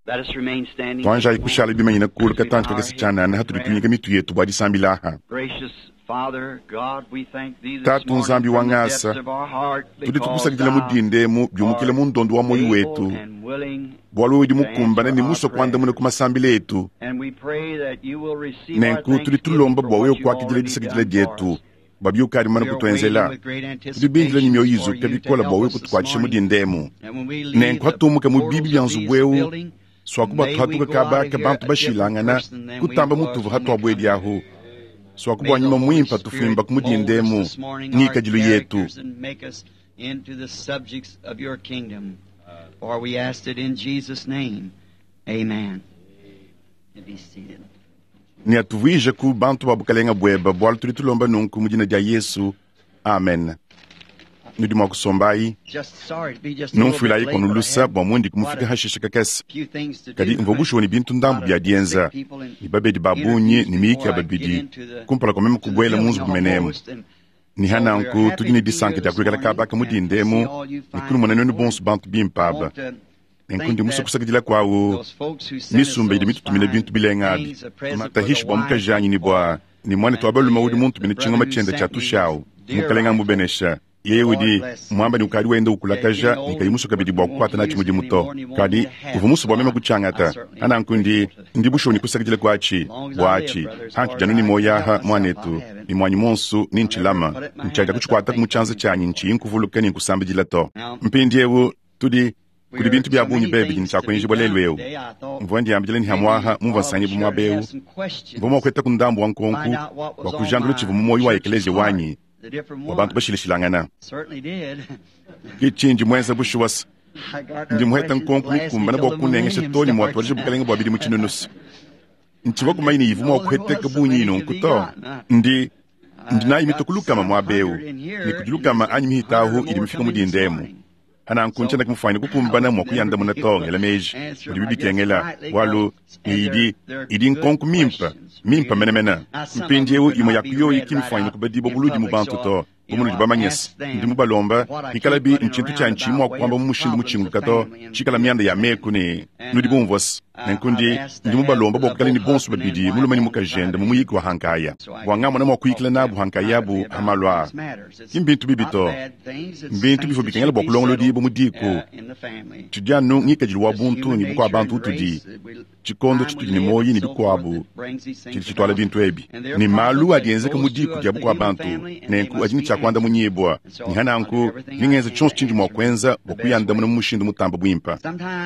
Let us remain standing. Twanja ikushali bima ina kul katanka kasichana na hatu tunyika mitu yetu badi sambilaha. Gracious Father God, we thank thee this Tatu morning nzambi from the wangasa. depths of our heart Tudi tukusa because kila mudinde mu byumukile mundondo wa moyo wetu. Bwalu wedi mukumbana ni muso kwanda muna kumasambile yetu. And we pray that you will receive our Nenku tudi tulomba thanksgiving for bwawe what kwa you've kijile already disakijile done for jetu. us. Babi ukari mana We are kutuenzela. waiting with great Tudi binjile ni myo anticipation izu for you kabi to kola help bwawe us this kutukwachishe morning. mudindemu. And when we leave Nenku hatumuke the mu portals bibi of yanzu this bwewu. building, Swakuba may tuhatuka we go out kaba of here kabantu a bashilangana different person than we kutamba were mutuvu when hatu we abwedi come. yahu. Swakuba nyuma mwimpa tufimba kumudindemu nika jilu yetu. And make us into the subjects of your kingdom. For we asked it in Jesus' name. Amen. Be seated. Ni atuvije ku bantu babukalenga bweba bwala tuli tulomba nunku mujina ja Yesu. Amen. Nudima kusombai Just sorry to be just a little nunfila bit iko late, but I nulusa had bwamwendi quite kumufika a hashishika kesi. few things to do. Kadi mvobusho ni bintu ndambu bya dienza. Ni babedi babunyi ni miki ya babidi. Kumpala kwa memu kubwela munzu bumenemu. Ni hananku tujini disanke di akwegala kabaka mudindemu. Ni kunu mwananenu bonsu bantu bimpaba. Nenkundi muso kusakidila kwawo. Misumba idi mitutumine bintu bilengabi. Matahishi bwa muka janyi ni bwa. Ni mwane tuwabalu maudi muntu mine chingo machenda cha tushao. Mukalenga mubenesha. Yewudi mwamba ni ukadi wenda ukulakaja nika imuso kabidi bwa kukwata na chimudi muto. Kadi uvumuso bwa mema kuchangata. Hanankundi ndibusho ni kusakidila kwa achi. Wachi. Hanki januni moyaha mwanetu. Ni mwanyi monsu ni nchilama. Nchaita kuchukwata kumuchanza chanyi nchi inkuvuluka ni nkusambi jilato. Mpindi ewu tudi kuli bintu bya bunyi bebi jini chakwenji bolelweu. Mvwendi yambijile ni hamwaha mumvansanyi bumwa bewu. Mvoma kweta kundambu wankonku wakujandulu chivu mumoyi wa ekelezi wanyi. Wabantu bashilishilangana. Kichinji mwenza bushuwas. Ndi muheta nkonku mikumba na bokunengeshe toni mwatwarishe bukalenga bwabidi muchinunusi. Nchiwa kumaini yivu mwa kuheteka bunyi ino nkuto. Ndi nayi mitokulukama mwa bewu. Ni kujulukama anyi mihitahu ili mifika mudindemu. Ana nkunchenda kumufanya kukumbana mwa kuyanda muna tonge la meji. Udi bibi kengela. Walu idi nkonku mimpa menemena. Mpindi ewu imo yakuyo iki mufanya kubadibo buludi mubantu to. Bumunu jibamanyes. Ndi mubalomba. Hikalabi nchintu cha nchimu wa kwamba mumushindu muchingu kato. Chikala mianda ya meku ni nudi bumvos. Nenkundi ndi mubalomba bokali ni bonsu babidi. Mulumani mukajenda mumuyiki wa hankaya. Wangama na mwa kuyikila nabu hankaya bu hamalwa. Kimbintu bibito. Mbintu bifu bikengela bokulongolo di bumudiko. Tujanu ngika jilu wabuntu ni bukwa bantu tudi. Chikondo chitudi ni moyi ni bukwabu. Chitwala bintu ebi. Ni malu adienzeka mudiko dia bukwa bantu. Nenku ajini chakwanda munyibwa. Ni hananku ningeze chonsu chinji mwa kwenza bokuyanda muna mushindu mutamba bwimpa.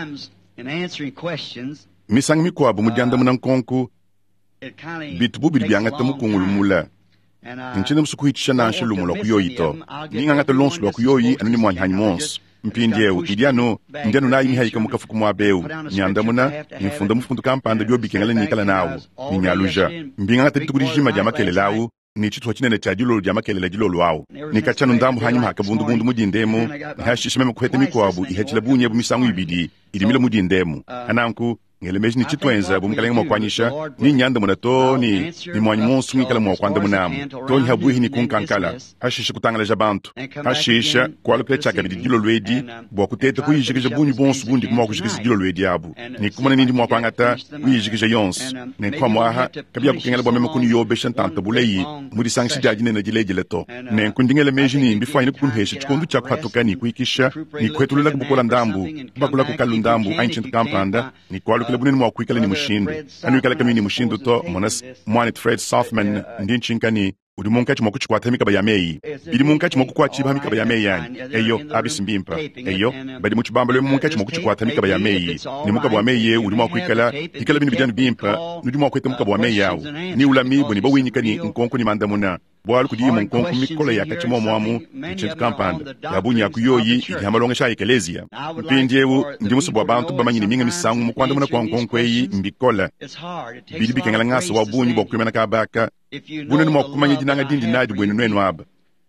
Misangi mikwabu mudianda muna nkonku. Bitu bubidi biangata mukungulumula. Nchine musukuhitisha nanshe lumu lo kuyoyito. Ningangata lonsu lo kuyoyi anu ni mwanyi monsu. Mpindi ewu idiano ndiano na imi haika mukafuku mwa bewu. Nyanda muna nifunda mufundu kampanda biyo bikengala nikala nawu. Ninyaluja. Mbingangata ditukurijima diama kele lawu. Ni chitu wachinene cha jilolo diama kele la jilolo wawu. Nikachanu ndambu hanyi mahaka bundu mudindemu. Nihashishime mkuhete mikwabu ihechila bunye bumisangu ibidi. Idimila mudindemu. Hananku ngelemeji ni chitwenza bumkalenga mwakwanyisha ni nyanda muna toni ni mwanyi monsu ngikala mwakwanda munamu toni habuhi ni kunkankala hashisha kutangala jabantu hashisha kwala pecha kabidi jilo lwedi bwa kutete kuyijikija bunyi bonsu bundi kumwa kujikisa jilo lwedi abu ni kumana nindi mwakwangata kuyijikija yons ni kwa mwaha kabia kukengala bwa mema kuni yobesha ntanta buleyi mudi sangshi jajine na jile jileto ni kundingele meji ni mbifwa ina kukunhesha chikondu cha kuhatuka ni kuikisha ni kuhetulula kubukola ndambu bakula kukalu ndambu ainchintu kampanda ni kwala kile buneni mwa kuikala ni mushindu anu ikala kami ni mushindu to monas mwanit Fred Softman ndi nchinkani udi munkachi mwa kuchikwata mikaba ya meyi bidi munkachi mwa kukwachiba mikaba ya meyi yani eyo abisi mbimpa eyo badi muchibambalo munkachi mwa kuchikwata mikaba ya meyi ni mukaba wa meyi udi mwa kuikala ikala bini bidani bimpa nudi mwa kuita mukaba wa meyi yawo ni ulami buni bawinyikani nkonku ni mandamuna bwalu kudi mu nkonku mikola ya kachimo mwamu nchintu kampanda yabunya akuyoyi ihamalonga sha ekelezia mpindi ewu ndi musubu abantu bamanyini minga misangu mukwanda muna kwa nkonku eyi mbikola bidi bikengala ngasa wabunyi bwa kwimana kabaka buneni mwa kumanya jinanga dindi nadi bwenu nenu aba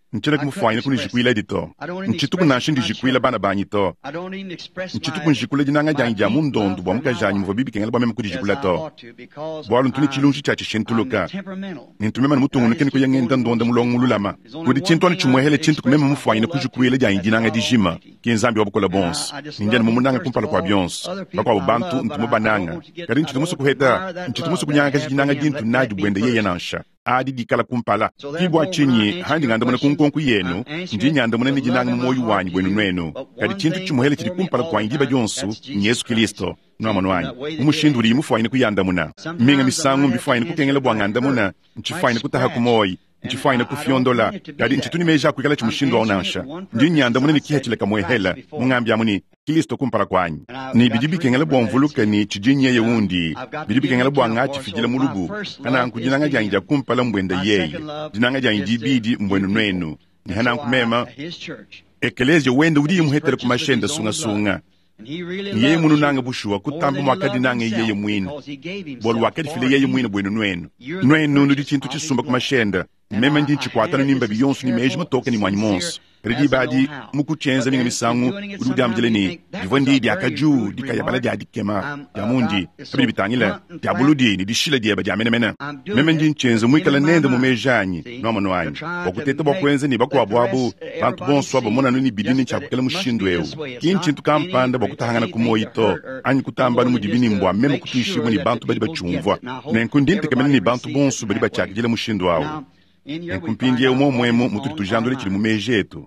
nchele kumufanya kuni jikuila dito nchitu kunashi ndi jikuila bana banyi to nchitu kunjikula dinanga janyi ja mundondu bwa muka janyi mvo bibi kengela bwa meme kudi jikula to bwa luntuni chilunji cha chishentuluka nintumema ni mutungu nikeni kuyengenda ndonda mulongu mululama kudi chintu ni chumwehele chintu kumeme mufanya kujikuila janyi dinanga dijima kienzambi wabukola bons ninjani mumunanga kumpala kwa biyons bakwa ubantu ntumu bananga kari nchitu musu kuheta nchitu musu kunyanga kashi dinanga jintu nadi bwende yeye nansha adi dikala kumpala kibwa chinyi handi nganda mwana kunkonku yenu ndi nyanda mwana ni jinanga moyo wanyi bwenu nwenu kadi chintu chumuhele chili kumpala kwa indiba jonsu Yesu Kristo nwamano wanyi umushinduli mufwaine kuyanda muna minga misangu mbifwaine kukengele bwa nganda muna nchifwaine kutaha kumoyi nchifwaine kufyondola kadi nchituni meja kwikala chimushindu wa unansha ndi nyanda mwana ni kiha chileka mwehela mungambi amuni Kristo kumpala kwanyi ni bidibi kengele bwa mvuluka ni chijinye ye wundi bidibi kengele bwa ngachi fijile mulubu kana nkujinanga janja kumpala mbwende yeyi jinanga janji bidi mbwenu nwenu ni hana nkumema ekelezi wende udi muhetere kumashenda sunga ni yeye munu nanga bushuwa kutamba mwakadi nanga yeye mwinu bolu wakadi file yeye mwinu bwenu nwenu nudi chintu chisumba kumashenda mema ndi nchikwatana nimba biyonsu ni meji matoke ni mwanyi monsu ridi badi mukuchenza minga misangu ududi amjele divondi di akaju di kayabala di adikema yamundi sabili bitangila di abuludi ni dishila di eba di amene meme ndi nchenza mwikala nende mumejanyi nomano wanyi wakuteta bakwenze ni bakwa bwabu bantu bonsu abo mona nuni bidini chakukela mushindu ewu kinchintu kampanda bakutahangana kumoyito anyi kutamba ni mudibini mbwa meme kutuishimu ni bantu badi bachumvwa nenkundinte kamene ni bantu bonsu badi bachakijele mushindu wawu nkumpindi ye umomwemo mutuli tujandule chili mumejetu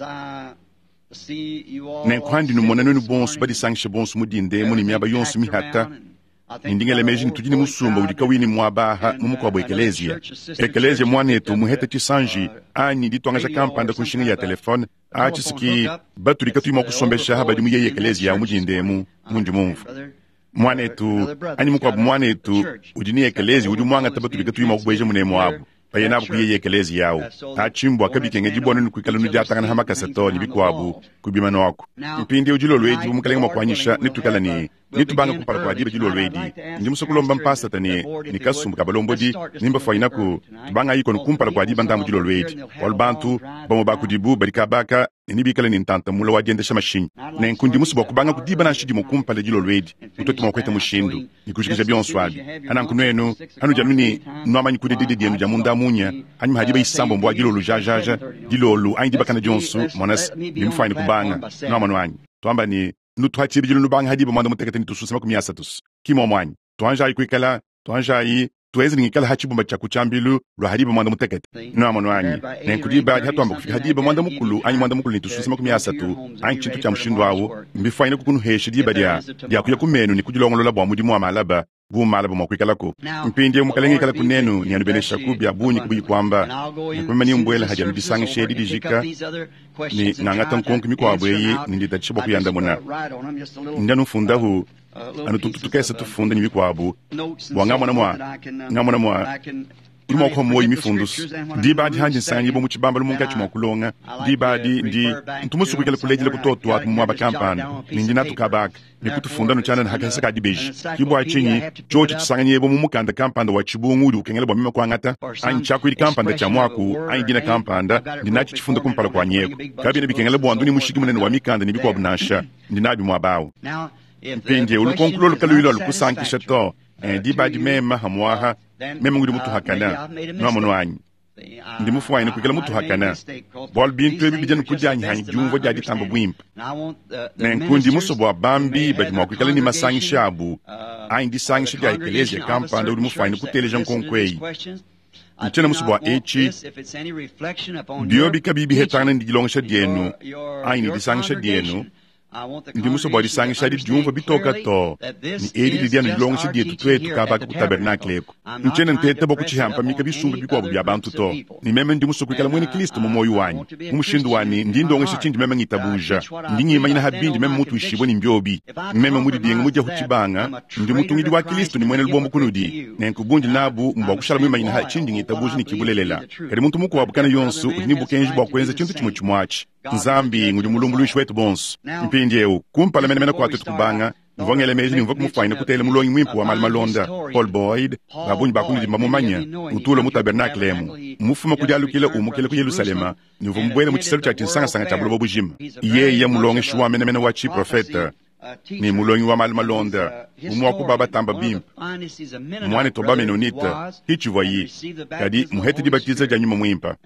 nenkwandi numona nuni bonsu badi sangishe bonsu mudinde muni miaba yonsu mihata nindingele meji nitujini musumba udika wini mwabaha mumukwabo ekelezia mwanetu muhete chisanji anyi ditwangasha kampanda kunshinga ya telefone achisiki batulika tuyima kusombesha habadi muyeye ekelezia ya mujindemu munji mumfu mwanetu anyi mukwabo mwanetu udini ekelezia udi mwanga tabatulika tuyima kubweje munemo wabu bayena bukuyeye ekelezi yawo achimbo akabikenge jibona nukwikala nujatangana hamaka setoni bikwabu kubimano wako mpindi ujilo lweji bumukalenga makwanyisha nitukala ni nitubanga kupala kwa dibe jilo lweji ndimusokulomba mpasta tani nikasumbuka balombodi nimba faina ku tubanga yiko nukumpala kwa diba ndamu jilo lweji walbantu bamu bakudibu barikabaka nibikala ni ntanta mula wagendesha mashinyi nenkundi musu bakubanga kudiba na shidi mukumpala jilo lweji utoti mwakweta mushindu nikushikisha biyonswadi anankunwenu anu jamini nwamanyi kudididi dienu jamunda munya anyima hadiba isambo mbwa jilo lujajaja jilo lu aindi bakana jonsu monas nimfaini kubanga nwamanu anyi tuamba ni nutuhachi bijilo nubanga hadiba mwanda mutekete nitususema kumiasatus kimo mwanyi tuanja ikuikala tuanja tuwezi ngikala hachibu machaku chambilu lu hadiba mwanda mutekete nwamanu anyi nenkudiba hatuamba kufika hadiba mwanda mukulu anyi mwanda mukulu nitususema kumiasatu anyi chintu cha mshindu wawo mbifaini kukunu heshi diba dia kuya kumenu ni kujilongolola bwa mudimu wa malaba bumala bumokwikalako mpindi mukalenga kala kunenu ni anubenesha kubya bunyi kubi kwamba nakwema ni mbwela haja nibisanga shedi dijika ni nangata nkonki mikwabweyi nindita chibo kuyanda mona ndanu fundahu anu tutukesa tufunda ni bikwabu bwangamona mwa urimo ko moyi mifundus di badi hanje sanyi bo muchibamba lumunga chimo kulonga di badi ndi ntumusu kwikele kulejile kutotwa mu bakampani ninjina tukabaka nikutufunda no chana hakasa ka dibeji kibwa chinyi chochi chisanganye bo mumukanda kampanda wa chibungu ukengele bo mima kwangata ancha kwiri kampanda cha mwaku ayingina kampanda ndinachi chifunda kumpala kwa nyeko kabine bikengele bo anduni mushiki munene wa mikanda nibikwa bunasha ndinabi mwabawo mpinje ulukonkulo lukalwilo lukusankisha to di badi mema hamwaha meme ngudi mutu hakana nomono anyi ndi mufuwaine kwikala mutu hakana bol bintu ebi bijanu kujanyi hanyi jumvo jadi tamba bwimpa nenkundi musobo bambi badi mwakwikala ni masangi shabu ayi ndi sangi shidi aikelezi ya kampanda udi mufuwaine kuteleja nkonkwei mchena musobo wa echi diyo bika bibi hetana ndi jilonga dienu ayi ndi sangi dienu ndi musobo di sangi shadi jumvo bitoka to ni edi di dianu jilonga shadi etu twetu kabaka kutabernakle eko mchena ntete boku chihampa mika bisumba bikwabu bya bantu to ni meme ndi muso kwikala mwene Kristo mu moyo wanyi mumushindu wani ndi ndonga shitindi meme ngitabuja ndi nyima ina habindi meme mutu ishibo ni mbyobi meme mudi dinga mujya huchibanga ndi mutu ngidi wa Kristo ni mwene lubombo kunudi nenkubundi nabu mba kushala mwema ina hachindi ngitabuja ni kibulelela kali muntu muko wabukana yonsu ni bukenji bwa kwenza chintu chimuchumwachi nzambi ngudi mulumbulishi wetu bonso mpindyeu kumpala mene kwa tetu kubanga nvongele meji nimvo kumufwaina kutele mulongi mwimpu wa malmalonda Paul Boyd babunyi bakuni dimba mumanya utulo mu tabernacle emu mufuma kujalukile umukile ku Yerusalema nimvo mbwele mu chiselu cha chinsanga cha bulobo bujima ye mulongi shuwa mene wa chi profeta ni mulongi wa malmalonda umwa kubaba tamba bimp mwane toba menonita hichivoyi kadi muheti dibatiza janyuma mwimpa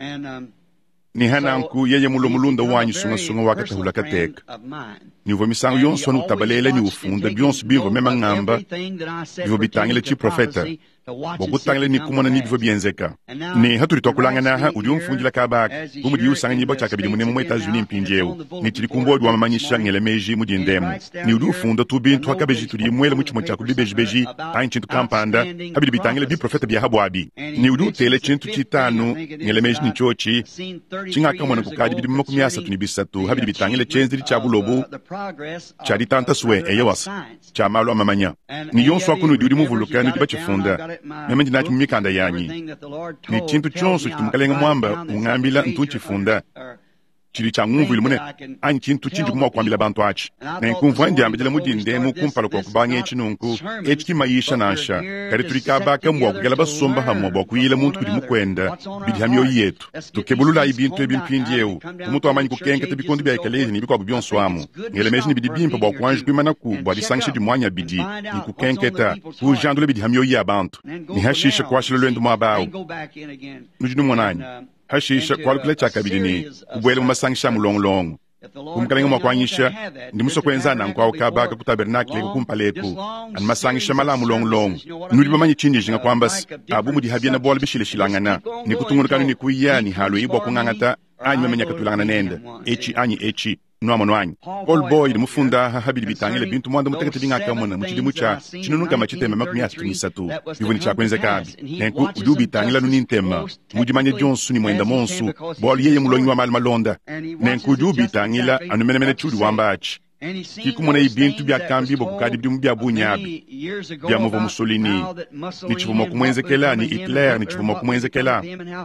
ni hananku yeye mulomulunda wanyu sunga wakatahula kateka nivo misango yonso nutabalele ni ufunda byonso bivo mema ngamba bivo bitangile chi profeta bokutangile ni kumona ni bivo bienzeka ni haturi tokulanga naha udi umfungila kabaka umudi usanga nibo chakabidi munemu mu Etats-Unis mpinjeu ni chilikumbodu wa mamanyisha ngele meji mudi ndemu ni udi ufunda tubintu wakabeji tuli mwele muchimo chaku bibeji ainchintu kampanda habidi bitangile bi profeta bia habwabi ni udi utele chintu chitanu ngele meji ni chochi chingaka mwana kukadi bidi makumyasa tunibisatu habidi bitangile chenzili chabulobu chadi tanta suwe eyewasa chamalo amamanya ni yonso akunu udi muvulukani diba chifunda memendi nachi mumikanda yanyi ni chintu chonso chitumukalenga mwamba ungambila ntunchifunda chili cha ngumvu ilimune ani chintu chinji kumwa kwambila bantu achi na nkumvu ndi ambidile mudi ndemu kumpala kwa kubanga echinunku echiki maisha nasha kari tulikabaka mwa kugela basomba hamwa bwa kuyile muntu kudi mukwenda bidi hamyo yetu tukebulula ibintu ebimpindyeu umutu amanyi kukenga tebikondi bya ekalezi ni bikwa byonso amu ngele meji ni bidi bimpa bwa kwanji kwimana ku bwa disangisha di mwanya bidi ni kukenketa kujandule bidi hamyo ye abantu ni hashisha kwashilo lwendu mwabao nujinu mwanani hashisha kwalukile chakabidi ni kubwele mumasangisha mulongolongo kumkalenga mwakwanyisha ndi muso kwenzana nkwao kabaka ku tabernakle kumpaleku ani masangisha mala mulongolongo nuli bamanyi chindi jinga kwambasi abu mudi habia na bola bishile shilangana ni kutungulukanu ni kuiya ni halu ibwa kungangata anyi mamenya katulangana nenda echi nwamano anyi Paul Boyd mufunda habidi bitangile bintu mwanda mutekete bingaka mwana muchidi mucha chinununga machitema makumi asatu bivu ni chakwenze kabi nenku udu bitangila nunintema mujimanye jonsu ni mwenda monsu bolu yeye mulongi wa malmalonda nenku udu bitangila anumenemene chudi wambachi kikumona ibintu bya kambi bokukadi bimu bya bunyabi bya muvo Mussolini ni chivumo kumwenzekela ni Hitler ni chivumo kumwenzekela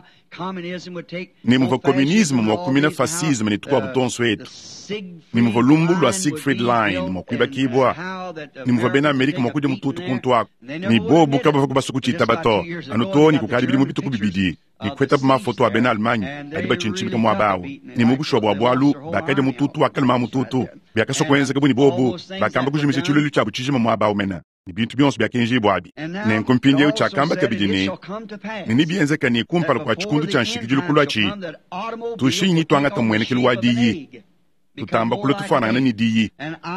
ni muvo komunismu mwakumina fascism ni tukwa butonso wetu ni muvo lumbu lwa Siegfried Line mwakwiba kibwa ni muvo bena Amerika mwakuje mututu kuntu wako ni bobu kaba kubasuku chita bato anutoni kukadi bimu bitu kubibidi ni kweta mafoto wa bena Almanyi adiba chinchimika mwabao ni mugusho bwabwalu bakaje mututu wakalma mututu byakaso kwenze kabuni bobu bakamba kujimise chilulu chabu chijima mwabao mena ni bintu byonso byakenji bwabi ne nkumpinje uchakamba kabidini ni bienze kani kumpala kwa chikundu cha nshikijulu kulwachi tushinyi twanga tamwene kilwa diyi tutamba kulo tufana ni diyi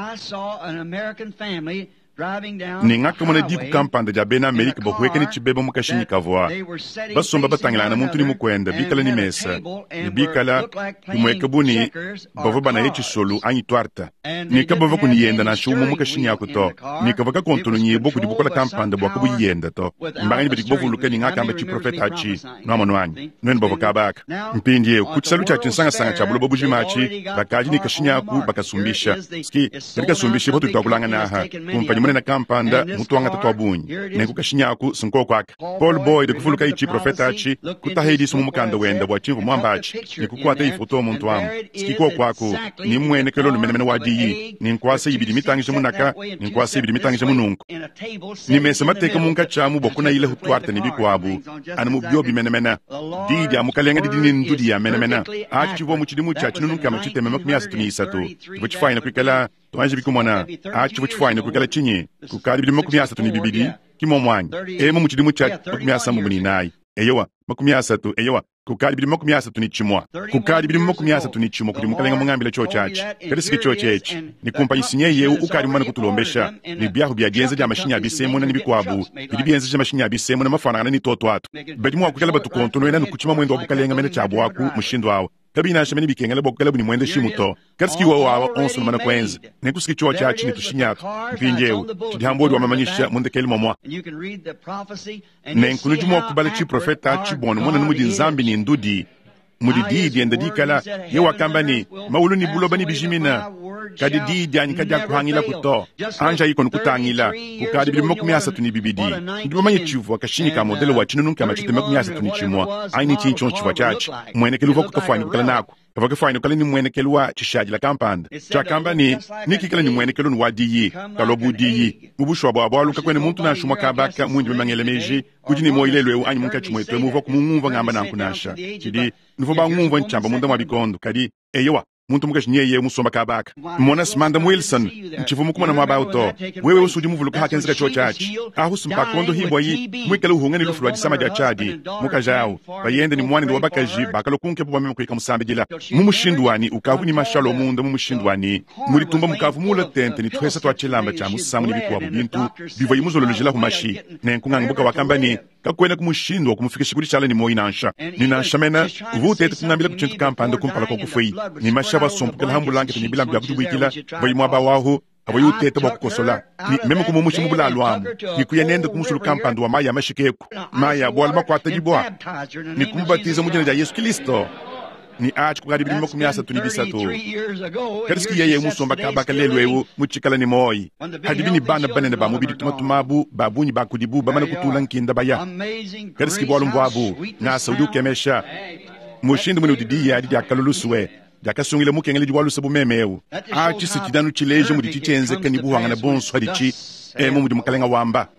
ningaka mwana diku kampanda ja bena Amerika bokweke ni chibeba mukashinyi kavwa basomba batangila na muntu ni mukwenda bikala ni mesa ni bikala kumweke buni bavo bana hechi solu anyi twarta ni kabava kuniyenda na shumu mukashinyi akuto ni kavaka kontonu nyibo kudibukola kampanda bwakabu yiyenda to mbangani beti kubovuluke ni ngaka ambachi profeta hachi nwamano anyi nweni bavo kabaka mpindie kuchisalu cha chinsanga cha bulo bobuji machi bakaji ni kashinyi aku bakasumbisha ski kalika sumbisha botu tutakulanga na aha kumpanyi na kampanda mutu wanga tatwabunyi nengu kashinyaku sinko kwaka Paul Boyd kufuluka ichi profeta achi kutahidi sumu mukanda wenda bwa chimvu mwamba achi nikukwata ifoto omuntu wamu sikiko kwako ni mwene kelo numenemene wadiyi ninkwase ibidi mitangisha munaka ninkwase ibidi mitangisha mununku nimese mateka munka chamu bokuna ile hutwarte nibikwabu ani mubyo bimenemena didi amukalenga didi nindudi ya menemena achi vo muchidi muchachi nununka machite memakumi asatu ni isatu ivo chifaina kwikala tuanje bikumona achi vo chifaina kwikala chinyi kukadi bidi makumi asatu ni bibidi kimomwanyi emo muchidi muchachi makumi asamu muninayi eyowa makumi asatu eyowa kukadi bidi makumi asatu ni chimwa kukadi bidi makumi asatu ni chimwa kudi mukalenga mungambila chochachi kadi siki chochechi ni kumpa isinye yeu ukadi mwana kutulombesha ni biahu bia dienze dia mashinya abisemu na nibikwabu bidi bienze dia mashinya abisemu na mafanana ni toto atu bedi mwa kukala batu kontono ena nukuchima mwendo wakukalenga mene chabu waku mushindo wawo kabina shemeni bikengele bokukala buni mwende shimuto katski wawa onso mana kwenze nenkusiki chochachi ni tushinyatu mpinjeu chidihambodi wa mamanyisha mundekeli momwa nenkunujumwa kubala chi profeta chibono mwana numudi nzambi ni ndudi mudi didi enda dikala yewa kamba ni maulu ni buloba ni bijimina kadi didi ani kadi akuhangila kuto anja yiko nukutangila kukadi bili makumi asatu ni bibidi ndibo manye chivu wakashini ka modelo wa chinu nunka machite makumi asatu ni chimwa aini chinchon chiva chachi mwene keluva kutofani kukala naku kava kafanya kala ni mwene kelwa chishaji la kampanda chakamba ni kikala ni mwene kelo nwadiyi kalobu diyi ubusho abo aluka kwene muntu na shumwa kabaka mwindi mangele meji kujini moilelwe anyi munka chumwetwe muvo kumungumva ngamba nankunasha kidi nuvo ba ngumva nchamba munda mabikondo kadi eyewa muntu mukashinyeye musomba kabaka mona Simanda Wilson nchivumu kumana mwabauto wewe usuji muvuluka hakenzika cho chachi ahusu mpakondo himbo yi mwikale uhungani lufulwa disama ja chadi mukajao bayende ni mwani ndo bakaji bakalo kunke bwa meme kwika musambigila mumushindwani ukavu ni mashalo munda mumushindwani muri tumba mukavu mula tente ni twesa twachilamba cha musamu ni bikuwa bintu bivayi muzololojila humashi nenkunga mbuka wakambani kakwena kumushindwa kumufikisha kuri chala ni moinansha ninansha mena uvutete kunambila kuchintu kampanda kumpala kwa kufei ni mashaba sompukela hambulange tenibila mbya kutubwikila vayi mwaba waho abayi utete bakukosola ni meme kumumushi mubula alwamu ni kuyanende kumusulu kampanda wa maya mashikeku maya bwala makwata jibwa ni kumbatiza mujina ja Yesu Kristo ni achi kukaribili mimo kumyasa tunibisatu kariski yeye musomba kabaka lelwewu muchikala ni moi hadibi ni bana banene ba mubidi tumatumabu babunyi bakudibu bamana kutula nkinda baya kariski bwalu mbwabu na saudu kemesha mushindi mwene udidi ya didi akalulusuwe jakasungile mukengele jwalu sabu memewu achi sitidanu chileje mudi chichenze kanibu hangana bonsu hadichi mudi mukalenga wamba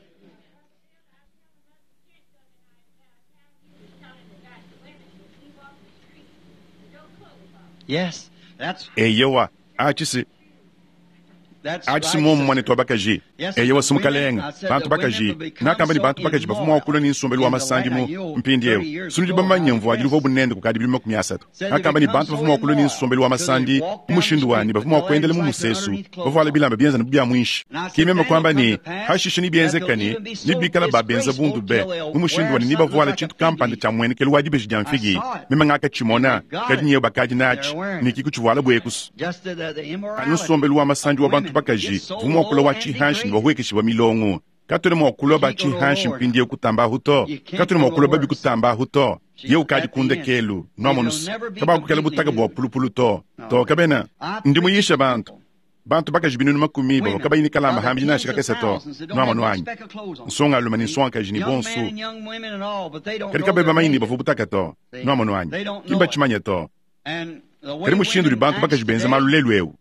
Yes, that's eyewa achisi momu mwane to bakaji eyewa sumukalenga bantu bakaji nakamba ni bantu bakaji bafuma okulo ni nsombelo wa masanji mu mpindi ewe sunji bamanyemvu ajili vo bunende kukadi bilimo kumyasatu nakamba ni bantu bafuma okulo ni nsombelo wa masanji mushindwani bafuma okwendele mu musesu bavala bilamba byenza nibya mwinshi kimeme kwamba ni hashishi ni byenzekani ni bikala babenza bundu be mushindwani ni bavala chintu kampande cha mwene kelwa dibe jamfigi meme ngaka chimona kadi nyewe bakaji nachi ni kikuchwala bwekus anu nsombelo wa masanji wa bantu bakaji vumo okulo wa chihanshi ni bahwekeshi wa milongo katone mokulo ba chihanshi mpindi kutamba huto katone mokulo ba bikutamba huto ye ukadi kunde kelu nomonus kaba kukele butaka bwa pulupulu to kabena ndimu yisha bantu bakaji binunu makumi bo kaba ini kalamba hambi na shika keseto nomonu anyi nsonga lumani nsonga jini bonsu kadi kabe ba mayini bafu butaka to nomonu anyi kimba chimanya to kadi mushindu bantu bakaji benza malulelwewu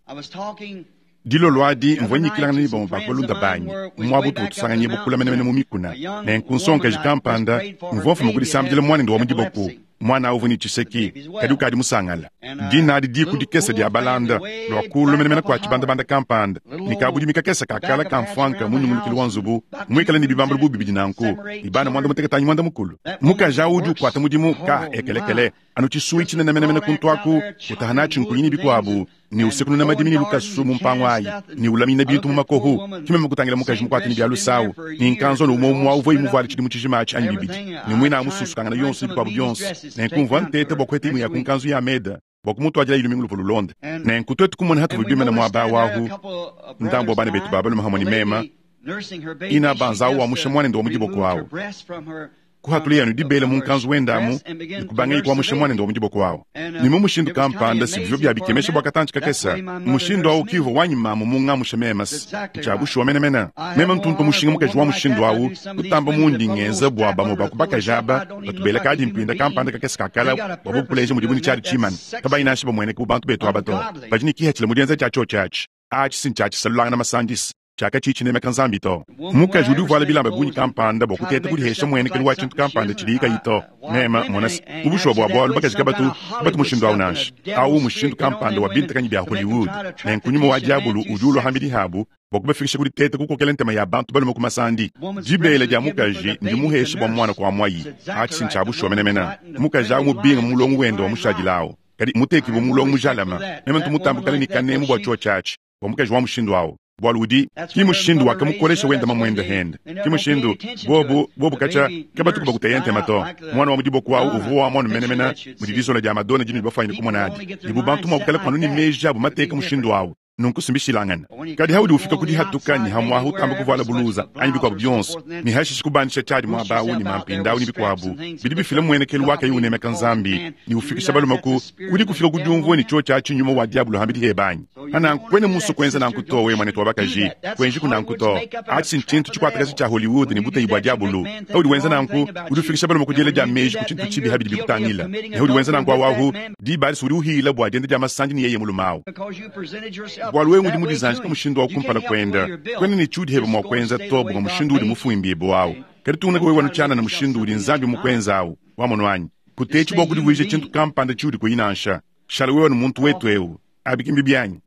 dilo lwadi mvonyi kilanga ni bomba kolunda banyi mwabutu tusanganye bukula menemene mumikuna nenkunsonka jikampanda mvofu mukuli samjile mwana ndo wamujiboku mwana uvuni chiseki kaduka adi musangala dina adi diku dikese di abalanda lwakulu menemene kwa chibanda kampanda nikabudi mikakesa kakala kamfanka munyu munikili wanzubu mwikala ni bibambulu bubi bidinanku ibana mwanda muteketanyi mwanda mukulu muka jaudu kwa tamudimu ka ekelekele anu chisuichi na menemene kuntwaku utahanachi nkunyini bikwabu ni usiku na madimini lukasu mumpangwayi ni ulamina bintu mumakohu kime mukutangila mukaji mukwati ni byalu sawu ni nkanzo no umomu wawo voyi muvali chidi muchijimachi anyi bibidi ni mwina amususu kangana yonsu bikwabu yonsu nenkumva ntete bokwete imu ya kunkanzu ya meda bokumutu ajila ilu mingulu vululonde nenkutweti kumone hatu vibime na mwaba wahu ndambo bane betu babalu mahamoni mema ina banzawu wa mushe mwane ndo mujiboku wawo kuhatulia nudibele munkanzu wendamu nikubangai kwa mushimwane ndo mujiboko wawo nimu mushindu kampanda sivyo byabikemesha bwakatanchi kakesa mushindu wawo kivo wanyimamu munga mushememas chabushi wamenemena mema mtuntu mushinga mukaji wa mushindu wawo kutamba mundi ngeza bwaba moba kubaka jaba batubele kadi mpinda kampanda kakesa kakala wabukuleje mudibuni chari chiman kaba inashi bamwene kubantu betu abato bajini kihachile mudienza chacho chachi achi sinchachi salulanga na masandis chaka chichi ne mekanzambi to muka judu vala bilamba bunyi kampanda bokutete kuli hesha mwene kili wachintu kampanda chilika ito mema monas ubusho bwa bwa baka jikabatu mushindu wa unash au mushindu kampanda wa binta kanyi bya Hollywood na nkunyumo wa diabulu ujulo hambidi habu bokuba fikisha kuli tete kuko kelentema ya bantu bali mukuma sandi jibele ja mukaji ndi muhesha bwa mwana kwa mwayi achi sinchabu menemena mukaja mu binga mulongo wendo wa mushajilao kadi muteki bo mulongo mujalama mema ntumutamba kali ni kanemu bwa cho church wa mukaji wa mushindu wao bwaludi kimushindu wakamukoresha wenda mamwenda henda kimushindu bobu kacha kabatu bakutayente mato mwana wa mudibo kwa uvuwa mwana menemena mudidiso la jamadona jini bafayini kumonadi ibu bantu mwakala kwanuni meja bu mateka mushindu wao nunku simbishilangana kadi hawdi ufika kudi hatuka ni hamwa hutamba kuvala buluza ani bikwa byons ni hashi kubanisha chadi mwa bawu ni mampinda ni bikwabu bidibi fila mwene kelu waka yune mekanzambi ni ufika shabalu maku kudi kufika kujumvu ni chocha chinyuma wa diablo hambidi hebanyi ana kwene musu kwenza na nkuto we mwane twabaka ji kwenji kuna nkuto ati sintintu chikwata kasi cha Hollywood ni buta ibwa diablo hawdi wenza na nku kudi ufika shabalu maku jele jameji kuchintu chibi habidi bikutangila hawdi wenza na nku wahu di bari suri uhila bwa jende jama sanji ni yeye mulumao bwalwe ngudi mudizanji kamushindu wa kumpala kwenda kwene ni chudi heba mwa kwenza tobu kwa mushindu udi mufuimbi ebo wawu kari tuna kwe wanuchana na mushindu udi nzambi mukwenza awu wamonwanyi kutechi bwa kudi wije chintu kampanda chudi kwa inansha shalwe wanu muntu wetu ewu abikimbi byanyi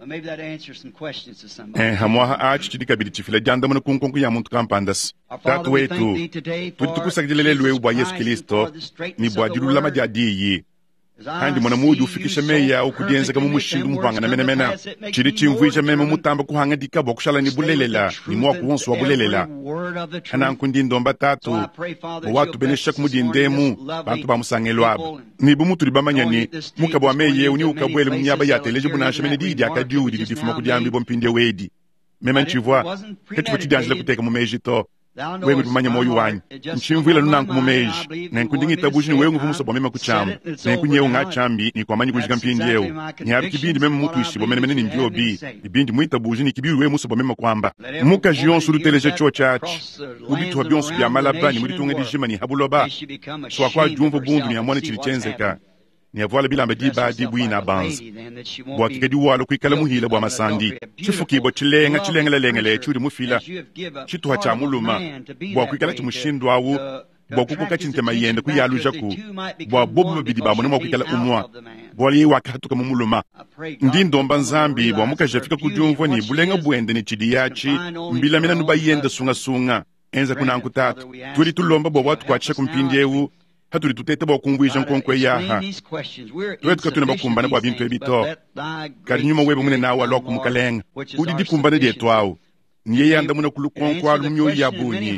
hamwaha achi chidi kabidi chifila janda mwana kunkonku ya muntu kampandas tatu wetu tudi tukusakijilele lwe ubwa Yesu Kristo ni bwa jirula majadiyi handi mwana mudi ufikisha meya ukudienza kama mushindu muhanga na mena chiri chimvuisha mema mutamba kuhanga dikabo kushala ni bulelela ni mwa kuhonsu wa bulelela hana nkundi ndomba tatu watu benesha kumudindemu bantu bamusangelo abo ni bumutu libamanyani mukabo wa meye uni ukabwele mnyaba ya teleje bunasha mene didi akadiudi didifuma kudiambi bompinde wedi mema nchivwa ketu kutidanjila kuteka mumejito wewe tumanya moyo wanyu nchimvila nunanku mumeji na nkundingita buji ni wewe nguvumusa bomema kuchamu na nkunyewe ngachambi ni kwa manyi kujika mpindi yewe ni habi kibindi mema mutu ishibo mene ni mbiobi ibindi mwita buji ni kibiru wewe musa bomema kwamba muka jionsu ruteleje chochachi ubitu wa bionsu bia malaba ni mwititunga dijima ni habuloba swa kwa jumvo bundu ni amwane chilichenzeka ni avuala bila mbediba dibui na banzi bwa kikadi walo kuikala muhila bwa masandi chifukibo chilenga lelengele churi mufila chituha cha muluma bwa kuikala chimushindu awu bwa kukuka chintema yende kuyaluja ku bwa bobu mabidi ba mwana kuikala umwa bwa liye wakatuka mumuluma ndi ndomba nzambi bwa muka jafika kujumvo ni bulenga bwende ni chidi yachi mbila mina nuba yende sunga enza kuna ankutatu tuli tulomba bwa watu kwa chisha kumpindi ewu haturi tutete bwa kungwija nkonkwe yaha tuwetu katuna bakumbana bwa bintu ebito kari nyuma webo mune nawa lwa kumukalenga udi dikumbana dietu awu niye yanda muna kulukonkwa lumyo yabunyi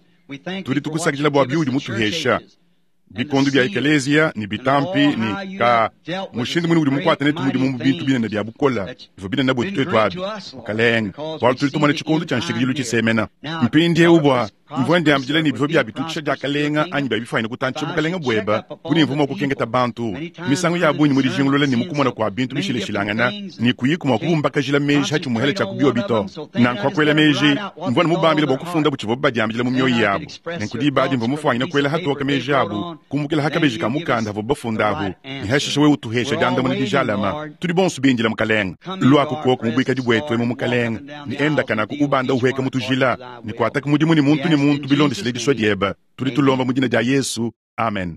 turi tukusakijila bwa biudi mutuhesha bikondu bya ekelezia ni bitampi ni ka mushindi muni udi mukwata netu mudi mu bintu bine na bya bukola ifo bine na bwe tutetu abi mukalenga wala turi tumane chikondu chanshikijilu chisemena mpindi ubwa mvwende amjile ni bifo bya bitukisha jakalenga anyi bya bifaina kutanchi bukalenga bweba kuni mvumo kukengeta bantu misango ya bunyi muri jingulole ni mukumona kwa bintu bishile shilangana ni kuyikuma kubumba kajila meji hachu muhele cha kubio bito na kwa kwela meji mvwana mubambile bwa kufunda buchivo bba amjile mumyoyi yabo nenkudi badi mvumo fwanyina kwela hatu waka meji yabo kumukila haka beji kamukanda vo bafundahu ni heshisha we utuhesha janda muni dijalama tuli bonsu binjila mukalenga lua kukoku mubwika jibwetu emu mukalenga ni enda kana kuubanda uheka mutujila ni kwa ataka mudi muni muntu ni muntu bilonde siledi swadieba tuli tulomba mujina ja Yesu amen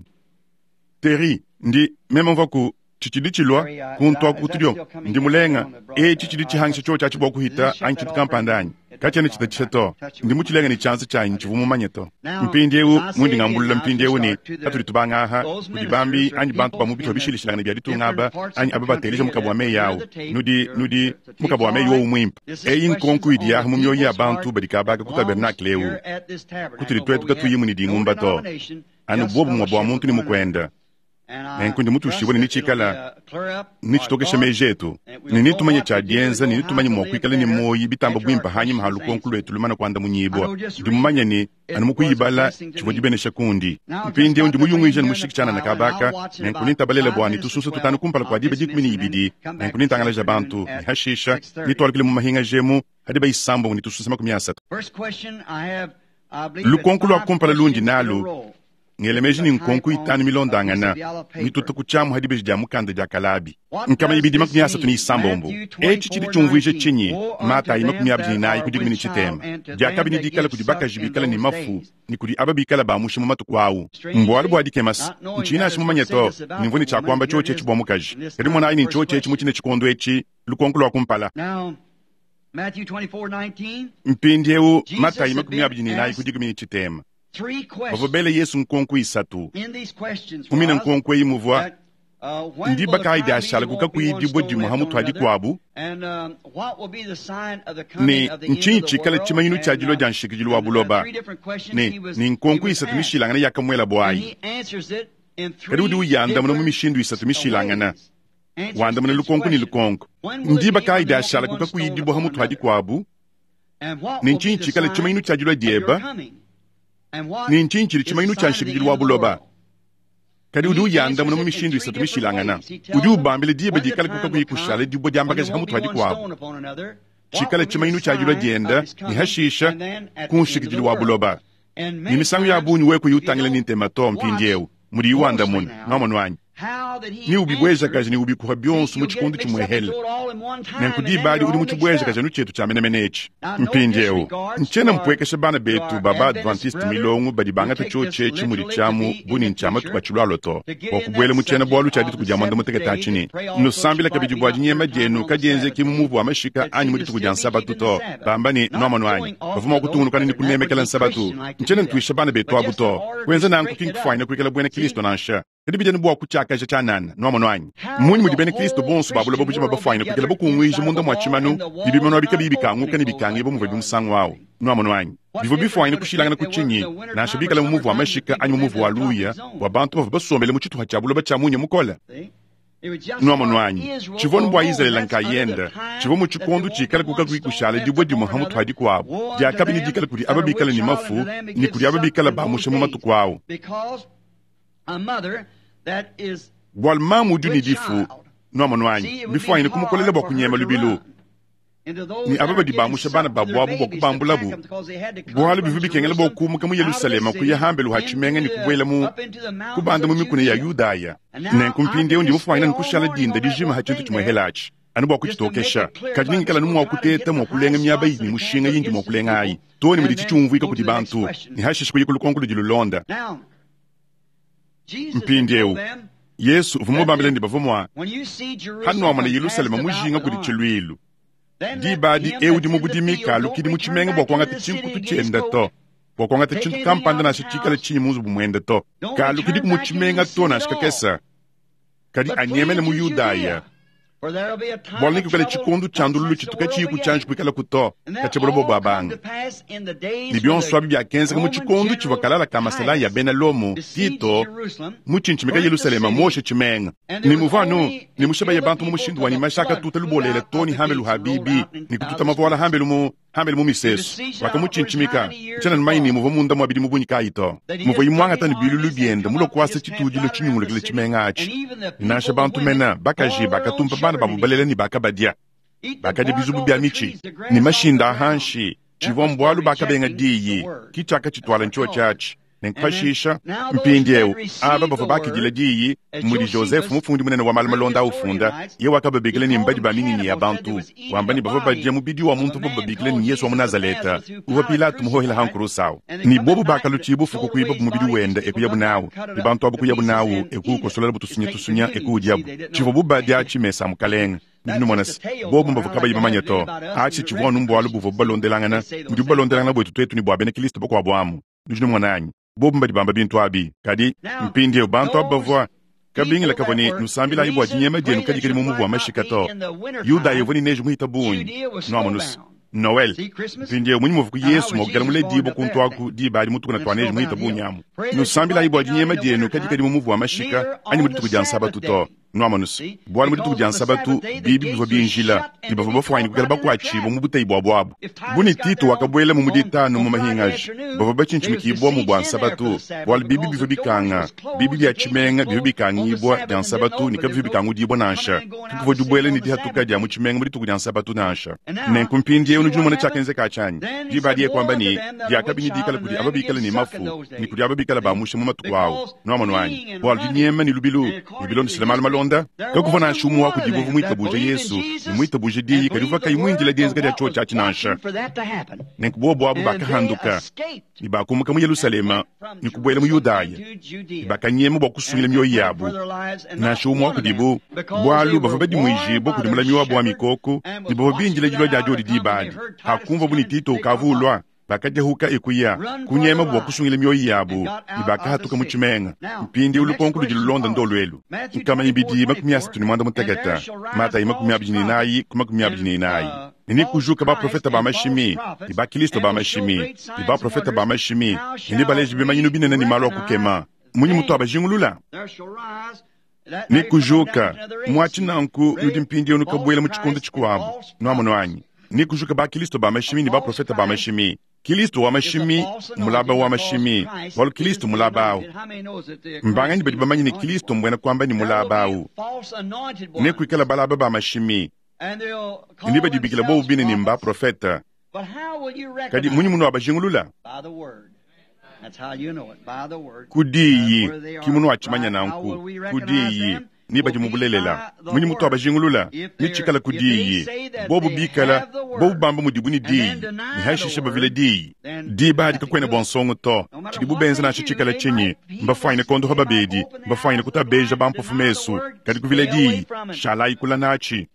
teri ndi mema mvaku chichidi chilwa kuntwa kutulyo ndi mulenga chichidi chihangsha cho chachi boku hita anchi tukampandanyi kachane chita cheto ndi muchilenga ni chance chanyi chivumu manyeto mpindewu mundi ngambulula mpindewu ni atuli tubanga aha kudibambi anyi bantu bamubito bishilishilanga bya ditungaba anyi ababateleje mukabwa meyawo nudi mukabwa meyo umwimpa inkonku idia mumyo ya bantu badikabaga kutabernakle ewu kutuli twetu katuyimu ni dingumba to anu bobu mwabwa muntu ni mukwenda nkundi mutu shibone nichikala nichitokesha mejetu ninitumanye chadienza ninitumanye mwakwikala ni moyi bitamba bwimpa hanyi mahalu konkulu etu lumana kwanda munyibwa ndimumanye ni anumukuyibala chivojibenesha kundi mpindi undi muyungwija ni mushikichana na kabaka nenkuninta balela bwani tususa tutanu kumpala kwa diba jikumini ibidi nenkuninta angalaja bantu ni hashisha nitwalukile mumahinga jemu hadiba isambo ni tususa makumi asatu lukonkulu akumpala lundi nalu ngelemeji ni nkonku itani milondangana mituta kuchamu hadi beji mukanda ja kalabi nkama ibidi makumi asatu ni isambombo chidi chumvuishe chinyi mata yi makumi abdi na yi kudigmini chitema jakabi ni dikala kudibaka jibikala ni mafu ni kudi ababikala ba mushimu matu kwawu mbwali bwa dikemas nchina shimu manyeto nimvuni chakwamba choche chibwa mukaji kadi mwana ni choche chimuchine chikondo echi lukonkulu wa kumpala Matthew 24:19 mpindewu mata yi makumi abdi na yi kudigmini chitema vavobele Yesu nkonku isatu kumina nkonku imuvwa ndi bakaide ashala kukakuidibwe dimu hamutu hadi kwabu ni nchinchi kala chimayinu chajilo janshikijilo wabuloba ni nkonku isatu mishilangana yakamwela bwayi kadi udi uyanda muna mumishindu isatu mishilangana wanda mna lukonku ni lukonku ndiba kaida ashala kuka kuidibo hamu twadi kwabu ninchinchi kale chimainu chajulwa dieba ninchinchi chimainu chanshigijilwa buloba kadi udu yanda mna mishindu isatu mishilangana udu bambele dieba di kale kuka kuikushala dibo jambagaje hamu twadi kwabu chikale chimainu chajulwa dienda ni hashisha kunshigijilwa buloba ni misangu ya bunyu weku yutangile nintemato mpindieu muri wanda mun namanwanyi ni ubibweja kaje ni ubikuha byonsu muchikundu chimwehele nenkudi bali uri muchibweja kaje nuchetu cha menemenechi mpindieu nchena mpwekesha bana betu baba adventist milongu badi banga tuchoche chimuri chamu buni nchama tukachulwa loto wakubwele muchena bwalu chadi tukujamanda muteketa chini nusambila kabiji bwaji nyema jenu kajenze kimumuvu wa mashika anyi muri tukujansaba tuto bambani namanwanyi bavuma kutungunuka ni kunemekela nsabatu nchena ntuisha bana betu abuto wenza nanku kinkufanya kwikela bwene Kristo nansha kadi bijani bwa kuchaka chanana namanwanyi munyi mudibene Kristo bonsu babula babujima bafanya kwikela bukunwisha munda mwachimanu bibimano abikabibi kanguka ni bikangi bo muvebi musangu wao namanwanyi bivo bifanya kushilanga na kuchinyi na shabikala mumuvu wa mashika anyi mumuvu wa luya wa bantu bavu basombele muchitu hachabulo bachamunye mukola namanwanyi chivonu bwa Israeli lankayenda chivo muchikondu chikala kuka kuikushala dibwe di muhamu twadi kwabo diakabi ni dikala kudi ababikala ni mafu ni kudi ababikala bamushe mumatu kwao bwalmamu duni difu namanwanyi bifanya kumukolela bwa kunyema lubilu ni ababa di bamusha bana babwabu bwa kubambulabu bwali bivubi kengela bwa kumuka mu Yerusalema kuya hambelu hachimenga ni kubwela mu kubanda mu mikune ya Yudaya nenkumpinde undi bufanya nkushala dinda dijima hachintu chimwehelachi anubwa kuchitokesha kajiningi kala numu wakuteta mwakulenga myaba yini mushinga yingi mwakulenga ayi toni mudi chichumvuika kuti bantu ni hashishi kuyikulukonkulu jilulonda mpindeu Yesu vumo bambele ndi bavumwa hanu wamana Yerusalema mujinga kuti chilwilu di badi eudi mubudimika lukidi muchimenga bwakwanga tichinkutu chenda to bwakwanga tichintu kampanda na shichikala chinyi muzu bumwenda to kalukidi kumuchimenga to na shikakesa kadi anyemele mu Yudaya bwalniki kale chikondu chandululu chituka chiku chanji kwikala kuto kachebolobo babanga libionso bya kenza mu chikondu chivakalala kamasala ya Benalomo Tito muchinchimeka Yerusalema moshe chimenga ni muvano ni mushaba ya bantu mushindu wani mashaka tutalubolele toni hambelu habibi ni kututa mavala hambelu mu misesu waka muchinchimika chana nmaini muvo munda mwabidi mubunyika ito muvo imwanga tani bilulu bienda mulo kwase chitujilo chinyumulekele chimenga achi nasha bantu mena bakaji bakatumpa bana babubalele ni bakabadia bakade bizubu bya michi ni mashinda hanshi chivombwalu bakabenga diyi kichaka chitwala ncho chachi nenkashisha mpindieu aba bava bakijile diyi muri Joseph mufundi munene wa malmalonda ufunda ye wakababekele ni mbadi baminini ya bantu wambani bava badia mubidi wa muntu babekele ni Yesu wa Nazareta uwa Pilato muhohela hankuru sawo ni bobu bakaluchibu fuku kuiba mubidi wenda ekuyabunawo ni bantu abu kuyabunawo ekukosolela butusunya ekujabu chivo bubadia chimesa mukalenga ndinu monas bobu mbavu kaba yimamanya to achi chivonu mbwalu buvu balondelangana mudi balondelangana bwetu twetu ni bwabene Kristo boko abwamu ndinu mwananyi bobu mbadi bamba bintu abi kadi mpindi bantu abavwa kabingila kaboni nusambila ibwa jinyema jenu kadi kadi mumuvu wa mashikato Yuda yevoni neju muhita bunyi noamonus Noel mpindi munyi muvu ku Yesu mogala mule dibo kuntwaku dibali mutukuna twaneju muhita bunyamu nusambila ibwa jinyema jenu kadi kadi mumuvu wa mashika anyi mudi tukujansaba tuto noamonus bwali mudi tukujansaba tu bibi bivo binjila ibavo bafwani kugala bakwachi bomubuta ibwabwabu buni Tito wakabwela mumudi tano mumahingaji bavo bachinchimiki ibwa mu bwansabatu bwali bibi bivo bikanga bibi bya chimenga bivo bikanga ibwa byansabatu nika bivo bikanga udibwa nansha kukuvo dubwele ni dihatuka dia mu chimenga mudi tukujansabatu nansha nenkumpindi yenu jumone chakenze kachanyi dibadiye kwamba ni diakabini dikala kudi ababikala ni mafu ni kudi ababikala bamushe mumatukwao noamanwanyi bwali jinyema ni lubilu ni silamalu malonda kakuvana shumu wako dibovu muitabuje Yesu ni muitabuje diyi kadiva kaimwinjila dienzi kadi ya chuo chachi nansha nenkubobo abu bakahanduka ni bakumuka mu Yerusalema ni kubwele mu Yudaya ni bakanyema bakusungile myoyi yabu na shumu wako dibu bwalu bava badi mwijibo kudimula myoyi wa mikoko ni bava binjila jilo jajodi dibadi hakumva buni Tito ukavulwa bakajya huka ekuya kunyema bwa kusungile myoyi yabu ibaka hatuka muchimenga mpindi ulukonkulu jilulonda ndolwelu nkama ibidi makumyasi tuni mwanda mutegeta mata imakumyabijini nayi kumakumyabijini nayi nini kujuka ba profeta ba mashimi iba Kristo ba mashimi iba profeta ba mashimi nini baleji bima yinu binene ni malo kukema munyi mutu abajingulula ni kujuka mwachi nanku yudimpindi onu kabwela muchikondo chikuabu noamono anyi ni kujuka ba Kristo ba mashimi ni ba profeta ba mashimi Kristo wa mashimi mulaba wa mashimi wal Kristo mulaba au mbanga ni badi bamanyi ni Kristo mbwena kwamba ni mulaba au ni kuikala balaba ba mashimi ndi badi bigila bo bine ni mba profeta kadi munyi muno abashingulula kudiyi kimuno achimanya nanku kudiyi ni badi mubulelela munyi muto abashingulula ni chikala kudiyi bobu bikala bobu bamba mudibuni diyi ni haishisha bavile diyi di badi kakwene bonsongo to chidibu benza na chikala chenye mba faine kondo haba bedi mba faine kuta beja bampo fumesu kadi kuvile diyi shalai kula nachi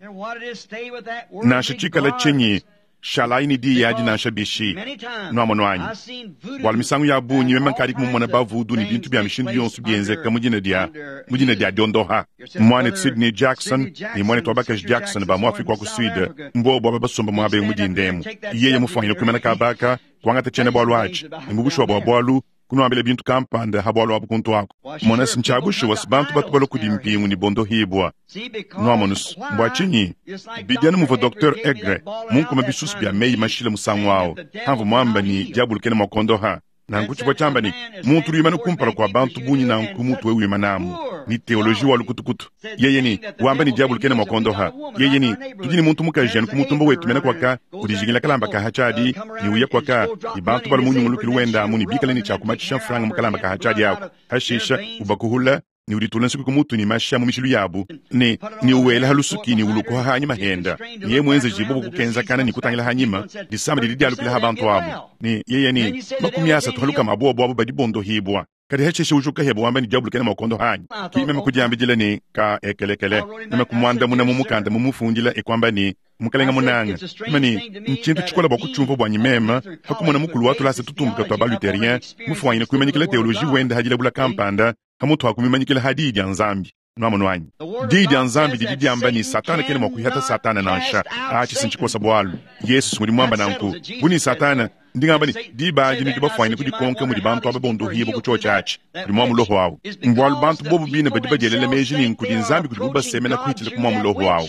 na chikala chenye shalai ni diyi aji na shabishi noamono anyi walmisangu ya bunyi memang kadi kumumona ba vudu ni bintu bia mishindu yonsu bienze ka mujina dia diondoha mwane Sydney Jackson ni mwane Tobakash Jackson ba mwafi kwa kuswida mbo baba basomba mwabe mujindemu yeye mufahino kumena kabaka kwangata chene bolwach mbubusho bwa bolu kuno ambele bintu kampanda habolo abukuntu wako mwana sinchabushi wasbantu batu balo kudimpingu ni bondo hibwa noamonus mbwachinyi bidiana muva Dr. Egre munku mabisus bia mei mashile musangu wao hanvu mwamba ni jabulu kene mwakondo ha na nkuchibwa chamba ni muntu ruyimana kumpala kwa bantu bunyi na nkumutu wewe imanamu ni teoloji wa lukutukutu yeye ni wamba ni jabulu kene mwakondo ha yeye ni tujini muntu mukajani kumutumba wetu mena kwaka kudijigila kalamba kahachadi ni uya kwaka ni bantu balo munyu mulukili wenda muni bikale ni chakumachisha franga mukalamba kahachadi yako hashisha ubakuhula ni uditula nsiku kumutu ni masha mumishilu yabu ni uwela halusuki ni uluko hanyi mahenda ni ye mwenze jibobo kukenza kana ni kutangila hanyima di sama di dialu kila habantu wabu ni yeye ni makumiasa tuhaluka mabobo wabu badi bondo hibwa kadi hacheshe ujuka hebo wamba ni jabulu kene makondo hanyi kime mekujambi jile ni ka ekelekele nime kumwanda muna mumukanda mumufunjila ekwamba ni mukalenga munanga mani nchintu chikola bwa kuchumva bwa nyimema hakumona mukulu watu lase tutumbuka twa baluterien mufwanyine kuimanyikila teoloji wenda hajila bula kampanda hamutu hakumimanyikila hadidi ya nzambi noamono anyi didi ya nzambi didi amba ni satana kene mwakuhata satana nansha achi sinchikosa bwalu yesu ngudi mwamba nanku buni satana ndingamba ni dibaji ni dibafwanyine kudikonke mudi bantu ababondo hibo kuchocha achi kudi mwamu loho wawo mbwalu bantu bobu bine badibajelele mejini nkudi nzambi kudi buba semena kuhitile kumwamu loho wawo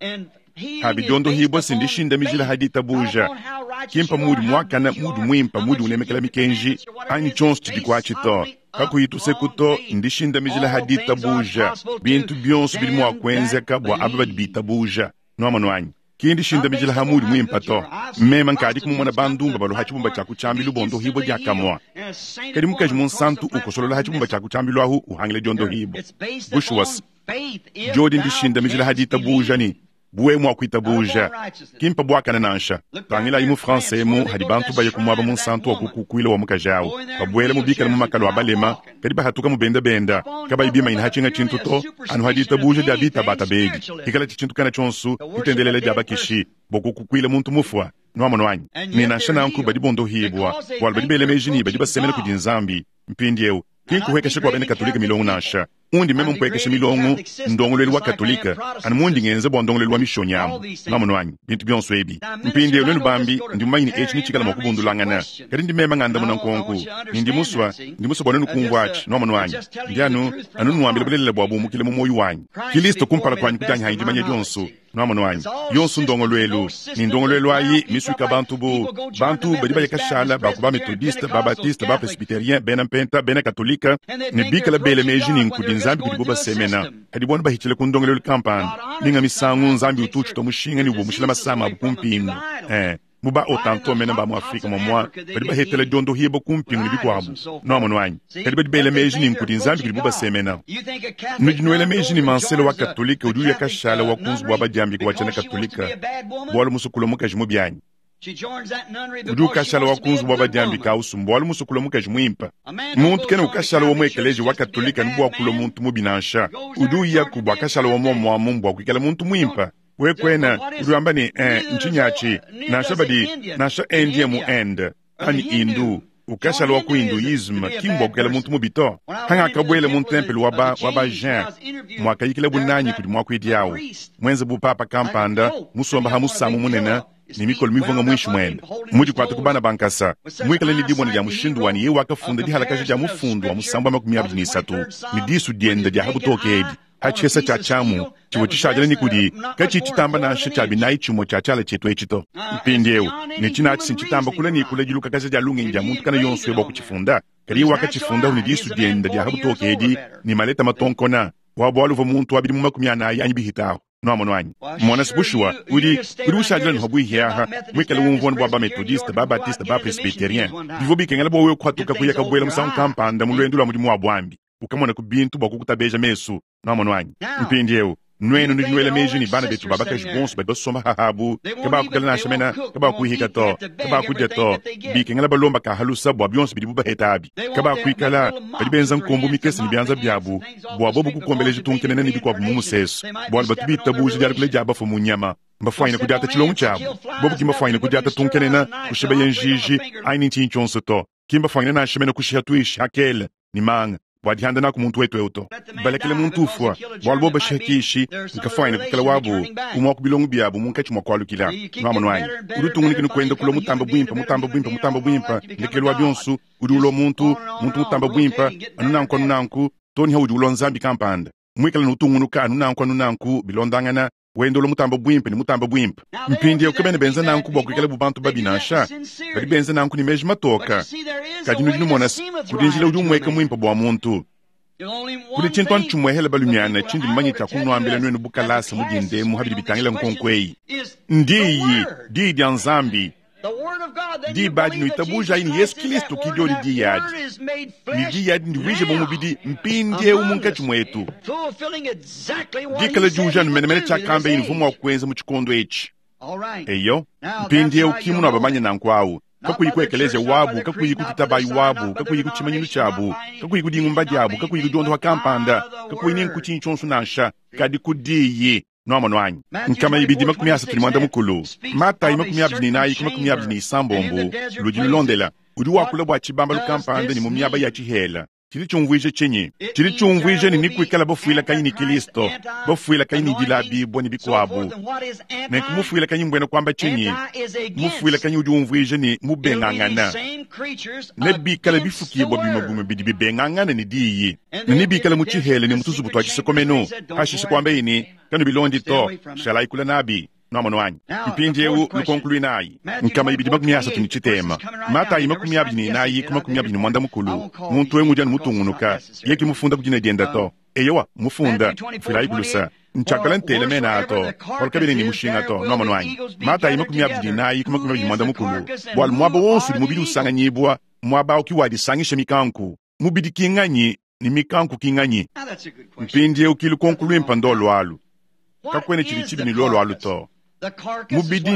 habidondo hibo sindishinda mijila hadita buja kimpa mudi mwakana mudi mwimpa mudi unemekela mikenji ani chonsu chidikwachi to kakuyitu sekuto ndishinda mijila hadita buja bintu byonsu bili mwakwenzeka bwa ababadi bita buja noamono anyi kindi shinda mijila hamudi mwimpa to mema nkadi kumumona bandumba balo hachibumba chaku chambi lubondo hibo diakamwa kadi mukaji monsantu ukosolola hachibumba chaku chambi lwahu uhangile jondo hibo bushwas jodi ndishinda mijila hadita buja ni buwe mwakwita buja kimpa bwakana nansha tangila imu français mu hadi bantu baye kumwaba monsantu wakukukwila wa mukajawo babwele mubikala mumakalo abalema kadi bahatuka mubenda benda kaba ibima ina hachinga chintu to anu hadita buja dia bita bata begi kikala chintu kana chonsu utendelele dia bakishi bokukukwila muntu mufwa noamono anyi ni nansha nanku badi bondo hibwa wal badi bele mejini badi basemena kujinzambi mpindieu kinku hekeshe kwa bene katolika milongu nasha undi meme mpwekeshe milongu ndongolelu wa katolika anu mundi ngenze bwa ndongolelu wa mishonyamu namono anyi bintu byonso ebi mpindi lelu bambi ndi mayini echi ni chikala makubundu langana kadi ndi meme nganda muna nkonku ndi muswa bwanenu kungwachi namono anyi ndi anu nuambile bulele bwa bumu kile mumoyu wanyi Kristo kumpala kwanyi kutanyi haindi manye jonsu namono anyi yonsu ndongolelu ni ndongolelu ayi misuika bantu badi baye kashala bakuba metodiste babatiste ba presbyterien bena mpenta bena katolika ni bikala bele mejini nkudi nzambi kudi boba semena kadi bona bahitile kundongolelu kampani ninga misangu nzambi utuchu to mushinga ni bomushila masama abukumpingu muba otanto mena ba mu Afrika momwa badi bahitile dondo hibo kumpingu ni bikwabu noamono anyi kadi badi bele mejini nkudi nzambi kudi boba semena nujinuele mejini manselo wa katolika udu ya kashala wa kunzu bwaba jambi kwa chana katolika bwala musukulo mukaji mubyanyi udu kashala wa kunzu bwaba jambi kausu bwala musukulo mukaji mwimpa muntu kena ukashala wa mwekeleji wa katolika nubwa kulo muntu mubinansha udu ya kubwa kashala wa mwa mbwa kukela muntu mwimpa wekwena udu ambani nchinyachi nasha endie mu end ani indu ukashala wa kuhinduism kimbwa kukela muntu mubito hanga kabwele muntu tempele waba Jean mwaka yikile bunanyi kudi mwakwidi yawo mwenze bupapa kampanda musomba hamusamu munena ni mikolo mivonga mwishu mwenda mudi kwatu kubana bankasa mwikale ni dibona dia mushindu wani yewa kafunda di halakaje dia mufundu wa musamba makumi abiri nisatu ni disu dienda dia habutoke edi achesa cha chamu chiwo chishajala ni kudi kachi chitamba na shichabi na ichumo cha chala chetu echito mpindeu ni china atisi chitamba kule ni kule jiluka kaza jalungi nja muntu kana yonsu ebo kuchifunda kari waka chifunda huni disu dienda dia habu toke edi ni maleta matonkona wabu vo muntu wabidi mumakumyana yanyi bihitao no amonwanyi mwana sibushwa uri ushajala ni hobu hiaha mwekele wumvoni bwa methodiste ba baptiste ba presbyterien bivobi kengela bo we kwatuka kuyaka bwela musangu kampanda mulwendula muri mwabwambi ukamona kubintu bakukutabeja mesu no amonwanyi mpindeu nwenu ni yuele meji ni bana betu babaka jibonsu ba dosoma hahabu kaba kugala na shamena kaba kuhikato kaba kujeto bikengela balomba ka halusa bwa bionsu bidibuba hetabi kaba kuikala badibenza nkombo mikesi ni bianza byabu bwa bobu kukombeleje tunkenene ni bikwa mumusesu bwa batubi tabuji dal kule jaba fo munyama mbafaina kujata chilongu chabu bobu kimbafaina kujata tunkenena kusheba yenjiji aini chinchonso to kimbafaina na shamena kushihatuishi hakele ni manga wadihanda na kumuntu wetu euto balekele muntu ufwa walbo bashakishi nkafaina kukala wabu umwa kubilongu byabu munkachi mwakwalo kila nwamanwanyi urutungu nikinu kwenda kulo mutamba bwimpa ndekele wabyonsu udulo muntu mutamba bwimpa anunanku toni hauji ulo nzambi kampanda mwikala nutungu nuka anunanku bilondangana wendo lo mutamba bwimpa mpindi ukabene benza nanku bwakwikala bubantu babinasha bali benza nanku ni meji matoka kadinu dinu monas kudinjila udumweka mwimpa bwa muntu kuli chintu anchumwehela balumiana chindi mmanyi chakunwambela nwenu bukalasa mujinde muhabidi bitangela nkonkwei ndiyi di anzambi di baji no itabuja ini Yesu Kristo kidoli di yadi ni di yadi ndiwije bomubidi mpindi umunkachi mwetu di kala juja numenemene chakambe ini vumu wakwenza muchikondo echi eyo mpindi ukimu na babanya nankwawu kakuyiku ekeleze wabu kakuyiku titabayi wabu kakuyiku chimanyinu chabu kakuyiku dingumba diabu kakuyiku dondo wakampanda kakuyini nkuchinchonsu nasha kadi kudiyi noamanwanyi nkama ibidi makumi asatu mwanda mukulu mata imakumi abjini nayi kumakumi abjini sambombo lujini londela udi wakula bwa chibamba lukampanda ni mumiaba ya chihela chili chumvwije ni nikuikala bofuila kayini Kristo bofuila kayini dilabi boni bikwabu ne kumufuila kanyi mbwena kwamba chenyi mufuila kanyi udi umvwije ni mubengangana ne bikala bifuki bo bimabume bidi bibengangana ni diyi ni bikala muchihele ni mutuzubutu wa chisekomeno hashishi kwamba ini kanu bilondi to shalai kula nabi noamanwanyi mpindi eu nukonklui nayi nkama ibidi makumi asatu ni chitema mata imakumi abjini nayi kumakumi abjini mwanda mukulu muntu wengujani mutungunuka yeki mufunda kujina dienda to eyowa mufunda mfila ikulusa nchakala ntele mena ato olkabine ni mushinga to noamanwanyi mata imakumi abjini nayi kumakumi abjini mwanda mukulu bwal mwaba wonsu di mubidi usanga nyibwa mwaba okiwadi sangisha mikanku mubidi kinganyi ni mikanku kinganyi mpindi eu kilu konklui mpandolo alu kakwene chilichibi ni lolo alu to mubidi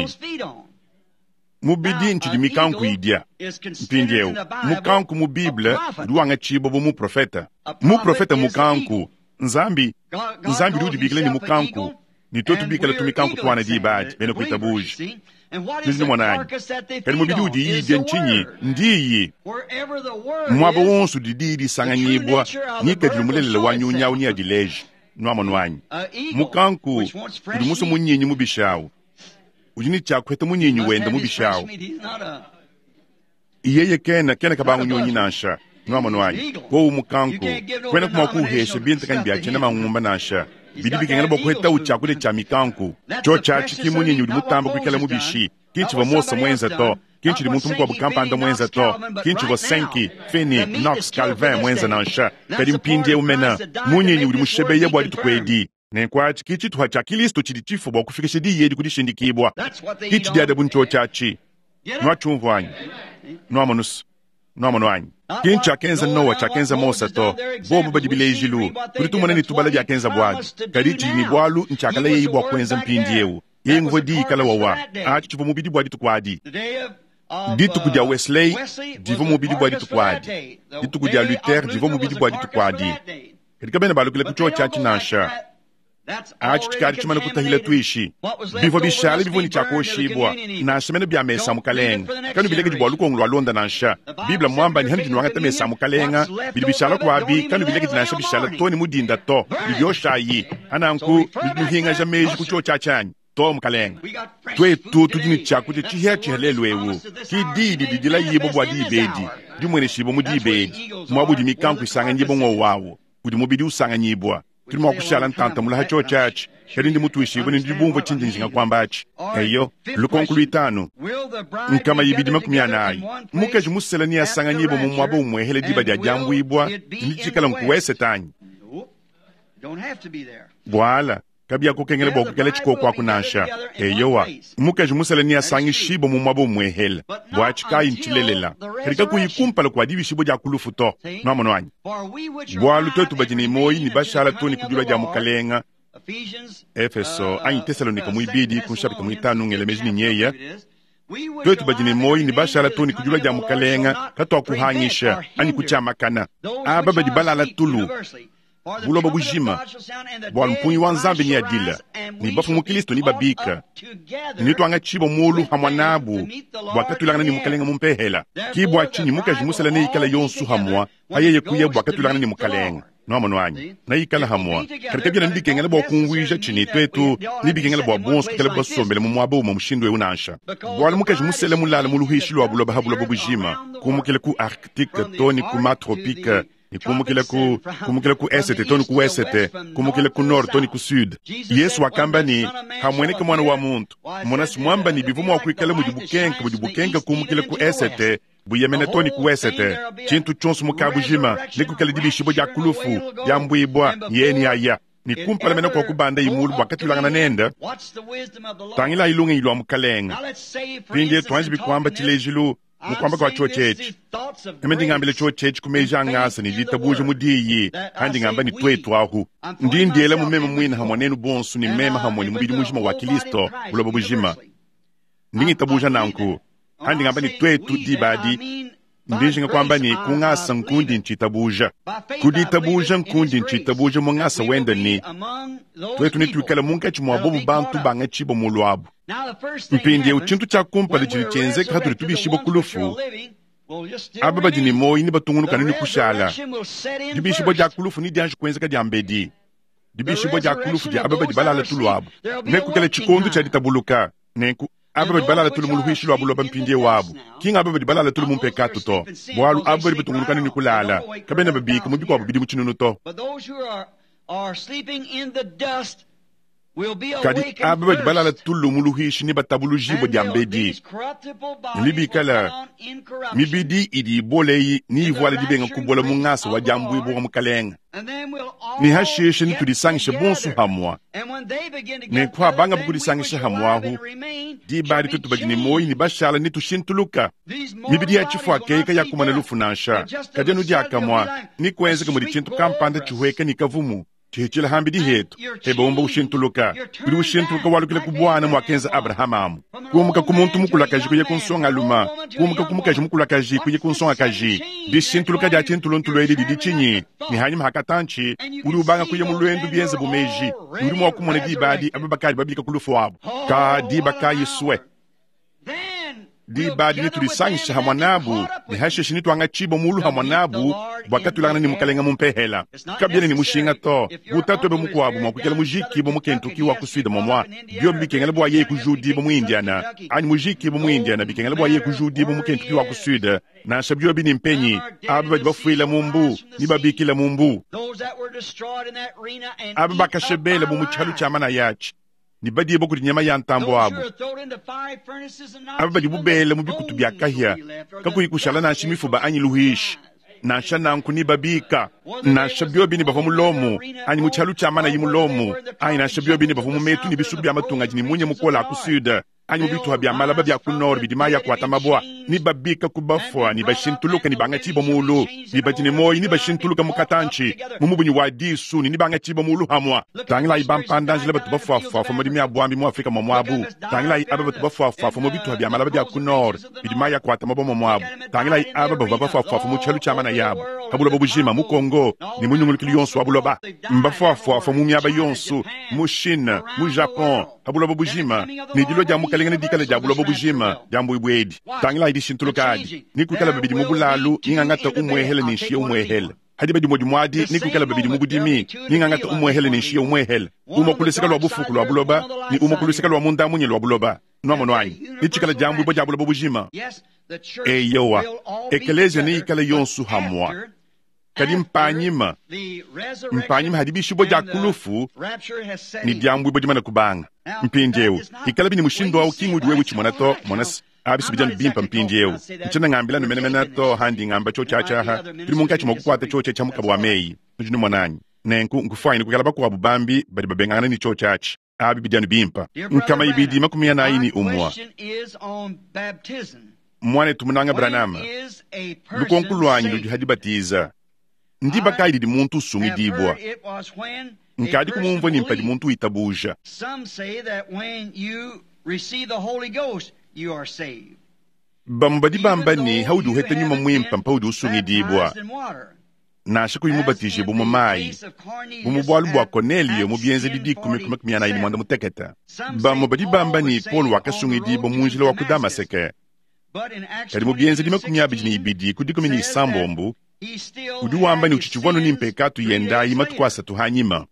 nchidi mikanku idia mpindeu mukanku mu Biblia duwanga chibo bo mu profeta mukanku nzambi dudi bigile ni mukanku ni totu bigile tumikanku twana di bad bene kuitabuji nizini mwananyi kani mubidi udi idia nchinyi ndiyi mwabo wonsu didi sanganyibwa nika dilumulela wanyunyao ni adileji nwamanwanyi mukanku udi muso munyinyi mubishawu ujini chakweta munyinyi wenda mubishawu iyeye kena kabangu nyonyi nasha nwamanwanyi wo mukanku kwena kumakuhesha binta kanyi byachena mangumba nasha bidi bikengela bokweta uchakule cha mikanku cho chachi kimunyinyi udi mutamba kwikala mubishi kinchi vamosa mwenza to kinchi di muntu mukwa bukampanda mwenza to kinchi va senki fini nox calvin mwenza nansha kadi mpindi umena munyinyi udi mushebe yebo adi tukwedi nenkwachi kichi tuha cha Kristo chidi chifo bwa kufikisha di yedi kudishindikibwa kichi di adabu ncho chachi nwachumvwanyi nwamanwanyi kinchi akenza nowa chakenza mosa to bobo badibile ijilu kulitumana ni tubala dia kenza bwadi kadi chini bwalu nchakala yeyi bwa kwenza mpindi yewu yeyi ngwedi kala wawa achi chivo mubidi bwadi tukwadi ditu kudia Wesley divo mubidi bwadi tukwadi ditu kudia Luther divo mubidi bwadi tukwadi kadikabene balukile kucho chachi nasha achi chikari chimana kutahila tuishi bivo bishale bivo ni chakoshibwa nasha mene bia mesa mukalenga kanu bilege jibwa luko ngulwa londa nasha Biblia mwamba ni hani jinwangata mesa mukalenga bili bishala kwa bi kanu bilege jinasha bishala toni mudinda to bilyoshayi ananku bimuhinga jameji kucho chachani to mukalenga twe tu tujini chakuje chihya chihelelwewu kididi didila yibo bwadi bedi dimwene shibo mudi bedi mwabu dimikanku isanga nyibo ngwawawo kudi mubidi usanga nyibwa tuli mwakushala ntanta mula hacho chachi heri ndi mutu ishibu ndi bumvo chinjinjinga kwambachi eyo lukonkulu itanu nkama yibidi makumyanayi mukeji musela ni asanga nyibo mumwabo umwehele diba dia jambu ibwa ndi chikala nkuwese tanyi bwala kabia kukengele boku kele chiko kwa kunasha eyowa mukeji musela ni asanga shibo mumwabo umwehele bwachikayi nchilelela herika kuyikumpala kwa dibi shibo dia kulufu to noamono anyi bwalu twetu bajini moyi ni bashala toni kujula dia mukalenga Efeso anyi Tesalonika muibidi kunshapita muitanu ngelemezi ni nyeya twetu bajini moyi ni bashala toni kujula dia mukalenga katwa kuhangisha ani kuchamakana aba badi balala tulu buloba bujima bwa mpunyi wa nzambi ni adila ni bafu mukilisto ni babika ni twanga chibo mulu hamwanabu bwa katulangana ni mukalenga mumpehela kibwa chini mukaji musala ni ikala yonsu hamwa ayeye kuye bwa katulangana ni mukalenga noamono anyi na ikala hamwa karikabia na ndikengele bwa kungwisha chini twetu ni bikengele bwa bonsu kutele bwa sombele mumwabo umamshindwe unansha bwa mukaji musala mulala muluhishi lwa buloba habuloba bujima kumukele ku arktike toni kuma tropike ni kumukile ku esete toni ku esete kumukile ku nord toni ku sud Yesu akamba ni hamweneke mwana wa muntu mwana simwamba ni bivumo wakuikale mujibukenga kumukile ku esete buyemene toni ku esete chintu chonsu mukabujima nikukale dibishibo dia kulufu dia mbwibwa yeni aya ni kumpala mena kwa kubanda imulu wakati ulangana nenda tangila ilunga ilwa mukalenga pindi tuanji bikwamba chilejilu mukwamba kwa chochechi emendi ngambile chochechi kumeja ngasa ni ditabuje mudiyi handi ngamba ni twetu ahu ndi ndiela mumema mwina hamwanenu bonsu ni mema hamwani mbidi mujima wa Kristo ulobo bujima ndingi tabuja nanku handi ngamba ni twetu dibadi ndinjinga kwamba ni kungasa nkundi nchitabuja kuditabuja nkundi nchitabuja mungasa wenda ni twetu ni tuikala munkachi mwabobu bantu banga chibo mulwabu mpindi uchintu cha kumpala chili chenzeka hatuli tubishibo kulufu aba bajini moyi ni batungunuka nini kushala dibishibo dia kulufu ni dianji kwenzeka dia mbedi dibishibo dia kulufu dia aba badi balala tulwabu neku kele chikondu cha ditabuluka neku aba badi balala tulu muluhishi lwabu loba mpindie wabu kinga aba badi balala tulu mumpekatu to bwalu aba badi batungunuka nini kulala kabena babika mubiko wabu bidi muchinunu to kadi aba badi balala tulu muluhishi ni batabulujibo dia mbedi libikala mibidi idi boleyi ni ivoile dibenga kubola mungasa wa jambu ibo mukalenga ni hashishe ni tudisangishe bonsu hamwa ne kwa banga bukudisangishe hamwahu di bari tutubajini moyi ni bashala ni tushintuluka mibidi ya chifu akeika ya kumane lufunasha kadenu di akamwa ni kwenze kumudi chintu kampanda chuhweka ni kavumu chihichila hambi di hetu heba umba ushintuluka kudi ushintuluka walukile kubwana mwakenza Abrahamamu kumuka kumuntu mukula kaji kuye kunsonga luma kumuka kumukaji mukula kaji kuye kunsonga kaji di shintuluka dia chintuluntulo edi di chinyi ni hanyima hakatanchi uli ubanga kuye muluendu bienze bumeji uli mwa kumone di badi ababakari babika kulufu wabu ka di bakayi swe di badi ni tulisangisha hamwanabu ni hashishi ni tuanga chibo mulu hamwanabu wakati ulangana ni mukalenga mumpehela kabyene ni mushinga to butatu ebe mukwabu mwakukela mujiki bo mukentuki wa kuswida momwa byo bikengele bwa ye kujudi bo mu Indiana ani mujiki bo mu Indiana bikengele bwa ye kujudi bo mukentuki wa kuswida na shabyo bini mpenyi aba bafuila mumbu ni babikila mumbu aba bakashebele bo muchalu chamana yachi ni badi boku nyama ya ntambo abu abadi bubele mubikutu bya kahia kakuyikushala na shimifu ba anyi luhish na shana nkuni babika na shabyo bini bavu mulomu anyi muchalu chamana yimulomu anyi na shabyo bini bavu mumetu ni bisubi amatunga jini munye mukola akusuda anyi mubitu habya malaba bya kunor bidima ya kwatamabwa ni babika kubafwa ni bashintuluka ni banga chibo mulu ni bajini moyi ni bashintuluka mukatanchi mumubunyi wadisu ni banga chibo mulu hamwa tangila ibampandanjile batu bafwa fa modimi abwambi mu Afrika momwabu tangila ababa bafwa fa mubitu habya malaba bya kunor bidima ya kwatamabwa momwabu tangila ababa bafwa fa mu chelu chamana yabo kabula bobujima mu Kongo ni munyumulikili yonsu abuloba mbafwa fa mu myaba yonsu mu China mu Japon abula bobujima ni dilo jamu kalengene dikale jabula bobujima jambu ibwedi tangila idi shintulukadi ni kukala babidi mubulalu ngangata umwehele ni shiye umwehele hadi badi modimwadi ni kukala babidi mubudimi ngangata umwehele ni shiye umwehele umakulisika lwa bufuku lwa buloba ni umakulisika lwa mundamunye lwa buloba nomono anyi ni chikala jambu ibo jabula bobujima eyowa ekeleze ni ikala yonsu hamwa kadi mpanyima hadi bishibo ja kulufu ni diambu ibo mana kubanga mpinjeu ikala bini mushindo au kingu duwe wichi monato monas abisi bijanu bimpa mpinjeu nchina ngambila no mena to handi ngamba cho chacha ha tuli mungachi mokukwata cho cha mukabu wa mei njuni monanyi nenku nkufaini kukala bako wabubambi badi babengana ni cho chachi abi bijanu bimpa nkama ibidi makumia na ini umwa mwane tumunanga branama lukonkulwanyi ludi hadi batiza ndiba kaidi di muntu sungi dibwa nkadi kumumvo ni mpadi muntu itabuja bambadi bambani haudu heta nyuma mwimpa mpaudu usungi dibwa na shiku imubatije bumu mai bumu bwalu bwa Cornelio mubienze didi kumikumiana ini mwanda muteketa bambadi bambani Paul wakasungi dibwa munjila wa kudama seke kadi mubienze dima kumyabijini ibidi kudikumini sambombu udu wamba ni uchichuvano ni mpekatu yenda imatukwasa tuhanyima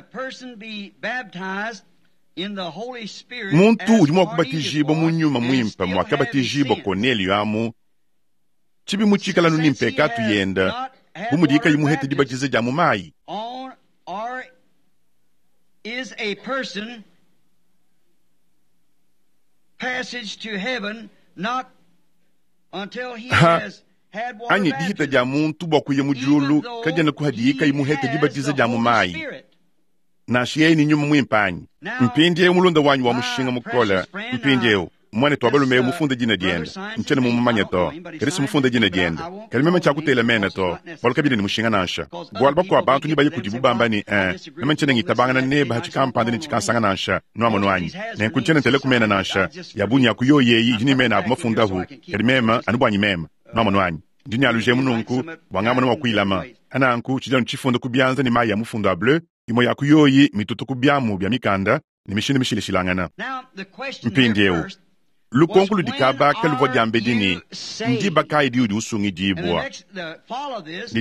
muntu udimu wakubatijibo munyuma mwimpa mwakabatijibo Cornelio amu chibi muchikala nuni mpekatu yenda bumudika imuhete dibatize jamu mai is a person passage to heaven not until he has anyi dihita jamu ntubwa kuye mujulu kajana kuhadika imuhete dibatize jamu mai na shiye ni nyuma mwimpanyi mpinje mulonda wanyu wa mushinga mukola mpinje mwane twabalu me mufunde jina dienda nchene mumanya to kerisi mufunde jina dienda kalimema chakutela mena to walkabide ni mushinga nansha gwalba kwa abantu ni baye kudibu bambani mema nchene ngitabanga na neba hachikampande ni chikansanga nansha nwa mwanyi ne kunchene tele kumena nansha yabunya kuyoye yini mena abumafunda hu kalimema anubwanyi mema nwa mwanyi ndinya aluje mununku wangama na wakuilama ananku chijano chifundo kubyanza ni maya mufunda bleu imo yakuyoyi mitutu kubyamu bya mikanda ni mishini mishile shilangana mpindeu lukonkulu dikaba kaluvo diambedini ndi bakai di udu usungi dibwa ni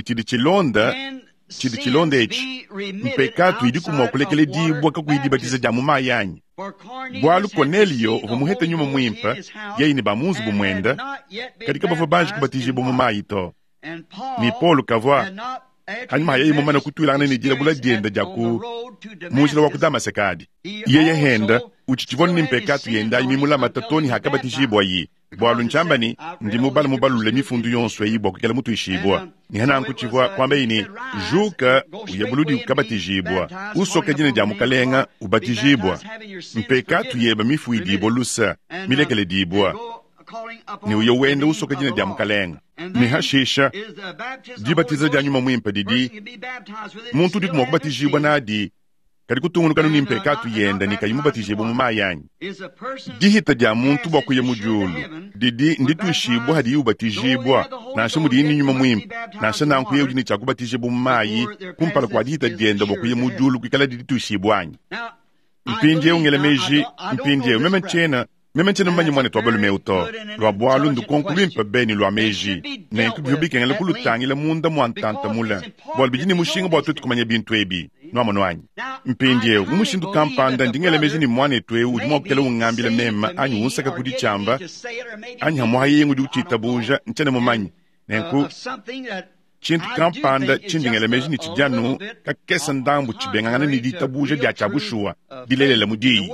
chidi chilonda echi mpekatu idi kumokulekele dibwa kakuidibatiza jamu mayanyi bwalu Cornelio vumuhete nyuma mwimpa yeyi ni bamuzi bumwenda katika bafabaji kubatije bumu maito ni Paul kavwa hanyuma yeyi mumana kutuilana ni jila bula dienda jaku mujila wakudama sekadi yeye henda uchichivoni ni mpekatu yenda imimula matatoni hakabatishibwa yi bwalu nchambani ndi mubalu le mifundu yonswe yibwa kukela mutu ishibwa ni hana nkuchivwa kwamba ini juka uyabuludi ukabatishibwa usoka jine jamu kalenga ubatishibwa mpekatu yeba mifu idibwa lusa milekele dibwa ni uye wende usoka jine jamu kalenga ni hashisha dibatiza janyuma mwimpa didi muntu diku mwakubatishibwa nadi kadi kutungunuka nuni mpekatu yenda ni kayimubatishibwa mumayanyi dihita ja muntu bakuye mujulu didi nditu ishibwa hadi ubatishibwa nashe mudini nyuma mwimpa nashe nankuye ujini chakubatishibwa mumayi kumpala kwa dihita jenda bakuye mujulu kikala didi tu ishibwanyi mpinje ungelemeji mpinje memenchena mmanyi mwane twabalu meuto lwa bwalu ndukonkulimpa beni lwa meji nenku byubikengele kulutangile munda mwantanta mula bwalu bijini mushinga bwa tutu kumanya bintu ebi nwamanwanyi mpinje umushindu kampanda ndingele meji ni mwane twe udimwa kukele ungambile mema anyi unsaka kudichamba anyi hamuha yengu di uchita buja nchene mumanyi nenku chintu kampanda chindingele meji ni chijanu kakesa ndambu chibengangana ni ditabuja dia chabushua dilelela mudiyi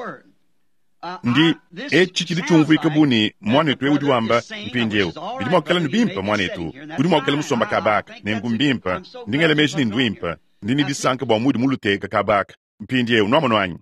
ndi echi chidi chumvu ikabuni mwanetu eudi wamba mpinjeu bidima wakala nubimpa mwanetu udima wakala musomba kabaka nengu mbimpa ndingele meji ni ndwimpa ndini disanka bwa mudi muluteka kabaka mpinjeu nwamanwanyi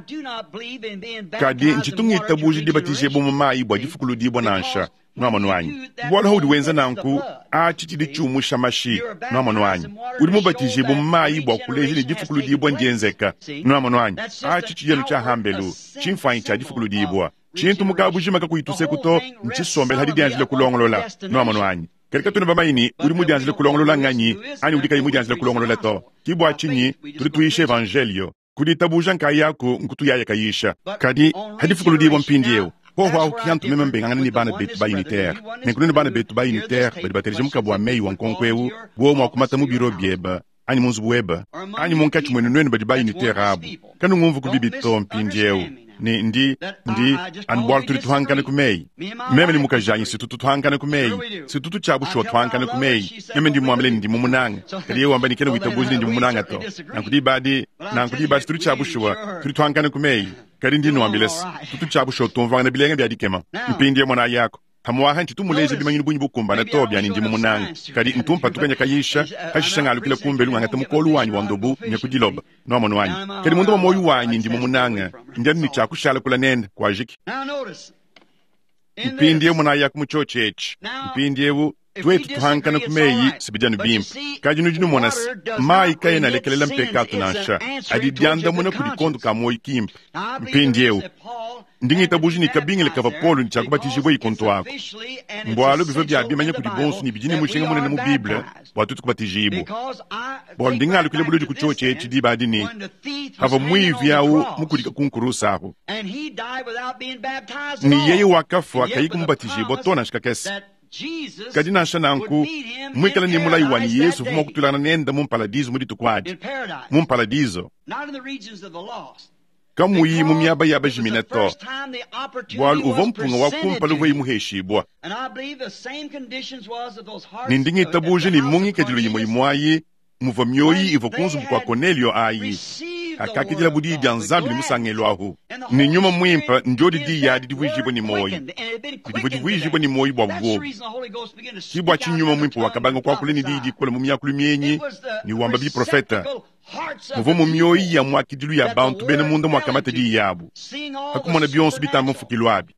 kadi nchitungi itabuji dibatije bomu mai bwa jifukulu dibwa nansha nwamanwanyi bwala haudi wenza nanku chidi chumu shamashi nwamanwanyi udima batije bomu mai bwa kuleji ni jifukulu dibwa njenzeka nwamanwanyi chichi yelu cha hambelu chimfanyi cha jifukulu dibwa chintu mukabujima kakuituse kuto nchisombela hadi dianjile kulongolola nwamanwanyi kalika tuna bamaini udima dianjile kulongolola nganyi ani udika imu dianjile kulongolola to kibwa chinyi tuituishe evangelio kuditabuja nkayako nkutu yaya kayisha kadi hadi fukulu dibwa mpindieu ho ukiantu meme mbengangana ni bana betu ba unitaire nenkuleni bana betu ba unitaire badi baterije mukabwa mei wankonkweu bo mwakumata mubiro bieba ani munzu bweba ani munkachi mwenu badi ba unitaire abu kanu ngumvu kubibito mpindieu ni ndi an bol tu tuhankana kumei meme ni mukajanyi situ tuhankana kumei situ tu chabu sho tuhankana kumei meme ndi muamele ndi mumunanga kadi wamba ni kene witabuzi ndi mumunanga to nankudi badi tu chabu sho tu tuhankana kumei kadi ndi nuambeles tu chabu sho tonvanga bilenga bya dikema mpindi mwana yako hamwa hanchi tumuleze bimanyi bunyi bukumba na tobya ndi mumunanga kadi ntumpa tukanya kayisha hashishanga alukile kumbe lunga temukolu wanyi wandobu nyakudiloba no mwana wanyi kadi mundu moyo wanyi ndi mumunanga ndani ni chakushala kula nenda kwa jiki mpindi mwana yako muchochechi mpindi twetu tuhankana kumeyi sibijanu bimpa kaji nujinu monas mai kaya na lekelela mpekatu nansha adi dianda muna kudikondu kamoyi kimpa mpindi ndingi tabuji ni kabingile kava polo ni chakubatishi boi kontu wako mbwalo bifo bia bimanya kudibonsu ni bijini mushenga muna na mu biblia watu tukubatishi ibo bwalo ndinga alu kile bulu kuchoche chidi badini hava mwivi au mukudika kunkurusa hapo ni yeye wakafu akayiku mbatishi ibo tona shikakesi kadi nasha nanku mwikala ni mulai wani Yesu vuma kutulana nenda mumpaladizo muri tukwadi mumpaladizo kamuyi mumyaba yaba jiminato bwal uvompunga wakumpala uva imuheshibwa nindingi tabuje ni mungi kadilo yimoyimwayi muva myoyi ivokunzu bukwa Cornelio ayi akakidila budi janzambi ni musangelo ahu ni nyuma mwimpa njodi di yadi divujibo ni moyi divujibo ni moyi bwa bwo kibwa chinyuma mwimpa wakabanga kwa kuleni di kola mumyakulu myenyi ni wamba bi profeta muvo mumyoyi ya mwakidilu ya bantu bene munda mwakamata di yabu hakumona bionsu bitama mfukilwabi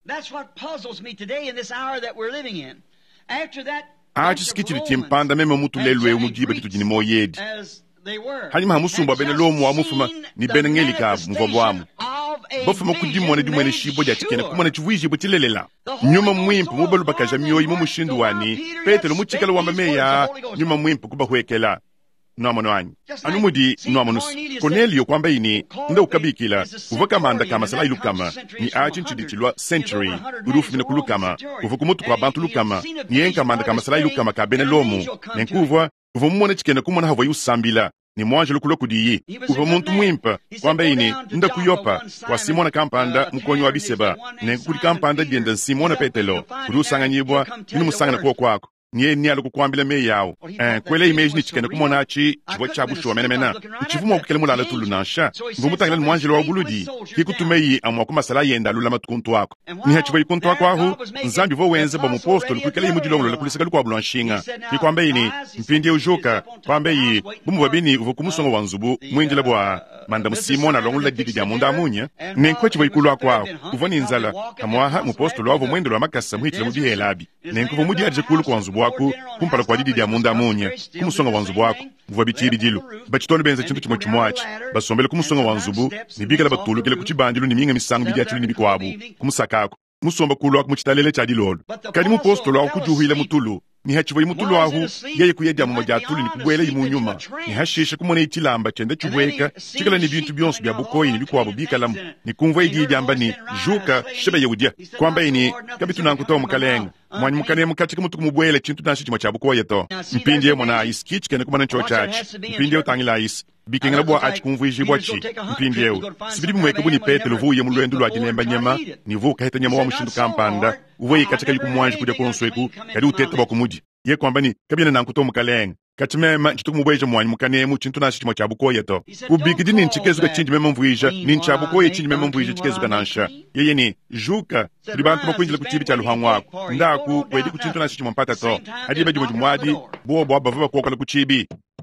achisikitili timpanda meme mutu lelwe umujiba kitu jini moyedi hanyuma hamusumba bene lomu wa mufuma ni bene ngeli kabu mvobwamu bofuma kudimone dimwene shibo ja chikene kumone chivuiji butilelela nyuma mwimpu mubalu bakaja myoyi mumushindu wani petelo muchikala wamba meya nyuma mwimpu kuba huekela nomono anyi anumudi nomonus Cornelio kwamba ini nda ukabikila uvaka manda kama sala ilukama ni achinchidichilwa century urufu mine kulukama uvukumutu kwa bantu lukama ni enka manda kama sala ilukama ka bene lomu nenkuvwa uvumone chikene kumona hava yusambila ni mwanje lukuloku diyi uvumuntu mwimpa kwamba ini nda kuyopa kwa Simona kampanda mkonyo wa biseba nenkukuli kampanda dienda Simona petelo urusanganyibwa inu musangana kuwa kwako niye nialo kukwambila me yawo kwele image ni chikene kumona chi chibwa chabu shwa mena uchivuma ukele mulala tulu nasha ngumutangila mwanjelo wa buludi kikutumeyi amwa kumasala yenda lula matukuntu wako ni hachiba ikuntu wako ahu nzambi vo wenze ba mupostoli kwikele imudilongo kulisika lukwa bulanshinga kikwamba ini mpindi ujoka kwamba yi bumu babini uvokumusongo wanzubu mwinjila bwa manda Simona longula didi dia munda amunya nenkwe chiba ikulu wako ahu uvoni nzala amwaha mupostoli wavo mwendelo wa makasa muhitile mudihe labi nenkwe mudi aje kulu kwa wanzubu wako kumpala kwa didi dia munda amunya kumusonga wanzubu wako vuva bitiri dilu bachitoni benze chintu chimwe chimwachi basombele kumusonga wanzubu nibikala batulukile kuchibandilu niminga misangu bidiachili nibikwabu kumusakako musomba kulu wako muchitalele cha dilolo kadi mupostolo wako kujuhile mutulu ni hachiva imutulu ahu yeye kuyedya mu majatulu ni kubwele imunyuma ni hashisha kumone ichilamba chende chubweka chikala ni bintu byonsu bya bukoyi ni bikwabo bikalamu ni kumva idijamba ni juka shebe yewudya kwamba ini kabitu nankutoa mukalenga mwanyi mukane mukatika mutu kumubwele chintu nashi chima cha bukoyi to mpindi ye mona ice kichikene kumana chochachi mpindi ye utangila ice bikengela bwa achi kumvuiji bwachi mpindi ye sibidi mweke buni pete luvuye mulwendu lwa jinemba nyama ni vuka heta nyama wa mushindu kampanda uwe katika liku mwanji kudia konsweku kadi utete bwa kumudi ye kwamba ni kabina nankutoa mukalenga katimema nchitu kumubweja mwanyi mukanemu chintu nashi chima cha bukoyi to ubikidi ni nchikezuka chinji mema mvuija ni ncha bukoyi chinji mema mvuija chikezuka nansha yeye ni juka ribantu makwinjila kuchibi cha luhangwako ndaku kwedi kuchintu nashi chima mpata to hadi baji mwadi buo bava kuokala kuchibi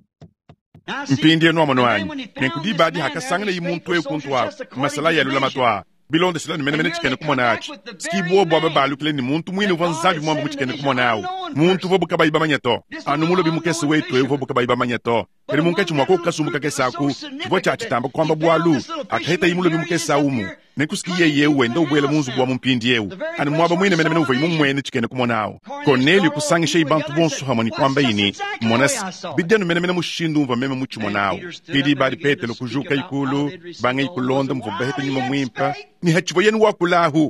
mpindi eno amono wanyi nenkudi badi hakasangana yimuntu ekuntu wako masala ya lula matwa bilonde sila mene chikene kumona achi skibo baba balukile ni muntu mwini uvanzabi mwambu mchikene kumona au muntu vobu kabaiba manyeto anumulo bimukesi wetu vobu kabaiba manyeto keri munkechi mwako kukasumuka kesaku vocha achitamba kwamba bwalu akahita yimulo bimukesi aumu nekuski yeye wenda ubwele munzu bwa mpindi yewu ani mwaba mwine mene uva imu mwene chikene kumona au Cornelio kusangisha ibantu bonsu hamani kwamba ini monas bidenu mene mushindu umva meme muchimona au kidi badi petelo kujuka ikulu bange ikulonda mvumba hete nyuma mwimpa ni hachivo yenu wakulahu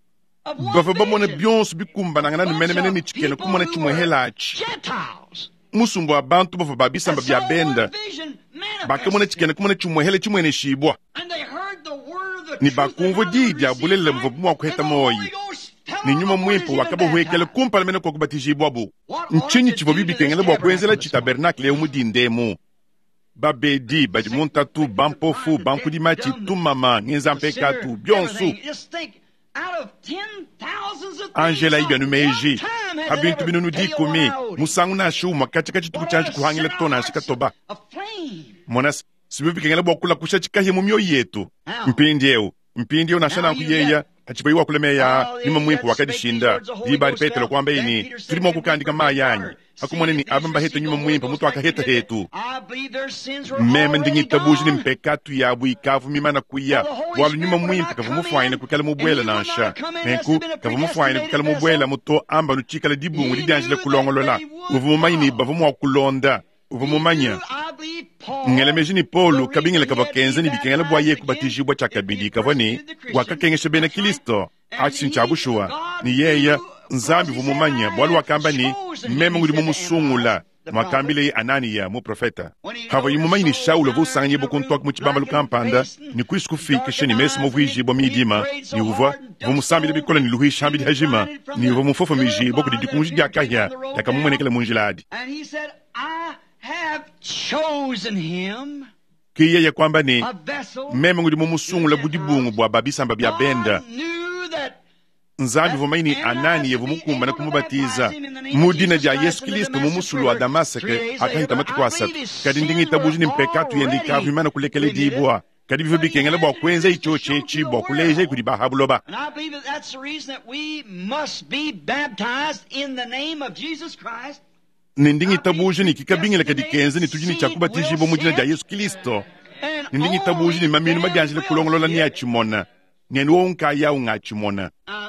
bava bamone byonsu bikumba nangana ni mene ni chikene kumona chimwe helachi musumbu abantu bava babisamba bya benda bakamona chikene kumona chumwehele chimwene shibwa ni bakumvu didya bulele mvubu mwa kuheta moyi ni nyuma mwimpo wakaba huekele kumpala mena kwa kubatijibwa bu nchinyi chivo bibi kengele bwa kwenzela chitabernakle umudindemu babedi bajimuntatu bampofu bankudimachi tumama ngenzampekatu byonsu Angela ibanu meji abintu binunu dikumi musangu na shuma katika chituku chanju kuhangile tona shikatoba monas sibibi kengele bwa kula kusha chikahi mumyo yetu mpindieu nashana kuyeya achipayiwa kulemeya nima mwimpo wakadishinda dibari petelo kwamba ini tulimo kukandika mayanyi akumwaneni abamba heta nyuma mwimpo mutu akaheta hetu meme ndingitabuji ni mpekatu yabu ikavu mimana kuya walu nyuma mwimpo kavumufuaine kukala mubwela nansha henku kavumufuaine kukala mubwela muto amba nuchikala dibungu didanjile kulongolola uvumumayini bavumu wa kulonda uvumumanya ngelemeji ni polu kabingele kabakenze ni bikengele bwa yeku batijibwa chakabidi kavani wakakengeshe bena Kristo achinchabushua ni yeya nzambi vumumanya bwalu wakamba ni meme ngudi mumusungula mwakambile anani ya mu profeta hava yimumanyi ni Shaulo vusanye bokuntwak muchibamba lukampanda ni kuiskufika sheni mesi muvijibwa midima ni uva vumusambile bikola ni luhishambi di hajima ni uva mufofo miji boku di dikunji diakahya yakamumwenekele munjiladi have chosen him kiye ya kwamba ni meme ngudi mumusungula budibungu bwa babisamba bya benda nzambi vumaini anani ye vumukumba na kumubatiza mudina ja Yesu Kristo mumusulu wa Damaseke akahita matukwasa kadi ndingita bujini mpekatu yendika vimana kulekele dibwa kadi bifu bikengele bwa kwenza icho chechi bwa kuleje kudi bahabuloba and I believe that's the reason that we must be baptized in the name of Jesus Christ nindingi tabuji ni kikabingile kadikenze ni tujini chakubatijibwa mujina ja Yesu Kristo nindingi tabuji ni maminu maganjile kulongolola ni achimona nyenwo unka ya ungachimona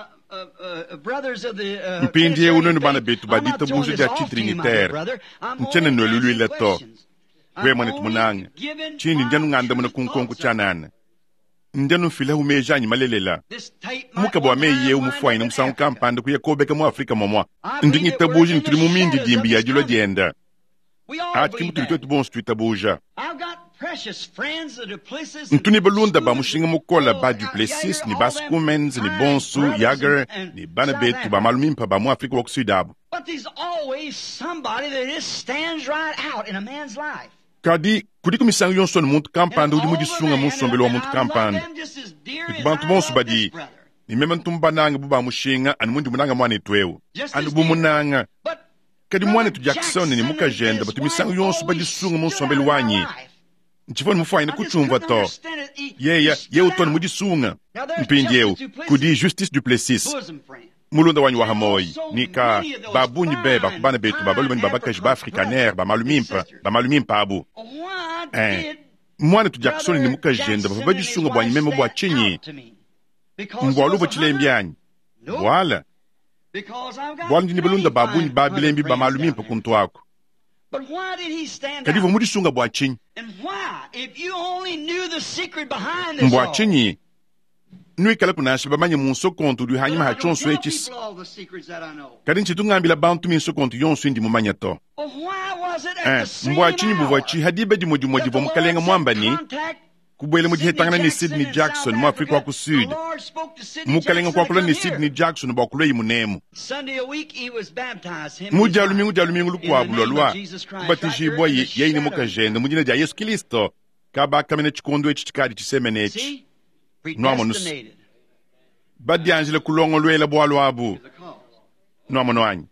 mpindie unoni bana betu badita buji ja chitrinitaire nchene nwelulu ileto we mwane tumunanga chini njanu nganda muna kunkonku chanana njanu fila humejanyi malelela muka bwa meye umufuwa ina musangu kampanda kuya kobeka mu Afrika momwa ndingi tabuji nturi mumindi dimbi ya jilo jenda ati kimu tulitotu bonsu tuitabuja ntuni balunda ba mushinga mukola ba Duplessis ni Baskumens ni Bonsu Yager ni bana betu ba malumimpa ba mu Afrika wak Sudabu kadi kudi kumisangu yonson muntu kampanda udi mudisunga musombelo wa muntu kampanda ikubantu bonsu badi ni meme ntumbananga buba mushinga anu mundi munanga mwane tweu anu bumunanga kadi mwane tu Jackson ni muka jenda batu misangu yonsu badisunga musombelo wanyi nchifoni mufuaine kuchumva to ye utoni mudisunga mpindieu kudi Justice Duplessis mulunda wanyi wa hamoyi nika babunyi beba kubana betu babalumeni babakaji ba afrikaner ba malumimpa abu mwana tu Jackson ni muka jenda babadisunga bwanyi meme bwa chinyi mbwaluvo chilembyanyi wala bwanyi ni balunda babunyi babilembi ba malumimpa kuntwako kadivo mudisunga bwa chinyi mbwa chinyi nuikala kunashi bamanye munso kontu du hanyuma hachonso echis kadi nchitungambila bantu minso kontu yonso indi mumanya to mbwa chinyi buvwa chi hadibe di moji vo mukalenga mwambani kubwele mujihetangana ni Sidney Jackson mu Afrika waku Sud mukalenga kwa kula ni Sidney Jackson bwa kula imunemu mujalumingu lukwabulolwa kubatishibwa yeini mukajenda mujina ja Yesu Kristo kaba kamene chikondo echi chikadi chisemenechi nwamonus badianjile kulongolwela bwalwabu nwamonwanyi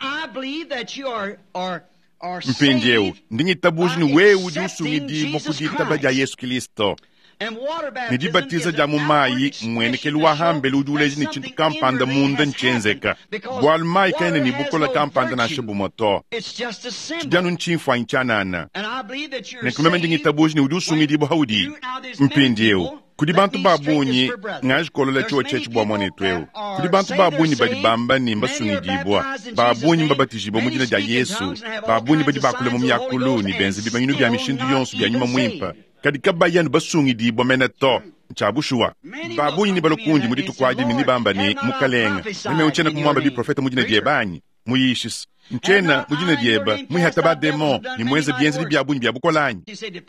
mpindieu ndingitabuji ni wewu di usungi di mokudita baja Yesu Kristo nidibatiza ja mumayi mwenekeli wa hambele ujuleji ni chintu kampanda munda nchenzeka bwal mai kaine ni bukola kampanda na shibu moto chijanu nchimfwa nchanana nekumeme ndingitabuji ni ujusungi di bohaudi mpindieu kudi bantu babunyi ngaji kolola chuo chechi bwa mwane tweu kudi bantu babunyi badi bamba ni mbasungi dibwa babunyi mbabatijibwa mujina ja Yesu babunyi badi bakule mu myakulu ni benzi bibanyinu bya mishindu yonsu bya nyuma mwimpa kadi kabayanu basungi dibwa meneto nchabushua babunyi ni balokundi muditu kwaje ni bamba ni mukalenga nime uchena kumwamba bi profeta mujina jebanyi muyishis nchena mujine dieba muhataba demo ni mwenze bienzi byabu byabukolanyi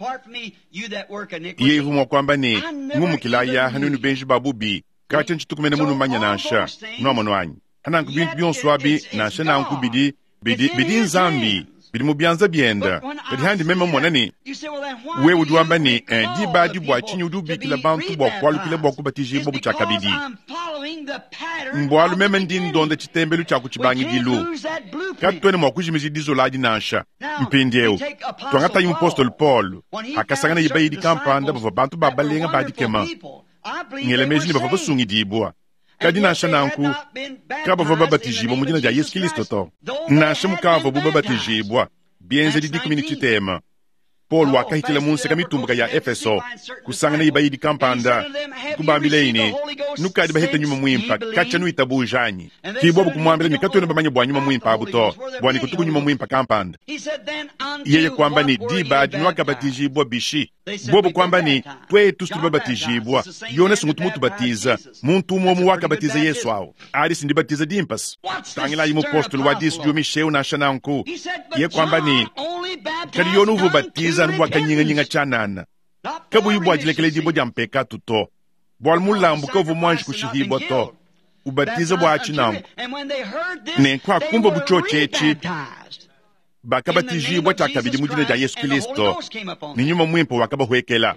yehu mo kwamba ni ngumukilaya hanunu benji babubi kachen chitukumene munu manya nasha no monwanyi hananku bintu byonswabi nasha nanku bidi nzambi bidi mubyanza byenda bidi handi mema monani we udwamba ni di badi bwa chinyu udubi kila bantu bwa kwalu kila bwa kubatiji bobu chakabidi mbwalu mema ndi ndonde chitembelu chaku chibangi dilu katwene mwa kujimizi dizoladi nasha mpindeu twangata yu apostol Paul akasangana yibayidi kampanda bwa bantu babalenga badi kema ngelemezi ni bwa sungi dibwa kadi nasha nanku kaba bwa batiji bomu jina ja Yesu Kristo to nasha mukava bwa batiji bwa bienze di community tema Paul wakahitila munse kamitumbuka ya Efeso kusangana yibayidi kampanda kubambileine nukadi bahita nyuma mwimpa kacha nuita bujanyi kibobu kumwambile ni katwene bamanya bwa nyuma mwimpa abuto bwani kutuku nyuma mwimpa kampanda yeye kwamba ni dibadi nwakabatijibwa bishi bobu kwamba ni twetu tubabatijibwa yone sungutumu tubatiza muntu umomu wakabatiza Yesu awo arisi ndibatiza dimpas tangila yimu postol wadis jumi sheu na shananku ye kwamba ni kadi yonu vubatiza nwaka nyinga chanana kabu yubu ajilekele dibo jampeka tuto bwal mulambu kavu mwanji kushihibwa to ubatiza bwa achinanku ne kwa kumba buchochechi bakabatijibwa chakabidi mujina ja Yesu Kristo ni nyuma mwimpo wakabahwekela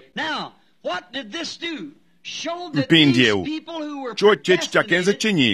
mpindieu chochechi chakenze chinyi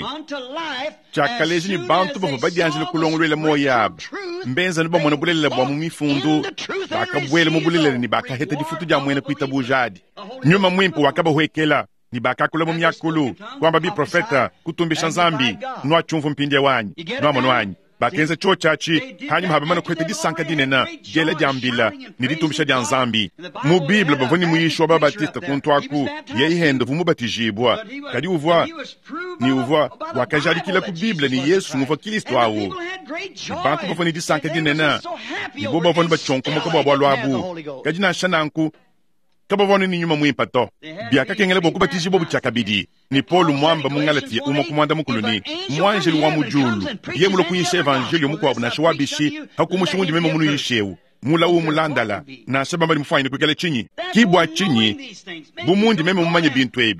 chakalezi ni bantu bava badyanjile kulongolwela moyaba mbenza ni bamona bulelela bwa mumifundu bakabwele mubulelele ni bakaheta difutu ja mwene kuita bujadi nyuma mwimpo wakabahwekela ni bakakula mu myakulu kwamba bi profeta kutumbisha nzambi nwa chumvu mpindie wanyi nwa mono wanyi bakenze chochachi hanyuma habamana kwete disanka dinena jela jambila niritumbisha dya nzambi mu Biblia bavoni muyishwa babatista kuntwaku yeyihende vumubatijibwa kadi uvwa wakajalikila ku Biblia ni Yesu muva Kristo awo bantu bavoni disanka dinena nibo bavoni bachonkomoka bwa lwabu kadi na shananku kabavoni ni nyuma mwimpato biaka kengele boku batijibwa buchakabidi ni Paul mwamba mungalati umokumwanda mukuluni mwanjeli wa mujulu ye mulo kuyisha evangelio mukwabu na shawabishi hakumushungundi mema munu yishewu mula uo mulandala na sabamba mfanyini kwekele chinyi kibwa chinyi bumundi mema mumanye bintu ebi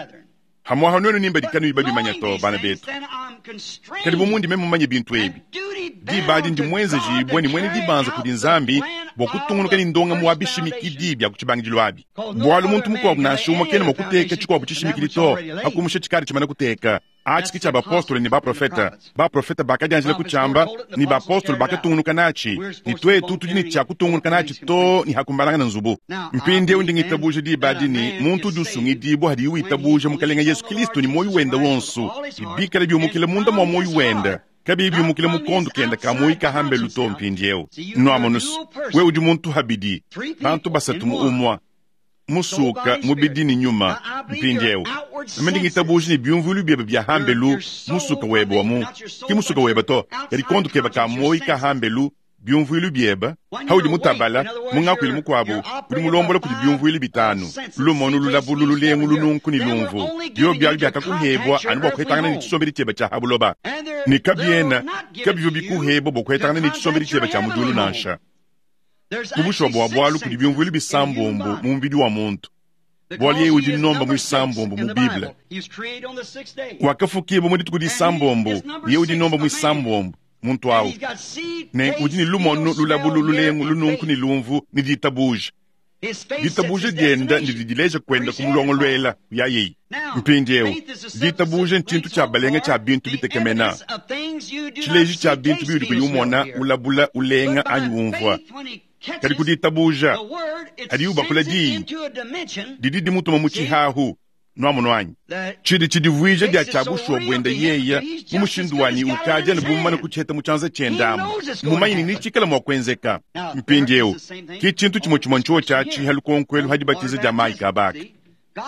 hamwa hanwenu nimba dikanu ibadu imanyato bana betu kadi bumundi mema mumanye bintu ebi di badi ndi mwenze jibwa ni mwene dibanza kudi nzambi bokutungunuka ni ndonga muwabishi mikidibya kuchibangijilwabi bwalu muntu mukwabu na shuma kene mokuteka chikwabu chishimikilito hakumushe chikari chimana kuteka achiki cha bapostoli ni baprofeta bakadyanjile kuchamba ni bapostoli bakatungunuka nachi ni twetu tujini cha kutungunuka nachi to ni hakumbalanga na nzubu mpinde undingi tabuje di badi ni muntu dusungi dibo hadi ui tabuje mukalenga Yesu Kristo ni moyu wenda wonsu ibikale biumukile munda mwa moyu wenda kabibi umukile mukondu kenda kamui kahambe luto mpindieu noamonus we udi muntu habidi bantu basatu umwa musuka mubidini nyuma mpindieu amendingi tabuji ni byumvulu bya hambelu musuka webo wamu ki musuka weba to yari kondu keba kamui kahambelu byumvulu byeba haudi mutabala mungakwili mukwabu uri mulombola kuti byumvulu bitanu lumonu lulabulu lulengu lununku ni lumvu byo byali byakakuhebwa anubwa kwetangana ni chisomberi cheba cha habuloba ni kabiena kabyo bikuhebwa bokwetangana ni chisomberi cheba cha mudulu nasha kubusho bwalu kuti byumvulu bisambombo mumbidi wa muntu bwaliye udi nomba mwisambombo mu Biblia wakafukibo mudi tukudi sambombo ye udi nomba mwisambombo muntu awo ne udi ni lumono lulabulu lulengu lununku ni lumvu ni ditabuje ditabuje ndidileje kwenda kumulongolwela yayi mpindieu ditabuje nchintu cha balenga cha bintu bitekemena chileji cha bintu biri kuyumona ulabula ulenga anyumva kadi kuditabuja adi ubakula didi mutuma muchihahu nwamunwanyi chidi vuija dia chabushwa bwenda yeya mumushinduwani ukaja na bumana kucheta muchanza chendamu mumayini nichikala mwakwenzeka mpindieu kichintu chimochimonchuo chachi halukonkwelu hadibatiza jamai kabaki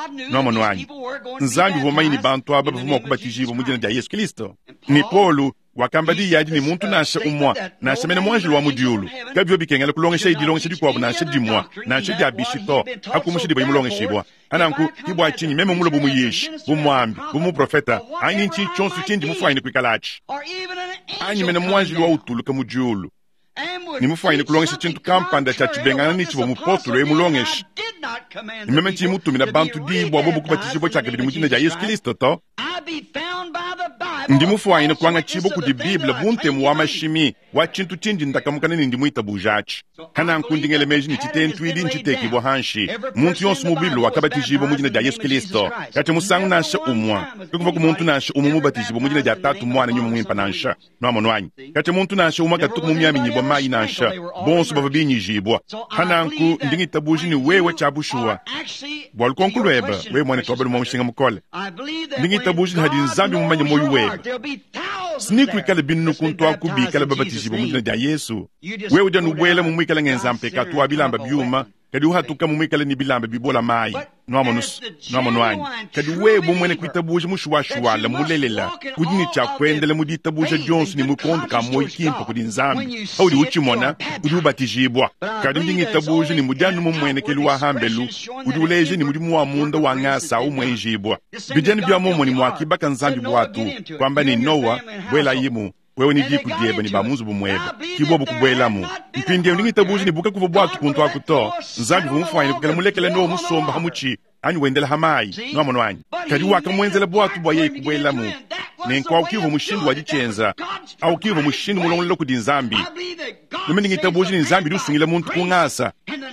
nwamunwanyi nzambi vumayini bantu aba bavuma kubatijibu mujina dia Yesu Kristo ni Polu wakamba di yaji ni muntu nashe umwa nashe mene mwanjili wa mudiulu kabyo bikengele kulongesha idilongesha dikwabu nashe dimwa nashe diabishito akumushi diba imulongesha ibwa ananku kibwa chinyi meme mulo bumu yeshi bumwambi bumu profeta aini nchi chonsu chinji mufaini kwikalachi aini mene mwanjili wa utulu kamudiulu ni mufaini kulongesha chintu kampanda cha chibengana ni chibo mupostolo emulongesha ni meme nchi mutumina bantu dibwa bobu kubatishibo chake bidi mujina ja Yesu Kristo to ndi mufaini kwanga chibo kuti Biblia buntemu wa mashimi wa chintu chinji ndakamukana ni ndimuita bujachi kana nkundingele meji ni chitentu ili nchiteki bo hanshi muntu yonsu mu Biblia wakabatishibo mujina ja Yesu Kristo kati musangu nasha umwa kukuva ku muntu nasha umumu batishibo mujina ja tatu mwana nyuma mwimpa nansha no amonwanyi kati muntu nasha umaka tuku mumyami nyibo mai nansha bonsu babinyi jibwa kana nku ndingita buji ni wewe chabushua bwal konkulweba we mwana tobelo mo mshinga mukole ndingita buji hadi nzambi mumanye moyu weba snikwi kale binu kuntu akubi kale babatishi bomujina ja Yesu wewe janu bwela mumwikala ngenzampe katwa bilamba byuma kadi uhatuka mumwikala ni bilamba bibola mai no amonwanyi kadi wewe bomwene kwitabuje mushuwashuwala mulelela kudini cha kwendele muditabuje Jones ni mukondu ka moyikimpa kudi nzambi awudi uchimona kudi ubatijibwa kadi ndingitabuje ni mujanu mumwene keli wa hambelu kudi uleje ni mudimu wa munda wa ngasa umwenjibwa bijani bya momo ni mwakibaka nzambi bwatu kwamba ni Noah bwela yimu wewe ni diku dieba ni bamuzu bumweba kibobu kubwelamu mpindi ndingitabuji ni buka kuvo bwatu kuntu akuto nzambi bumufanya kukala mulekele no musomba hamuchi ani wendela hamai no amonwanyi kadi waka mwenzela bwatu bwa yei kubwelamu nenkwa ukivo mushindu wajichenza au kivo mushindu mulongolelo kudi nzambi nume ndingitabuji ni nzambi lusungile muntu kungasa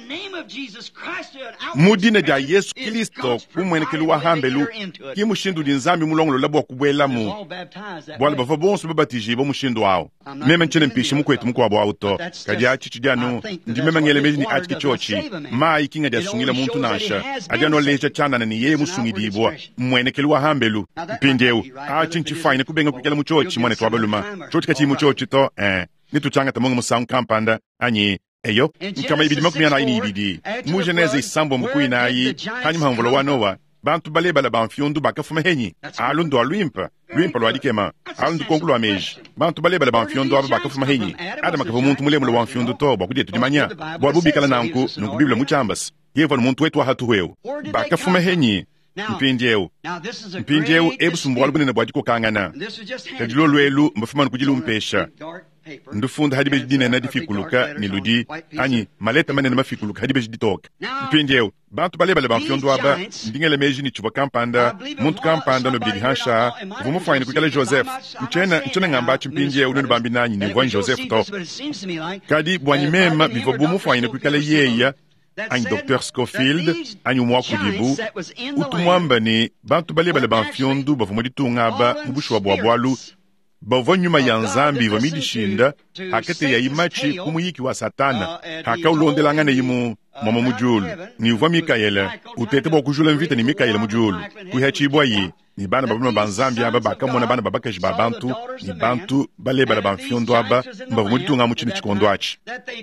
mudina ja Yesu Kristo kumwenekele wa hambelu kimushindu di nzambi mulongolo labo kubwelamu bwala bava bonso babatiji bo mushindu wao meme nchene mpishi mukwetu mukwa bwa auto kadi achichi janu ndi meme ngele meji ni achiki chochi mai kinga ja sungile muntu nasha ajano leja chana ni ye musungidi bwa mwenekele wa hambelu mpindeu achinchi fine kubenga kukela muchochi mwane twabeluma chochi kachi muchochi to nituchanga tamonga musangu kampanda anyi eyo nkama ibidi makumya na ini ibidi mujeneze isambo mkui na ayi kanyi mhamvolo wa Noa bantu balebala banfyondu bakafuma henyi alundu alwimpa lwa dikema alundu konkulu wa meji bantu balebala banfyondu aba bakafuma henyi ada makafu muntu mulemulo wa mfyondu to bakudye tudimanya bwa bubikala nanku nungu Biblia muchambas yeva muntu wetu wa hatu hueo bakafuma henyi mpindyeu ebusumbwala bunene bwajiko kangana kadilo lwelu mbafuma nkujilu mpesha ndufunda hadi beji dina na difikuluka niludi anyi maleta manene mafikuluka hadi beji ditoka mpindyeu bantu balebale banfyondo aba ndingele meji ni chuba kampanda muntu kampanda no bidi hansha vumufanya kukala Joseph nchena ngambachi mpindyeu nunu bambi nanyi ni vwani Joseph to kadi bwanyi mema bivo bumufanya kukala yeya anyi Dr. Scofield anyi umwakudibu utumwamba ni bantu balebale banfyondo bavumoditunga aba mubushu bwalu bava nyuma ya nzambi vamidishinda hakete ya imachi kumuyiki wa satana haka ulondelangane yimu mama mujulu ni uva Mikaela utete bwa kujula mvita ni Mikaela mujulu kuhachibwa yi ni bana babuma banzambi aba bakamona bana babakaji babantu ni bantu balebala banfyondo aba mbavumoditunga muchini chikondo achi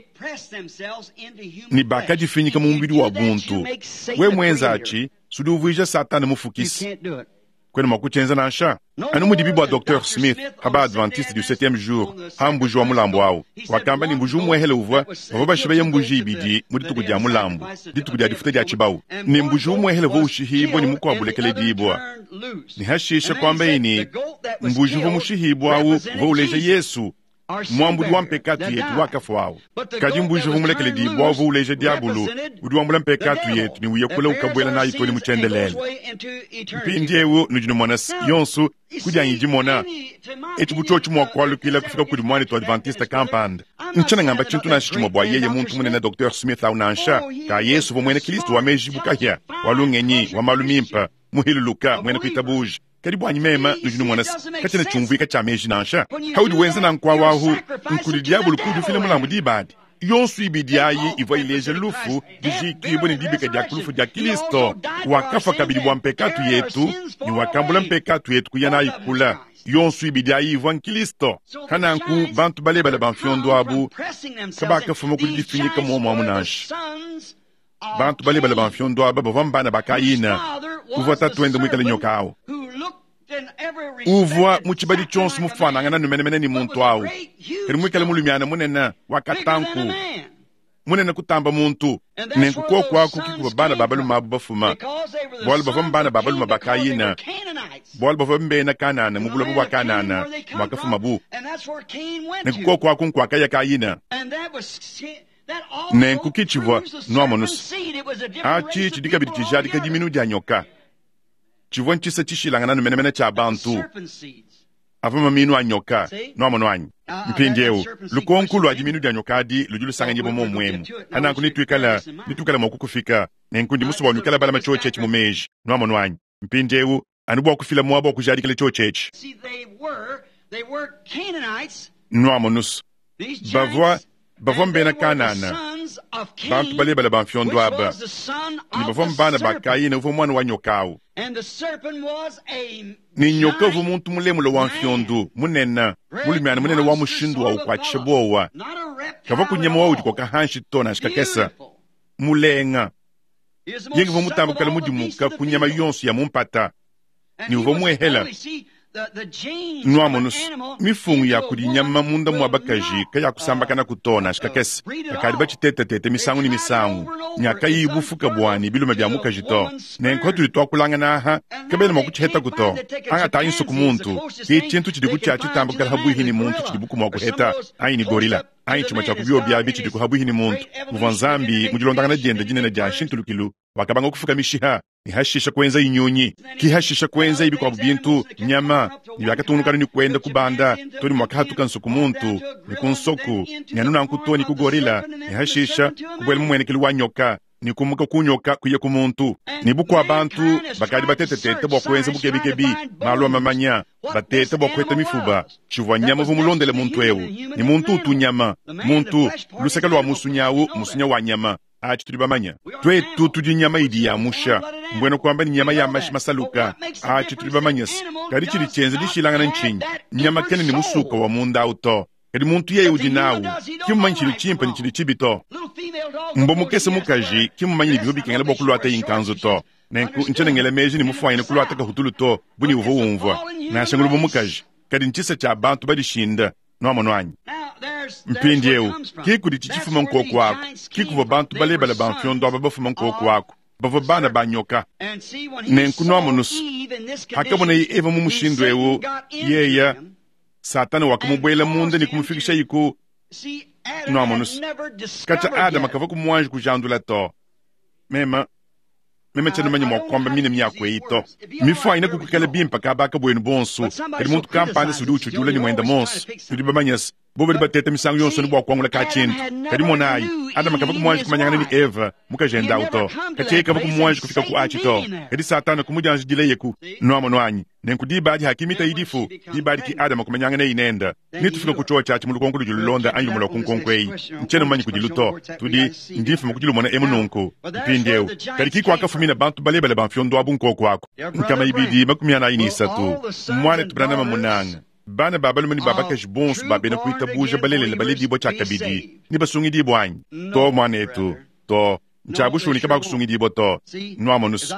ni bakaji finyika mumbidi wa buntu we mwenza achi sudi uvuija satana mufukisi kwenu makuchenza nansha anu mudibibu wa Dr. Smith haba Adventiste du 7e jour hambuju wa mulambo wao wakamba ni mbuju mwehele uvwa wavoba shibaya mbuju ibidi mudituku dia mulambo dituku dia difute dia chibau ni mbuju mwehele vo ushihibwa ni muko wabulekele diibwa ni hashisha kwamba ini mbuju vo mushihibwa vo uleja Yesu mwambudu wa mpekatu yetu wakafu wao kaji mbuju vo mulekele diibwa vo uleja diabulu udu wambula mpekatu yetu ni uyekule ukabwela na itoli muchendelele mpindyewo nujino mwana yonsu kudya njimona echibuchochi mwakwalu kila kufika kudi mwani to Adventiste kampanda nchana ngamba chintu na shichimo bwa yeye muntu munene Dr. Smith au nansha ka Yesu vo mwene Kristo wa mejibuka hia walungenyi wa malumimpa muhiluluka mwene kuitabuji karibu anyimema nujino mwana kachene chumvika cha meji nansha haudi wenza na nkwa wahu nkuli diabulu kudu file mulamu dibadi yonsu ibidiayi iva ileje lufu dijiki boni dibika dia kulufu dia Kristo wakafa kabili bwa mpekatu yetu ni wakambula mpekatu yetu kuyana ikula yonsu ibidiayi iva Kristo kananku bantu balebala banfyondo abu kabaka fumo kudifinyika mwomo amunash bantu balebala banfyondo abu bavambana bakayina kuvota twende mwikale nyokao uvwa muchibadi chonsu mufananga na mene ni muntu awu kedi mwikele mulumiana munena wakatanku munena kutamba muntu nenku kwaku kikuba bana babalu mabu bafuma bwala bafuma bana babalu mabakayina bwala bafuma mbena kanana mubula bwa kanana mwakafuma bu nenku kwaku nkwakaya kayina nenku kichivwa noamonus achi chidika bidi chijadika jiminu janyoka chivwa nchisa chishilangana mene cha bantu afuma minu anyoka noamono anyi mpinjewu lukonkulu ajiminu janyoka di lujulu sanga njebo mwemu ananku nituikala mwakukufika nenku ndi musu wanyukala bala macho chechi mumeji noamono anyi mpinjewu anubu kufila mwabo kujadikale cho chechi noamonus bavwa mbena kanana bantu bale bala banfyondo aba ni bavwa mbana bakayina uvo mwana wa nyokawu ni nyoka uvo muntu mulemu lo wanfyondo munena mulimiana munena wa mushindu wa ukwachebowa kava kunyema wa uji kwa kahanshi tona shikakesa mulenga yengi uvo mutambu kala mujimuka kunyema yonsu ya mumpata ni uvo muehela noamonus mifungu ya kudinyama munda mwabakaji kaya kusambakana kutona shikakesi akadiba chitete misangu ni misangu nyaka yibufuka bwani biluma bya mukajito nenko tulitwa kulangana aha kabele makucheta kuto anga tayinso kumuntu kichintu chidi kucha chitambukala habuhini muntu chidi buku mwakuheta ayini gorila ayi chuma cha kubyo bya bichi diku habuhini muntu uvanzambi mujilondangana jenda jinena ja shintulukilu wakabanga kufuka mishiha ni hashisha kwenza inyonyi kihashisha kwenza ibi kwa bintu nyama ni byakatunukana ni kwenda kubanda tori mwakahatuka nsuku muntu ni kunsoku nyanuna nkutoni kugorila ni hashisha kubwele mwene kiliwa nyoka ni kumuka kunyoka kuye kumuntu ni buku abantu bakadi batetetete bokwenza bukebi malwa mamanya batete bokweta mifuba chivwa nyama vumulondele muntu ewu ni muntu utunyama muntu luseka lwa musunya wa nyama achi tulibamanya twetu tudi nyama idi ya musha mbweno kwamba ni nyama ya mashi masaluka achi tulibamanyas kadi chili chenze dishilangana nchinyi nyama kene ni musuka wa munda auto kadi muntu yeye udinawu kimumanyi chili chimpa ni chili chibito mbo mukese mukaji kimumanyi biho bikengele bokulwata yinkanzo to nenku nchenengele meji ni mufwanyine kulwata kahutulu to buni uvo umva na shangulu bomukaji kadi nchisa cha abantu badishinda noamono anyi mpinjewu kikudi chichifuma nkoko wako kikuva bantu balebala banfyondo aba bafuma nkoko wako bava bana banyoka nenku noamonus hakabona yi eva mumushindo ewu yeya satana wakamubwela munda ni kumufikisha yiku noamonus kacha adama kava kumuwanji kujandula to mema chana manyi mwakwamba mine miyako eito mifwa ina kukukele bimpa kabaka bwenu bonsu kadi muntu kampande sudi uchujula ni mwenda monsu tudi bamanyas bobe batete misangu yonso ni bwakwangula kachintu kadi monayi adama kava kumwanji kumanyangana ni eva mukajenda auto kache kava kumwanji kufika ku achito kadi satana kumujanji dile yeku noamono anyi nenku dibadi hakimita idifu dibadi ki adama kumanyangana inenda nitufika kuchoa chachi mulukonku lujululonda anyu mula kunkonkweyi mchene manyi kujiluto tudi ndifu mukujulumona emununku mpindewu kadi kiku akafumina bantu balebale banfyondo abu nkoko wako nkama ibidi makumiana ini isatu mwane tubranama munanga bana babalu mani babakash bonsu babena kuita buja balele bale dibo chakabidi ni basungi dibo anyi to mwane etu to nchabushuni kaba kusungi dibo to noamonus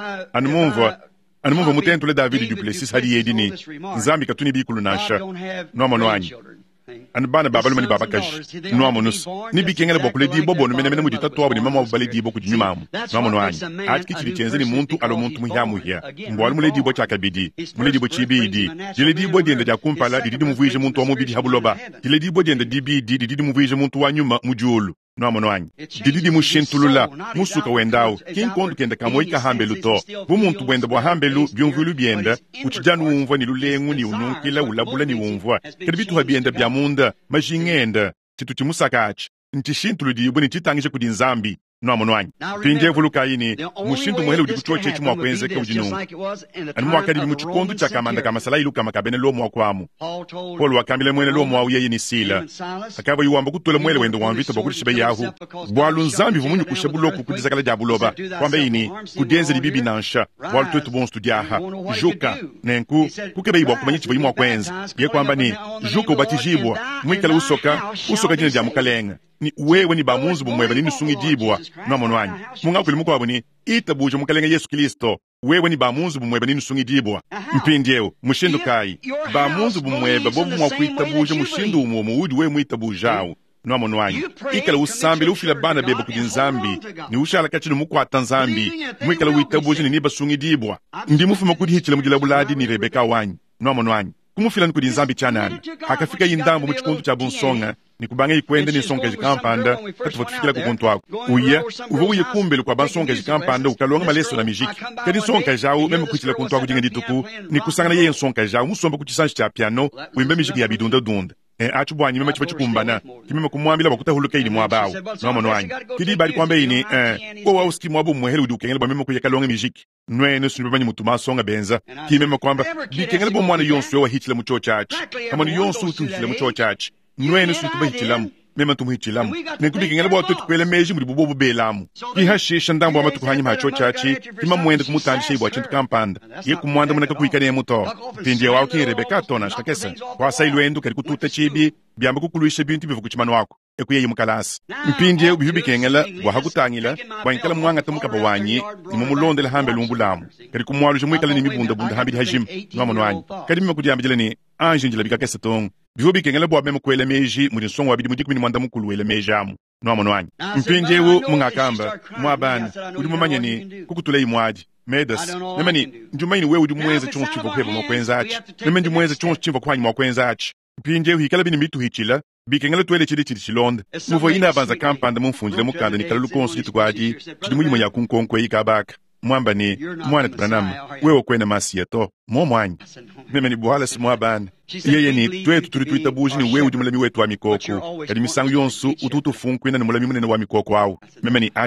anumumva mutentule David Duplessis hadi yedini nzambi katuni bikulu nasha noamono anyi anbana babalu mani babakash noamonus ni bikengele bokule dibo bonu mene mujita to abuni mama bale dibo kujinyumamu noamono anyi ati kichili chenze ni muntu alo muntu muhya mbwali mule dibo chakabidi mule dibo chibidi dile dibo diende jakumpala didi muvije muntu wa mubidi habuloba dile dibo diende dibidi didi muvije muntu wa nyuma mujulu noamono anyi didi mushintulula musuka wendawo kinkondu kende kamoika hambelu to bumuntu bwende bwa hambelu byumvulu byenda uchijanu umva ni lulengu ni ununkila ulabula ni umva kedi bitu habienda bya munda majingenda chitu chimusakachi nchishintulu dibo ni chitangishe kudi nzambi noamono anyi pinje vulukayini mushintu muhele udi kuchoche chimwa kwenze ke ujinungu ani mwakadi bimuchikondu chakamanda kamasala iluka makabene lo mwakwamu Paul wakambile mwene lo mwa uye ni Sila akaba yuwamba kutula mwele wendo wamvita bakulishibe yahu bwalu nzambi vumunyu kushabuloku kudizakala jabuloba kwamba ini kudenze libibi nansha bwalu twetu bon studiaha joka nenku kukebe ibwa kumanyichi bayimwa kwenze ye kwamba ni joka ubatijibwa mwikala usoka jina jamukalenga ni wewe ni bamunzu bumweba ni nusungi jibwa noamono anyi munga kuli mukwabo ni itabuja mukalenga Yesu Kristo wewe ni bamunzu bumweba ninusungidibwa mpindieo mushindu kai bamunzu bumweba bobu mwakuitabuje mushindu umomo udi we muitabujao noamono wanyu ikala usambi ufila bana beba kudi nzambi ni ushala kachinu mukwata nzambi mwikala uitabuje ni basungidibwa ndi mufuma kudi hichila mujila buladi ni Rebeka wanyu noamono wanyu kumufila nkudi nzambi chanani akafika yindambo muchikundu cha bunsonga ni kubanga ikwende ni songa jikampanda katuva tufikila kukuntu wako uya uvo uye kumbele kwa bansonga jikampanda ukalonga maleso na mijiki kadi songa jao meme kuchila kuntu wako jinga dituku ni kusangana ye songa jao musomba kuchisanshi cha piano uimbe mijiki ya bidunda dunda achu bwanyi meme chipa chikumbana kimeme kumwambila bakuta huluka ini mwabao noamono wanyu kidi bali kwambe ini kwa uski mwabu mwehele udukengele ba meme kuyakalonga mijiki nwene sunibanyi mutuma songa benza kimeme kwamba bikengele bo mwana yonsu wa hitile mucho chachi kama ni yonsu tuhitile mucho chachi nwene sunituba hitilamu mema tumu hitilamu nekubikengele bo tutukwele meji muri bubo belamu ihashisha ndambo ama tukuhanyi macho chachi kima mwende kumutandisha ibwa chintu kampanda ye kumwanda munaka kuikane muto pindie wao ki Rebeka tona shakesa wasa ilwendu kari kututa chibi byamba kukuluisha bintu bivu kuchimano wako ekuye mukalasi mpindie ubihubikengela wahakutangila wankala mwanga tamukaba wanyi nimumulondela hambe lumbulamu kari kumwaluje mwikala ni mibunda bunda hambi hajim noamono wanyu kari mima kudiyambijela ni anje njila bikakesa tongo bihubikengela bwa meme kwele meji muri nsongo wabidi mudikumi ni mwanda mukulu wele mejamu noamono wanyu mpinjewo mungakamba mwabana udi mumanya ni kukutula imwaji medas nemani njumaini wewe udi mweze chongo chivo kweba mwakwenzachi neme ndi mweze chongo chivo kwanyi mwakwenzachi mpinjewo hikala bini mitu hichila bikengela twele chidi chilonda muvo ina abanza kampanda mumfunjile mukanda nikala lukonso chitukwaji chidi muyimo ya kunkonkwe ikabaka mwamba ni mwana Branham wewe kwena masiyeto momwanyi meme ni buhala si mwabana yeye ni twetu tulituitabuji ni wewe dimulami wetu wa mikoko kadi misangu yonsu ututu funkwina ni mulami munene wa mikoko wao meme ni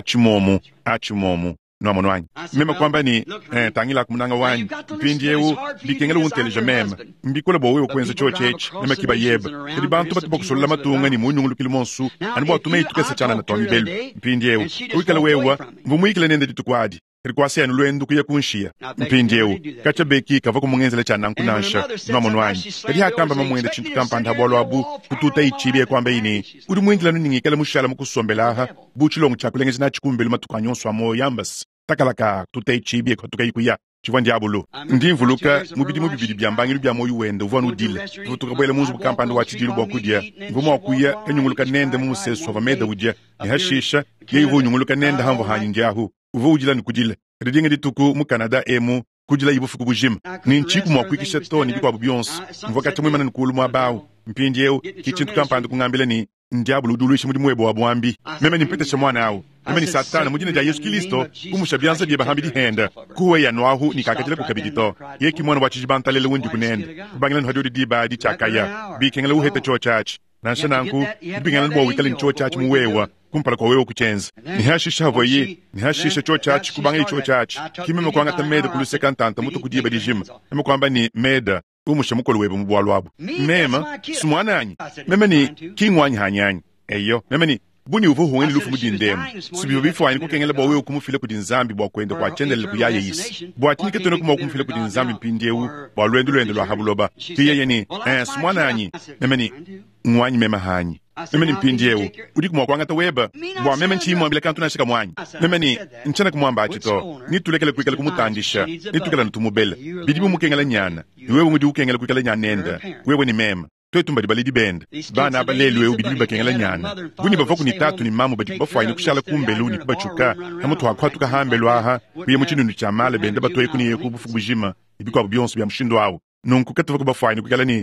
achimomu noamono wanyu meme kwamba ni tangila kumunanga wanyu mpindiewu bikengela unteleja meme mbikola bo wewe kwenza chochechi meme kiba yeba kadi bantu batipa kusolela matunga ni munyungulukili monsu anibu watume itukesa chana na tomi belu mpindiewu uikala wewa mvumuikile nende ditukwadi kadi kwasi anu lwendu kuya kunshia mpindiewu kacha beki kava kumungenzela chana nkunansha noamono wanyu kadi hakamba mamwende chintu kampanda habwalo abu kututa ichibi kwamba ini uri mwingila ningikala mushala mukusombelaha buchilongo chakulengeza na chikumbelu matukanyonswa mo yambas takalaka tuta ichibi kwa tukaikuya chivwa ndiabulo ndimvuluka mubidi byambangilu bya moyo wende uvanu dile tutuka bwele munzu bukampanda wachidilu bwakudia ngoma wakuya enyunguluka nende mumuseso vameda udia ni hashisha yeivu nyunguluka nende hamvo hanyinjahu uvu ujila ni kudile ridinga dituku mu Canada emu kujila ibufu kubujima ni nchiku mwakwikisha toni kwa bubionsi mvoka chamwema nkulu mwabao mpindieo kichintu kampanda kungambile ni ndiabulo uduluishi mudi mwebo wa bwambi meme nimpete chamwana awo meme ni satana mujine ja Yesu Kristo kumushabyanza bye bahambidi henda kuwe ya nwahu nikakatile kukabidito yeki mwana wachijibantalele wundi kunende kubangila nhadodi diba di chakaya bikengela uhete cho church nanshananku bingela bo wikale cho church muwewa kumpala kwa wewe kuchenza ni hashisha havoye ni hashisha cho church kubanga cho church kimeme kwanga tameda kuluseka ntanta mutu kudiba dijima meme kwamba ni meda umusha mukolo webo mubwalo abo mema sumwananyi meme ni kingwanyi hanyanyi eyo meme ni buni uvuhu weni lufu mudindemu sibiyo bifu wani kukengele bwa wewe kumufile kudinzambi bwa kwende kwa chendele kuyaye yisi bwa tinike tone kuma kumufile kudinzambi mpindiewu bwa lwendu lwa habuloba tiye yeni sumwananyi meme ni ngwanyi mema hanyi meme ni mpindiewu udi kuma kwangata weba bwa meme nchimu ambile kantu nashika mwanyi meme ni nchana kumwamba achito nitulekele kuikele kumutandisha nitukele nutumubele bidibu mukengele nyana wewe mudi ukengele kuikele nyanenda wewe ni mema twetu mbadi balidi benda bana abalelu wewe bidibu bakengele nyana buni bavaku ni tatu ni mamu badi bafwaini kushala kumbelu ni kubachuka hamutu hakwatuka hambelu aha kuye muchinunu cha male benda batoye kuni yeku bufu bujima ibikwa biyonsu bya mshindo wawo nunku katava kubafwaini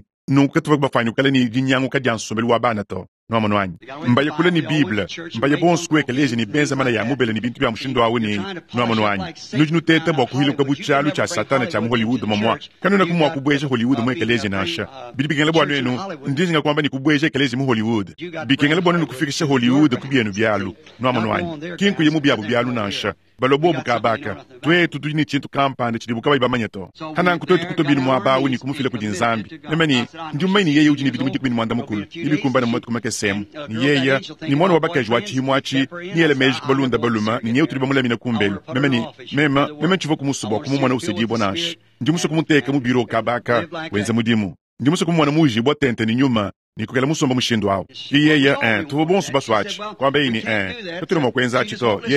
kukala ni jinyangu kadyansomelu wa bana to noamono wanyu mbaye kule ni Biblia mbaye bonsu kwekeleje ni benza mana ya mubele ni bintu bya mshindo wawo ni noamono wanyu nujinu tete bwa kuhilo kabuchalu cha satana cha Hollywood momwa kanuna kumwa kubweje Hollywood mwekeleje nasha bidibigengele bwa nenu ndinga kwamba ni kubweje keleje mu Hollywood bikengele bwa nenu kufikisha Hollywood kubyenu byalu noamono wanyu kinku yemu byabu byalu nasha balobo bukabaka twetu tujini chintu kampande chidi bukaba ibamanyato hananku twetu kutobinu mwabawu ni kumufile kudinzambi nemeni njumaini yeye ujini bidimu jikubini mwanda mukulu ili kumbana mwatu kumake semu ni yeye ni mwana wabakaji wachi himwachi ni ele meji kubalunda baluma ni nyeu tuliba mulemina kumbelu memeni meme chivo kumusubo kumumwana usejibo nashi njimuso kumuteka mubiro kabaka wenze mudimu njimuso kumumwana muji bwa tente ni nyuma ni kukela musomba mushindo wao yeye tuvo bonsu baswachi kwamba ini katuli mwakwenza achito yeye ni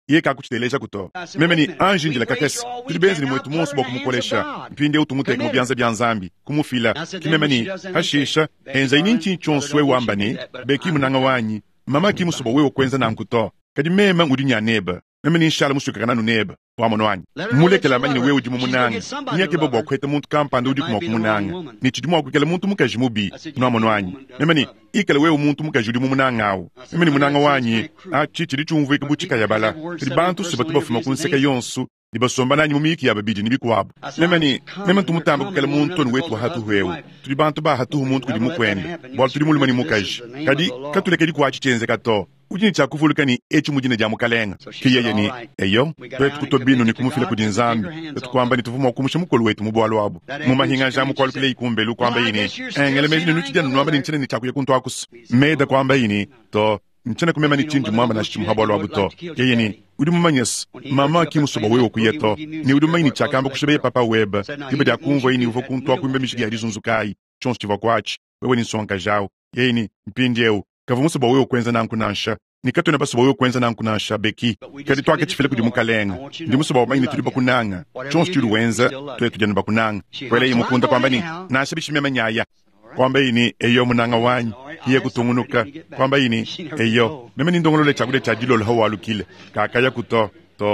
iye kakuchiteleja kuto memeni anji njila kakesi tulibenzi ni mwetu monsu boku mukolesha mpinde utumuteke mubyanza bya nzambi kumufila kimemeni hashisha enza ininchi chonswe wambani beki munanga wanyi mama kimusubo wewe kwenza na nkuto kadi mema ngudi nya neba memeni inshala musukakana nu neba wamono wanyi mulekela manyi wewe udimu munanga nyake bobo okwete muntu kampanda udi kuma kumunanga ni chidimu akukela muntu mukaji mubi wamono wanyi memeni ikele wewe muntu mukaji udimu munanga awu memeni munanga wanyi chichiri chumvu ikabuchika yabala kadi bantu sibatu bafuma kunseka yonsu libasomba nanyi mumiki yababidi nibikwabo memeni tumutamba kukela muntu ni wetu hatu hewe tuli bantu ba hatu muntu kudi mukwende bwala tuli mulimani mukaji kadi katulekedi kwachi chenze kato ujini chakuvulukani echi mujine ja mukalenga kiyeye ni eyo kwetu kutobinu ni kumufila kudi nzambi kwetu kwamba ni tuvuma okumusha mukolu wetu mubwalo wabo mumahinga ja mukolu kile ikumbelu kwamba yini engele mejini nuchijanu nwamba ni nchene ni chakuye kuntu akus meda kwamba yini to nchene kumema ni chinju mwamba na shichimu habwalo wabo to kiyeye ni udimu manyes mama kimusoba wewe kuyeto ni udimu mayini chakamba kushebeye papa weba kibe dia kumvo yini uvo kuntu akumbe mishigi harizunzukai chonsu chiva kwachi wewe ni nsonga jao yeye ni mpindieu kavumusoba wewe kwenza nanku nansha nikatuna basoba wewe kwenza nanku nansha beki kadi twake chifile kudi mukalenga ndi musoba wamayini tuli bakunanga chonsu tuli wenza tuwe tujanu bakunanga kwele yi mukunda kwamba ni nasha bishimema nyaya kwamba yini eyo munanga wanyi hiye kutungunuka kwamba yini eyo meme ni ndongolole chakule chajilo lo hawalukile kakaya kuto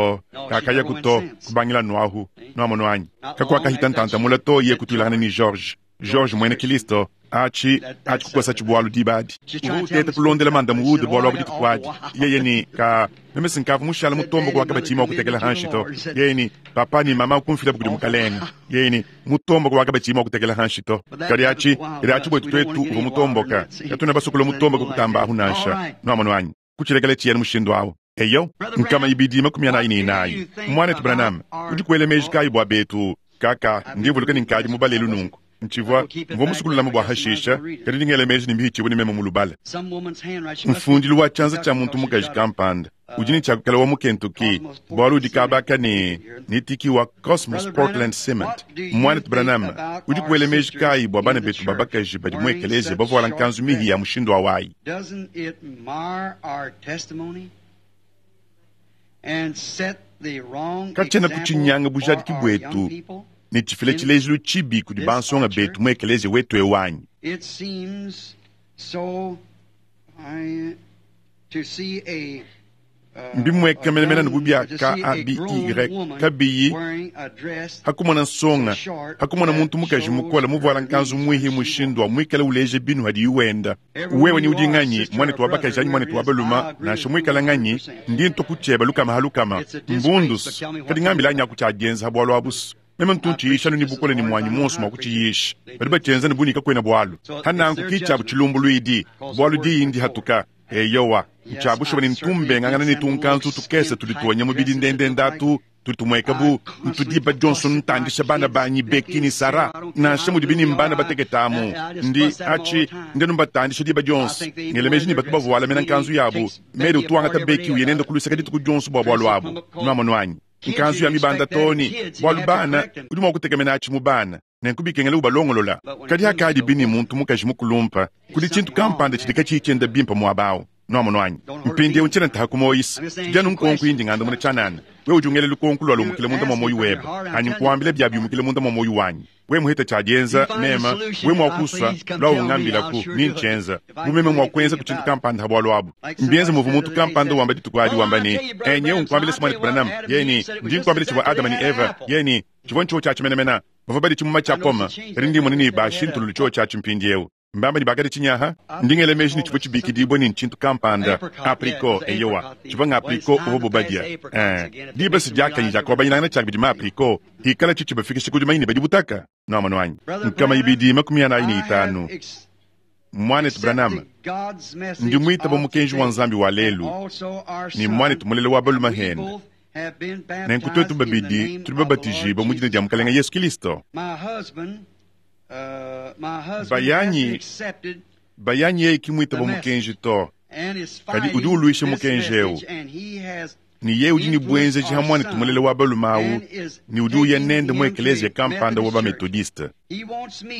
kakaya kuto kubangila nwahu nwamono wanyi kakwa kahitantanta mula to iye kutulana ni George mwene Kilisto achi kukwasa chibwalu dibadi tete kulondela manda muhude bwalo wabuditi kwaji yeye ni ka meme sinkavu mushala mutombo kwa kabachima okutekela hanshito yeye ni papa ni mama kumfila bukudi mukalenga yeye ni mutombo kwa kabachima okutekela hanshito kadi achi bwetu twetu uvo mutomboka katuna basukula mutombo kukutamba ahunansha nwamono wanyi kuchilekele chiyani mushindu awo eyo nkama ibidima kumyana ini inayi mwane tubranam udikwele mejikayi bwa betu kaka ndivuluka ninkaji mubalelu nungu nchivwa mvomusukulula mubwa hashisha kadi ngele meji nimbihichi woni mema mulubala mfundi luwa chanza cha muntu mukaji kampanda ujini chakukala wa mukentuki bwalu dikabaka ni tiki wa Cosmos Portland Cement mwane tubranam udikwele meji kayi bwa bana betu babakaji badi mwekeleze bavola nkanzu mihi ya mushindo wa wayi Doesn't it mar our testimony and set the wrong kachena kuchinyanga bujadi kibwetu ni chifile chilejilu chibi kudi bansonga betu mwekeleze wetu ewanyi It seems so to see a mbimweka melemena nububia ka abi kabiyi hakumona nsonga hakumona muntu mukaji mukola muvala nkanzu mwihi mushindwa mwikala uleje binu hadi yuwenda wewe ni udinganyi mwane tuwabaka janyi mwane tuwabaluma na shimwikala nganyi ndi ntokucheba lukama halukama mbundus kadi ngambi la nyaku cha genza habwalo abusu mema ntunchiisha nuni bukole ni mwanyi monsu mwakuchiyishi badi bachenza nibunika kwena bwalo hananku kichabu chilumbu luidi bwalo di indi hatuka eyowa nchabu shobani ntumbe ngangana ni tunkanzu tukese tulituwanya mubidi ndende ndatu tulitumwekabu ntudiba Johnson ntandisha bana banyi bekini Sara na shamu dibini mbana bateketamu ndi achi ndenu mbatandisha diba Jones ngelemeji ni batuba vuwala mena nkanzu yabu mede utuwanga ta beki uyenenda kuluseka dituku Jones bwa bwalu wabu nwamonu wanyi nkanzu ya mibanda toni bwalu bana uduma kutekemena achi mubana nenkubikengele ubalongolola kadi hakadi bini muntu mukaji mukulumpa kuli chintu kampanda chidika chichenda bimpa mwabawo nomo wanyi mpinde unchena ntahakumoyisa janu nkonku indi ngando mune chanana we ujungele lukonku lwalo mukile munda momoyi weba ani nkwambile byabi mukile munda momoyi wanyi we muhita chajenza mema we mwakuswa lwa ngambila ku ninchenza mumeme mwakwenza kuchintu kampanda habwalo abu mbienza muvu muntu kampanda wamba ditukwaji wamba ni enye unkwambile simani kubranam yeni ndinkwambile chiwa Adam ni Eva yeni chivoncho cha chimenemena mavabadi chimuma chakoma rindi munini bashintu lucho cha chimpindiewu mbamba ni bagadi chinyaha ndingele meji ni chivo chibiki dibo ni nchintu kampanda apriko eyowa chivo nga apriko uhobo badia diba si jaka ni jakoba inangana chakbidi ma apriko hikala chichiba fikishi kujuma ini badi butaka no manu wanyi nkama ibidi makumia ini itanu mwane tubranama ndi mwita bamukenji wanzambi wa lelu ni mwane tumulele wa balu mahenda nenkutwetu babidi tulibabatiji bamujina jamukalenga Yesu Kristo bayanyi ye kimwita bamukenji to kadi udi uluishe mukenjeu ni ye udi ni bwenze jihamwani tumulele wa balu mawu ni udi uyenende mwekeleze kampanda waba metodista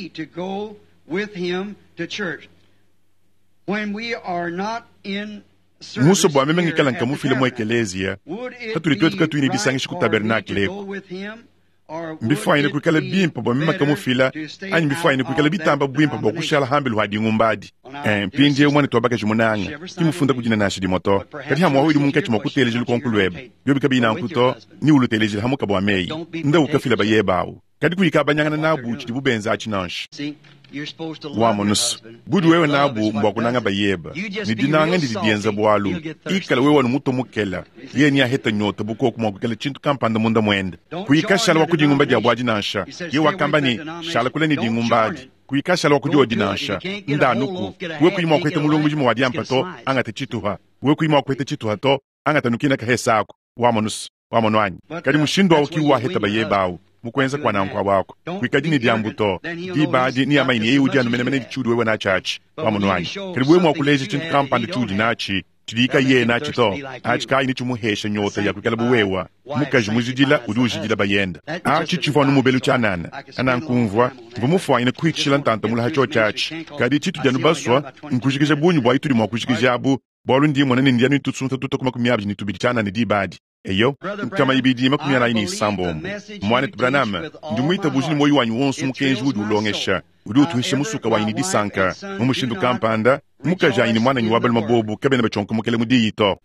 with him to church when we are not in muso bwa meme ngikala nkamu file mo ekelezia tatu litwetu katu ini disangishi ku tabernakle mbifo ayine kwikala bimpa bwa mema kamu fila anyi mbifo ayine kwikala bitamba bwimpa bwa kushala hambi luhadi ngumbadi mpindi umani tuwabaka jimunanga kimufunda kujina nashi di moto kati hamu wawidi munkechi mwakuteleji lukonkulweba yobi kabi ina nkuto ni uluteleji hamu kabwa mei nda ukafila ba yebawu kati kuyika banyangana nabu chidi bubenza achinanshi wamonus budu wewe nabu mbwa kunanga ba yeba ni dinanga ndi dienza bwalu ikala wewe wanu muto mukela ye ni aheta nyota buko kuma kukela chintu kampanda munda mwenda kuyika shala wakuji ngumba dia bwaji nansha ye wakamba ni shala kule ni dingumbadi kuyika shala wakuji odinansha nda nuku we kuyima wakwete mulungu jimu wadi ampato angate chituha we kuyima wakwete chituha to angate nukina kahesako wamonus wamonwanyi kadi mushindu wa ukiwa heta ba yebawu mukwenza kwa nankwa wako kwikadini diambuto dibadi ni amaini ye ujanu mene chudi wewe na chachi wamonwanyi kadi wewe mwakuleje chintu kampanda chudi nachi chidika ye nachi to achika ini chumuhesha nyota ya kwikala buwewa mukaji mujidila udujidila bayenda chichivonu mubelu chanana anankumvwa mvumufu ine kuichila ntanta mula hacho chachi kadi chitu janu baswa nkushikije bunyu bwa ituri mwakushikije abu bolu ndi mwana ni ndianu tutsunta tutokuma kumyabi ni tubidi chanana dibadi eyo kama ibidi makumyana ini sambombo mwane Branham ndimwita bujini moyo wanyu wonsu mukenji udu ulongesha udu tuhishe musuka wa ini disanka mumushindu kampanda mukaja ini mwana ni wabal mabobu kabena bachonko mukele mudiyito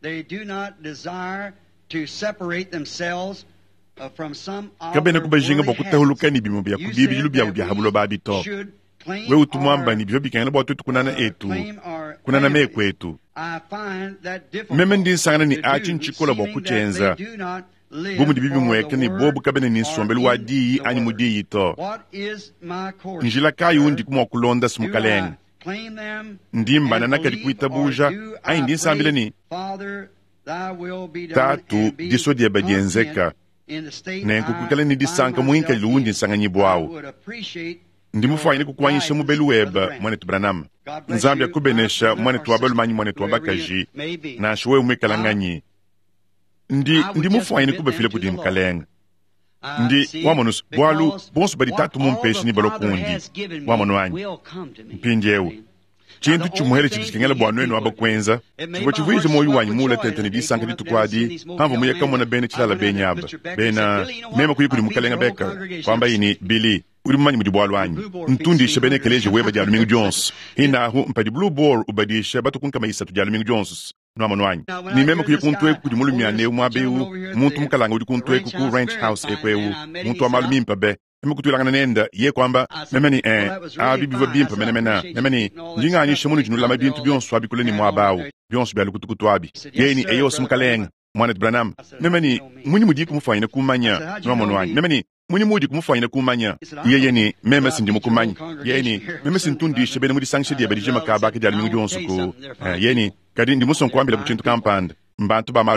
kabena kubajinga bakutahulukani bimu bya kubibi jilu bya habulo babito we utumwamba ni byo bikana bwa tutu kunana etu kunana mekwetu meme ndi sangana ni achi nchikola bwa kuchenza bumu dibibi mweke ni bobu kabene ni sombelu wa dii ani mudiyi to njila kayu ndi kumwa kulonda smukaleng ndimba na nakadi kuita buja ai ndi sambile ni tatu diso diya badienzeka nenku kukale ni disanka muinka luundi nsangany'i bwawu ndimufaine kukwanyisha mubelu weba mwane Branham nzambi akubenesha mwane tuwabalu manyi mwane tuwabakaji na shwe umekalanganyi ndimufaine kubefile kudi mkalenga wamonus bwalu bonsu badi tatu mumpeshi ni balokundi wamono wanyi mpindiewu chintu chumuhere chidishikengela bwanwenu abakwenza chivo chivuize moyu wanyi mula tentani disanka ditukwadi hamvo muyeka mona bene chilala benyaba bena mema kuyi kudi mkalenga beka kwamba ini Billy uri mumanyi mudi bwalu wanyi ntundisha bene keleje weba dia Domingo Jones inahu mpadi Blue Ball ubadisha batukunka maisa tu dia Domingo Jones nwamano wanyi ni mema kuyi kuntwe kudi mulu miane umabeu muntu mkalanga udi kuntwe kuku Ranch House ekweu muntu amalu mimpa be eme kutulanga nenda ye kwamba memeni bibiva bimpa memeni njinga ni shemunu jinula mabintu byonso abikule ni mwabawu byonso bya lukutukutu abi yeni eyo simkalenga mwane Branham memeni munyi mudi kumufanya kumanya nwamano wanyi memeni munyi mudi kumufanya kumanya yeni meme sindi mukumanya yeni meme sintundishe bene mudi sangshe dia badije makaba ke dia Domingo Jones ko yeni kadi ndi muson kwambila kuchintu kampanda mbantu ba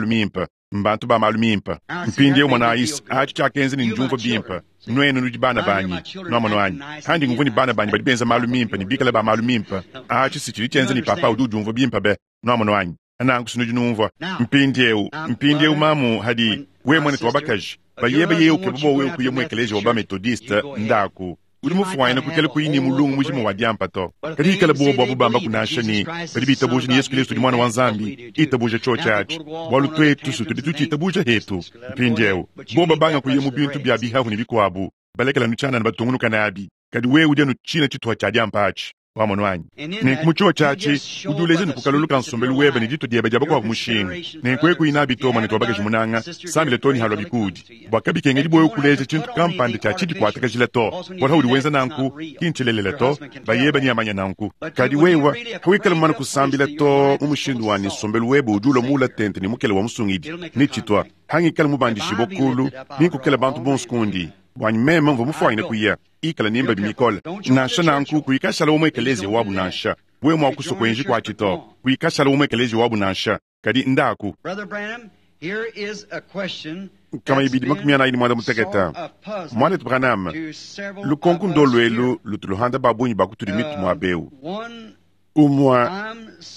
malumimpa mpindi umana is achicha kenzi ni njumva bimpa nwenu nudi bana banyi nwamano wanyi handi nguvuni bana banyi badi benza malumimpa ni bikala ba malumimpa sichiri chenzi ni papa udu njumva bimpa be nwamano wanyi anangu sinu junumva mpindi mamu hadi we mwane tuwabakaji bayebe ye ukebobo we ukuye mwekeleje waba metodista ndaku uri mufuwaina kukele kuyini mulungu mujimu wadiampa to kadi hikala bobo abubamba kunasha ni kadi bitabuja ni Yesu Kristo di mwana wanzambi itabuja chochachi walu twetu sutu dituchi itabuja hetu mpindewu boba banga kuye mubintu bya bihavu ni bikwabu balekela nuchana na batungunu kanabi kadi we udia nuchina chituwa chadiampachi wamono wanyi nekumucho chachi uduleze nukukaluluka nsombelu weba ni dito dieba jabako wa mushinga nekweku inabi toma nitwabake jimunanga sambile toni halwa bikudi wakabi kengeli boyo kuleze chintu kampande cha chidi kwa ataka jileto wala udi wenza nanku kinchilele to bayeba ni amanya nanku kadi wewa kawikala mwana kusambile to umushindu wani nsombelu weba udulo mula tente ni mukele wa musungidi ni chitwa hangi kala mubandishi bokulu ninku kele bantu bonskundi wanyi mema mvo mufuwaine kuya ikala nimba bimikola nasha nanku kuyikashala umwekelezi wabu nasha we mwakuso kwenji kwa chito kuyikashala umwekelezi wabu nasha kadi ndaku kama ibidi makumyana ini mwada muteketa mwada Branham lukonku ndolwelu lutuluhanda babunyi bakuturi mitu mwabeu umwa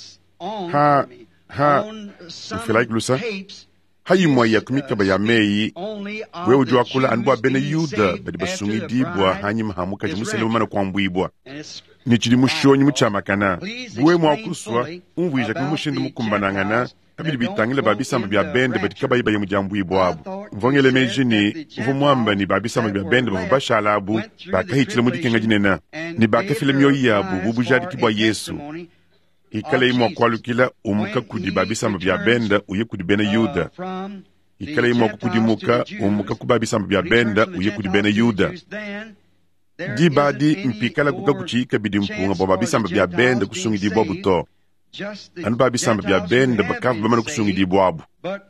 ufilai lusa hayi mwaya kumika ba ya mei we ujua kula anbwa bene yuda badi basungi dibwa hanyi mahamuka jimusele umana kwa mbwibwa nichili mushonyi muchamakana buwe mwakuswa umvija kumushindu mukumbanangana kabili bitangile babisamba bya bende batikaba ibaye mujambu ibwabo mvongele mejini mvumwamba ni babisamba bya bende bavubashalabu bakahitile mudikenga jinena ni bakafile myoyi yabu bubujadi kibwa Yesu ikale imwa kwalukila umuka kudi babisamba bya bende uye kudi bene Yuda ikale imwa kudi muka umuka kubabisamba bya bende uye kudi bene Yuda di badi mpikala kuka kuchika bidi mpunga bwa babisamba bya bende kusungi di bwa buto anu babisamba bya bende bakavu bamana kusungi di bwabu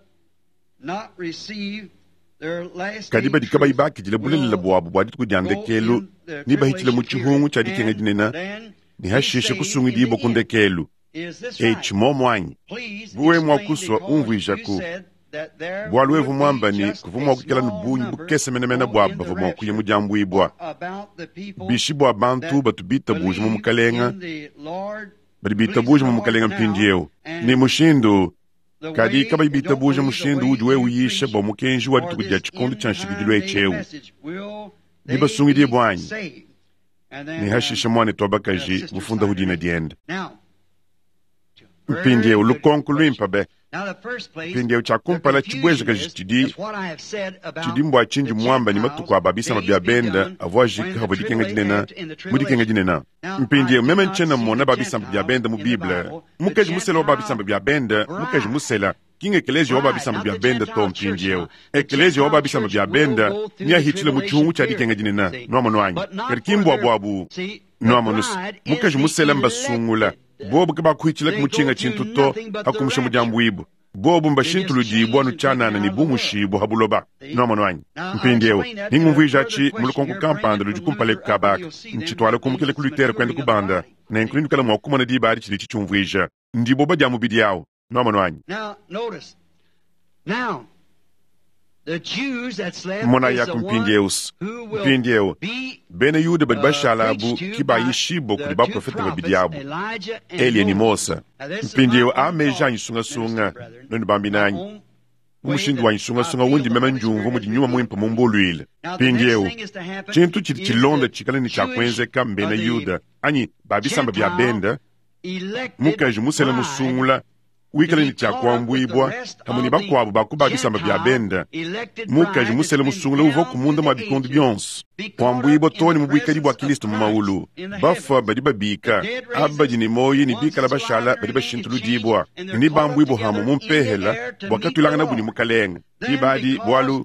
kadiba dikaba ibaki jile bulele bwabu bwadi tukujandekelu niba hitile muchihungu chadi kenga jinena ni hashishe kusungi di bokundekelu chimomwanyi buwe mwakuswa umvuisha ku bwaluwevu mwambani kuvumwa kukela nubunyi bukese menemena bwaba bavumwa kuye mujambu ibwa bishi bwa bantu batubita buje mu mukalenga bita buje mu mukalenga mpindiyewo ni mushindu kadi kaba ibita buje mushindu ujuwe uyisha bwa mukenji wadi tukujya chikondo chanshikijilwe echewu diba sungidie bwanyi ni hashisha mwane twabakaji bufunda hudina dienda mpindiyewo lukonku lwimpabe pindiyewo chakumpala chibwezeka jitidi chidi mbwa chinji mwamba ni matuku ababisamba bya benda avwa jika habadikenga jinena mudikenga jinena mpindiyewo meme nchena mwona babisamba bya benda mu Biblia mukeji musela wa babisamba bya benda mukeji musela kinga ekelezi wa babisamba bya benda to mpindiyewo ekelezi wa babisamba bya benda niya hitile muchungu chadikenga jinena noamono anyi kerikimbu abwabu noamonus mukeji musela mbasungula bobu kaba kuichila kumuchinga chintuto hakumusha mujambu ibu bobu mbashintulu jibwa nuchanana ni bumushibu habuloba nomono anyi mpindiyewo ningumvuijachi mulukonku kampandalo jikumpale kukabaka nchitwala kumukele kulutere kwenda kubanda na nkulindu kala mwakumana dibari chili chichumvuija ndiboba jamu bidiyawo nomono anyi mona yaku mpindiyeus mpindiyewo bene Yuda badi bashalabu kiba yishibo kuli ba profeta babidiyabu Eliya ni Mosa mpindiyewo ameja nyisunga-sunga noni bambinanyi umushindu wa nyisunga-sunga wundi mema njumvu mudinyuma mwimpa mumbulwile mpindiyewo chintu chili chilonda chikala ni chakwenzeka mbene Yuda anyi babisamba bya benda mukaji musela musungula wikala ni chakwambwibwa hamuni bakwabo bakubabisamba bya benda mukaji musele musungula uvo kumunda mwa bikondo byonso kwambwibwa toni mubwikali bwa Kristo mumaulu bafa badi babika abadi ni moyi ni bikala bashala badi bashintulu dibwa ni bambwibwa hamu mumpehela wakatulanga buni mukalenga ibadi bwalu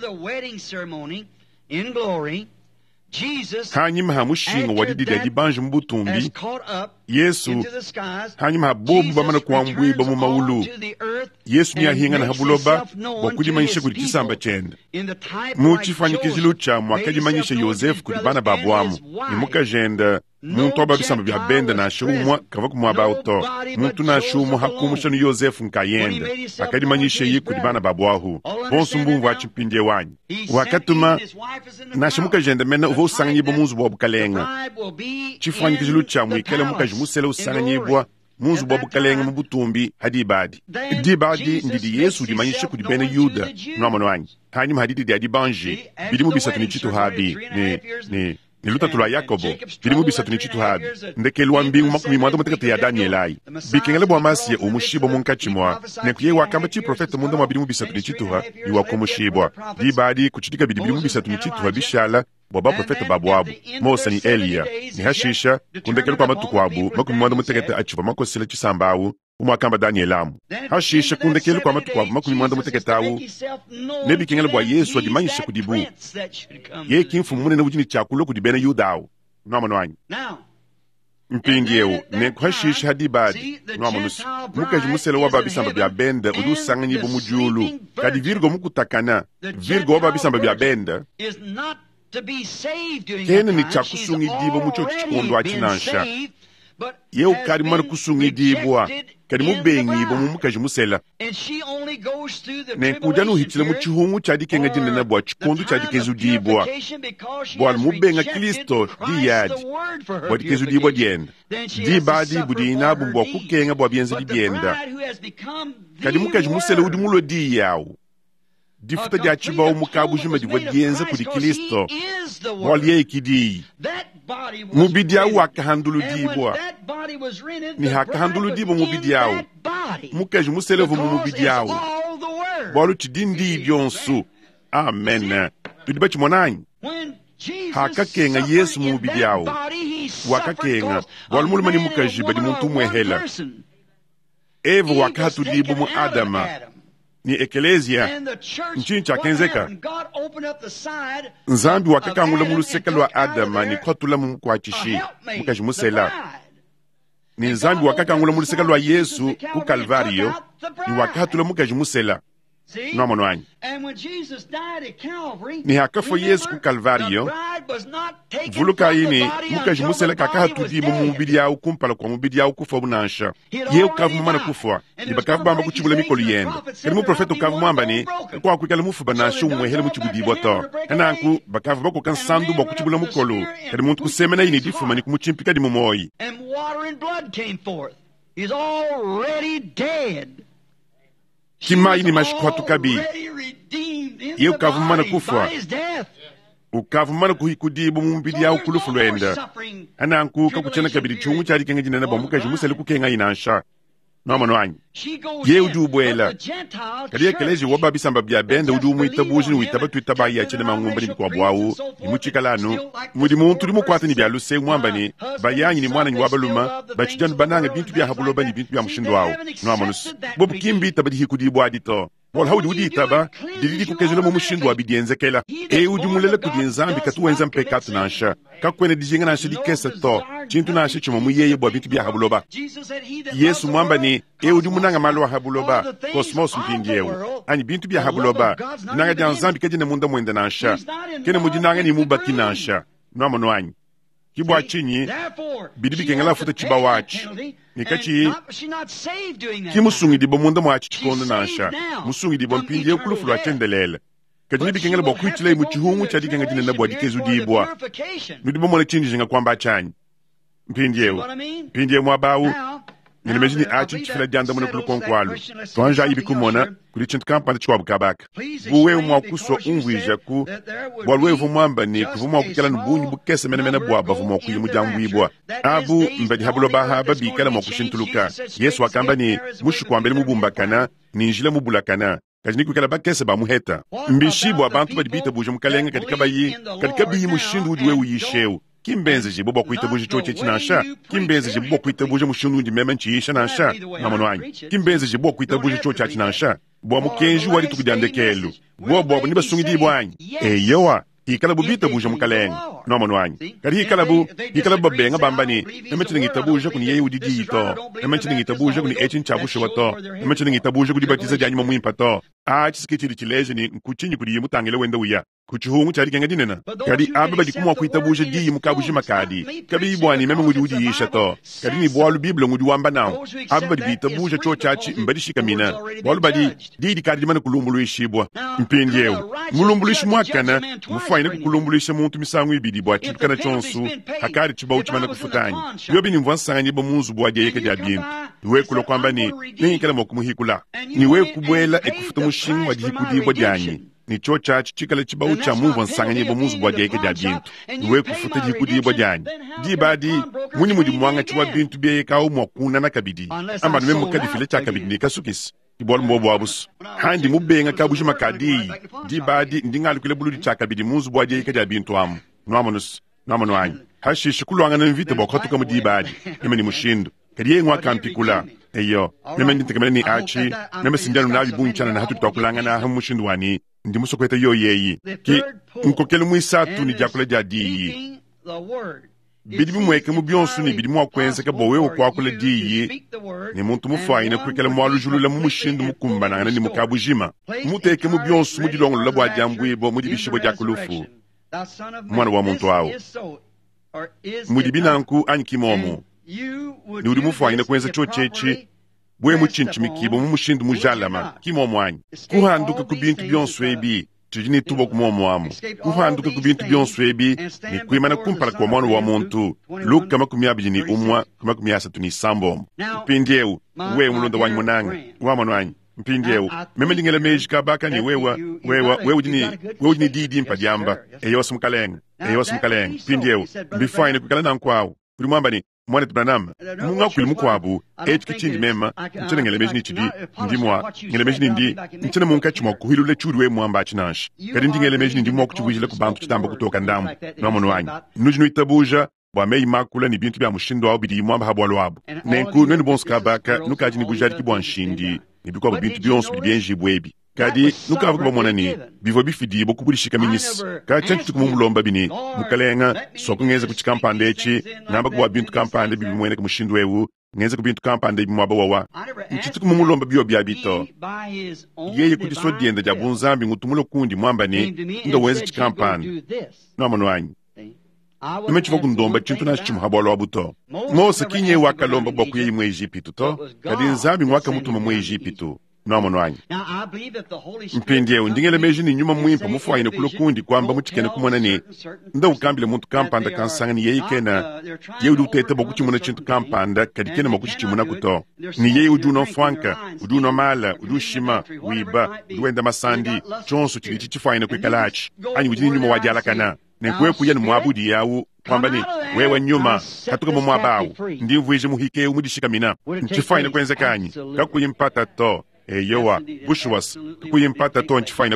hanyuma hamushinga wadididi ajibanje mbutumbi Yesu hanyuma habobu bamana kuambwiba mu maulu Yesu ni ahinga na habuloba wakujimanyisha kuli chisamba chenda muchifanyikizilu cha mwakajimanyisha Yosefu kuli bana babwamu ni mukajenda muntu ababisamba bya benda na shumwa kava kumwaba uto muntu na shumwa hakumusha ni Yosefu nkayenda akajimanyisha yi kuli bana babwahu bonsu mbumvu achimpindie wanyi wakatuma na shimuka jenda mena uvo usanga nyibo munzu bwa bukalenga chifanyikizilu cha mwikele mukaji musele usanga nyibwa munzu bwa bukalenga mubutumbi hadibadi dibadi ndidi Yesu dimanyisha kuli bene Yuda noamono wanyi hanyuma hadidi adibanji bidimu bisatu ni chitu habi ni luta tula Yakobo bidimu bisatu ni chitu habi ndekelwa mbingu makumi mwado mutekate ya Danielai bikengele bwa masiye umushibo munkachimwa nekuye wakamba chi profeta munda mwa bidimu bisatu ni chitu ha ni wakomushibwa dibadi kuchitika bidimu bisatu ni chitu ha bishala bwaba profeta babwabu Mosa ni Eliya ni hashisha kundekele kwa matukwabu makumi mwado mutekate achiva makosile chisambawu umwakamba Danielamu hashisha kundekele kwa matukwabu makumi mwado muteketawu nebikengele bwa Yesu adimanyisha kudibu ye kimfu mune na ujini chakulo kudibene Yudawu noamono wanyi mpingiyewu nekuhashisha hadibadi noamonusi mukaji musele wa babisamba bya benda udi usanga nyibo mujulu kadi virgo mukutakana virgo wa babisamba bya benda kene ni chakusunga idibo mucho chikondo achinansha yeu kadi mwana kusunga idibwa kadi mubengi ibo mumukaji musela nenkuja nuhitile muchihungu chadikenga jinena bwa chikondo chadikezu dibwa bwa mubenga Kristo diyadi bwa dikezu dibwa dienda dibadi budina bwa kukenga bwa bienzi dienda kadi mukaji musela udi mulo diyawu difuta dia chibao mukabujima di wadienza kudi Kristo waliye kidi mubidia waka handulu dibwa ni haka handulu dibwa mubidiao mukeju muselevu mubidiao bolu chidindi bionsu amen tudiba chimonani haka kenga Yesu mubidiao waka kenga bolu mulmani mukajiba di muntu mwehela evo waka hatu dibu mu Adama ni ekelezia nchincha kenzeka nzambi wakakangula mulu seka lwa Adama ni kotula mukwachishi mukaji musela ni nzambi wakakangula mulu seka lwa Yesu ku Kalvario ni wakatula mukaji musela nomono anyi ni hakafo Yesu ku Kalvario vuluka ini mukaji musela kakahatu di mumubidi yao kumpala kwa mubidi yao kufa bunansha ye ukavu mumana kufa ni bakavu bamba kuchibula mikolu yenda kani mu profeta ukavu mwamba ni kwa kwikala mufu banasha umwehele muchibudi boto enanku bakavu bako kansandu bako kuchibula mukolu kani muntu kusemena ini difuma ni kumuchimpika di mumoi and water and blood came forth. He's already dead. kima ini mashkwatu kabi ye ukavu mumana kufa ukavu mana kuhikudibu mumbidi yao kulufu lwenda ananku kakuchena kabiri chungu chari kenga jinana bamuka jimusele kukenga inansha nomono anyi ye udu ubwela kadi ekelezi waba bisamba bya benda udu muitabuji ni uitaba tuitaba ya chene mangumba ni bikwa bwawu ni muchikalanu mudi muntu ni mukwata ni byaluse mwamba ni bayanyi ni mwana ni wabaluma bachijanu bananga bintu bya habuloba ni bintu bya mushindo wawu nomonus bobu kimbi tabadi hikudibu adito wal hawdi udi taba didi kukezula mu mushindo wa bidienzekela udu mulele kudienzambi katuwenza mpekatu nansha kakwene dijinga nansha dikesa to chintu nansha chimo muyeye bwa bintu bya habuloba Yesu mwamba ni udu munanga malwa habuloba kosmos mpindiyewu ani bintu bya habuloba nanga janzambi kajine munda mwenda nansha kene mujinanga ni mubaki nansha nomono anyi kibwa chinyi bidibi kengela futa chiba wachi nikachi kimusungi dibo munda mwachi chikondo nansha musungi dibo mpindiyewu kulufulu achendelele kajini bikengela bokuitile muchihungu chadi kenga jine nabwa dikezu dibwa nudibo mwale chinji jinga kwamba chanyi mpindiyewu mwabawu nilimejini achi chifila janda mwana kulukonkwalu tuanja ibi kumona kuli chintu kampanda chwa bukabaka buwe mwa kuswa ungwija ku bwalwe vumwamba ni kuvumwa kukela nubunyi bukese mena bwaba vumwa kuyimu jangwibwa abu mbedi habulo bahaba bikala mwa kushintuluka Yesu wakamba ni mushu kwambele mubumbakana ni njile mubulakana kajini kukela bakese ba muheta mbishibwa abantu badibita buje mukalenga katika biyi mushindu udiwe uyishewu kimbenze je bobo kuita buje choche chinasha kimbenze je bobo kuita buje mushundu ndi mema nchisha nasha namono anyi kimbenze je bobo kuita buje choche chinasha bo mukenji wali tukujandekelu bobo ni basungidi bwanyi yewa ikala bubita buje mukalenga namono anyi kali ikala babenga bambani emechini ngitabuje kuni yeyi udidi ito emechini ngitabuje kuni echin chabushe wato emechini ngitabuje kudi batiza janyi mamwimpa to chisikitiri chileje ni kuchinyi kudi mutangele wenda uya kuchihungu chari kenga dinena kadi abe badi kumwa kuitabuje diyi mukabuji makadi kabi ibwani meme ngudi udi yisha to kadi ni bwalu biblo ngudi wamba nao abe badi bitabuje cho chachi mbadi shikamina bwalu badi didi kadi mana kulumbulu ishibwa mpindiyewu mulumbulu ishimwakana mufaine kukulumbulu muntu misangu ibidi bwa chipukana chonsu hakari chibawu chimana kufutanyi yobi ni mvansangani bo munzu bwa jayeka jabintu niwe kulo kwamba ni kala mokumuhikula niwe kubwela ekufuta mushingu wa dihikudibwa janyi ni cho chachi chikala chibawu cha muvu nsanganye bo muzu bwa jaike ja bintu niwe kufuta jikudibwa janyi dibadi muni mudi mwanga chiwa bintu biye kawo mwakuna na kabidi amba nwe mukadifile cha kabidi ni kasukisi ibol mbobo abus handi mubenga kabuji makadi dibadi ndingali kule buludi cha kabidi muzu bwa jaike ja bintu amu nomono anyi hashi shikulwanga na mvite bokotuka mu dibadi ni mushindu kadiye ngwa kampikula eyo meme ndintekamene ni achi meme sinjalo nabi bunchana na hatu tutakulanga na hamushindu wani ndi musokweta yo yeyi ki nkokele mwisatu ni jakula jadiyi bidi mweke mu byonsu ni bidi mwakwenze ka bowe okwakula diyi ni muntu mufaine kwekele mwalu julula mu mushindu mukumbana na ni mukabujima muteke mu byonsu mudilongo labwa jambwibo mudi bishibo jakulufu mwana wa muntu wawo mudi binanku ankimomo ni udi mufaine kwenza chochechi bwe muchinchimikibo mu mushindu mujalama kimomwanyi kuhanduka ku bintu byonsu ebi tujini tubo kumomwamu kuhanduka ku bintu byonsu ebi ni kwimana kumpala kwa mwana wa muntu Luka 20:1 20:3 pindiewu we mulonda wanyi munanga wamano anyi mpindieu meme ndingele meji kabaka ni wewa ujini didi mpadiamba eyos mkaleng mpindieu mbifaine kukala na nkwao kuli mwamba ni mwana tibranam munga kuli mukwabu kichindi mema nchene ngele meji ni chidi ndimwa ngele meji ndi nchene munka chimo kuhilule chudwe mwamba chinash kadi ndingele meji ndi mwa kuchibujile kubantu chitambo kutoka ndamu nomono wanyi nujinu itabuja bwa mei makula ni bintu bya mushindo wa bidi mwamba habwalo wabo nenku nweni bonska baka nukaji ni bujari ki bwanshindi ni bikwa bintu byonso bibenji bwebi kadi nukavu kwa mwanani bivo bifidi bo kubulishika minis ka chantu kumulomba bini mukalenga sokungeze kuchikampande echi namba kwa bintu kampande bibi mwene ku mushindo wewu ngeze ku bintu kampande bibi mwaba wawa nchitu kumulomba biyo byabito yeye kutiso dienda ja bunzambi ngutumulo kundi mwamba ni ngaweze chikampande no manwanyi tumechiva kundomba chintu na chimu habwalo wabuto mose kinye wakalomba boku yei mwe Egyptu to kadi nzambi mwaka mutuma mwe Egyptu no manwanyi mpindieu ndingele meji ni nyuma mwimpa mufuaine kulokundi kwamba muchikene kumwanani nda ukambile muntu kampanda kansangani yei kena yei udutete boku chimuna chintu kampanda kadi kena moku chichimuna kuto ni yei udu fwanka udu mala udu shima wiba uduenda masandi chonsu chili chichifuaine kwekalachi anyi ujini nyuma wajala kana nekwe kuya ni mwabudi yawu kwamba ni wewe nyuma katuka mu mwabawu ndimvwije muhike umudishika mina nchifaine kwenzekanyi kakuyimpata to yowa bushwas kuyimpata to nchifaine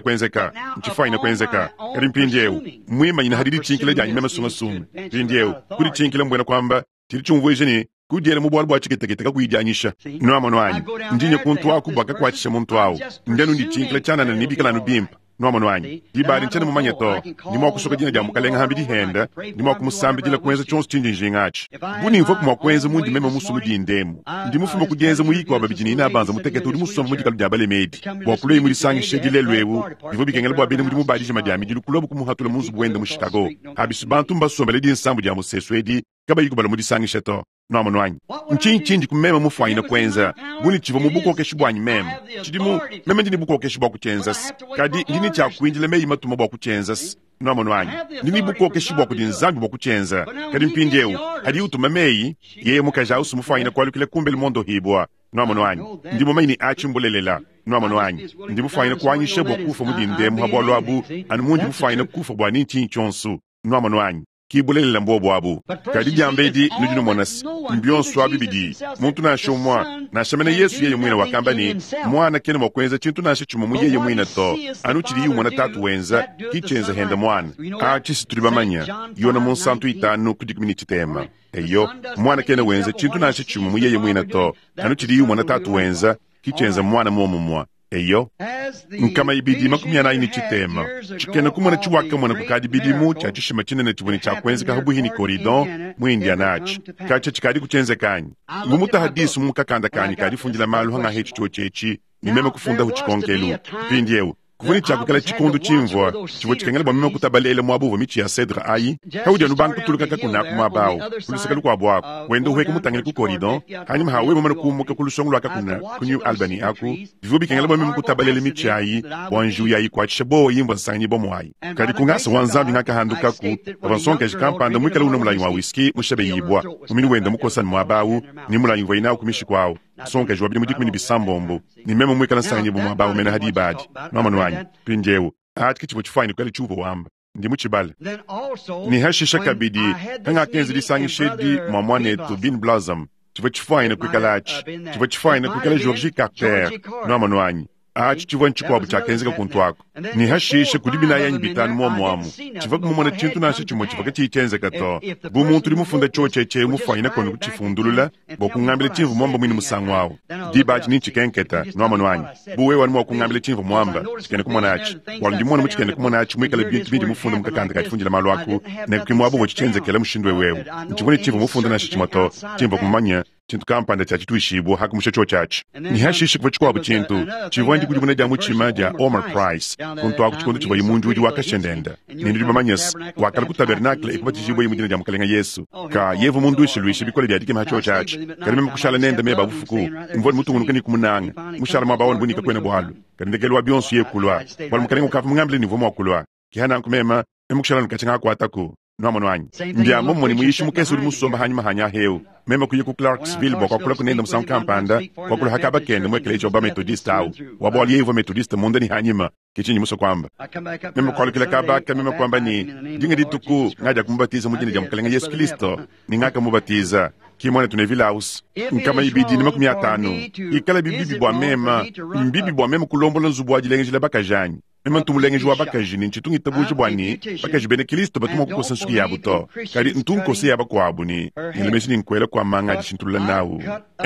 kwenzeka kari mpindieu mwima ina hadidi chinkile janyi mema sunga mpindieu kuri chinkile mbwena kwamba chiri chumvwije ni kudiere mubwala bwa chiketekete kakuyijanyisha no amano anyi ndinye kuntu waku baka kwachisha muntu wawu ndenu ndi chinkile chana na nibikala nubimpa no amano anyi dibari nchene mumanyeto ndimo kusoka jina jamu kalenga hambi dihenda ndimo kumusambi jila kwenza chonsu chinjinjingachi buni mvo kumwa kwenza mundi mema musumu dindemu ndimu fumo kujenza muyiko wa babijini ina abanza mutekete uri musumu mundi kalu jabale medi wakulu imuli sangi shedile lwewu ivo bikengele bwa bine mundi mubadiji majami jilu kulobu kumuhatula muzu buwende mushitago habisu bantu mbasumbele di nsambu jamu seswedi kaba yiko bala mudi sangi sheto no amano anyi nchinji kumema mufuaina kwenza buni chivo mubuko keshibwanyi mema chidimu mema ndini buko keshibwa kuchenzas kadi ndini cha kuinjile meyi matuma bwa kuchenzas no amano anyi ndini buko keshibwa kudinzambi bwa kuchenza kadi mpindieu hadi utuma meyi yeye mukaja usu mufuaina kwa lukile kumbele mondo hibwa no amano anyi ndimo maini achimbulelela no amano anyi ndi mufuaina kwa anyi shebwa kufa mudindemu habwalo abu anu mundi mufuaina kufa bwa ninchi nchonsu no amano anyi kibulelela mbobo abu kadi jambedi nujuno monas mbion swabi bidi muntu na shomwa na shamene Yesu yeye mwina wakamba ni mwana kene mokwenza chintu na shichumo mu yeye mwina to anu chiri yu mwana tatu wenza kichenza henda mwana chisi tulibamanya yona monsantu itanu kudikmini chitema eyo mwana kene wenza chintu na shichumo mu yeye mwina to anu chiri yu mwana tatu wenza kichenza mwana momumwa eyo nkama ibidi makumyana ini chitema chikena kumwana chiwaka mwana kukadi bidimu chachishima chinene chibuni chakwenzi kahubuhini koridon mwindi anachi kacha chikadi kuchenze kanyi ngumuta hadisi mukakanda kanyi kadi funjila malu hanga hechi chochechi nimeme kufunda huchikonkelu pindieu kuvuni chakukala chikundu chimvwa chivo chikengele bwa mime kutabalele mwabuvo michi ya cedra ayi kauja nubangu kutuluka kakunaku mwabawo kulisakalu kwa bwako wendo uweke mutangele ku koridon hanyuma hawe mwamana kumuke kulusongulu akakuna ku New Albany aku vivu bikengele bwa mime kutabalele michi ayi wanju yayi kwa chishebo yimbo nsanyi bomo ayi kadi kungasa wanzambi ngaka handuka ku avansonke jikampanda mwikala una mulayi wa whisky mushebe yibwa umini wenda mukosani mwabawu ni mulayi vaina kumishi kwao sonke jwa bidi mudikmini bisambombo ni meme mwikala nsanyi bomo abawu mena hadibadi mamanu wanyi pinjewu atiki chivo chifaini kwele chuvo wamba ndi muchibale ni hashisha kabidi hanga kenzi disangi shedi mwamwanetu bin blossom chivo chifaini kwikalachi chivo chifaini kwikala Georgie Carter no manwanyi chivo nchikwabu cha kenzika kuntuako ni hashisha kudibina yanyi bitani mwamu chivo kumumwana chintu nashe chimo chivo kachi ichenze kato bu muntu li mufunda chocheche mufaina konu kuchifundulula boku ngambile chivu mwamba mwini musangu wao dibaji ni chikenketa no manwanyi buwe wani mwaku ngambile chivu mwamba chikene kumwanachi wali ndimwana mchikene kumwanachi mwikala binti binti mufunda mkakanda kachifunjila malu waku na kukimwabu wachichenze kele mshindwe wewu nchivuni chivu mufunda nashe chimoto chimbo kumanya chintu kampanda cha chituishibu haku mshecho chachi ni hashishi kuchikwabu chintu chivu ndi kujibuna jamu chima ja Omar Price kuntu aku chikundu chiva imundu uji wakashendenda nindi mamanyas wakala ku tabernakle ikubati chivu imudina jamu kalenga Yesu ka yevu mundu ishiluishi bikole byadike mhacho chachi kari meme kushala nenda meba bufuku mvoni mutu ngunu kani kumunanga mushala mabawon bunika kwena bwalu kari ndegelwa bionsu yekulwa wala mukalenga ukafu mngambile ni vomo wakulwa kihana nkumema emukushala nkachinga kwa ataku noamono anyi ndiambo moni muishi mukesi uli musomba hanyuma hanya heu mema kuye ku Clarksville boko kula kunenda musam kampanda kokula hakaba kende mwekele choba methodist au waboli yevo methodist monde ni hanyuma kichinyi muso kwamba mema kwa kila kabaka mema kwamba ni dinga dituku ngaja kumbatiza mujini jamkalenga Yesu Kristo ni ngaka mubatiza kimone tunevila house nkama ibidi ni 500 ikala bibi bwa mema mbibi bwa mema kulombola nzubwa dilenge jila bakajani mema tumulenge jwa bakajini nchitungi tabuji bwani bakajibene Kristo batuma kukosa nsuki yabu to kali ntunko se yaba kwa abuni nilemeshini nkwela kwa manga jishintula nawu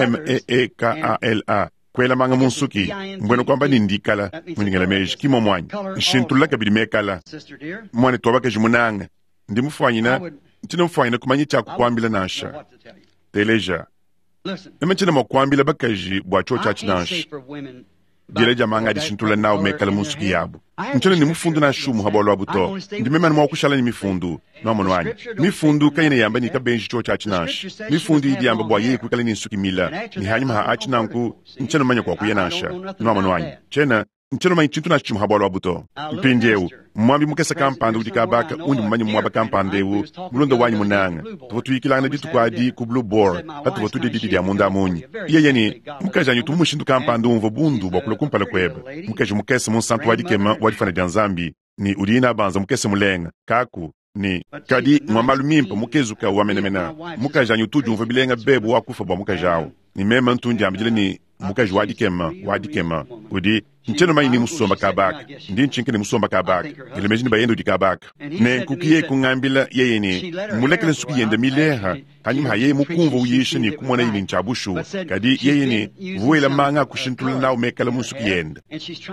MEEKALA kwela manga munsuki mbweno kwamba ni ndikala muningala meji kimo mwanyi shintula kabidi mekala mwane twabaka jimunanga ndi mufanyina ntina mufanyina kumanyi chaku kwambila nasha teleja nchina mwakwambila bakaji bwa chocha chinasha dile jamanga dishintula nawu mekala munsuki yabu nchina ni mufundu na shumu habolo abuto ndi mema ni mwakushala ni mifundu noamono wanyi mifundu kayina yamba ni kabenji chocha chinasha mifundu idi yamba bwa yeku kala ni nsuki mila ni hanyuma ha achinanku nchina manya kwa kuyenasha noamono wanyi chena nchino manyi chintu na chimu habolo abuto mpinjewu mwambi mukesa kampanda uti kabaka undi mumanyi mwaba kampandewu mulundo wanyi munanga tuvotu ikilana ditu kwa di ku Blue Board hatu votu didi dia munda amunyi iya yani mukajanyu tumushindu kampanda unvo bundu bakula kumpala kweba mukaju mukesa monsantu wadikema wadifana dianzambi ni udina banza mukesa mulenga kaku ni kadi mwamalumimpa mukezuka wamenemena mukajanyu tuju unvo bilenga bebu wakufa bwa mukajawu ni mema ntundi ambijile ni mukaji wadikema udi ncheno manyi ni musomba kabaka ndi nchinke ni musomba kabaka ilemejini bayendo di kabaka ne kukiye kungambila yeye ni mulekele nsuki yende mileha hanyuma yeye mukumva uyishe ni kumwana ili nchabushu kadi yeye ni vuela manga kushintula nao mekala munsuki yende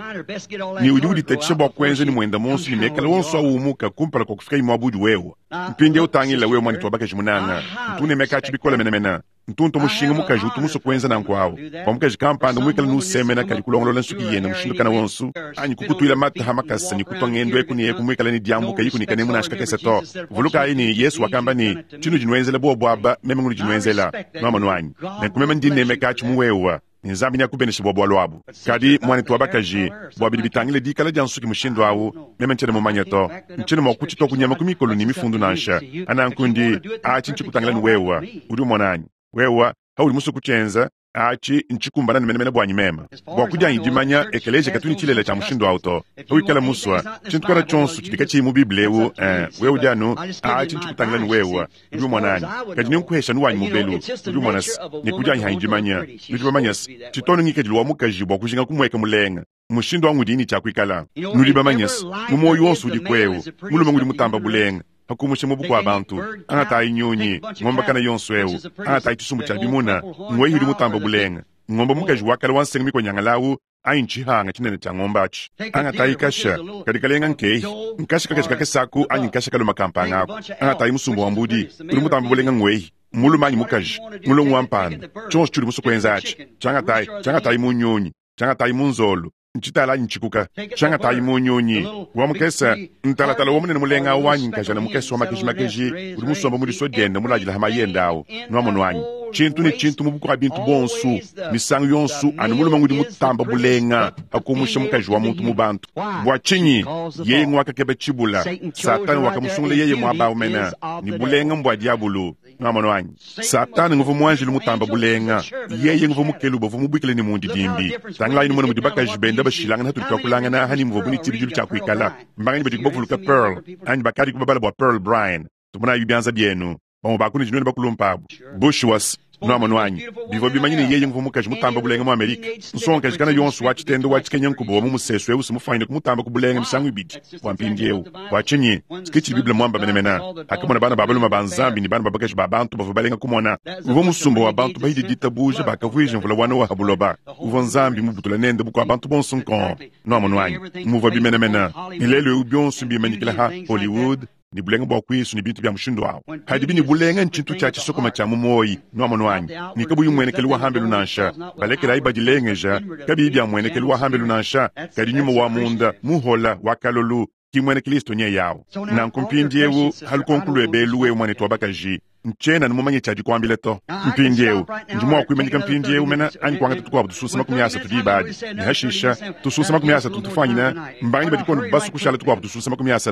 ni udi techeba kwenze ni mwenda monsu ni mekala wonso awumuka kumpala kwa kufika imabudu wewa mpinde utangila wewa mwani twabaka jimunanga ntune meka chibikola menemena ntunto mushinga mukaji utumuso kwenza na nkwawo pamukaji kampanda mwikala nusemena kali kulongolola nsuki yende mushindukana wonsu anyi kukutuila mata hamakasa ni kutongendo eku ni eku mwikala ni diambu kayiku ni kanemu na shikakese to vuluka ayi ni Yesu wakamba ni chinu jinwenzela bo bwaba meme ngulu jinwenzela noamono anyi na kumema ndine mekachi muwewa ni nzambi ni akubeneshi bwa bwalwabu kadi mwani tuwabakaji bwabili bitangile dikala jansuki mushindo awu meme nchene mumanya to nchene mwakuchito kunyama kumikolo ni mifundu nansha anankundi achi nchikutangila ni wewa udi mwananyi wewa hauli musu kuchenza achi nchikumbana nimenemene bwanyi mema bwakuja njimanya ekeleje katuni chilela cha mushindo auto wikala muswa chintukana chonsu chidika chimu biblewu wewu janu achi nchikutangila ni wewa uju mwanani kadi nkuhesha nuwanyi mubelu uju mwanas nikuja njimanya uju manyas chitono ngike jilwa mukaji bwakujinga kumweka mulenga mushindo wangu dini chakwikala nuliba manyas mumoyo wonsu di kwewu muluma ngudi mutamba bulenga hakumushe mubuku abantu angata inyonyi ngomba kana yonswewu angata itusumbu cha bimuna ngwe yuli mutamba bulenga ngomba mukaji wakala wanseng miko nyangalawu ainchi hanga chinene cha ngombachi angata ikasha kadikalenga nkei nkasha kakashi kakesaku anyi nkasha kalo makampa ngako angata imusumbu wambudi uli mutamba bulenga ngwe mulu manyi mukaji mulu ngwampana chonsu chuli musu kwenzachi changata imunyonyi changata imunzolo nchitala nchikuka changa tayi munyonyi wamukesa ntalatala womunene mulenga wanyi nkajana mukesa wa makeji uri musomba muri sodenda mulajila hamayenda awo nwamono wanyi chintu ni chintu mubuku abintu bonsu misangu yonsu anu muluma ngudi mutamba bulenga akumusha mukaji wa muntu mubantu bwachinyi yeye ngwaka kebe chibula satani wakamusungule yeye mwaba umena ni bulenga mbwa diabulu nwamono wanyi satani nguvu mwanjili mutamba bulenga yeye nguvu mukelu bovu mubikile ni mundi dimbi tangla inu mwana mudibaka jibenda bashilanga na tulika kulanga na hani mvovu ni tibijulu cha kuikala mbangani bati kubafuluka Pearl ani bakari kubabala bwa Pearl Brian tumuna yubianza bienu bamu bakuni jinweni bakulumpabu Bushwas nwamono wanyi bivo bimanyine yeye nguvu mukaji mutamba bulenga mu Amerika nsonga jikana yonsu wachitendo wachikenya nkubo wa mumuseswe usi mufayine kumutamba kubulenga misangu ibidi wampindiewu wachinyi skichi biblia mwamba menemena hakamona bana babaluma banzambi ni bana babakaji babantu bavubalenga kumona uvo musumba wa bantu bahidi ditabuja bakavuje mvula wana wa habuloba uvo nzambi mubutula nende buku abantu bonsu nkon nwamono wanyi muva bimenemena ilelo ubionsu bimanyikila ha Hollywood ni bulenga bwa kwisu ni bintu bya mushindo wawo hadi bini bulenga nchintu cha chisokoma cha mumoyi nwamono wanyi ni kabu yumwenekeli wa hambe lunansha balekela ibadilengeja kabi bya mwenekeli wa hambe lunansha kadi nyuma wa munda muhola wakalolu kimwenekelisto nye yawo na nkumpindiewu halukonkulu beluwe mwane twabakaji nchena numumanye chaji kwambile to mpindiewu njumwa kuimanyika mpindiewu mena ani kwanga tutukwa tususema kumyasa tudibadi ni hashisha tususema kumyasa tutufanyina mbangi badikono basu kushala tukwa tususema kumyasa tu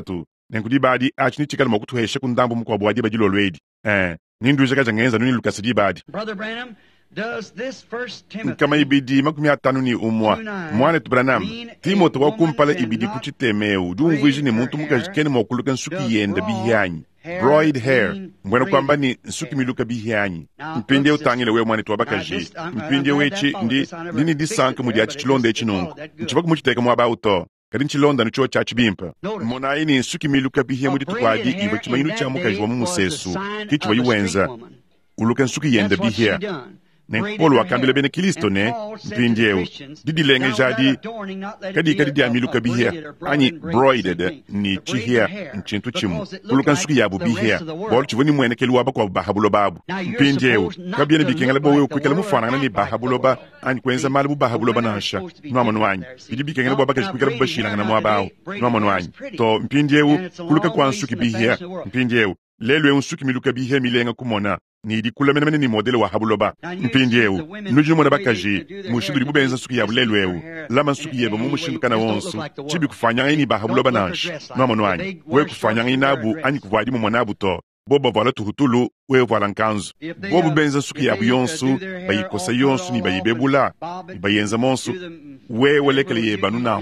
nenkudi badi achini chikala mokutu heshe kundambu mko abwaje bajilo lwedi nindu jaka jangenza nuni lukasidi badi Brother Branham, does this First Timothy kama ibidi makumi atanu ni umwa mwane Branham Timothy wakumpala ibidi kuchitemeu dumviji ni muntu mukajikeni mokuluka nsuki yenda bihanyi broid hair mbwena kwamba ni nsuki miluka bihanyi mpinde utangile we mwane twabakaji mpinde wechi ndini disanke mudi achi chilonda echinungu nchibaku muchiteka mwaba uto kadi nchilonda nucho chachi bimpa mona ini nsuki miluka bihanyi mudi tukwadi iva chimayinu cha mukaji wa mumusesu kichi wayiwenza uluka nsuki yenda bihanyi nenkupolo wakambile bene Kristo ne mpindieu didilenge jadi kadi dia miluka bihia ani broided ni chihia nchintu chimu kuluka nsuki yabu bihia bol chivoni mwene kelu waba kwa bahabulo babu mpindieu kabiene bikengala bo we kwikala mufana ni bahabulo ba ani kwenza mali bu bahabulo banasha no amonwanyi bidi bikengala bo bakaji kwikala bashira na mwabao no amonwanyi to mpindieu kuluka kwa nsuki bihia mpindieu lelwe unsuki miluka bihia milenga kumona ni di kula mene ni modele wa habuloba mpindieu nujumo na bakaji mushidu libu benza suki ya bulelweu lama suki yeba mumushindu kana wonsu chibi kufanya ini ba habuloba nash no monwani we kufanya inabu ani kuvadi mu monabu to bobo vala tuhutulu we vala nkanzu bobo benza suki ya buyonsu bayikosa yonsu ni bayibebula bayenza monsu we welekele yeba nunao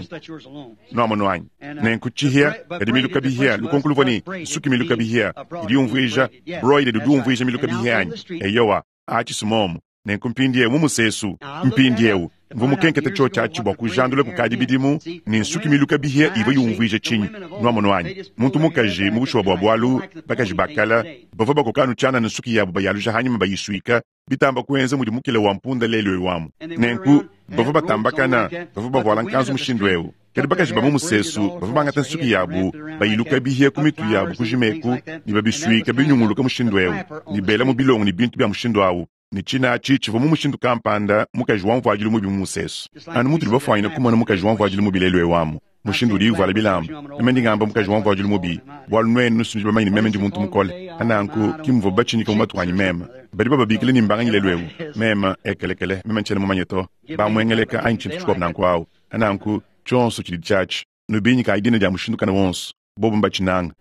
no monwani nenkuchihia edimiluka bihia lukonkuluvani suki miluka bihia idiumvija broide dudumvija miluka bihia eyowa achisimomo nenkumpindie mumusesu mpindieu mvumukenkete cho chachi bwakujandule kukadi bidimu ninsuki miluka bihia iva yumvije chinyi nwamonwanyi muntu mukaji mubushoba bwa bwalu bakaji bakala bava bakokanu chana ninsuki yabu bayalu jahanyima bayisuika bitamba kwenze mudi mukile wa mpunda lelwe wamu nenku bava batambakana bava bavala nkanzu mushindweu kadi bakaji bamumusesu bava bangata nsuki yabu bayiluka bihia kumitu yabu kujimeku nibabisuika binyunguluka mushindweu nibela mubilongo ni bintu bya mushindwawu ni china chichi vo mumushindu kampanda mukaji wanvu ajili mubi mumusesu anu mutu libafaina kumana mukaji wanvu ajili mubi lelwe wamu mushindu liu vala bilambu memendi ngamba mukaji wanvu ajili mubi walu nwenu nusunji bamaini memendi muntu mukole ananku kimvo bachinika mumatu wanyi mema badi baba bikile ni mbanganyi lelwewu mema ekelekele mema nchene mumanyeto ba mwengeleka anyi chintu chukop nanku au ananku chonsu chidi chachi nubinyi ka idina ja mushindu kana wonsu bobo mbachinanga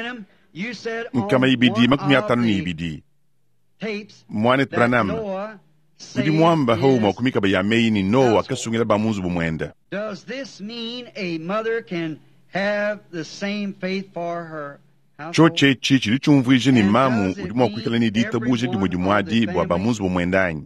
nkama ibidi makumi atanu ni ibidi mwane Branham kudi mwamba hou mwakumika ba yamei ni Noa kasungila ba munzu bumwenda Does this mean a mother can have the same faith for her cho chechi chili chumvije ni mamu udi mwakwikala ni dita buje di mudi mwadi bwa ba munzu bumwendanyi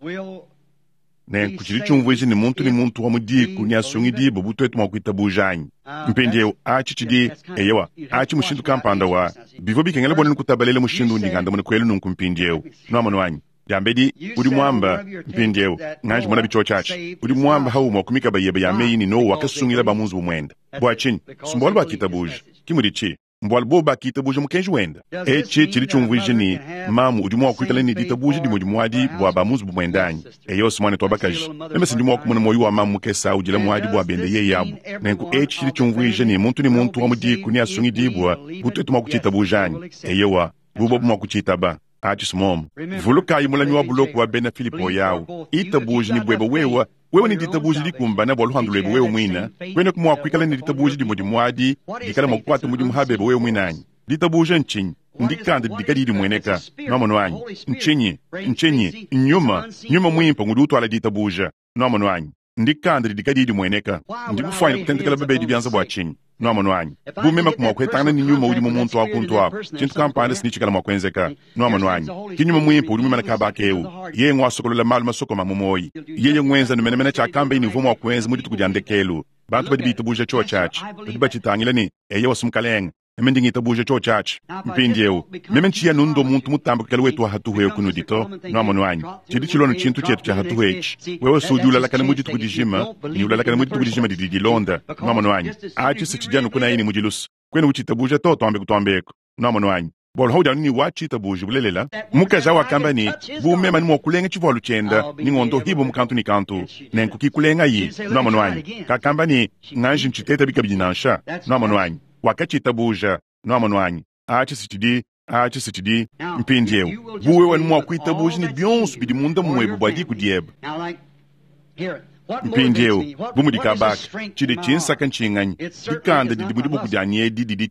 nenkuchili chumvije ni muntu wa mudiku ni asungi di bubutu etu mwakwita bujanyi mpendeu achi chidi eyewa achi mushindu kampanda wa bivo bikengela bwana nkutabalele mushindu ndinganda mune kwelu nunkumpindeu nwamanwanyi jambedi udi mwamba mpindeu nganji mwana bicho chachi udi mwamba hau mwakumika bayeba yamei ni Noa kasungila ba munzu bumwenda bwachini sumbwala bakita buje kimudichi mbwala bo bakita buje mukenji wenda echi chili chumvije ni mamu udi mwakwikala ni dita buje di mudi mwadi bwa ba munzu bumwendanyi eyos mwane twabakaji nemesi ndi mwakumuna moyo wa mamu kesa ujila mwadi bwa bende ye yabu nenku echi chili chumvije ni muntu wa mudiku ni asungi dibwa butu etu mwakuchita bujanyi eyewa bubo mwakuchita ba achi sumomo vulukayi mulanyi wa buloku wa bena Filipo yawu ita buje ni bweba wewe ni dita buje likumba na bwalu handulebe wewe mwina kwene kumwakwikala ni dita buje di mudi mwadi dikala mwakwata mudi muhabebe wewe mwinanyi dita buje nchinyi ndikanda dikadidi mweneka nomonwanyi nchenyi nyuma mwimpa ngudi utwala dita buje nomonwanyi ndikanda dikadidi mweneka ndikufanya kutentekala bebedi byanza bwachinyi nomonwanyi bumema kumwakwetana ni nyuma udi mumuntu wakuntu wapo chintu kampanda sinichikala mwakwenzeka nomonwanyi kinyuma mwimpa udi mwimana kabakeu ye ngwasokolola malu masoko mamumoyi yeye ngwenza numenemene chakamba ini vumo wakwenza mudi tukujandekelu bantu badi bita buje cho chachi badi bachitangila ni eye wasumkalenga emendi ngita buje cho chachi mpindieu memenchiya nundo muntu mutamba kala wetu hatuhe kunudito nomonwanyi chidi chilono chintu chetu cha hatuhechi wewe sujula lakana mudi tukujijima ni ulalakana mudi tukujijima didi londa nomonwanyi achi sichijanu kuna ini mujilus kwenu uchita buje to tombe kutombeko nomonwanyi bol hoda ni wachita buje bulelela mukaja wakamba ni bumema ni mwakulenga chivolu chenda ni ngondo hibo mukantu ni kantu nenku kikulenga yi nomonwanyi kakamba ni nganji nchiteta bikabijinansha nomonwanyi wakachita buje nomonwanyi achi sitidi mpindieu buwe wani mwakuita buje ni byonsu bidi munda mwebu bwadi kudieba mpindieu bumudikabaka chidi chinsaka nchinganyi dikanda didi budi bukudanye didi chinyi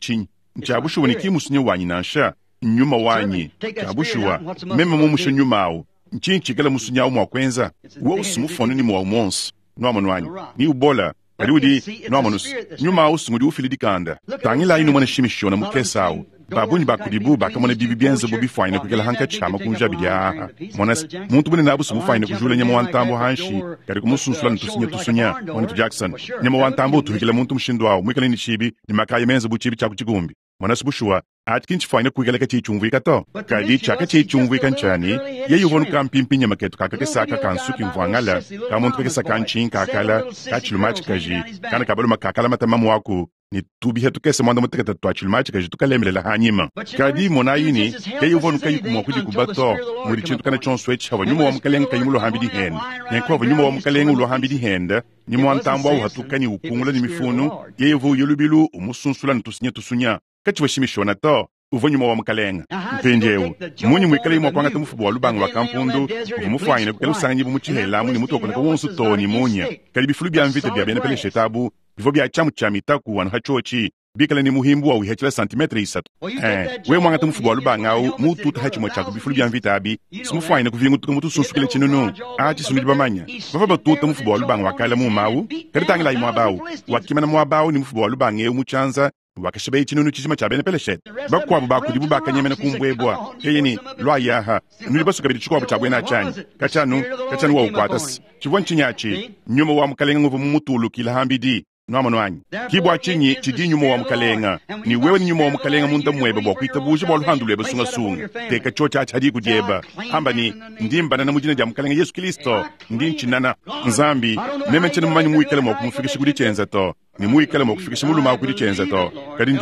Nchabushuwa ni kimusunye wanyi nansha. Nyuma wanyi. Chabushuwa. Meme mumushe nyumao. Nchinchi kala musunya umu wakwenza. Uwa usumufonu ni mwa umonsi. Nwamanu wanyi. Ni ubola. Kadiwudi nwamanus. Nyuma usungudi ufili dikanda. Tangila inu mwana shimisho na mukesao. Babuni bakudibu baka mwana bibi bienzo bubi faina kukela hanka chama kunja bidia. Mwanas muntu bune nabu sumu faina kujule nyama wantambo hanshi. Kari kumusunsula tusunya. Mwana Jackson. Nyama wantambo tuhikila muntu mshindwao. Mwikala ni chibi ni makaya menza buchibi chaku chigumbi. Mwanas bushua. Atkinchi faina kukela kachi chungwi kato. Kadi chaka chi chungwi kanchani. Ye yuvonu kampimpinya maketu kakake saka kansuki mvangala. Kamuntu kake sakanchin kakala. Kachilumachi kaji. Kana kabalo makakala matamamu waku. Ni tubi hetu kese mwanda muteketa tuachilumachi kaji tukalemlela hanyima. Kadi monayini. Ye yuvonu kayi kumwakuji kubato. Mwiri chintu kana chonswech hawa nyuma wa mkalenga kayimulo hambidi hen. Nyankwa nyuma wa mkalenga ulo hambidi henda. Ni mwantambo au hatukani ukungula ni mifunu. Ye yuvu yulubilu umusunsula nitusinya tusunya. Kachi washimishona to. Uvonyuma wa mkalenga. Mpenjewu. Munyi mwikale yuma kwanga tumufubu wa lubangu wa kampundu. Uvumufaine kukelu sanjibu muchihela muni mutu wakoneka wonsu toni munya. Kali bifulu bia mvita bia bene pele shetabu. Bifo bia chamu chamitaku wanu hachochi. Bikale ni muhimbu wa uhechila santimetri isatu. We mwanga tumufubu wa lubangu au mutu tahachi mwachaku bifulu bia mvita abi. Sumufaine kuvingu tukamutu sunsukile chinunu. Achi sunudiba manya. Bafaba tuta mufubu wa lubangu wakala mumawu. Kali tangila imuabawu. Wakimana muabawu ni mufubu wa lubangu eu muchanza. Wakashabe chinunu chishima chabene pele shet. Bakwabu bakudibu bakanyemena kumbwebwa. Yeyini lwa yaha. Nuli basu kabidi chukwabu chabwena achani. Kachanu wa ukwatas. Chivon chinyachi. Nyuma wa mkalenga nguvu mumutulu kila hambidi. Nwamanu wanyi. Kibwa chinyi chidi nyuma wa mkalenga. Ni wewe ni nyuma wa mkalenga munda mweba bwa kuitabuji bwa luhandulu eba sunga sunga. Teka chocha achadi kujeba. Hamba ni ndimba na namujina ja mkalenga Yesu Kristo. Ndinchinana. Nzambi. Meme chene mmanyi muikele mwa kumufikisha kudi chenza to. Ni muikele mwa kufikisha mulu maa kudi chenza to. Kadi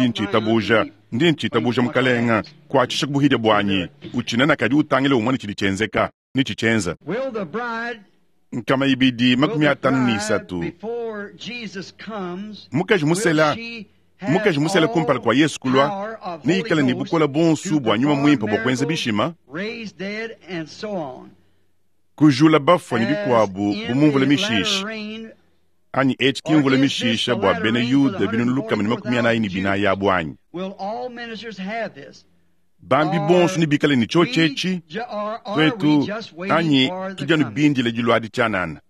ndinchi tabuja mkalenga. Kwa chisha kubuhide bwanyi. Uchinana kadi utangile umwani chidi chenzeka. Ni chichenza. Kama ibidi makumiatanu ni isatu. Mukaji musela kumpala kwa Yesu kulwa. Ni ikala ni bukola bonsu bwa nyuma mwimpa bwa kwenza bishima. Kujula bafa ni bikwabu bumumvula mishish. Ani HQ mvula mishisha bwa bene yuda binunuluka mani makumiana ini bina ya bwanyi. Bambi bonsu ni bikale ni chochechi. Kwetu, anyi kijanu bindi le jiluadi chanana.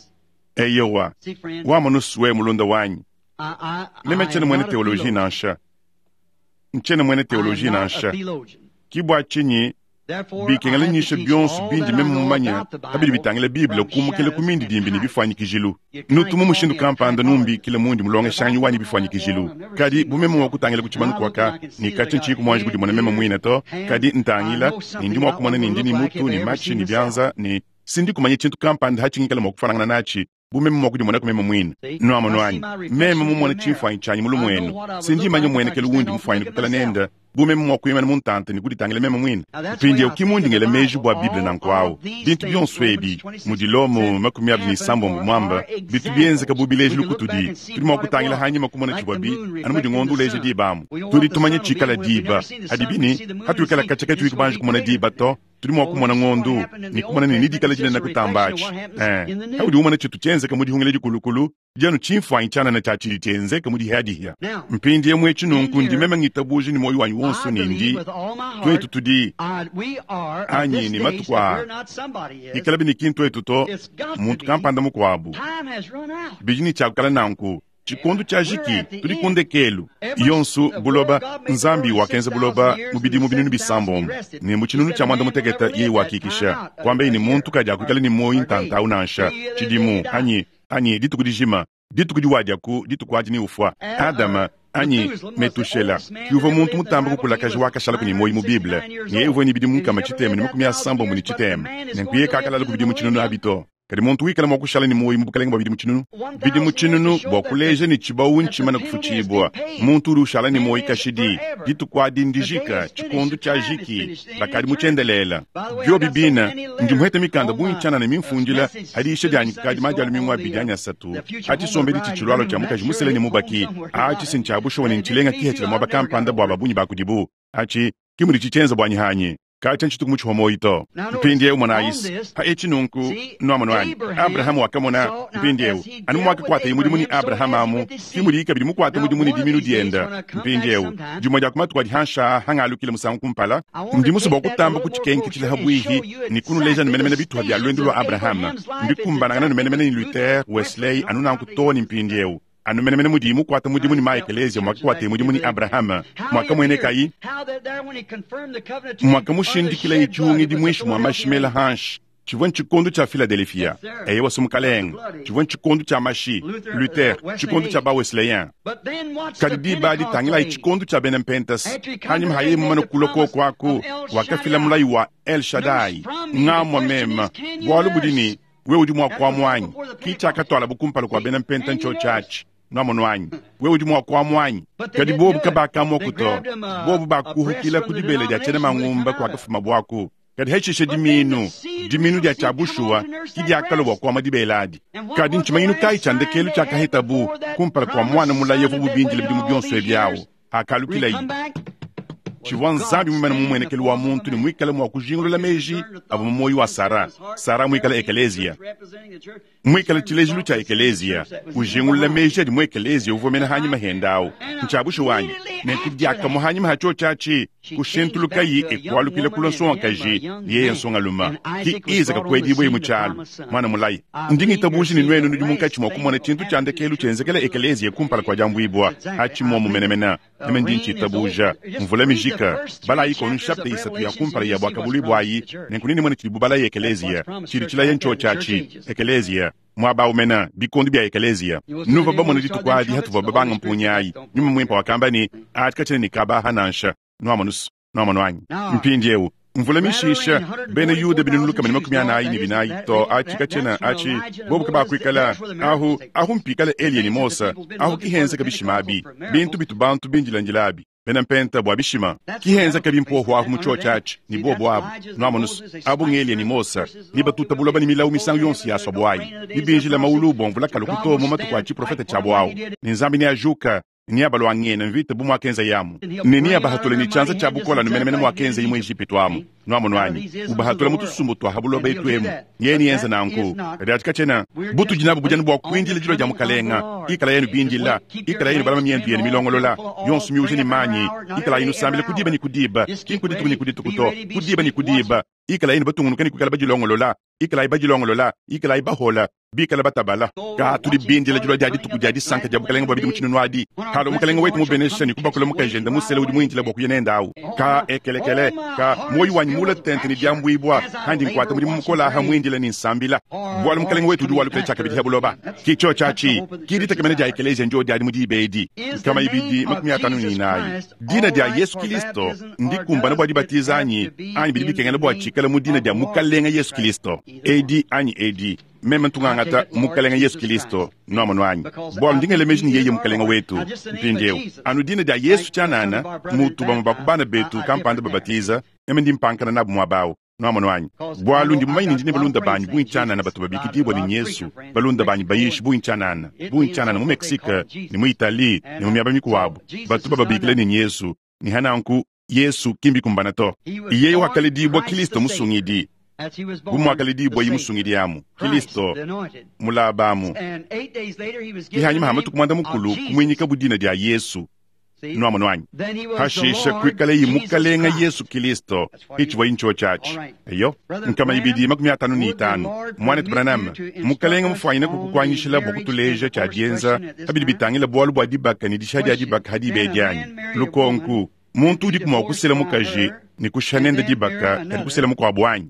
Eyewa, wamanu suwe mulunda wanyi. Leme chene mwene teoloji nansha. Nchene mwene teoloji nansha. Kibwa chinyi, bikengale nyisha bionsu bindi memu manya. Habidi bitangile Biblia kumukele kumindi dimbi ni bifanyi kijilu. Nutumu mushindu kampanda numbi kile mundi mulonge shanyi wanyi bifanyi kijilu. Kadi bumemu wakutangile kuchimanu kwaka ni kachinchi kumwanji kuti mwana mema mwine to. Kadi ntangila ni ndimu wakumana ni ndini mutu ni machi ni bianza ni sindi kumanye chintu kampanda hachingikala mwakufananga nachi. Bumemu mwakudi mwana kumema mwine. Nwamanu wanyi. Meme mwana chifanyi chanyi mulu mwenu. Sindi manyo mwene kele wundi mfanyi kutala nenda. Bumemu mwakuyemana muntante ni kuti tangile mema mwine. Pindi ya ukimundi ngele meju bwa Biblia na nkwao. Bintu bionswebi. Mudilomo makumiabi ni sambo mwamba. Bitu bienze kabubileji lukutudi. Tuli mwakutangila hanyi makumana chibabi. Anumudi ngondu leje dibamu. Tuli tumanye chikala diba. Adibini, hatu wikala kachake tuwi kubanji kumana diba to. Tuli mwakumana ngondu. Ni kumana ni nidi kala jina na kutambachi. Haudi umana chitu chenze kamudi hungeleji kulukulu. Janu chimfa inchana na chachiri chenze kamudi hadiya. Mpindi ya mwechi nunkundi mema ngitabuji ni moyu wanyi wonsu nindi. Tuwe tutudi. Anyi ni matukwa. Ikalabi ni kintu etuto. Muntu kampanda mukwabu. Bijini chakukala nanku. Chikondu chajiki. Tuli kunde kelu. Yonsu buloba. Nzambi wakenza buloba. Mubidi mubinunu bisambomu. Ni muchinunu cha mwanda muteketa ye wakikisha. Kwambe ni muntu kaja kukala ni moyi ntanta unansha. Chidimu. Anyi ditu kudijima. Ditu kudiwajaku. Ditu kwaji ni ufwa. Adama. Anyi metushela. Yuvo muntu mutamba kukula kajwaka shala kuni moyi mu Biblia. Ni evo ni bidi munka machiteme. Ni mukumia sambo muni chiteme. Nenkuye kakala luku bidi muchinunu habito. Kadi muntu wikala mwakushala ni moyi mbukalenga bwa bidi muchinunu. Bidi muchinunu bwakuleje ni chibawu nchimana kufuchibwa. Muntu rushala ni moyi kashidi. Ditu kwa dindijika. Chikondu chajiki. Bakadi muchendelela. Gyo bibina. Njimwete mikanda buinchana na mimfunjila. Hadi ishe dianyi kadi majalu mimwa bidanya satu. Hachi sombedi chichulwalo cha mukaji musele ni mubaki. Hachi sinchabu shwa ni nchilenga kihechila mwabaka mpanda bwa babunyi bakudibu. Hachi kimuri chichenza bwanyi hanyi. ka chanchi tuku mucho homo ito mpindie umonais ha echi nunku no monwani Abraham wakamona mpindie anu mwaka kwata imudi Abraham amu kimudi kabidi mukwata mudi diminu dienda mpindie jumoja kumatu kwa dihansha hangalu kile musangu kumpala ndimu suboko tamba kuchikenki chile habuihi ni kunu leja numenemene bitu habia lwendulo Abraham ndikumba na numenemene ni Luther Wesley anu na kutoni mpindie anu menemene mudimu kwata mudimu ni ma ekelezia mwaka kwata mudimu ni Abraham mwaka mwene kai mwaka mushindikila ichungi di mwishu mwa mashimela hansh chivon chikondo cha Philadelphia ewa sumukaleng chivon chikondo cha mashi Luther chikondo cha ba Wesleyan kadidi badi tangila chikondo cha Benpentas hanyim haye mumano kuloko kwako wakafila mulai wa El Shaddai ngamwa mema walu budini we udimwa kwa mwanyi kicha katwala bukumpalo kwa Benpentas church Namonwanyi we udimwa kwa mwanyi kadi bobu kabaka mokuto bobu bakuhukila kudibele dia chene mangumba kwa kafuma bwako kadi hechishe diminu dia chabushua kidi akalo kwa madibeladi kadi nchimanyinu kai chande kelu chaka hitabu kumpala kwa mwana mula yevu bubinjile bidimu byonso ebyao akalu kila yi chivon zambi mumene mumwene kelu wa muntu ni mwikale mwa kujingulu la meji abu mmoyi wa Sara mwikale ekelezia mwikale chilejilu cha ekelezia kujingulu la meji di mwekelezia uvomene hanyi mahendao nchabushu wanyi nekudiyaka muhanyi mahacho chachi kushentuluka yi ekwalu kile kulonsuwa kaji yeye nsonga luma ki iza kakwedibwe muchalu mwana mulai ndingi tabushi ni nwenu nudimunka chimo kumone chintu chande kelu chenzekele ekelezia kumpala kwa jambu ibwa hachi mwa mumenemena nemendinchi tabuja mvula mijika bala iko nshapte isatu ya kumpala ya bwakabuli bwayi nenkunini mwene chilibu bala ya ekelezia chilichila yencho chachi ekelezia mwaba umena bikondi bya ekelezia nuva bamone ditukwadi hatuva babanga mpunyayi nyuma mwempa wakamba ni atikachene ni kaba hanansha nuamanwanyi mpindiewu mvula mishisha bene yude binunuluka mani makumyana ayi ni binayi to achikachena achi bobu kaba kwikala ahu mpikala elieni mosa ahu kihenze kabishimabi bintu bitu bantu binjilanjilabi Benempenta bwa bishima kihenza kabimpo hwa mucho chachi ni bobo abu nuamanus abu ngeli ni mosa ni batuta buloba ni milau misangu yonsi ya sobwai ni binjila maulu bonvula kalukuto mumatu kwa chi profeta chabwao ni nzambi ni ajuka ni abalo angene mvita bu mwakenza yamu ni abahatule ni chanza chabukola numenemene mwakenza imwe Egyptwamu nuamanwanyi ubahatule mutu sumbutu habuloba itwemu yeni yenza nanku katika chena butu jinabu bujani bwa kwinjile jilo jamu kalenga ikala yenu binjila ikala yenu balama mientu yenu milongolola yonsu miuji ni manyi ikala yenu sambile kudiba ni kudiba kinkuditu ni kuditukuto kudiba ni kudiba ikala yenu batungunu kani kukala bajilongolola ikala ibajilongolola ikala ibahola bikala batabala ka tuli binjila jilo jadi tukujadi sanka jabu kalenga bwa bidu mchinu nwadi kalo mukalenga wetu mubenesha ni kubakula mukajenda musele udi mwinjila bwa kuyenenda au ka ekelekele ka moyi wanyi mula tente ni diambu ibwa handi nkwata muri mukola ha mwinjila ni nsambila bwala mukalenga wetu duwalu kule chaka biti hebuloba kicho chachi kiri take meneja ekeleze njo jadi mudi ibedi kama ibidi makumi atanu ni nayi dina dia Yesu Kristo ndikumba na bwa dibatizanyi ani bidi bikengela bwa chikala mudina dia mukalenga Yesu Kristo edi meme ntungangata mukalenga Yesu Kristo nuamanwanyi bwa ndingele mejini yeye mukalenga wetu mpindeu anu dina dia Yesu chanana mutu bamubakubana betu kampanda babatiza emendi mpankana nabu mwabao nuamanwanyi bwalu ndi mumaini ndine balunda banyi buinchana na batu babikidibwa ni Yesu balunda banyi bayishi buinchana mu Mexique ni mu Italy ni mu miabamiku wabu batu bababikile ni Yesu ni hananku Yesu kimbi kumbanato iye wakale dibwa Kristo musungidi bumwakalidibwa yimusungidi yamu Kristo mulabamu kihanyima hamatu kumanda mukulu kumwenyika budina dia Yesu nuamanwanyi hashisha kwikale yimukalenga Yesu Kristo ichiwa incho chachi eyo nkama ibidi makumi atanu ni itanu mwane tubranama mukalenga mufwanyina kukukwanyishila bwakutuleja cha dienza habidi bitangila bwalu bwa dibaka ni dishadi ya dibaka hadibe edianyi lukonku muntu udi kuma kusela mukaji ni kushanenda dibaka kadi kusela mukwa bwanyi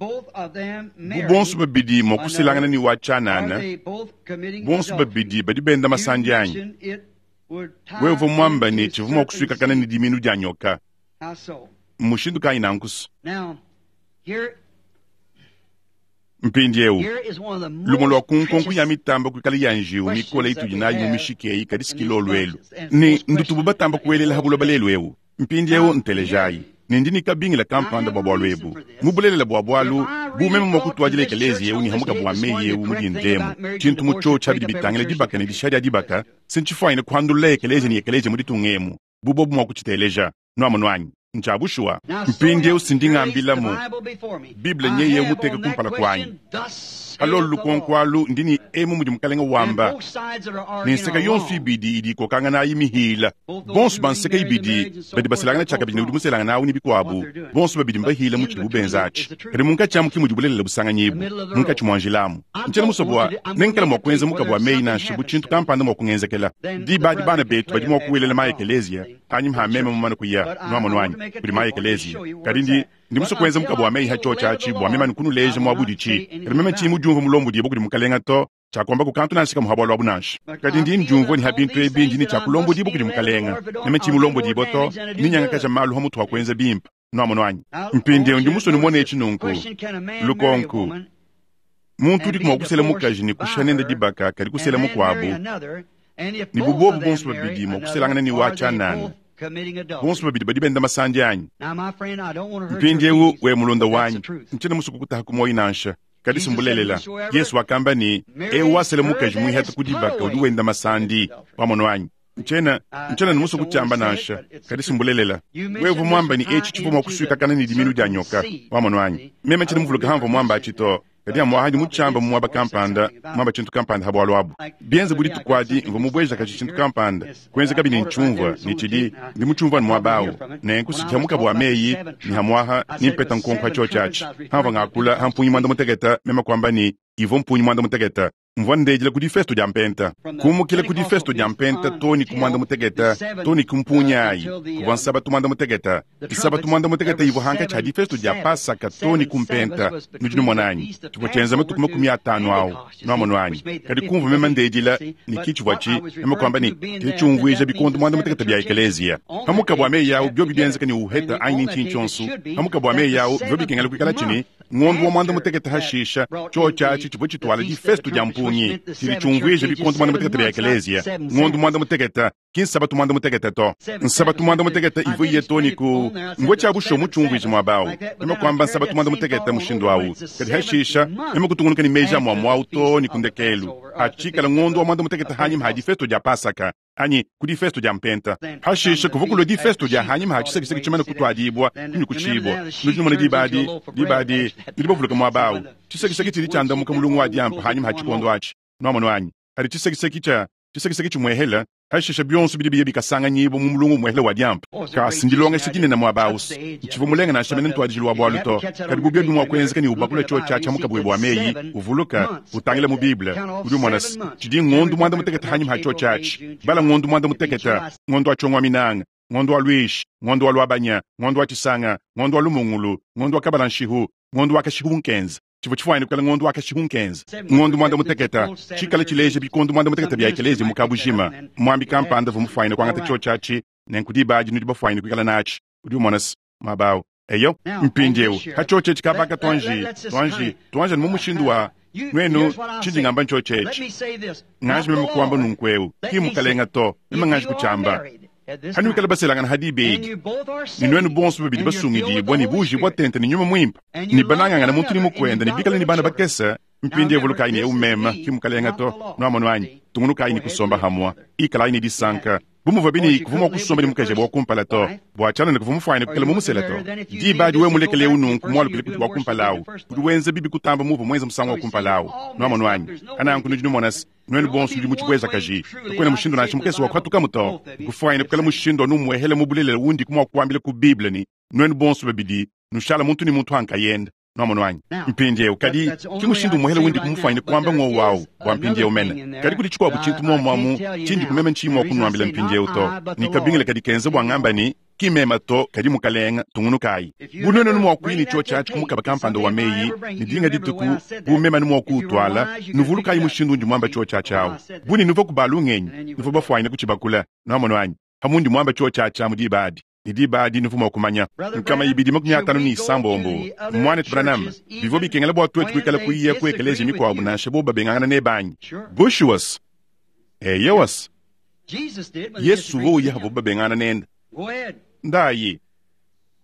bonsu babidi mo kuselangana ni wachanana bonsu babidi badibenda masanjanyi wevo mwamba ni chivumo kuswika kana ni diminu janyoka mushindu kai nankus mpindiewu lumolo kunkonku ya mitamba kukali yanjiu mikola itu jinayi mumishikei kadi sikilo lwelu ni ndutubu batamba kuwelela habulo balelwewu mpindiewu ntelejayi nindini kabingila kampanda bwabwalwebu mubulelela bwabwalu bumeme mokutwajile ekelezi yewu ni hamuka bwameye yewu mudindemu chintu mucho chabidi bitangile dibaka ni dishadi dibaka sinchifwaine kuhandula ekelezi ni ekelezi muditungemu bubobu mwakuchiteleja nuamanwanyi nchabushwa mpinde usindinga mbilamu Biblia nye ye muteke kumpala kwanyi alo lukonkwalu ndini emu mujumkalenga wamba ninseka yonsu ibidi idi kokanga na yimihila bonsu banseka ibidi badi basilanga chaka bidi udumuselanga na uni bikwabu bonsu babidi mbahila muchibu benzachi kadi munka chamu kimujubulela busanga nyibu munka chimwanjilamu nchela musobwa nenkala mwakwenza mukabwa mei na shibu chintu kampanda mwakungenzekela di badi bana betu badi mwakuwelela ma ekelezia anyim ha meme mumana kuya nwa monwanyi kudi ma ekelezia kadi ndi musokwenza mukabwa mei ha chocha chi bwa mema nkunu leje mwabudi chi kadi mema chi mujumvu mulombu diye bukudi mukalenga to chakwamba kukantu nansika muhabwa lwabu nanshi kadi ndi njumvu ni habintu ebinji ni chakulombu diye bukudi mukalenga neme chi mulombu diye boto ninyanga kacha malu hamu tuwakwenza bimpa nwa monwanyi mpinde ndi muso ni mwone echi nunku lukonku muntu di kumwakusela mukaji ni kushanenda dibaka kadi kusela mukwabu ni bubobu bonsu babidi mwakuselangana ni wacha nana bonsu babidi badi benda masanje anyi mpinde we mulonda wanyi nchena musu kukutaha kumoyi nansha kadi simbulelela Yesu wakamba ni wasele mukaji muihata kudibaka udi wenda masandi wamono wanyi nchena ni musu kuchamba nansha kadi simbulelela wevu mwamba ni echi chifu mwakusuika kana ni diminu janyoka wamono wanyi mema nchena mvuluka hamvo mwamba achito kadi amwahaji muchamba mwaba kampanda mwaba chintu kampanda habo alwabu bienze budi tukwadi mvo mubweja kachi chintu kampanda kwenze kabi ni nchumva ni chidi ni muchumva ni mwabao na enkusi chamuka bwa meyi ni hamwaha ni mpeta nkonkwa chochachi hamva ngakula hampunyi mwanda mutegeta mema kwamba ni ivo mpunyi mwanda mutegeta mvwa ndejile kudi festo jampenta kumukile kudi festo jampenta toni kumwanda mutegeta toni kumpunyayi kuva nsabatu mwanda mutegeta isabatu mwanda mutegeta ivo hanka chadi festo japasaka toni kumpenta nujini mwananyi chivo chenza metukume 50 awo nwamonwanyi kadi kumva mema ndejila ni kichwachi mema kwamba ni kichungwija bikondu mwanda mutegeta bya ekelezia hamuka bwa meyi yawo byo bidenzeka ni uheta aini nchinchonsu hamuka bwa meyi yawo byo bikengala kwikala chini ng'ondu wa mwanda mutegeta hashisha chochachi chivo chitwala di festo jampunyi tiri chungwije bikondu mwanda mutegeta bya ekelezia ng'ondu mwanda mutegeta kinsabatu mwanda mutegeta to nsabatu mwanda mutegeta ivo iye toni ku ngwe chabusho muchungwije mwabao mema kwamba nsabatu mwanda mutegeta mushindo wawu kadi hashisha mema kutungunuka ni meja mwa toni kundekelu hachikala ng'ondu wa mwanda mutegeta hanyima hadi festo ja pasaka anyi kudi festo ja mpenta hashisha kuvukulo di festo ja hanyima hachiseki chimana kutwadibwa kuni kuchibwa nujino mwana dibadi ndibovuluka mwabao chiseki tiri chanda muka mulungu wa diampa hanyima hachikondo wachi nwamano wanyi ari chiseki chimwehela hashisha byonsu bidi bikasanga nyibo mu mulungu mwehela wa diampa kasi ndilonga sikine na mwabaus chivo mulenga na shamene ntwadijilo wa bwaluto kadi bubye dumwa kwenzeka ni ubakula cho chacha muka bwebwa meyi uvuluka utangile mu biblia uri mwanas chidi ngondu mwanda mutegeta hanyima hacho chachi bala ngondu mwanda mutegeta ngondu achongwa minanga ngondu wa lwish ngondu wa lwabanya ngondu wa chisanga ngondu wa lumungulu ngondu wa kabalanshihu ngondu wa kashihu nkenza chivo chifwaini kukala ngondu wa kashihu nkenza ngondu mwanda mutegeta chikala chileje bikondu mwanda mutegeta bya ekelezi mukabujima mwambi kampanda vumufwaini kwangata cho chachi nenkudibaji nudiba fwaini kwikala nachi uri mwanas mabao eyo mpinjewu hachoche chikabaka twanji ni mumushindu wa nwenu chindi ngamba nchochechi ngaji meme kuwamba nunkwewu kimukalenga to meme ngaji kuchamba hani wikala baselangana hadi begi ni nwenu bonsu babidi basungidi bwani buji bwatente ni nyuma mwimpa ni banangangana muntu ni mukwenda ni bikala ni bana bakesa mpinjewu lukaini eumema kimukalenga to nwamonwanyi tungunu kusomba hamwa ikala ini disanka bumuva bini kuvuma kusomba ni mukaje bwa kumpala to bwachana ni kuvumu fwaine kukala mumusela to di baji we mulekele ununku mwalu kule kutwa kumpalawo kuduwenze bibi kutamba muvu mwenza musango kumpalawo nwamonwanyi ana yanku nujinu monas nwenu bonsu ndi muchikweza kaji tukwena mushindo na shimukesi wakwatuka muto kufwaine kukala mushindo numwehele mubulele wundi kumwa kuambile ku biblia ni nwenu bonsu babidi nushala muntu ni muntu hankayenda nwamonwanyi mpinjewu kadi kimushindu muhele wundi kumufwaine kuamba ng'o wawu wa mpinjewu mena kadi kulichikwa buchintu momwamu chindi kumeme nchimo kunuambila mpinjewu to nikabingile kadi kenze bwang'amba ni kimema to kadi mukalenga tungunukai bunene numu wakuini cho chachi kumukaba kampando wa meyi nidinga dituku bumema numu wakutwala nuvulukai mushindu ndi mwamba cho chachawu buni nuvo kubalu ng'enyi nuvo bafwaine kuchibakula nwamonwanyi hamundi mwamba cho chachamu dibadi nidibadi nuvuma okumanya nkama ibidi makumyatano ni sambombo mwane tubranam bivo bikengela bwa tuwe tukwikala kuiya kwekeleje mikwabu na shabo babengangana nebanyi bushuwas yewas yesu wo yahabo babengana nenda ndayi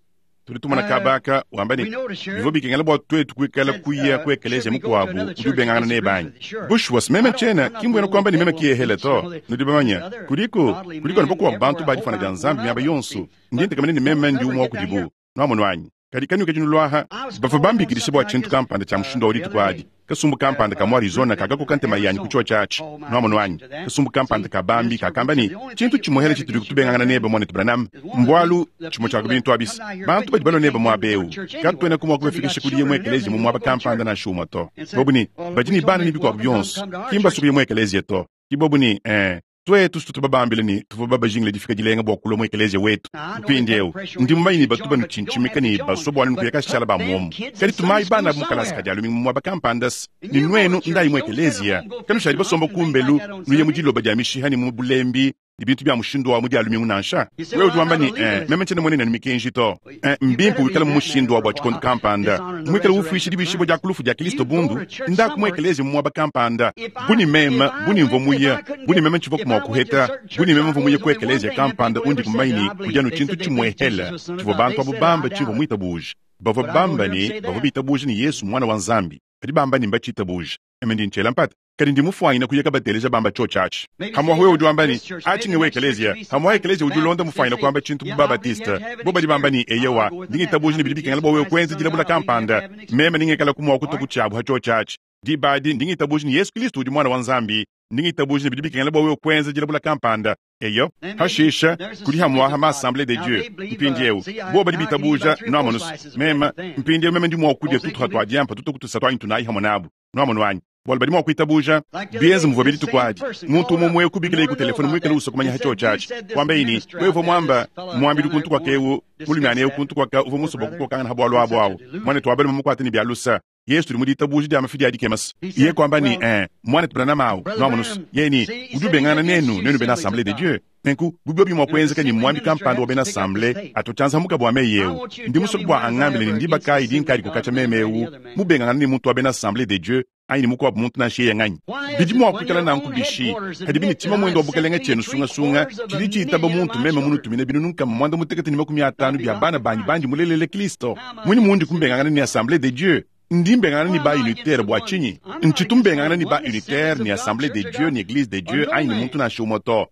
tulitumana kabaka wambani ivo bikengela bwa twetu kwikala kuya kwekeleza mukwabu udubengana nebanye bush was meme chena kimbwena kwamba ni meme kiyehele to nudibamanya kuliko nipokwa bantu badifana janzambi myaba yonso ndinte kamene ni meme ndi umwa kujibu nwamonwanyi kadikanyuka jinulwaha bafa bambi kidishibwa chintu kampanda cha mshindo oditu kwadi kasumbu kampanda ka Arizona kagako kante mayanyi kuchwa chachi nwamonwanyi kasumbu kampanda ka bambi kakambani chintu chimohele chituri kutubengana nebe mwane tubranam mbwalu chimo cha kubintu abisi bantu badibalo nebe mwabeu katwena kumwa kubefikisha kuli yemwe ekelezi mu mwaba kampanda na shuma to bobuni bajini bana nibikwa byonso kimba suku yemwe ekelezi to kibobuni twetu tutubabambile ni tuvababa jingle difika jilenga bokulo mwekeleze wetu mpindeu ndi mumayini batuba nuchinchimika ni basobwa nuku yakashala ba momu kali tumayi bana mukalasi kajalu mwa bakampandas ni nwenu ndai mwekelezia kanu shali basomba kumbelu nuye mujilo bajamishi hani mu bulembi ibintu bya mushindo wa mudi alumi munansha wewe tuamba ni meme chene mwenene ni mikenji to mbimpu wikala mushindo wa bachikondo kampanda mwikala ufishi dibishibo ja kulufu ja Kristo bundu nda kumwekeleze mu bakampanda buni mema buni mvomuya buni meme chivo kuma kuheta buni meme mvomuya kwekeleze kampanda undi kumaini kujanu chintu chimwehela chivo bantu abubamba chivo mwita buji bavo bamba ni bavo bita buji ni Yesu mwana wa Nzambi kadi bamba ni mbachita buji emendi nchela mpata kadi ndi mufaina kuyeka bateleja bamba cho church hamwa huyo ujuambani achi ngewe ekelezia hamwa ekelezia ujulonda mufaina kwamba chintu buba batista boba di bamba ni eyewa ndingi tabuji ni bilibiki ngala bowe kwenzi jila bula kampanda meme ninge kala kumwa kuto kuchabu hacho church di badi ndingi tabuji ni Yesu Kristo udi mwana wa Nzambi ndingi tabuji ni bilibiki ngala bowe kwenzi jila bula kampanda eyo hashisha kuli hamwa hama assemblée de Dieu mpindieu boba di bitabuja noamonus mema mpindieu meme ndi mwa kudia tutu hatwa jampa tutu kutusatwa intunai hamonabu noamonwanyi bolbadi mwa kuitabuja bienzi mvobili tukwaji muntu mumwe kubikile ku telefoni mwikele uso kumanya hacho chachi kwamba ini wevo mwamba mwambili kuntu kwa kewu mulimane kuntu kwa ka uvo muso bokuko kana habwalo abwawo mwane twabele mukwate ni byalusa Yesu tuli mudita buji dia mafidi adi kemas ye kwamba ni mwane tbrana mawo noamonus yeni udubengana nenu bena assemblée de Dieu nenku bubobi mwa kwenze kani mwambi kampanda wa bena assemblée atochanza muka bwa meyewu ndi muso bwa angambile ndi bakai dinkari kukacha memewu mubengana ni muntu wa bena assemblée de Dieu aini muko muntu na shiye ngani bidimo akukala na nkubishi hadi bini tima mwendo obukalenga chenu sunga chilichi itaba muntu meme munu tumine binu nunka mwanda mutekete ni 500 bya bana banji mulelele Kristo muni mundi kumbengana ni assemblée de Dieu ndimbengana ni ba unitaire bwa chinyi nchitumbengana ni ba unitaire ni assemblée de Dieu ni église de Dieu aini muntu na shumoto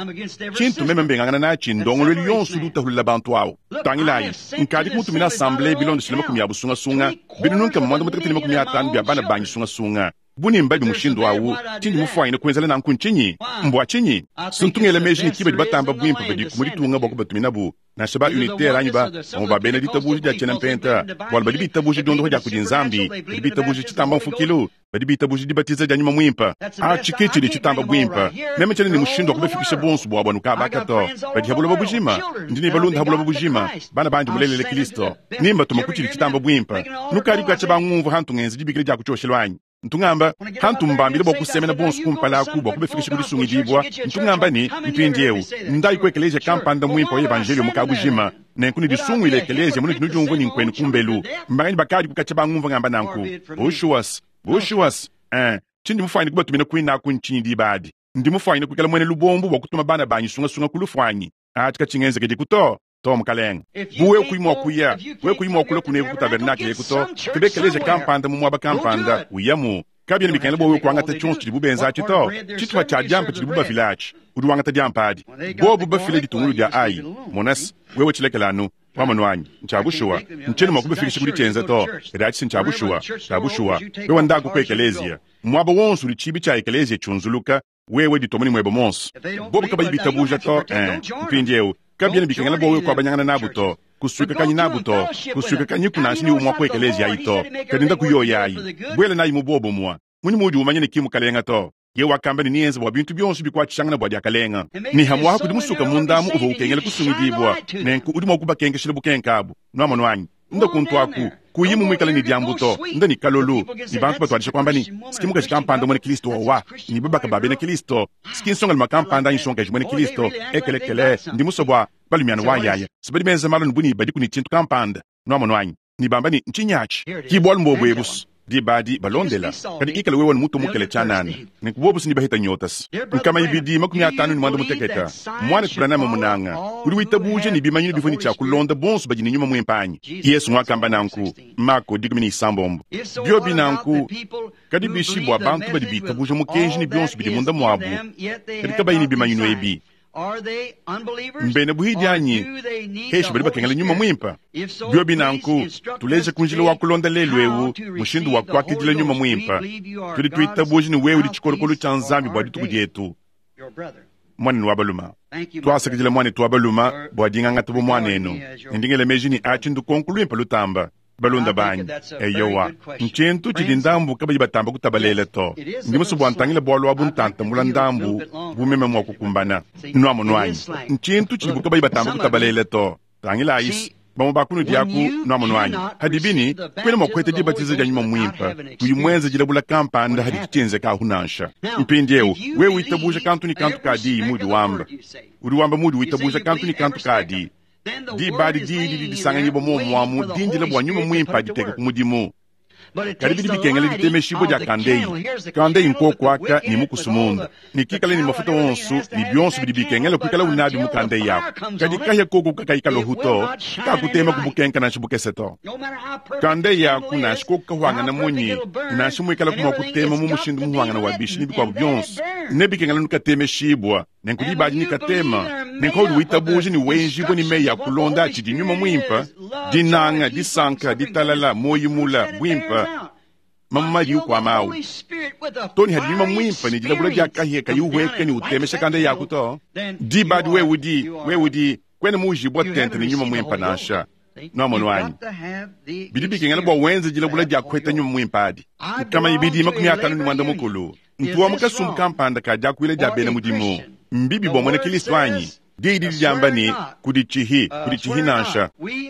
chintu meme mbengana na chindongo le lion suluta hulila bantu awo tangilayi nkadi kumuntu mina assemblée bilondo silema kumya busunga binu nunka mwanda mutekete ni 500 bya bana banji sunga buni mbabi mushindo awu tindi mufaina kwenzala na nkunchinyi mbwa chinyi suntungele meji kibe batamba bwimpa bedi kumuritunga boko batumina bu na shaba unitaire anyiba oba benedita buji dia chena mpenta wal badi bitabuji dondo hoja kudinzambi badi bitabuji chitamba mfukilo badi bitabuji dibatiza dia nyuma mwimpa chikiti di chitamba bwimpa meme chene ni mushindo kubefikisha bonsu bwa banuka bakato badi habulo babujima ndini balunda habulo babujima bana bandi mulelele Kristo nimba tumakuchiri chitamba bwimpa nukari kwacha ngumvu hantu ngenzi dibikire dia kuchoshelwanyi ntungamba hantu mbambile bokusemena bonsu kumpala kuba kubefikisha kulisungi dibwa ntungamba ni mpindieu ndai kwekeleje kampanda mwimpa evangelio mukabujima nenkuni disungu ile ekeleje munu kinujungu ni nkweni kumbelu mbangani bakadi kukacha bangumva ngamba nanku bushuwas chindi mufaini kuba tumina kwina kunchinyi dibadi ndi mufaini kukala mwene lubombu wakutuma bana banyi sunga kulufwanyi atika chingenze kedi kuto tom kaleng buwe kuimwa kuya we kuimwa kula kunebu ku tabernacle yekuto kebekeleje kampanda mu mwaba kampanda uyamu kabye nibikene bowe kwanga ta chons chibu benza chito chitwa cha jampa chibu ba village uduwanga ta jampa adi bobu ba village tungulu dia ai monas wewe chilekelano pamanwanyi nchabushwa nchene makube fikisha kuri chenza to edachi nchabushwa wewe ndaku kwekelezia mwaba wonsu lichibi cha ekelezia chunzuluka wewe ditomoni mwebo mons bobu kabayibita buja to mpindieu kabye bikengala bowe kwa banyangana nabuto kusuka kanyi nabuto kusuka kanyi kunashini umwa kwekelezia ito kadinda kuyo yayi bwele nayi mubobo mwa muni muju umanyene kimu kalenga to ye wakamba ni nienza bwa bintu byonsu bikwa chishangana bwa kalenga ni hamwa kudi musuka mundamu uvo ukengele kusungidibwa nenku udi mwakuba kenge shile bukenkabu nwamonwanyi ndo kuntwaku kuyimu mwikala ni diambuto ndo ni kalolu ni bantu batwadisha kwamba ni sikimuka chikampanda mwene Kristo wa ni baba kababene Kristo skinsonga makampanda insonga mwene Kristo ekelekele ndi musobwa balumiana wayaya sibadi benza malo nbuni badi kuni chintu kampanda nwamonwanyi ni bamba ni nchinyachi kibol mbobwebus di badi balondela kadi ikala wewan muto mukele chanan ni kubobu sini bahita nyotas kama ibidi makumya tanu ni mwanda muteketa mwana tuprana mamunanga kuri witabuje ni bimanyu bifuni cha kulonda bonsu bajini nyuma mwempanyi Yesu mwakamba nanku mako digmini sambombo bio binanku kadi bishibwa bantu badi bitabuje mukenji ni bionsu bidi munda mwabu kadi kabayini bimanyu noebi mbene buhidi anyi heshi bali bakengala nyuma mwimpa bio binanku tuleje kunjile wakulonda lelwewu mushindu wakwakidile nyuma mwimpa tuli tuitabuje ni wewu di chikorokolo chanzami bwadi tukudietu mwani ni wabaluma twasekijile mwani twabaluma bwadinganga tubu mwanenu ndingele mejini achindu konkuluimpa lutamba balunda banyi eyowa nchentu chidi ndambu kabaji batamba kutabalela to ndimusu bwantangile bwalo wabuntanta mula ndambu bumeme mwa kukumbana nwamo nwanyi nchentu chidi bukabaji batamba kutabalela to tangila ais bamu bakunu diaku nwamo nwanyi hadibini kwene mwakwete dibatiza janyuma mwimpa uyu mwenze jilabula kampanda hadi kichenze ka hunansha mpindiewu wewe itabusha kantu ni kantu kadi mudi wamba mudi witabusha kantu ni kantu kadi di badi di sanga nyibo mwamu dindile bwa nyuma mwimpa diteke kumudimu kadi bidi bikengele diteme shibo ja kandei nko kwaka ni mukusumunda ni kikale ni mafuta wonsu ni bionsu bidi bikengele kwikala unadi mukandei yako kadi kahya koko kakaikalo huto kakutema kubukenka na shibukeseto kandei yako na shikoka huanga na monyi na shimwikala kumakutema mumushindu muhuanga na wabishi ni bikwa bionsu ne bikengele nukateme shibwa nenkudi baji nikatema nenkodi witabuje ni wenjibo ni meya kulonda chidi nyuma mwimpa dinanga disanka ditalala moyimula bwimpa mamma di kwa mau toni hadi nyuma mwimpa ni dilabula jakahiye kayuhweke ni utemesha kande yakuto di badi wewudi kwene mujibwa tente ni nyuma mwimpa nasha no monwanyi bidi kengela bo wenze dilabula jakweta nyuma mwimpa adi kama ibidi makumya tanu ni mwanda mukulu ntuwa mukasumbu kampanda kajakwile jabena mudimo mbibi bomone kilistwanyi didi jambani kudichihi nansha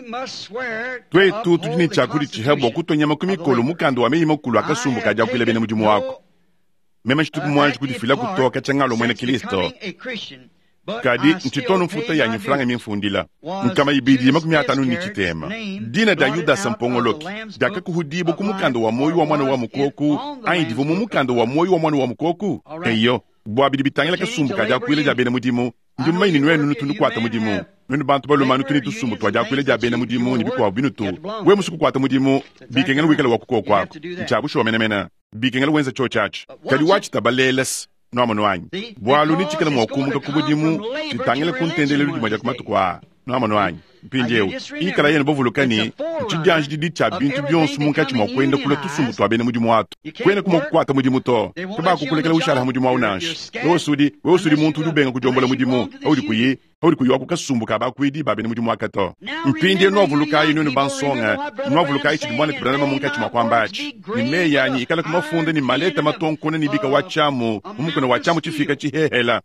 twe tu tujini cha kudichiha bo kutonya makumikolo mukando wa meyi mukulu akasumbu kaja kwile bene mujimu wako mema shituku mwanji kudifila kutoka changalo mwene kilisto kadi ntitono mfuta ya nyifranga mimfundila nkama ibidi makumya tanu ni chitema dina da yuda sampongoloki daka kuhudibo kumukando wa moyo wa mwana wa mukoku ayi divo mumukando wa moyo wa mwana wa mukoku eyo bwabidi bitangela kasumbu kaja kwile jabene mudimu ndumma ini nwenu nutundu kwata mudimu nwenu bantu baluma nutuni tusumbu twaja kwile jabene mudimu nibikwa binutu we musuku kwata mudimu bikengela wikala wakuko kwako nchabu menemena bikengela wenza church kadi wachi tabaleles no manwanyi bwalu ni chikala mwakumuka kubudimu chitangela kuntendele ludi maja kumatu kwa no manwanyi mpinjeu ikala yene bovulukani chijanji didi cha bintu byonsu munkachi mwakwenda kula tusumbu twabene mudimu watu kwenda kumokukwata mudimu to tuba kukulekela ushara mudimu waunanshi weusudi muntu udubenga kujombola mudimu audi kuyi wako kasumbu kaba kwidi babene mudimu wakato mpinje novulukayi nunu bansonga novulukayi chidi mwane kubranama munkachi mwakwambachi ni yanyi ikala kumafunda ni maleta matonkone ni bika wachamu umukuna wachamu chifika chihehela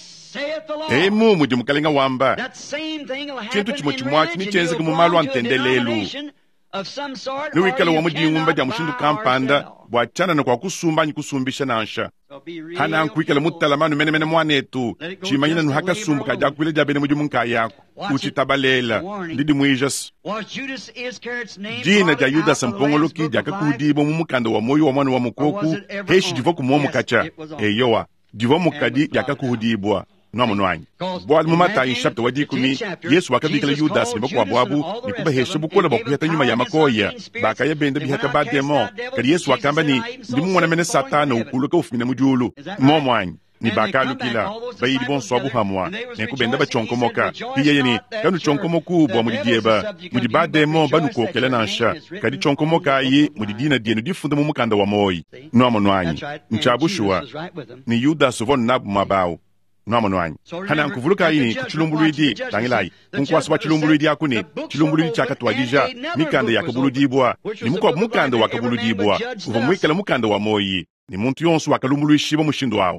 Emu mudimu kalenga wamba chintu chimochimwachi ni chenze kumumalu antendelelu niwikala wa mudimu mba jamushindu kampanda bwachana na kwa kusumba kusumbisha nansha hana ankwikala mutalamanu mene mwanetu chimanyina nuhaka sumbu kaja kwile jabene mudimu nkayako uchitabalela ndidi mwijasi jina ja yuda sampongoloki jaka kuhudibo mumukanda wa moyo wa mwana wa mukoku heshi divo kumomu kacha eyowa divo mukadi jaka kuhudibwa no monwanyi bwali mumata chapter wa 10 Yesu wakabikala Yudas ni bakwa bwabu nikuba heshe bukola bakuyata nyuma ya makoya bakaya bende bihaka bademo kali Yesu wakamba ni ndimumwana mene satana ukuluka ufumina mujulu momwanyi ni bakalu kila bayidi bonswabu hamwa nekubenda bachonkomoka hiye ni kanu chonkomoku bwa mudidieba mudibademo banukokela nansha kadi chonkomoka yi mudidina dienu difunda mumukanda wa moyi no monwanyi nchabushwa ni Yudas von nabu mabao no monwanyi hana nkuvuluka yini kuchulumbuluidi tangilai kunkwasi wa chulumbuluidi akuni chulumbuluidi chakatwadija mikanda yakabuludibwa ni mukanda wakabuludibwa uva mwikala mukanda wa moyi ni muntu yonsu wakalumbuluishiba mushindu wawo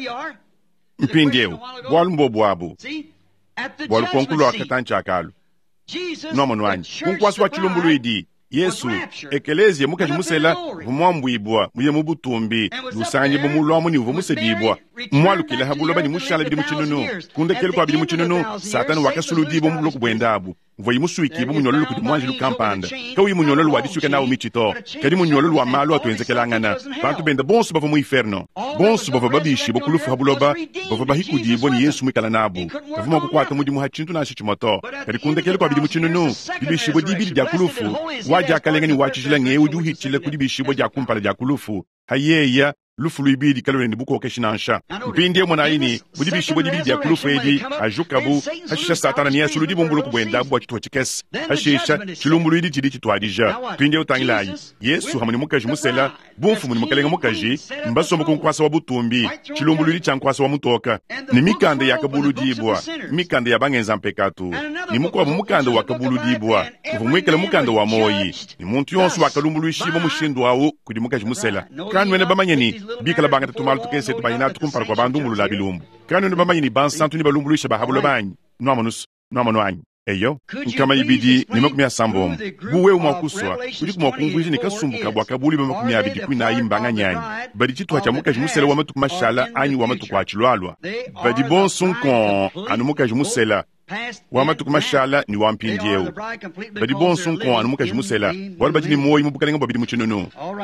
mpingewu bwalumbo bwabu bwalukonkulu wakatancha akalu no monwanyi kunkwasi wa chulumbuluidi Yesu ekelezi mukaji musela vumwambwibwa muye mubutumbi lusanje bumulwamu ni vumusedibwa mwalu kila habulo bani mushala bidi muchinunu kunde kelu kwa bidi muchinunu satani wakasuludibwa mubulo kubwendabu voyi musuiki bu munyolo ku mwanji lu kampanda ka wi munyolo lu wadisuka na umichito kadi munyolo lu amalo atwenzekelangana bantu benda bonso bava mu inferno bonso bava babishi bokulufu habuloba bava bahikudi boni Yesu mwikala nabu bava kukwata mudi muhachintu na shichimoto kadi kundekele kwa bidi muchinunu bibishi bo dibidi jakulufu waja akalengani wachijila nge uju hichile kudi bishi bo jakumpala jakulufu hayeya lufulu ibidi kaloreni buko keshinansha mpindi mwana ini budi bishi bodi bidi yakulufu edi ajukabu hashisha satana ni asulu dibumbulu kubwenda bwa chitwa chikesi hashisha chilumbulu idi chidi chitwadija mpindi utangilayi Yesu hamuni mukaji musela bumfu muni mukalenga mukaji mbaso mukunkwasa wa butumbi chilumbulu idi chankwasa wa mutoka ni mikande yakabulu dibwa mikande yabangenza mpekatu ni mukwa mukande wakabulu dibwa kuvumwekele mukande wa moyi ni muntu yonsu wakalumbulu ishibo mushindu wawo kudi mukaji musela kanu wene bamanyeni bikala banga tumalu tukese tubayina tukumpara kwa bandu mulu labilumbu kanu bamanyeni bansantu ni balumbulu isha bahabulo banyi nomano anyi eyo nkama ibidi ni makumi asambom buwe umwakuswa kudi kumwakunguji ni kasumbuka bwa kabuli bamakumi abidi kuina imbanga nyanyi badi chitu hachamukaji musela wamatuku mashala anyi wamatuku achilwalwa badi bonsun kon anumukaji musela wamatuku mashala ni wampindieu badi bonsun kon anumukaji musela walbaji ni moyi mubukalenga babidi muchinunu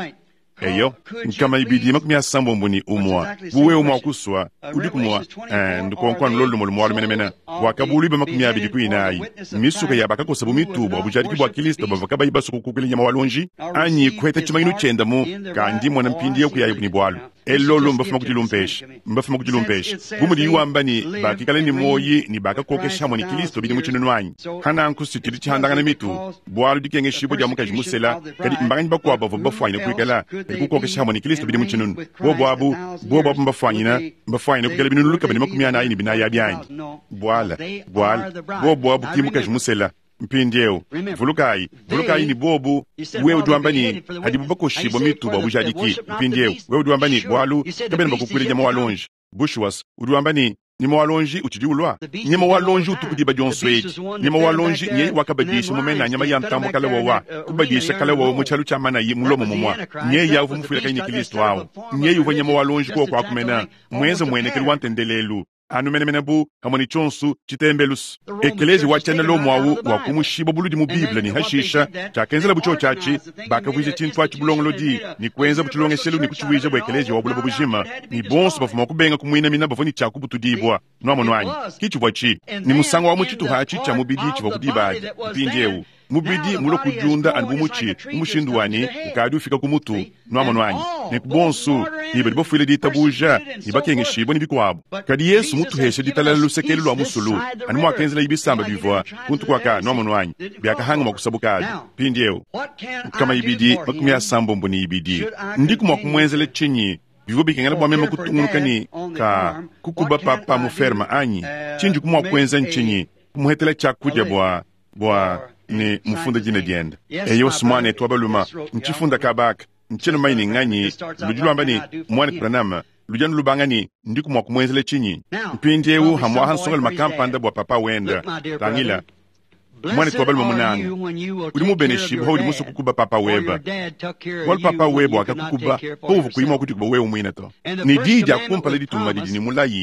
eyo nkama ibidi makumi asambo mbuni umwa buwe umwa kuswa udikumwa ndukonkwa nlolo mulu mwalu menemena wakabuli ba makumi abidi kuinayi misuka yabaka kosabu mitubo bujariki bwa Kristo bavakaba ibasu kukukile nyama walonji anyi kweta chimanginu chenda mu kandi mwana mpindi yoku yayi buni bwalu elolo mbafuma kutilumpesha bumudi yuambani bakikale ni moyi ni baka kokesha mwani Kristo bidi muchinunu anyi hana ankusitiri chihandanga na mitu bwalu dikenge shibo jamukaji musela kadi mbanganyi bakwa bavo bafwaine kuikala kukokesha hamoni Kristo bidi muchinunu bobo mbafanyina kugala binunu luka bani makumi ana ini binaya byanyi bwala bobo kimukaji musela mpindieu vulukai ni bobu wewe duambani hadi bubako shibo mitu babujadiki mpindieu wewe duambani bwalu kabene bakukwile jama walonji bushwas uduambani nima walonji uchidiulwa nima walonji utukudiba jonsweji nima walonji nye wakabadisha mumena nyama ya ntambo kala wawa kubadisha kala wawa muchalu chamana yi mulomo mumwa nye ya uvu mufila kaini Kristo wao nye yuva nyama walonji kwa kumena mweze mwene kiliwantendelelu anu menemena bu hamoni chonsu chitembelus ekelezi wachana lo mwawu wakumushiba buludi mu Biblia ni hashisha chakenzela bucho chachi bakavuje chintu achibulongolo di ni kwenza buchulonge shelu ni kuchiwije bwa ekelezi wabula bujima ni bonso bafuma kubenga kumwina mina bavoni chakubutudibwa nomwanwanyi kichubwachi ni musango wa muchitu hachi cha mubidi chivakudibadi mpindieu mubidi mulo kujunda anbumuchi umushinduwani ukadi ufika kumutu nomwanwanyi ni kubonsu ibadi bofile ditabuja ibakenge shibo ni bikwabo kadi Yesu mutu heshe ditalala lusekeli lwa musulu animu akenzela ibisamba bivwa kuntu kwaka nomwanwanyi biakahanga makusabukadi pindieu kama ibidi makumi asambo mbuni ibidi ndiku mwakumwenzele chinyi bivo bikengela bwa mema kutungulukani ka kukuba papa muferma anyi chinji kumwa kwenza nchinyi kumuhetela chakudya bwa ni mufunda jina dienda eyo smane twabaluma nchifunda kabak nchelo maini nganyi lujulwambani mwane pranama lujanu lubangani ndiku mwa kumwenzele chinyi mpindieu hamwa hansonga makampanda bwa papa wenda tangila mwane twabaluma munanga ulimu beneshibu hau limusu kukuba papa weba wal papa weba wakakukuba hovu kuima kuti kuba wewe mwina to ni dija kumpala dituma didini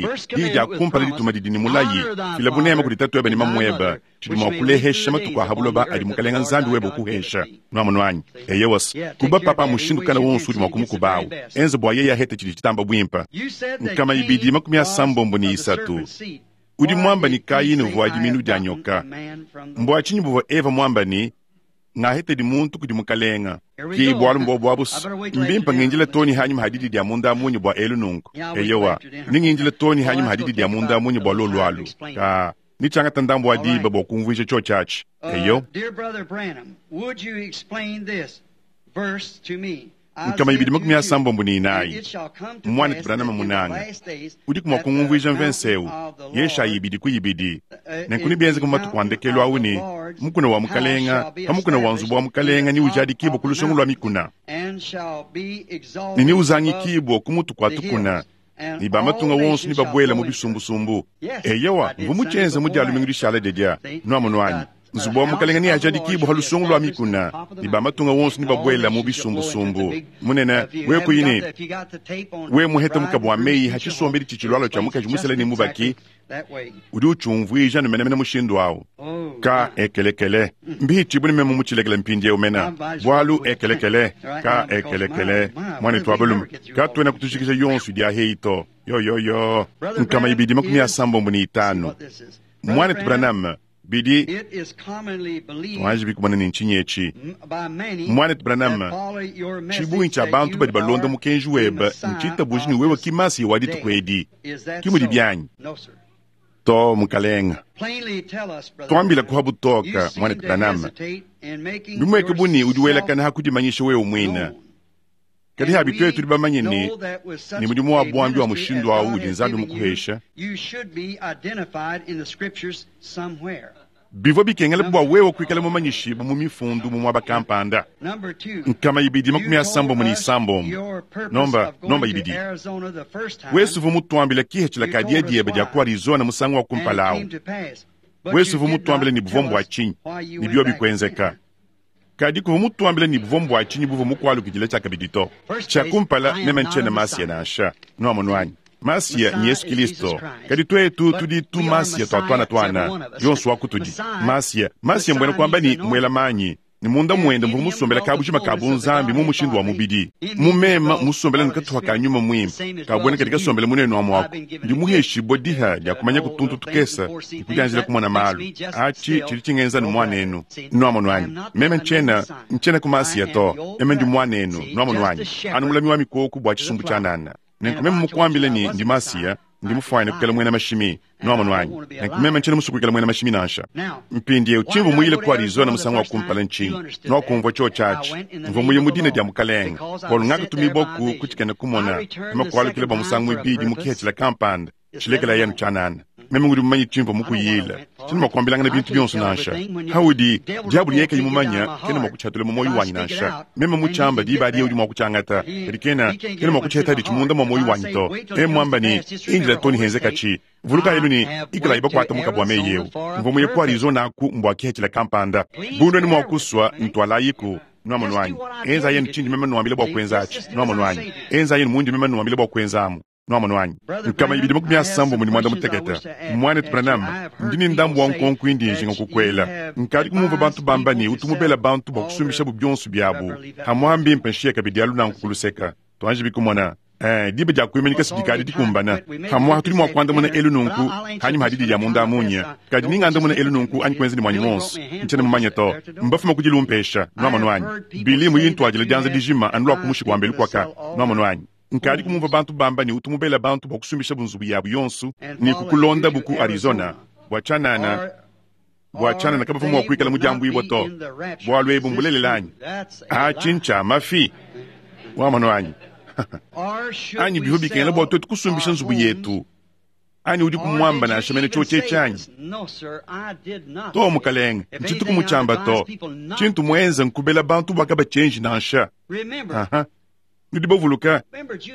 mulayi filabunema kuti tatu weba ni mamweba chidima wakulehesha matuka habuloba alimukalenga nzambi weba ukuhesha nwamanwanyi eyewas kuba papa mushindu kana wonsu lima kumukubawu enze bwa yeya hete chidi chitamba bwimpa nkama ibidi makumi asambo mbuni isatu udi mwamba ni Kaini vuwaji minu janyoka mbwachinyi buwa Eva mwamba ni ngahete di muntu kudi mukalenga ki ibwalu mbwabus mbimpa nginjile toni hanyum hadidi dia munda munyi bwa elu nungu eyowa ninginjile toni hanyum hadidi dia munda munyi bwa lolualu ka ni changa tandambu wa diba bwa kumvise cho chachi eyo Dear Brother Branham, would you explain this verse to me? nkama ibidi makumi asambo mbuni inayi mwana tibranama munanga udi kuma kungumvija mvenseu yesha yibidi kuyibidi nenkuni bienze kumatu kwandekelwa uni mukuna wa mukalenga hamukuna wanzubu wa mukalenga ni ujadi kibo kulusongu lwa mikuna nini uzangi kibo kumutu kwa tukuna ni bamatunga wonsu ni babwela mu bisumbusumbu eyewa mvumuchenze mujalu mingirishala dedia nwamunwanyi nzubo mukalengani ajadiki bo halusong lo amikuna iba matunga wonsu ni babwela mu bisumbu munena we ko yini we muheta mukabwa mei hachisomberi chichilwalo cha mukaji museleni mubaki udi uchumvu ija nemena mushindo awo ka ekelekele mbiti buni memu muchilekele mpindi umena bwalu ekelekele ka ekelekele mwani twabulum ka twena kutushikisha yonsu dia heito yo nkama ibidi makumi asambo mbuni itano mwani tubranam bidi wajibi kumana ninchinyechi mwani tubranam chibu incha bantu badi balonda mukenju weba nchita bujini wewa kimasi wadi tukwedi kimudi byanyi to mukalenga twambila kuhabu toka mwani tubranam dumweke buni udiwela kana hakudimanyisha wewe umwina kadi habi kwetu dibamanyini ni mudimu wa bwambi wa mushindo wa udi nzambi mukuhesha bivo bikengele bwa wewe kwikale mumanyishi mu mifundu mu abakampanda nkama ibidi makumi asambo muni sambo nomba ibidi wesuvu mutwambile kihechila kadiye diye bja kwa Arizona musangu wa kumpalao wesuvu mutwambile ni buvombo achinyi ni biyo bikwenzeka kadi ko mutwambile ni buvombo achinyi buvo mukwalu kijile cha kabidito cha kumpala nemenchene masia na asha no monwanyi masia ni Yesu Kristo kadi twetu tudi tu masia twana yonsu wakutudi masia mbwena kwamba ni mwela manyi ni munda mwenda mumusombela kabushima kabunzambi mumushindu wa mubidi mumema musombela nkatuha kanyuma mwimba kabwena katika sombela muneno wa mwako ndi muheshi bodiha ya kumanya kutuntu tukesa ikujanjila kumwana malu achi chilichingeza ni mwanenu no monwanyi meme nchena kumasia to eme ndi mwanenu no monwanyi anu mulami wa mikoku bwa chisumbu chanana nenkumeme mukwambile ni ndi masia ndi mufwane kukela mwena mashimi no monwanyi nenkumeme nchena musuku kukela mwena mashimi nasha mpindi uchimvu mwile kwa Arizona musangu wa kumpala nchini no kumvo cho chachi mvo muye mudine dia mukalenga polu ngaka tumiboku kuchikene kumona kama kwa kile ba musangu ibidi mukihechila kampanda chilekela yenu chanana meme ngudi mumanyi chimvo mukuyila chini makwambilanga na bintu byonsu nasha hawudi diabuli yeke yimumanya kene makuchatule momoyi wanyi nasha meme muchamba di badi udi makuchangata kena makucheta di chimunda momoyi wanyi to mwamba ni injila toni henze kachi vuluka yelu ni ikila iba kwata mukabwa meyewu mvo muye kwa Arizona ku mbwa kihechila kampanda bundo ni mwakuswa ntwala yiku nwamo nwanyi enza yenu chinji meme nwambile bwa kwenzachi nwamo nwanyi enza yenu mundi meme nwambile bwa kwenzamu nwamo nwanyi nkama ibidi makumi asambo muni mwanda muteketa mwane tupranam ndini ndambu wa nkonku indi njinga kukwela nkadi kumuva bantu bambani utumubela bantu bakusumbisha bubyonsu byabu hamwambi mpenshia kabidi alu na nkukuluseka tuanji bikumona dibe ja kwemenika sidikadi dikumbana hamwa hatuli mwa kwanda mwana elu nunku hanyi mahadidi ya munda amunya kadi ninga anda mwana elu nunku anyi kwenzi ni mwanyi monsu nchene mumanya to mbafu makujilu mpesha nwamo nwanyi bili muyintu ajile dianza dijima anulwa kumushi kwa mbelu kwaka nwamo nwanyi nkadi kumuva bantu bambani utumubela bantu bakusumbisha bunzubu yabu yonsu ni kukulonda buku Arizona bwachanana na kabafumu wa kuikala mujambu iboto bwalwe bumbulele lanyi achincha mafi wamano anyi anyi bihubi kengela bwa twetu kusumbisha nzubu yetu anyi udi kumwamba na ashamene choche chanyi to mukalenga nchitu kumuchamba to chintu mwenza nkubela bantu bakaba change na ansha Nudibovuluka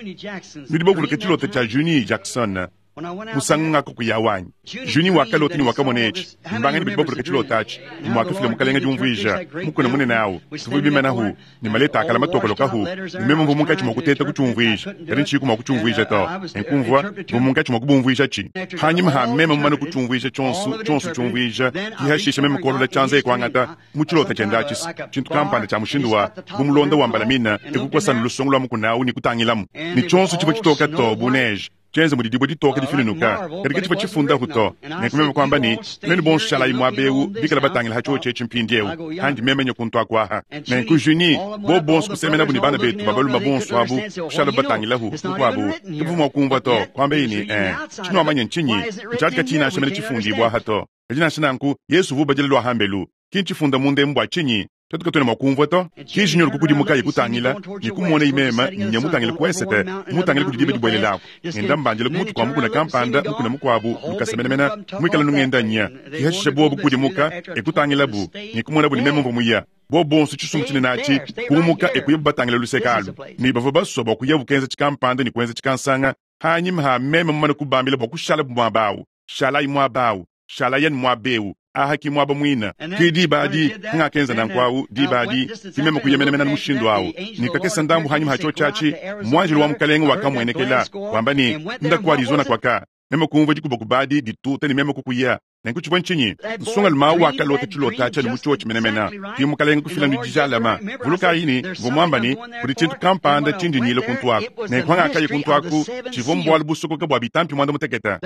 chilota cha Juni Jackson musanga kukuyawanyi Juni wakalote ni wakamonechi mbanga ni bidibovuluka chilota achi mwakafile mukalenga jumvuija mukuna mune nao tuvubi menahu ni maleta akala matokoloka hu nimemo mvumunga chima kuteta kuchumvuija kari nchiku mwakuchumvuija to enkumvwa mvumunga chima kubumvuija chi hanyima ha mema mmanu kuchumvuija chonsu chumvuija kihashisha mema kolola chanza ekwangata muchilota chendachis chintu kampanda cha mushinduwa bumulonda wambalamina ekukwasana lusongulwa mukunawu ni kutangilamu ni chonsu chiva chitoka to bunej chenze mudidibo ditoka difilinuka kadike chiva chifunda huto nekumema kwamba ni neni bon shala imwabewu bikala batangila hachoche chimpindiewu handi memenye kuntwa kwaha nenku juni bo bonsu kusemena buni bana betu babaluma bonsu abu shala batangila hu kwabu kivuma kumva to kwamba ini chino amanya nchinyi nchatka china shemene chifundi bwa hato ejina shinanku Yesu vuba jelwa hambelu kinchifunda munde mbwa chinyi Tatuka tuene makumva to kijinyo kukudi mukaye kutangila nikumone imema nyamutangila kwesete mutangila kudidibe dibwele lako ngenda mbanjile kumutu kwa mukuna kampanda mukuna mukwabu mukasemenemena mwikala nungenda nya kihashisha buwa bukudi muka ekutangila bu nikumona buni memo mvuya bo bonsu chisumutine nachi kumuka ekuye batangila lusekalu ni bavo baso bokuye bukenza chikampanda ni kwenza chikansanga hanyima ha memo mmana kubambile bokushala bumwabawu shala imwabawu shala yen mwabewu ahakimu aba mwina kidi badi nga kenza na kwau di badi timema kuyemena mushindo awo nikakesa ndambu hanyuma hacho chachi mwanjiro wa mkalenga wakamwenekela kwamba ni ndakwarizona kwaka mema kumva dikuba kubadi dituta ni mema kukuya nengu chivanchinyi nsonga lima waka lote chilota cha muchochi menemena timu kalenga kufila ndijalama vuluka yini ngomwamba ni kuri chintu kampanda chindi nyile kuntu wako ne kwanga akaye kuntu wako chivombo albusuko kabwa bitampi mwanda muteketa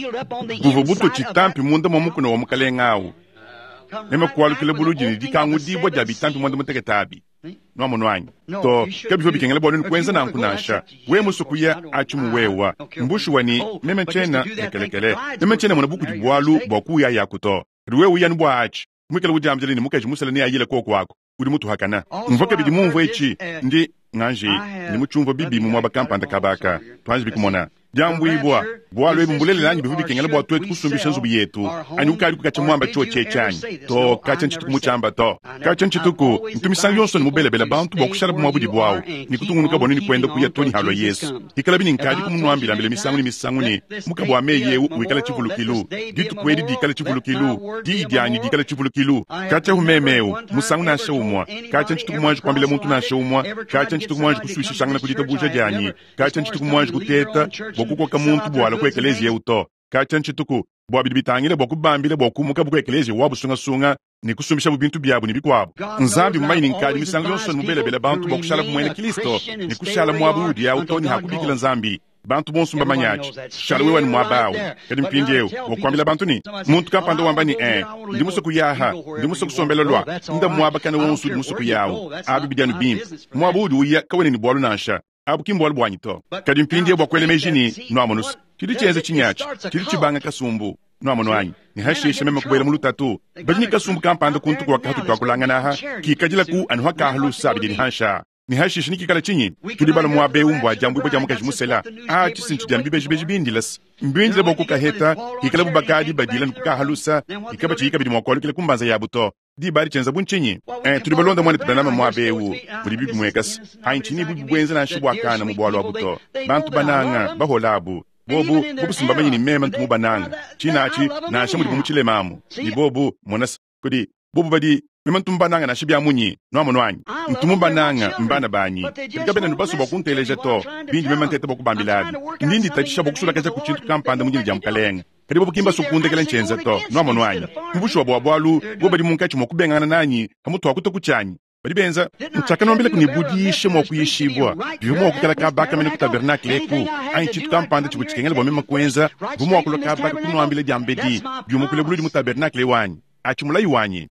buvubuto chitampi munda momukuno wa mukalenga awo mema kwalu kile bulujini dikangu dibwa jabitampi mwanda muteketa abi no monwanyi to kabifo bikengele bonu kwenza na nkunasha we musukuya achumu wewa mbushu wani meme chena ekelekele meme chena mona buku dibwalu bokuya yakuto ruwe uya nbwa achi mwikele ujamjele ni mukaji musala ni ayile koko wako uri mutu hakana mvoke bidi mumvo echi ndi nganje ni muchumvo bibi mu mwabakampa ndakabaka twanji bikumona jambu ibwa bwalo ebumbulele nanyi bivubi kengele bwa twetu kusumbisha nzubu yetu ani ukali kukacha mwamba cho chechanyi to kacha nchituku muchamba to kacha nchituku ntumisangi yonso ni mubelebele bantu bokushara bumwabudi bwawo nikutungunuka bonu ni kwenda kuya toni halo yesu ikala bini nkadi kumwambila mbele misangu ni mukabwa ameye uikala chivulukilu ditu kwedi dikala chivulukilu di idianyi dikala chivulukilu kacha humemeu musangu na shaumwa kacha nchituku mwanji kwambile muntu na shaumwa kacha nchituku mwanji kusuishi shangana kudita buja janyi kacha nchituku mwanji kuteta bokuko kamuntu bwala ku ekelezi yeuto kacha nchituku bwabidi bitangile bokubambile bokumuka buku ekelezi wabusunga ni kusumisha bubintu byabo ni bikwabo nzambi mumayini nkali misango yonso mubelebele bantu bokushala kumwene Kristo ni kushala mwabudi ya utoni hakubikila nzambi bantu bonsu mbamanyachi shala wewa ni mwabawo kadi mpindeu wokwambila bantu ni muntu kapanda wamba ni ndi muso kuyaha ndi muso kusombela lwa nda mwaba kana wonsu ndi muso kuyawo abi bidyanu bim mwabudi uya kaweni ni bwalu nasha abu kimbwal bwanyito kadi mpindeu bwakwele mejini no amonus tidi chenze chinyachi tidi chibanga kasumbu no amono anyi ni hashisha mema kubwela mulutatu bajini kasumbu kampanda kuntu kwa katu kwa kulangana ha kikajila ku anu haka halu sabi ni hansha ni hashisha nikikala chinyi tudi bala mwabe umbwa jambu ipo jamu kajimusela chisintu jambi beji bindilas mbindile boku kaheta kikala bubakadi badila nukuka halusa ikaba chika bidi mwakolu kile kumbanza yabuto di bari chenza bunchinyi tudi balonda mwane tudanama mwabe u budi bibi mwekas hainchini bibi bwenze na shibwa kana mubwalo wabuto bantu bananga baholabu bobu simba manyini mema ntumu bananga chinachi na shamu dimuchile mamu ni bobu monas kudi bobu badi mema ntumu bananga na shibya munyi no amono anyi ntumu bananga mbana banyi kika bena nubasu bokunteleje to bindi mema ntete bokubambilabi ndindi tachisha bokusula kacha kuchintu kampanda munyi jamkalenga kadi bobu kimba sukunde kele nchenza to no amono anyi mbushu wabwalu bobu badi munkachi mokubengana nanyi hamutu wakuto kuchanyi badi benza nchakana mbele kunibudishe mokuyishibwa bivumo okukala kabaka mene kutabernakle ku ayichitu kampanda chikuchikengele bomema kwenza vumo okulo kabaka kunwambile jambedi bivumo kule buludi mutabernakle wanyi achimulai wanyi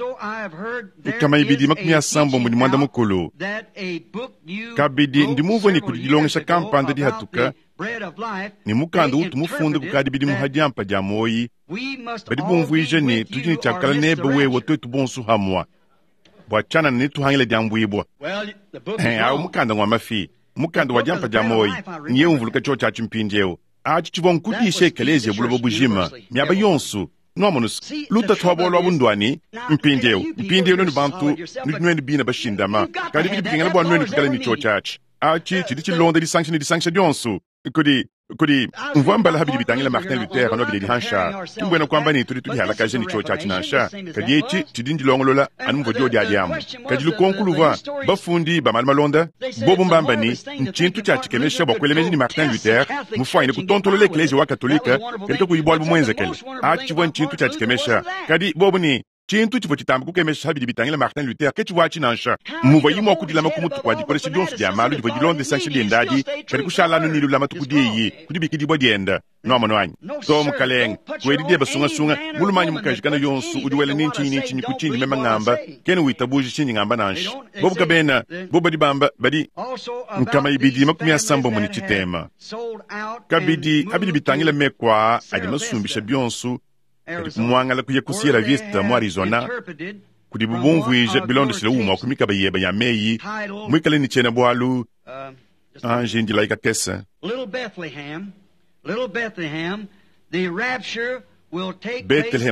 kama ibidi makumi ya sambo muni mwanda mukulu kabidi ndimuvo ni kudilongesha kampanda di hatuka ni mukanda utu mufunde kukadi bidi muhajampa jamoyi badi bumvuije ni tujini chakala nebe wewo twetu bonsu hamwa bwachana ni tuhangile jambuibwa au mukanda ngwa mafi mukanda wajampa jamoyi niye umvuluka cho chachi mpindjeo achi chivonkudishe ekelezi bulobo bujima myaba yonsu nomonus luta twabolo abundwani mpindjeo ni bantu nweni bina bashindama kadi bidi bikengela bwa nweni kukala ni cho chachi achi chidi chilonda di sanction yonsu kudi mvwambala habidi bitangila Martin Luther ano bidi hansha kimbwena kwamba ni tuli halakaje ni cho chachi nasha kadi echi chidindi longolola anumvo jodi adiamu kadi lukonkuluva bafundi bamalmalonda bobo mbamba ni nchintu chachi kemesha bokwelemezi ni Martin Luther mufwaine kutontolola eklezi wa katolika kadi kuyibwalbu mwenzekele achi bwa nchintu chachi kemesha kadi bobo ni chintu chivo chitambi kukemesha habidi bitangila Martin Luther kechi wachi nansha muva yimo okudilama kumutu kwa dikolesha jonsu diamalu divo dilonde sanshi diendadi kadi kushalano nilu lama tukudiyi kudi bikidi bwa dienda no manwanyi to mukaleng kwedi dia basunga mulumanyi mukajikana yonsu udiwele ninchi kuchindi mema ngamba kene witabuji chinyi ngamba nanshi bobu kabena bobu dibamba badi nkama ibidi makumi asambo muni chitema kabidi abidi bitangila mekwa adimasumbisha byonsu kadi kumwangala kuya kusiela vista mu Arizona kudi bubumvuije bilondo sile uma kumika bayeba ya meyi mwikale ni chena bwalu anjindi laika kesa Little Bethlehem, the rapture will take Bethlehem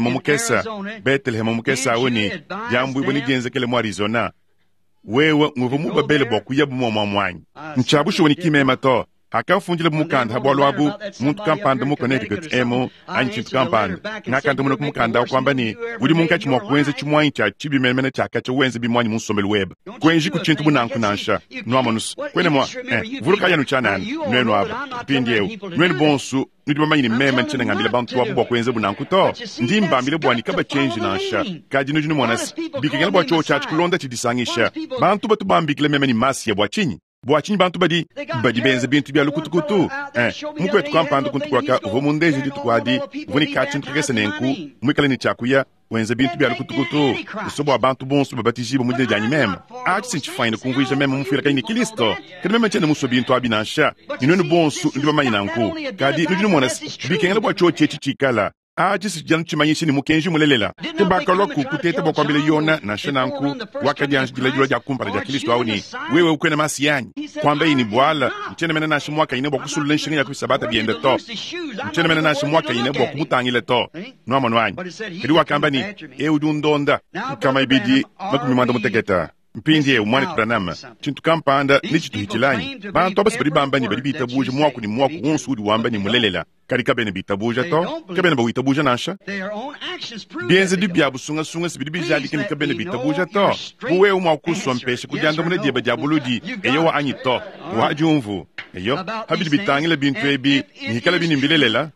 mukesa awoni jambu iboni genze kele mu Arizona wewe nguvu mubabele boku yabu mwa mwanyi nchabusho woni kimema to Haka funjile mukanda habwalo abu muntu kampanda mu Connecticut emo anchintu kampanda ngakanda mu mukanda kwamba ni buli munka chimwa kwenze chimwa cha chibi memene chaka cha wenze bimwanyi musomelo web kwenji ku chintu bunanku nansha nomanus kwene mwa vuruka yanu chana nwenu aba pindieu nwenu bonsu nudi bamanyini meme nchene ngambile bantu wabu kwenze bunanku to ndimba mbile bwani kaba change nansha kaji nujunu mwanas bikigela bwa cho cha kulonda chidisangisha bantu batu bambikile meme ni masi ya bwachinyi bwachinyi bantu badi benze bintu bya lukutukutu mukwetu kampanda kuntu kwaka vomundeje ditu kwadi vuni kachin tukese nenku mwikale ni chakuya wenze bintu bya lukutukutu usobo abantu bonsu babatijibo mudile janyi meme achi sinchi faina kunguija meme mufira kaini kilisto kadi meme chene muso bintu abinansha inwenu bonsu ndiba manyi nanku kadi nujunu mwanas bikengela bwa cho chechi chikala aji si janu chimanyishi ni mukenji mulelela tebaka loku kutete bokwambile yona na shenanku wakadi anjila jula jakumpala ja kilisto awuni wewe ukwene masi yanyi kwamba ini bwala mchene mena nashi mwaka ine bwa kusulu nshinga ya kubisabata biende to mchene mena nashi mwaka ine bwa kumutangile to nuwa wanyi kadi wakamba ni eudundonda kama ibidi makumimanda mutegeta mpindi umwani kupranama chintu kampanda ni chitu hichilanyi bantu abasi bari bamba ni bari bitabuja mwaku ni mwaku unsudi wamba ni mulelela kari kabene bitabuja to kabene ba witabuja nasha bienze di biabu sunga sibidi bijali kini kabene bitabuja to buwe umwaku sompeshe kujanda mune dieba jabuludi eyo wa anyi to wa jumvu eyo habidi bitangile bintu ebi nikala bini mbilelela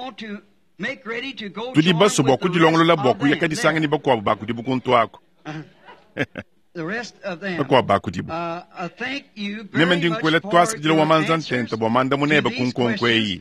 tudi baso boku dilongolola boku yakadi sanga ni boku wabu dibukuntu wako kwa bakudibu neme ndinkwele twasi kujila wamanza ntenta bwamanda muneba kunkonkweyi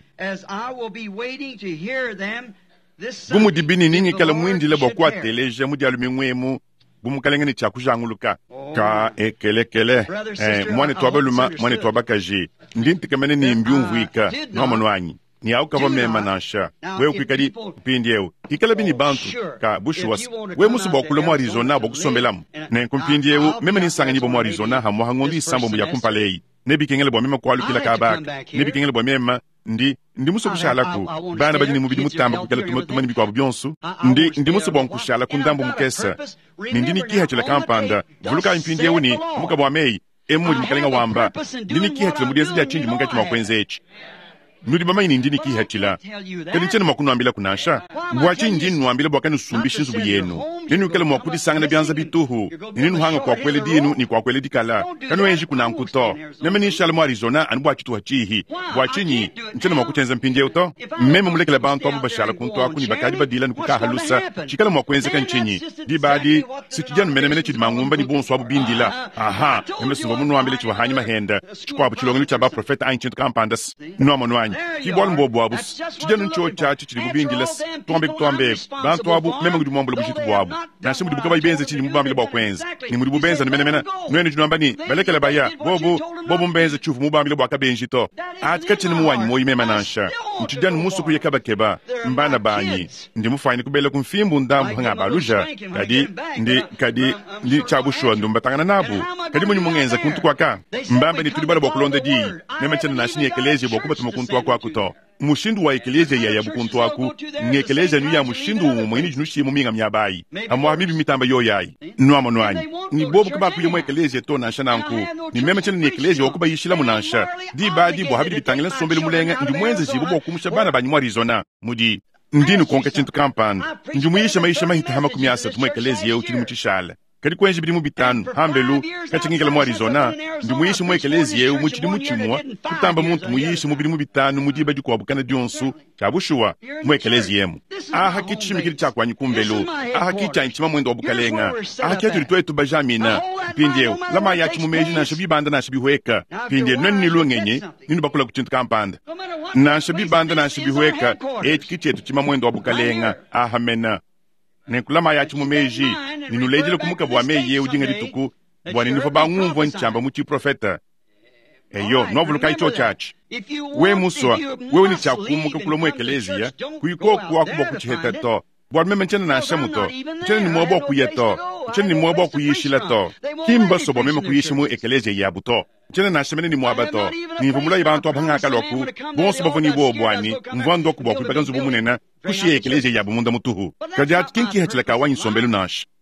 gumu dibini ningi kala mwindile bwakwa teleje mudialu mingwemu gumu kalengeni chakujanguluka ka ekelekele mwane twabaluma mwane twabakaji ndinti kamene ni mbyumvuika nomono anyi ni au kava mema nasha we ukikadi pindieu ikala bini bantu ka bushuwas we musu bokule mo Arizona bokusombelamu ne kumpindieu mema ni sanga ni bo mo Arizona ha mo hangondi sambo mu yakumpalei ne bikengele bo mema kwalu kila kabak ne bikengele bo mema ndi musu kushala ku bana bajini mu bidi mutamba ku kala tumani bikwa byonsu ndi musu bon kushala ku ndambo mukesa ndini kiha chila kampanda vuluka impindieu ni muka bo amei emu mkalenga wamba ndini kiha chila mudiezi ya chinji munga chima kwenzechi nudi mama ini ndini kihachila kadi nchene mwakunu ambila kunasha mwachi ndini nuambila bwakani usumbishi nzubu yenu nini ukele mwakudi sanga na bianza bituhu nini nuhanga kwa kwele dinu ni kwa kwele dikala kanu wenji kuna nkuto neme ni shala mwa Arizona anu bwachitu wachihi bwachinyi nchene mwakuchenza mpinje uto meme mulekele bantu wabu bashala kuntu waku ni bakadi badila nukuka halusa chikala mwakwenze kanchinyi di badi situjanu mene chidi mangumba ni bonsu wabu bindila aha neme singo munu ambile chiwa hanyi mahenda chikwa abu chilongelu chaba profeta anchintu kampandas nuwa manuanyi kibol mbobo abu chijanu ncho chachi chidi bubindilas tuambe bantu wabu meme ngudu mwambule bushitu bwabu na shimu dibuka ibenze chini mubambile bwakwenze ni mudibu benza mena nwene junambani balekele baya bobo mbenze chufu mubambile bwakabenji to atika chini muwanyi moyi mema nansha mchijanu musu kuyekaba keba mbana banyi ndi mufayini kubele kumfimbu ndambu hanga baluja kadi ndi chabushwa ndumbatangana nabu kadi munyu mungenza kuntu kwaka mbamba ni tulibala bwakulonde di mema chini nashini ekeleje bwakuba tumukuntu wako akuto mushindu wa ekeleje ya bukuntu waku ni ekeleje nu ya mushindu mwini junushi muminga myabayi amwamibi mitamba yo yayi nuamo nwanyi ni bobu kuba kuye mu ekeleje to nansha nanku ni mema chini ni ekeleje wakuba yishila munansha di badi bo habidi bitangile sombele mulenga ndi mwenze jibu bokumusha bana banyu Arizona mudi ndinu konka chintu kampanda ndi muyisha maisha mahita hama kumyasa tumu ekeleje yeu chini muchishala kadi kwenji bidi mubitanu hambelu kachingikala mu Arizona ndi muyishi mu ekelezi yeu muchidi muchimwa kutamba muntu muyishi mubidi mubitanu mudiba dikwabukana dionsu chabushuwa mu ekelezi yemu aha kichimikiri chakwanyi kumbelu aha kichanchima mwendo wabukalenga aha kiaturi tuwetu bajamina pindieu lama yachi mumeji na shabi banda na shabi hueka pindieu nani nilungenye ninu bakula kuchintu kampanda na shabi banda na shabi hueka eti kichetu chima mwendo wabukalenga aha mena nenkulama yachi mumeji ninulejile kumuka bwameye ujinga dituku bwani nifo bangumvo nchamba muchi profeta eyo novuluka icho chachi we muswa wewe ni chakumuka kulomu ekelezia kuyiko kuwa kubo kuchiheta to bwani meme nchene na ashamuto nchene ni mwobo kuyeto nchene ni mwobo kuyishila to kimba sobo meme kuyishimu ekelezia yabuto nchene na ashamene ni mwabato nifumula ibantu abhanga loku bonso bafuni bo bwani mvando kubo kuipaganzu bumunena kushi ekelezia yabu munda mutuhu kajat kinki hachila kawanyi sombelu nash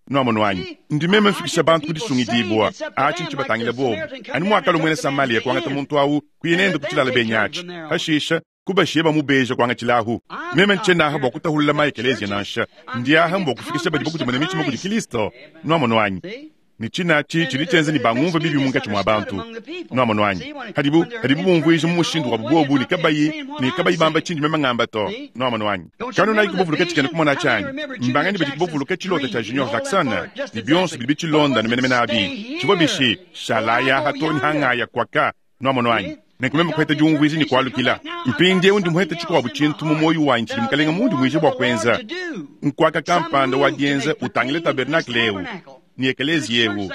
no monwanyi ndimeme fikisha bantu kudi sungi dibwa achi chibatangile bobu ani mwakalo mwene Samaria kwanga tamuntu au kuyinende kuchilala benyachi hashisha kuba sheba mubeja kwanga chilahu meme nchena habo kutahulula maekelezi nansha ndiya hambo kufikisha badi bokuti mwana michi mokudi Kristo no monwanyi ni china chili chenze ni bangumva bibi munga chimwa abantu no monwanyi hadibu bumvuje mushindu wa bobu ni kabayi bamba chinji mema ngamba to no monwanyi kanu na ikubuvuluka chikene kumona chanyi mbangani bidi kubuvuluka chilota cha Junior Jackson ni Beyonce bibi chilonda ni mena abi chibo bishi shalaya hatoni hanga ya kwaka no monwanyi nekumema kwete jungwizi ni kwalukila mpinde undi muhete chikwa buchintu mumoyu wanchi mkalenga mundu mwije bwa kwenza nkwaka kampanda wa dienza utangile tabernacle ewu ni ekelezi yewu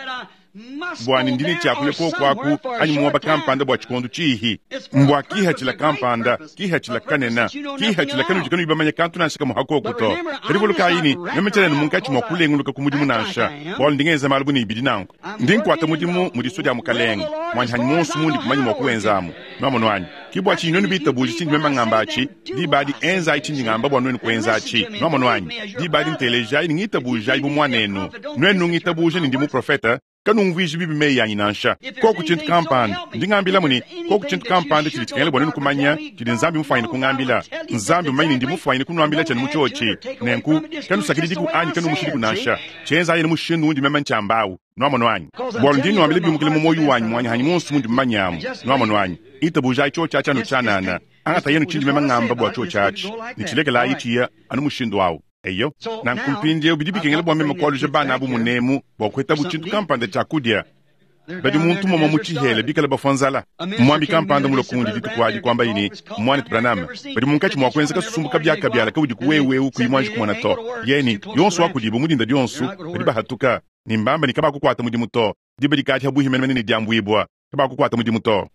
bwani ndini chakule kwaku ani mwaba kampanda bwa chikondo chihi mbwa kiha chila kampanda kiha chila kanena kiha chila kanu jikanu ibamanya kantu nansika muhako kuto rivuluka ini memechele munkachi mwakule nguluka kumudimu nansha bwali ndingeza malubu ni ibidi nangu ndinkwata mudimu mudisoja mukalenga mwani hani monsu mundi kumanyi mwakuwenzamu mamono wanyi kibwa chi inoni bita buji chindi memba ngambachi di badi enza ichindi ngamba bwa nweni kuwenzachi mamono wanyi di badi nteleja ini ngita buja ibu mwanenu nwenu ngita buja ni ndimu profeta kanu ngviji bibi meya inansha koku chintu kampani ndingambila muni koku chintu kampani chili chikengele bwanenu kumanya chili nzambi mufayini kungambila nzambi mmayini ndi mufayini kunwambila chani muchochi nenku kanu sakiri diku anyi kanu mushidi kunansha chenza ayini mushindu undi mema nchambawu nwamono wanyi bwalu ndini wambile bimukile mumoyu wanyi mwanyi hanyi monsu mundi mmanyamu nwamono wanyi ita buja icho chacha anu chanana angata yenu chindi mema ngamba bwa cho chachi nichileke la ichiya anu mushindu wawu eyo na nkumpinje ubidi kengele bwa mema kwa luje bana abu munemu bwa kweta buchintu kampanda chakudia badi muntu mama muchihele bikala bafanzala mwambi kampanda mulo kundi ditu kwaji kwamba ini mwani Branham badi munkachi mwakwenza kasumbuka byaka byala kabudi kuwewe ukuyimwaji kumwana to yeni yonsu wakudibu mudinda yonsu badi bahatuka nimbamba nikaba kukwata mudi muto dibadi kati habuhi menene ni diambuibwa kaba kukwata mudi muto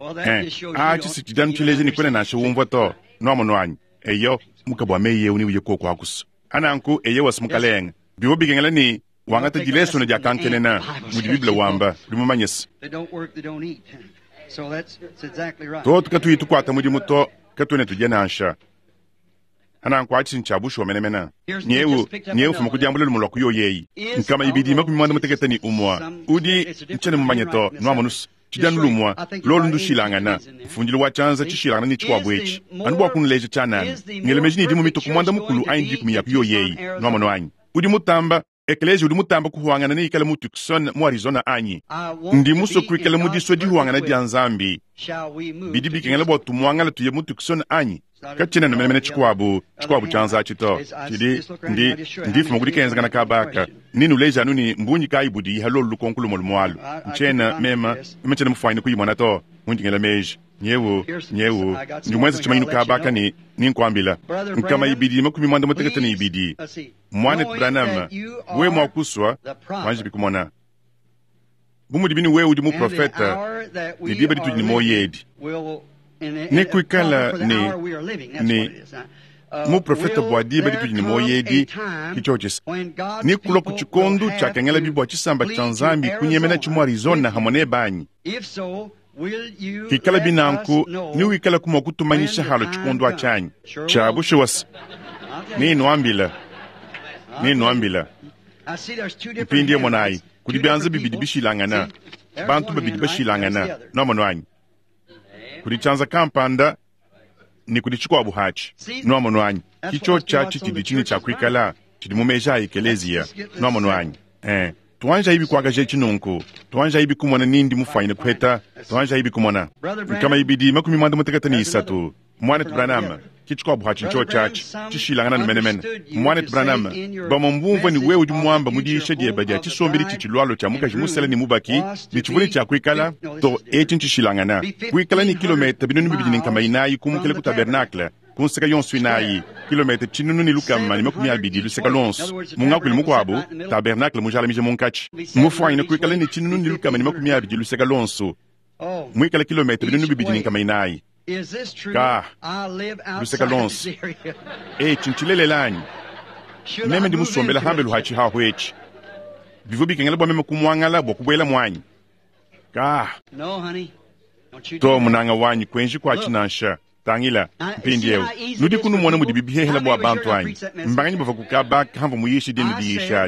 chisi chidanu chileze ni kwene na shawumva to nomo wanyi eyo mukabwa meye uni uye koko hakusu ananku eye wasmukalenga biwo bigengela ni wangata jileso na jakankenena mudi bibla wamba lumumanyes to tukatuitu kwata mudi muto katune tujanansha ananku achinchabushi wamenemena nyewu fuma kujambula lumuloko yoyeyi nkama ibidi makumimwanda muteketa ni umwa udi nchene mumanyeto nwamonus chidanu lumwa lolu ndushilangana funjili wachanza chishilangana ni chikwabwechi anu bwakunleje chanana ngelemeji ni dimu mito kumwanda mukulu aindi kumiyaku yoyeyi nwamono anyi udi mutamba ekeleji udi mutamba kuhuangana ni ikala mutukson mu Arizona anyi ndi muso kuikala mudiso di huangana di anzambi bidi bikengele botu muangala tuye mutukson anyi kachina na menemene chikwabu chanza chito chidi ndi fuma kudi kenza kana kabaka ninu leja nuni mbunyi kai budi halolu konkulu molmwalu nchena mema mchena mufayini kuyimona to mundingela meji nyewu ndi mwezi chimayinu kabaka ni nkwambila nkama ibidi makumi mwanda muteketa ni ibidi mwane Branham we mwakuswa wanji bikumona bumudi bini we udi mu profeta ni dibadi tujini moyedi ne kuikala ni mu profeta bwadi badi tujini moyedi kichochis ni kulo kuchikondu chakengela bibwa chisamba chanzambi kunyemena chimu Arizona hamone banyi kikala binanku ni wikala kuma kutumanyisha halo chikondu achanyi chabushe was ni nwambila mpindie monai kudibianza bibidi bishilangana bantu babidi bashilangana nomono anyi kudichanza kampanda ni kudichukwa buhachi nomono anyi kicho chachi chidi cha kwikala chidi mumeja ikelezia nomono anyi tuwanja hibi kwagaje chinunku tuwanja hibi kumona nindi mufayine kweta tuwanja hibi kumona kama ibidi makumi mwanda mutekata ni isatu mwane Branham kichukwa buhachi ncho chachi chishilangana numenemene mwane Branham bamambumva ni wewe udi mwamba mudisha diebadi chisombiri chichilwalo cha mukaji musele ni mubaki ni chivuli cha kwikala to chishilangana kwikala ni kilometa binunu bibidi nkama inayi kumukele ku tabernacle kunseka yonsu inayi kilometa chinunu ni lukama ni makumi abidi luseka lonsu mungakuli mukwabo tabernacle mujala mije munkachi mufayine kwikala ni chinunu ni lukama ni makumi abidi luseka lonsu mwikala kilometa binunu bibidi nkama inayi ka luseka lonsu chinchilele lanyi meme ndi musombela hambe luhachi hahwechi bivu bikengela bwa meme kumwangala bwa kubwela mwanyi ka to munanga wanyi kwenji kwa chinansha tangila mpindiewu nudi kunu mwana mudi bibihehela bwa bantu anyi mbanganyi bava kukaba hamva muyishi dinu di yishadi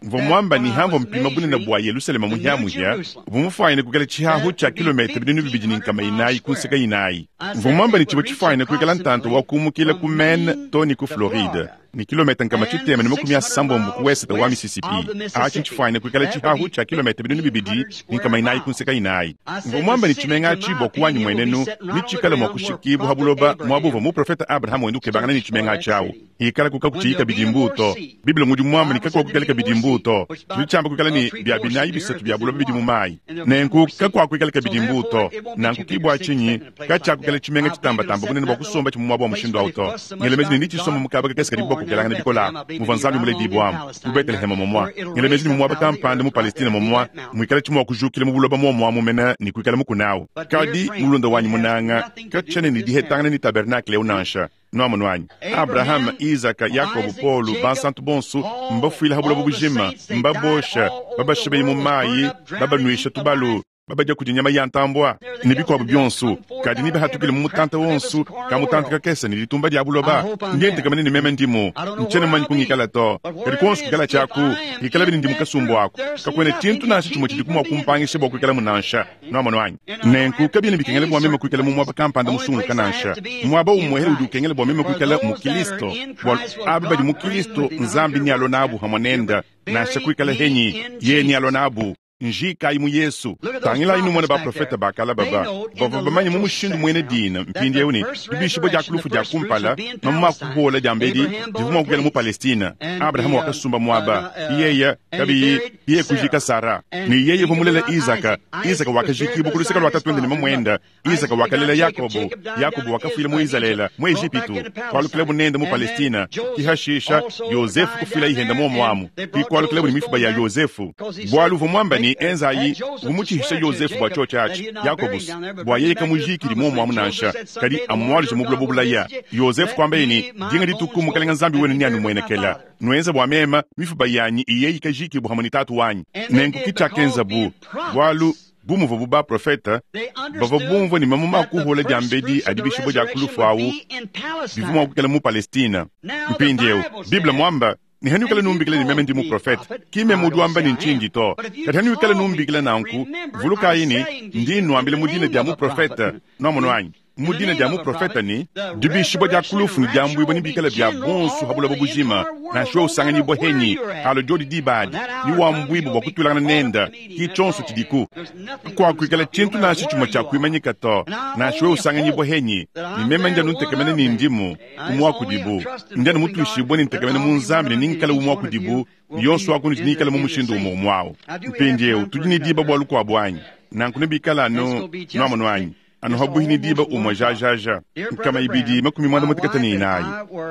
Vomwamba ni hamvo mpima bunene bwa Yerusalema muhya vumufaine kukela chihahu cha kilomita bidini bibijini nkama inai kunseka inai. Vomwamba ni chibo chifaine kukela ntanto wakumukile ku Maine toni ku Floride. Ni kilomita nkama chiteme ni mukumia sambo mbuku west wa Mississippi. Achi chifaine kukela chihahu cha kilomita bidini bibidi nkama inai kunseka inai. Vomwamba ni chimenga chibo kuwanyu mwenenu ni chikala mwakushikibu habuloba mwabuvo mu profeta Abraham wendu kebangana ni chimenga chao. Ikala kukakuchika bidimbuto. Biblia muju mwamba ni kakwa kukela bidimbuto. Tulichamba kukela ni biabinayi bisatu biabuloba bidimumai. Nenku kakwa kukela bidimbuto. Nanku kibwa chinyi kacha kukela chimenga chitamba kunene bakusomba chimumwabo mushindo auto. Ngelemezi ni soma mukaba keska dibo kukela ngana bikola. Muvanzabi mule dibwam. Mu Bethlehem momwa. Ngelemezi ni mumwaba kampande mu Palestina momwa. Mwikala chimwa kujukile mu buloba momwa mumena ni kukela mukunao. Kadi mulunda wanyu munanga kachane ni dihetanga ni tabernacle unansha. Noamo nwanyi Abraham, Isaka, Yakobo, Polo, bansantu bonsu mbafuila habula bubujima mbabosha babashebe mumayi babanuisha tubalu babaja kujinyama yantambwa nibiko byonsu kadi nibe hatukile mutanta wonsu kamutanta kakesa nilitumba dia buloba ngente kama ni meme ndimo nchene manyi kungikala to kadi konsu kikala chaku kikala bindi mukasumbo ako kakwene tintu nashi chimo chidikumwa kumpangishe boku kikala munansha noamo nwanyi nenku kabine bikengele bwa meme kukala mumwa bakampanda musungu kanansha mwaba umwehe udukengele bwa meme kukala mukilisto bwa ababaji mukilisto nzambi ni alonabu hamonenda nasha kukala henyi ye ni alonabu njika imu Yesu tangila inu mwana ba profeta bakala baba bamanyi mumushindu mwene dina mpindi euni bibishibo jakulufu jakumpala mamma kubola jambedi jivuma kugela mu Palestina Abraham wakasumba mwaba iyeya kabi iye kujika Sara ni iyeya vumulela Isaka wakajikibu kulusika lwata twende ni mamwenda Isaka wakalela Yakobo wakafila mu Israela mu Egyptu kwalukile bunende mu Palestina kihashisha Yosefu kufila ihenda mu mwamu kwalukile ni mifuba ya Yosefu bwalu vumwamba ni enzayi umuchihisha Yosefu bwa chochachi Yakobus bwa yeye kamujikiri mu mwamu nansha kadi amwalije mu bulobula ya Yosefu kwambe ni jinga ditukumu kalenga nzambi wene nyanu mwenekela nwenza bwa mema mifuba yanyi iyeyi kajiki bu hamani tatu wanyi nengu kicha kenza bu bwalu bumuvo buba profeta bavo bumvo ni mamuma kuhola jambedi adibishibo jakulufu awu bivuma wakukela mu Palestina mpinjeu Biblia mwamba ni hanu kala numbikile ni meme ndi mu profeta kime muduamba ni nchinji to kati hanu kala numbikile nanku vuluka yini ndi nuambile mudine dia mu profeta no monwanyi mudine dia mu profeta ni dibishibo jakulufu ni jambu iboni bikala bya bonsu habula bobujima na show sangani bohenyi halo jodi dibad ni wambwibu bakutulana nenda ki chonso tidiku kwa kwikala chintu na shichuma cha kuimanyika to na show sangani bohenyi ni meme njanu ntekemene ni ndimu umwa kudibu ndani mutu ishiboni ntekemene munzambi ni nkala umwa kudibu yonso akuni ni kala mumushindu umwao mpendeo tujini diba bwalu kwa bwanyi na nkune bikala no amonwanyi ano habuhini diba umajajaja kama ibidi makumi mwanda mutikatani inayi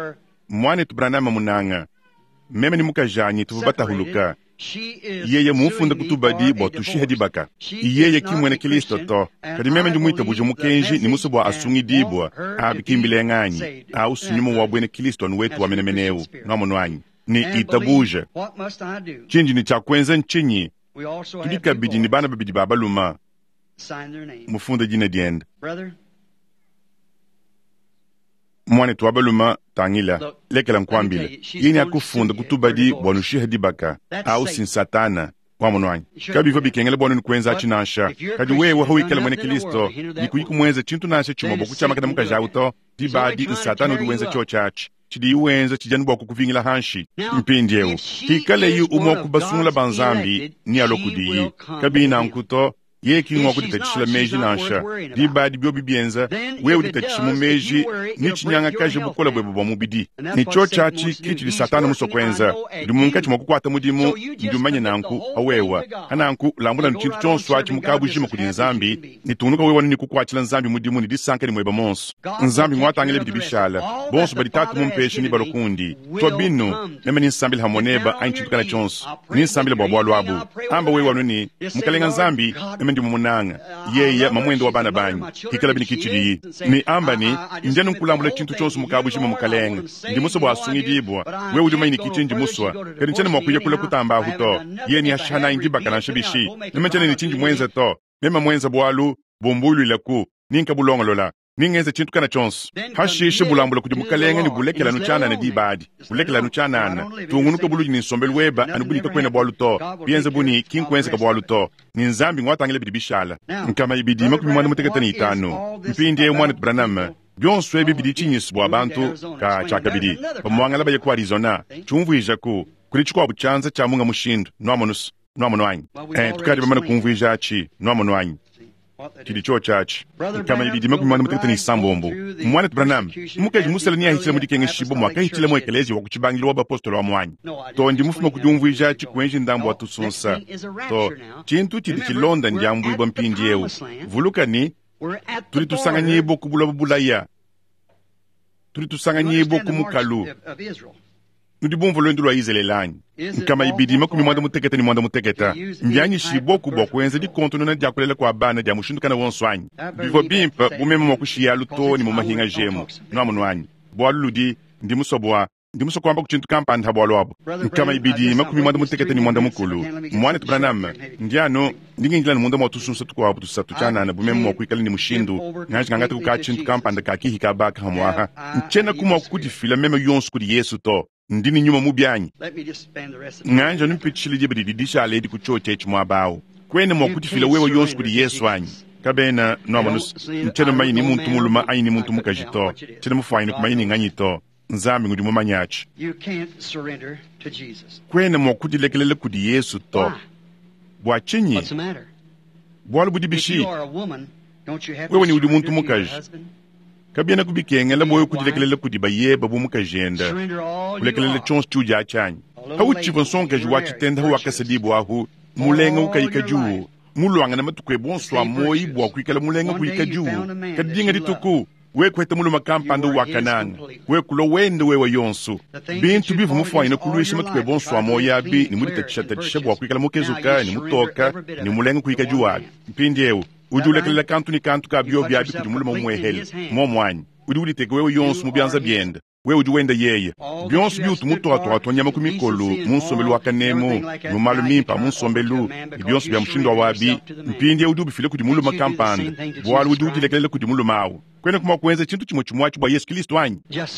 mwane tubranama munanga meme ni mukajanyi tubata huluka yeye mufunda kutubadi bo tushihedi baka yeye kimwene Kristo to kadi meme ndi muita bujo mukenji ni musobwa asungi dibwa abikimbile nganyi au sunyumu wabwene Kristo nwetu wa menemeneu namonwanyi ni itabuja chinji ni chakwenza nchinyi tudika bidi ni bana babidi babaluma mufunda jina dienda mwane tuwabaluma tangila lekela nkwambile yini akufunda kutubadi bwanushihedi baka au sin satana wamonwanyi kabi ivo bikengele bwanu nkwenza chinansha kadi wewe huikele mwene Kristo nikuyiku mwenze chintu nashe chuma bokuchama kada mukajauto dibadi nsatana uduwenze chochachi chidi uwenze chijanu bwaku kuvingila hanshi mpindeu hikale yu umwa kubasungula banzambi ni alokudiyi kabi inankuto yeki ngwa kuditachila meji nansha dibadi byo bibienza wewe uditachimu meji ni chinyanga kaje bukola bwebo bwa mubidi ni chochachi kichili satana musokwenza ndimunka chimo kukwata mudimu ndumanye nanku awewa ananku lambula nchintu chonso achi mukabu jima kudi nzambi nitunuka wewa ni kukwatila nzambi mudimu ni disanka ni mweba monso nzambi mwatangile bidibishala bonso baditatu mumpeshi ni balokundi tobinu neme ni nsambile hamoneba ainchintu kana chonso ni nsambile bwa bwalu amba wewa nuni mukalenga nzambi ndi munanga yeya mamwendo wa bana banyu hikala bini kichiri ni amba ni njanu nkulambula chintu chonso mukabu jima mukalenga ndi muso bwa asungi dibwa wewe ujumaini kichinji muswa kadi nchane mwakuya kula kutamba huto ye ni ashana indiba kana shibishi nime nchane ni chinji mwenza to mema mwenza bwalu bumbulu ilaku ninka bulongolola ningenze chintu kana chonse hashishe bulambula kuti mukalenga ni bulekela nuchana na dibadi bulekela nuchana ana tungunu ka buluji ni sombel weba anu buli ka kwena bwaluto bienze buni kinkwenze ka bwaluto ni nzambi ngwatangile bidibishala nkama ibidi makumimwana muteketani itano mpindi mwana Branham byonswe bibidi chinyisi bwa bantu ka chakabidi bamwangala baye ku Arizona chumvuija ku kuri chikwa buchanza cha munga mushindu noamono anyi tukadi bamana kumvuija achi noamono anyi kidi cho chachi kama ibidi makumimwana muteketani sambombo mwana Branham mukeji muselani ahitile mudikenge shibo mwaka hitile mu ekelezi wa kuchibangile wa bapostolo wa mwanyi to ndi mufuma kujumvuija achi kwenji ndambo wa tusunsa to chintu chidi chilonda njambu iba mpindi yewu vulukani tuli tusanganye boku bulaya tuli tusanganye boku mukalu nudi bomvo lwendu lwa Israelani nkama ibidi makumi mwanda muteketa mbyanyi shiboku bokwenze di kontono na diakulela kwa bana dia mushindukana wonswanyi bivo bimpa bumema mwakushiya lutoni mu mahinga jemu noamonwanyi bwaludi ndi musokwamba kuchintu kampanda bwalwabo nkama ibidi makumi mwanda muteketa ni mwanda mukulu mwana Branham ndiano ndingingila munda mwa tusunsa tukwa tusatu chana na bumema mwakuikala ni mushindu ngaji ngangata kuka chintu kampanda kakihi kabaka hamwaha nchena kumwa kudifila mema yonsu kudi Yesu to ndini nyuma mubyanyi nganja nimpichili jibidi didisha di kuchoche chimwabawo kwene mwakudifila wewe yonsu kudi Yesu anyi kabena noamanus nchena mayi ni muntu muluma ayi ni muntu mukajito chena mufaini kumayi ni nganyito nzambi ngudi mumanyachi kwene mwakudilekelele kudi Yesu to bwachinyi bwalu budi bishi wewe ni udi muntu mukaji kabiena kubikengela moyo kudilekelele kudi bayeba bumukajenda kulekelele chonsi chuja achanyi hauchiva nsonga juwachi tenda huwakasadibu ahu mulenga ukayika juu mulwanga na matukwe bonswa moyi bwa kuikala mulenga kuyika juu kadinga dituku we kwete muluma kampanda wakananga we kulo wende wewe yonsu bintu bivu mufwaina kuluisha matukwe bonswa moya bi ni mudita chisha bwa kuikala mukezuka ni mutoka ni mulenga kuyika juu abi mpindiewu ujulekelela kantu ni kantu ka bio byabi kudi muluma umwehele momwanyi uduliteke wewe yonsu mubyanza byenda wewe ujuwenda yeye byonsu byutu mutoa tonyama kumikolu munsombelu wakanemu numalu mimpa munsombelu byonsu bya mshindo wabi mpindi udubi file kudi muluma kampanda bwali udujilekelela kudi mulumawo kwene kuma kwenza chintu chimwe chimwachi bwa Yesu Kristo anyi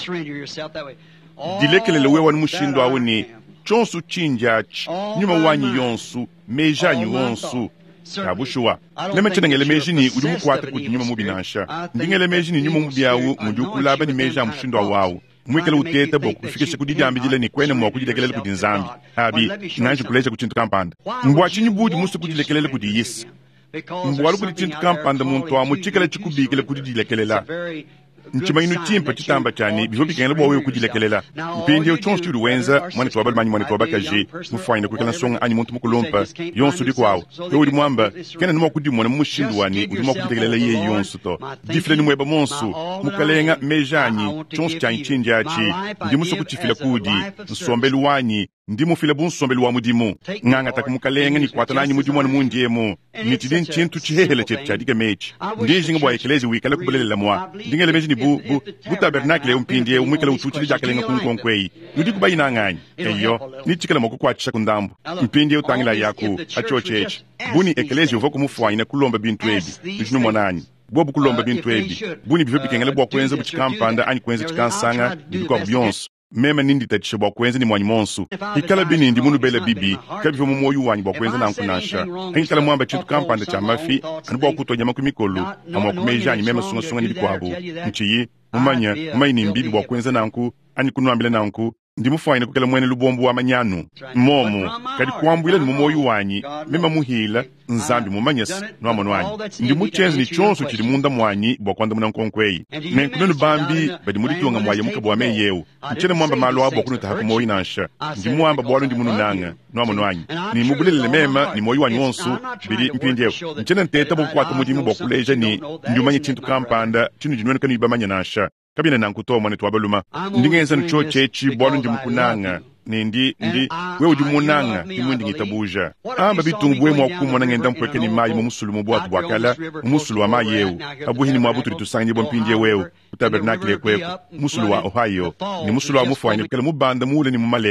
dilekelele wewe ni mushindo awo ni chonsu chinjachi nyuma wanyi yonsu mejanyi wonsu kabushuwa lemechenengele mejini udi mukwate kudi nyuma mubinasha ndingele mejini nyuma mubyawu mudi ukulaba ni meja mushindo awawu mwikele uteta boku kufikisha kudi jambijile ni kwene mwa kujilekelele kudi nzambi habi nanji kulesha kuchintu kampanda mbwachinyi budi musu kujilekelele kudi Yesu mbwalu kudi chintu kampanda muntu wa muchikele chikubikele kudi jilekelela nchimainu chimpa chitamba chani biho bikengele bwawe kujilekelela mpindi uchonsu chudi wenza mwani tuwabali manyi mwani tuwabakaji mufaina kuikala nsonga anyi muntu mukulumpa yonsu di kwawo yo udi mwamba kena nima kudi mwana mushindu wani udi mwa kujilekelela ye yonsu to difile ni mweba monsu mukalenga mejanyi chonsu chanyi chinjachi ndi muso kuchifila kudi nsombelu wanyi ndi mufile bunsombelu wa mudimu nganga takumukalenga ni kwatananyi mudimu wani mundiemu nitidi nchintu chihehele chetu chadike mechi ndijinga bwa ekelezi wikale kubulelela mwa ndingele mechi ni bu tabernakile umpindie umwikale utuchili jakalenga kunkonkweyi nudi kubayi nanganyi eyo nichikala moku kwachisha kundambu mpindie utangila yaku achochechi buni ekelezi uvoku mufuwaina kulomba bintu ebi nijinu mwananyi bwobu kulomba bintu ebi buni bivyo bikengele bwa kwenza buchikampanda anyi kwenza chikansanga ndibikwa byonsu mema nindi tatisha bwa kwenza ni mwanyi monsu ikala bini ndi munu bela bibi kabivyo mumoyu wanyi bwa kwenza na nkunasha hengikala mwamba chitu kampanda cha mafi anu bwa kutonya makumikolu amwa kumejanyi mema sunga ndi kwabu nchiyi mumayi ni mbidi bwa kwenza nanku ani kunuambile nanku ndi mufaina kukela mwene lubombu wa manyanu momo kadi kuambwila ni mumoyu wanyi mema muhila nzambi mumanyasi noamono wanyi ndi muchenzi ni chonsu chili munda mwanyi bwa kwanda muna nkonkweyi nenkunenu bambi badi mudikiwanga mwaye mukabu wame yewu mchene mwamba malo wabo wakunu tahaku moyi nansha ndi mwamba bwalu ndi munu nanga noamono wanyi ni mubulele mema ni moyi wanyi wonsu bidi mpindewu mchene nteta bukwata mudimu bwa kuleja ni ndi umanyi chintu kampanda chinu jinwene kanu ibamanya nansha kabina nankutoa mwane tuwabaluma ndingenza nicho chechi bwalu ndi mukunanga ndi wewe udi munanga imwendi ngitabuja amba bitungu bwe mwakumwa nangenda mpweke ni mayi mumusulu mubwatu bwakala mumusulu wa mayewu abuhini mwabutu litusangye bompindye wewu utabernakile kweko musulu wa Ohio ni musulu wa mufaini kala mubanda mule ni mumalenga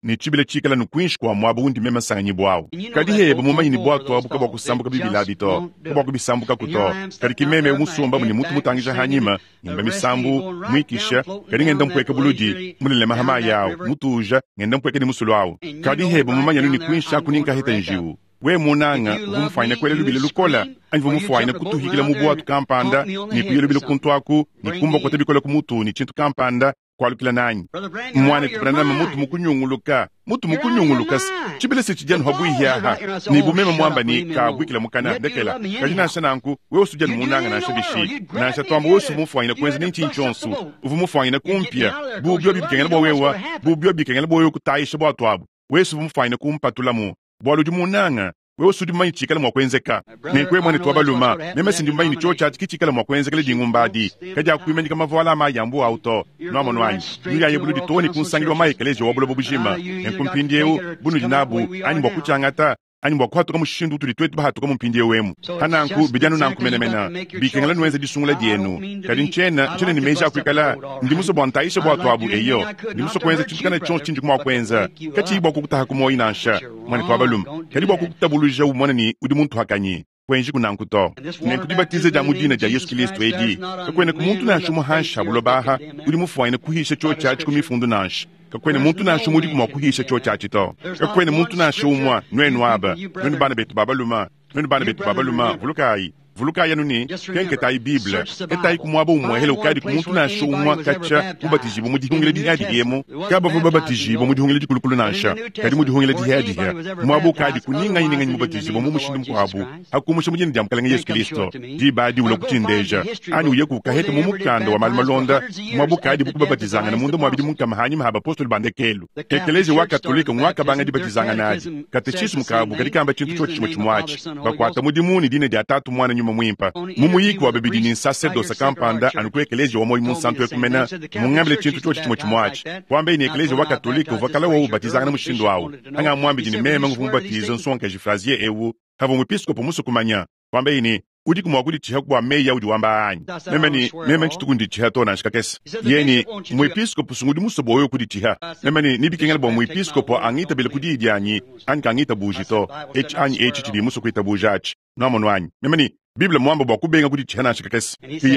ni chibile chikala nukwinshi kwa mwabu undi mema sanyi bwao kadi hebo mumanyi ni bwa to abuka bakusambuka bibila bito kubaku bisambuka kuto kadi kimeme umusumba muni mutu mutangisha hanyima nyimba misambu mwikisha kadi ngenda mpweke buludi mulile mahama yao mutuja ngenda mpweke ni musulu wao kadi hebo mumanyi ni kwinsha kuninka hita njiu we munanga vumufanya kwele lubile lukola anyi vumufanya kutuhikila mubuwa tukampanda ni kuyele lubile kuntwaku ni kumba kote bikola kumutu ni chintu kampanda kwalukila nanyi mwane tupranama mutu mukunyunguluka chibile sichijanu habu ihiaha ni bumema mwamba ni kabwikila mukana dekela kajina shananku we usujanu munanga na shabishi na shatwamba we usumufanya kwenzi ninchi nchonsu uvumufanya kumpia bubyo bibikengela bwa wewa bubyo bibikengela bwa wewa kutaisha bwa tuabu we usumufanya kumpatulamu bwaluju munanga we usudi manyi chikala mwakwenzeka nenkwe mwane twabaluma meme sindi manyi chocha chikala mwakwenzeka jingumbadi kaja kuimenyi kama voila mayambu auto no monwanyi nuya yebulu toni kunsangirwa mayekeleje wabulo bubujima enkumpindieu bunu jinabu anyi mwakuchangata anyi mwakwatu kama shindu tulitwetu bahatu kama mpindieu wemu hananku bijanu nanku menemena bikengela nuenze disungula dienu kadi nchena ni meja kwikala ndimuso bwantaisha bwa twabu eyo ndimuso kwenza chitukana chonchi chinju mwakwenza kachi ibwa kukutaha kumoyi nansha mwane twabalum kadi bwa kukutabuluje umwana ni udi muntu hakanyi kwenji kunankuto nenkudibatize ja mudina ja Yesu Kristo edi kakwene kumuntu nashumu hansha bulobaha udi mufwaine kuhisha chocha chikumifundu nansha kakwene muntu nashumu udi kumakuhisha chocha chito kakwene muntu nashumwa nwenu aba nwenu bana betu babaluma vuluka yanuni kenke tai Biblia etai kumwaba umwehele ukadi kumuntu nashumwa kacha mubatijibu mudihungile dihadi yemo kaba vubabatijibu mudihungile dikulukulu nansha kadi mudihungile dihadi ya mwabu kadi kuninga ininga mubatijibu mumushindu mkwabu hakumusha mujini diamkalanga Yesu Kristo dibadi ulokutindeja ani uyeku kahete mumukando wa malmalonda mwabu kadi bukubabatizanga na mundu mwabidi munkamahanyi mahaba apostoli bandekelu ekelezi wa katolika mwaka banga dibatizanga nadi katechismu mukabu kadikamba chintu chochi chimwachi bakwata mudimuni dine dia tatu mwana nyuma mwimpa mumuyiki wa bebidi ni sacerdoce kampanda anukuekelezi wa moyi munsantu ekumena mungambile chintu chochi chimwachi kwambe ni ekelezi wa katolika uvakala wa ubatizanga na mushindu wawo anga mwambi jini meme nguvumubatiza nsonka jifrazie ewu hava mwepiskopo musu kumanya kwambe ini udi kumwakudi chiha kwa meya udi wamba anyi meme nchitukundi chiha tona nshikakesa yeni mwepiskopo sungudi musobo oyo kudi chiha meme nibikengela bwa mwepiskopo angita bile kudi idi anyi anka angita bujito anyi chidi musu kuita bujachi namonu anyi meme Biblia mwamba bwa kubenga kudi chiha na nshikakesa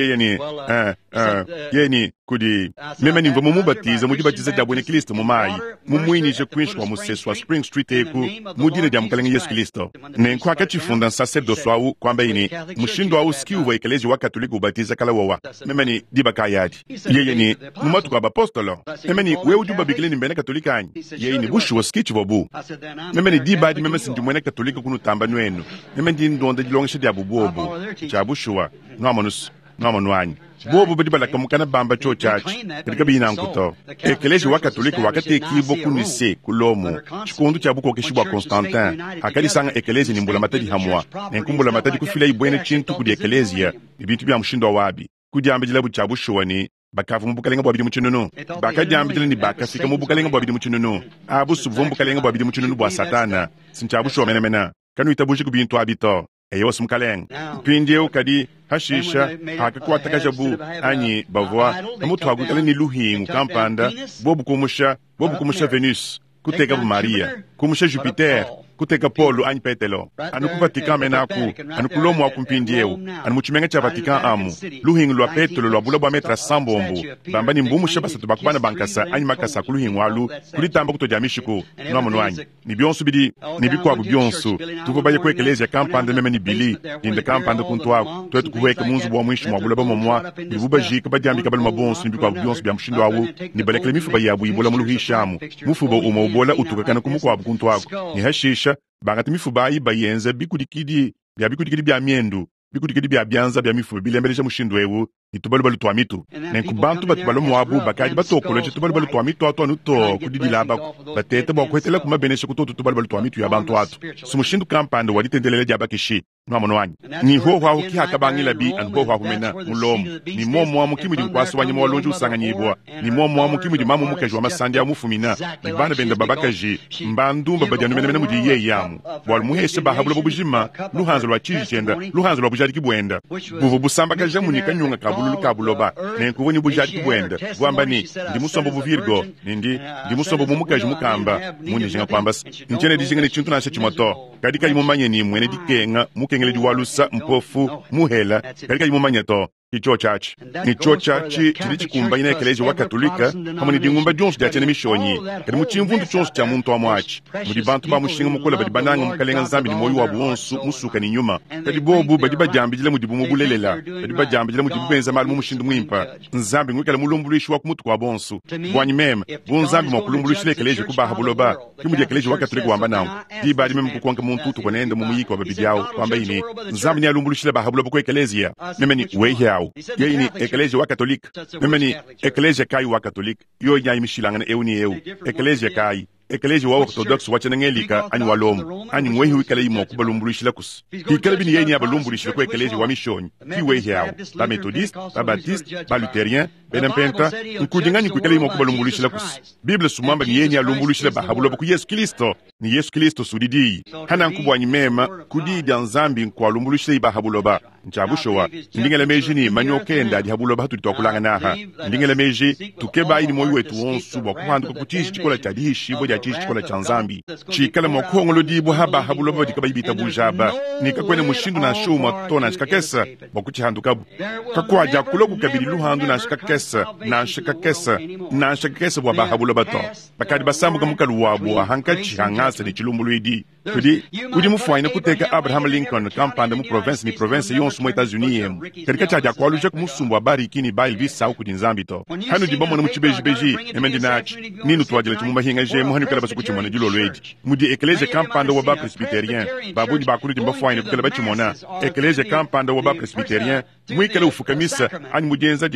yeni kudi meme ni mva mubatiza mudibatiza jabwene Kristo mumayi mumwinishe kwinshi kwa musesu wa Spring Street eku mudine diamukalanga Yesu Kristo nenkwa kachifunda nsacerdoce wawu kwamba ini mushindo wawu sikiu wa ekelezi wa katolika ubatiza kala wawa meme ni diba kayadi yeye ni mumatu kwa bapostolo meme ni we ujuba bigile ni mbene katolika anyi yeye ni bushu wa skichi wabu meme ni diba di meme sindi mwene katolika kunu tamba nwenu meme di ndonda jilongisha diabubu obu cha bushu wa nuamonu anyi bobo badi balaka mukana bamba cho church katika bina nkuto ekelezi wa katolika wakati kibo kunise kulomo chikundu cha buko keshibwa Constantin akali sanga ekelezi ni mbula matadi hamwa nenkumbula matadi kufila ibwene chintu kudi ekelezia ibintu bya mushindo wabi kudi ambijila buchabu shwani bakavu mubukalenga bwa bidi muchinono bakadi ambijila ni bakafika mubukalenga bwa bidi muchinono abu subvumbukalenga bwa bidi muchinono bwa satana sinchabu shwa menemena kanu itabushi kubintu abito eyo sumkaleng pindieu kadi hashisha hakakwata kajabu anyi bavwa amutu hagutale ni luhingu kampanda bobu kumusha Venus kuteka bu Maria kumusha Jupiter kuteka Polo anyi petelo anuku Vatican menaku anukulomu wa kumpindieu anumuchimenga cha Vatican amu luhingu lwa petelo lwa bula bwa metra sambombu bamba ni mbumusha basatu bakubana bankasa anyi makasa kuluhingu alu kulitamba kutojamishiko nuamonu anyi ni bionsu bidi ni bikwabu bionsu tuko baye kwekelezi kampanda meme ni bili inde kampanda kuntwaku twetu kuweka munzu bwa mwishu mwa bula bomwa ni buba jika bajambi kabal mabonsu ni bikwabu bionsu bya mshindo wawu ni balekele mifuba yabu ibola muluhishamu mufuba umobola utukakana kumukwabu kuntwaku ni hashisha bangati mifuba ibayenze bikudikidi bya miendu bikudikidi bya byanza bya mifuba bilembeleje mushindo ewu itubalu twamitu nenkubantu batubalo mwabu bakaji batokoloje tubalu twamitu ato anuto kudidilaba batete bwa kwetela kuma beneshe kutoto tubalu twamitu ya bantu atu sumushindu kampanda waditendelele jaba kishi no amono wanyi ni ho hwa ki hakabangila bi an ho hwa kumena mulom ni momo mu kimudi kwaso wanyi mo lonju sanga nyibwa ni momo mu kimudi mamu mu kajwa masandi ya mufumina ni bana benda babakaji mbandu babajanu mena mudi ye yamu bol mu hese ba habula bujima luhanzo lwa chijenda luhanzo lwa bujadi kibwenda buvu busamba kaja munika nyunga kabulu kabuloba ne kubonyi bujadi kibwenda bwamba ni ndi musombo buvirgo ndi musombo mu mukaji mukamba muni jinga kwamba nchene dijinga ni chintu na chimoto kadika yimumanye ni mwene dikenga mukengele diwalusa mpofu muhela kadika yimumanye to icho chachi nicho chachi chili chikumba ina ekeleja wa katolika hamwe dingumba jonsu dia chene mishonyi kadi muchimvundu chonsu cha muntu wa mwachi mudi bantu ba mushinga mukola badi bananga mukalenga nzambi ni moyo wa buonsu musuka ni nyuma kadi bobu badi bajambijile mudi bumubulelela badi bajambijile mudi bubenza mali mumushindu mwimpa nzambi ngwikala mulumbulishi wa kumutu kwa bonsu bwanyi mema bunzambi mwakulumbulishi lekeleja kubaha buloba kimudi ekeleja wa katolika wamba nangu di badi mema kukuanka muntu tukonende mumuyiko wa babidiao wamba ini nzambi ni alumbulishile baha buloba kwa ekelezia mema ni wehi hao yeye ekeleja wa katolika memeni ekeleja kai wa katolika yo nyai mishilangana euni eu ekeleja kai ekeleja wa orthodox wa chenengelika ani walom ani ngwehi wikale imo kubalumbulishila kus kikale bini yeye ni abalumbulishila kwa ekeleja wa mishoni ki wehi hao ba methodiste ba baptiste ba luterien benempenta nkudingani kwikale imo kubalumbulishila kus bible sumamba ni yeye ni alumbulishila bahabulo ku Yesu Kristo ni Yesu Kristo sudidi hana nkubwanyi mema kudidi nzambi nkwalumbulishila bahabulo nchabushowa ndingele meji ni manyokenda di habulo batu twakulanga naha ndingele meji tukeba ini moyo wetu wonsu bwa kuhandu kutishi chikola cha dishi bo ja tishi chikola cha nzambi chikala mokongolo di bo haba habulo bwa dikaba ibita bujaba nikakwene mushindu na shuma tona shikakesa bokuchi handu kabu kakwa ja kuloku kabili luhandu na shikakesa na shikakesa bwa ba habulo bato bakadi basambu kamukalu wabu hankachi hangasa ni chilumbuluidi kudi mufwaina kuteka Abraham Lincoln kampanda mu province yonsu mu Etats-Unis yemu kadika chaja kwa luje kumusumbu abari kini ba ilvisa uku dinzambi to hanu di bomo na muchibeji emendi nachi ninu tuwajile chumumba hinga je muhanu kala basu kuchimona dilo lweji mudi ekeleje kampanda wa ba presbyterien babu di bakuru di mbafwaina kala bachimona ekeleje kampanda wa ba presbyterien mwikala ufukamisa ani mujenza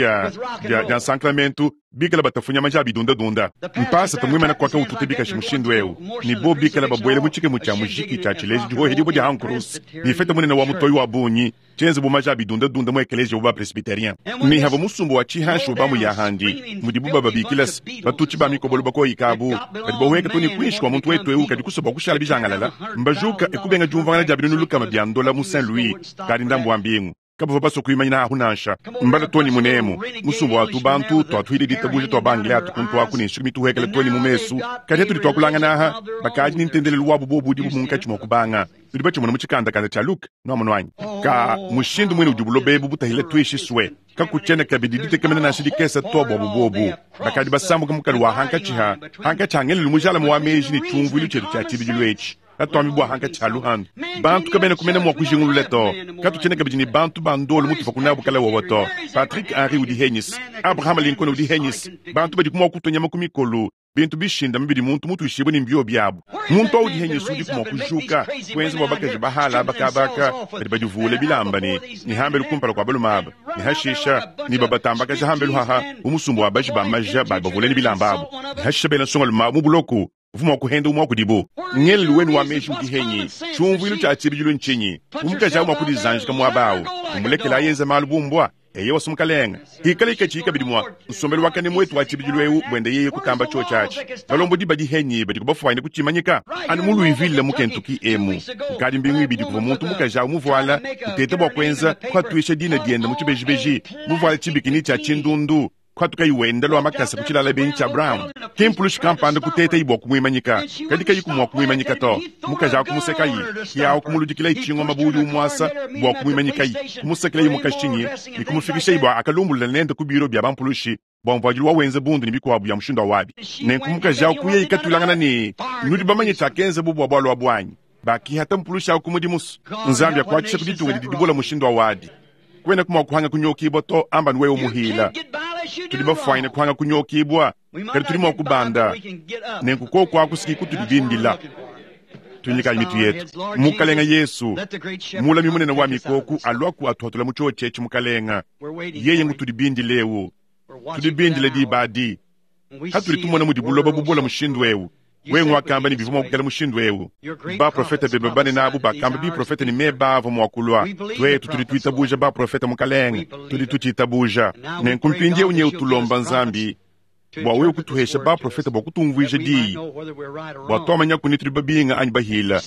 dia sancramento bikala batafunya majabi dunda mpasa tamwima na kwaka ututebika shimushindu eu ni bo bikala babwele muchike mucha mujiki cha chileji diho hedi bo di hankrus ni feta munene wa mutoyi wa bunyi chenze bo majabi dunda mu ekeleje wa presbyterien ni habo musumbu wa chihanshu ba mu yahandi mudibu baba bikilas batuchi ba mikobolo bako ikabu kadi bo weka toni kwish kwa muntu wetu eu kadi kusoba kushala bijangalala mbajuka ekubenga jumvanga jabi nuluka mabyandola mu Saint Louis kadi ndambo ambingu kabo baso kuimanya hunansha mbala toni munemu musumbu watu bantu twatwili ditabuje twabanglia tukuntu akuni shumi tuhekele toni mumesu kadi tu twakulanga naha bakaji nintendele luwabu bobu dibu munkachi mokubanga tudibachi mwana muchikanda kanda cha Luke no amonwanyi ka mushindu mwene udibulo bebu butahile tuishi swe kakuchene kabididite kamena na shidi kesa tobo bobu bakadi basambu kamukali wa hankachi hangele lumujala mwa meji ni chungu ilu chedu cha chibijilwechi atwami bwa hanka chaluhan bantu kabene kumene mwa kujingulu leto katu chene kabijini bantu bandolo mutu fakuna bukala wowoto Patrick Henry udi Henis Abraham Lincoln udi Henis bantu badi kumwa kutonya makumikolo bintu bishinda mbidi mutu ishibu ni mbio byabu muntu udi Henis udi kumwa kujuka kwenzi wabakaji bahala bakabaka badi vule bilamba ni hambelu kumpala kwa balu maba ni hashisha ni babatamba kaja hambelu haha umusumbu wabaji bamaja babavule ni bilamba abu ni hashisha bela songa lumabu buloku vuma kuhenda umwa kudibo ngeli wenu wa meshi ukihenyi chumvu ilu cha chibijulo nchenyi umkaja umwa kudizanji kama wabao umulekela yenze malubumbwa eye wasumukalenga hikale ikachika bidimwa usombelu wakane mwetu wa chibijulo eu bwende yeye kukamba cho chachi balombo di badi henyi badi kubafuwaine kuchimanyika ani mulu ivile mukentuki emu mkadi mbingu ibidi kuwa muntu mukaja umuvuala utete bwa kwenza kwa tuishe dina dienda muchibejibeji muvuala chibikini cha chindundu kwa tuka iwenda lo amakasa kuchilala bencha Brown kempulush kampanda kuteta ibo kumwimanyika kadika yikumwa kumwimanyika to mukaja kumuseka yi yao kumuludikila ichingo mabuli umwasa bwa kumwimanyika yi kumusekela yi mukashinyi ikumufikisha ibo akalumbula nenda kubiro bya bampulushi bwamvajilu wa wenze bundu nibiko wabu ya mshindo wabi nenkumukaja kuye ikatulangana ni nudi bamanyita kenze bubu wabalo wabwanyi baki hata mpulushi au kumudimusu nzambia kwa chisha kuditunga didibola mshindo wadi kwena kumwa kuhanga kunyokibo to amba nwewe umuhila tudibafaine kuhanga kunyokibwa kadi tulimo kubanda nenkuko kwa kusiki kutudibindila tunyika imitu yetu mukalenga Yesu mula mimunene wa mikoku alwaku atuhatula mucho chechi mukalenga yeye ngutudibindilewo tudibindile di badi hatuli tumona mudibulo babubola mushindu ewu we ngwa kamba ni bivumo kukala mushindu ewu ba profeta bebe bane nabu ba kamba bi profeta ni meba vo mwakulwa twe tutuli tuitabuja ba profeta mukaleng tuli tuitabuja ne nkumpinje unye utulomba nzambi bwa we kutuhesha ba profeta bwa kutumvije di bwa tomanya kunitri babinga anyi bahila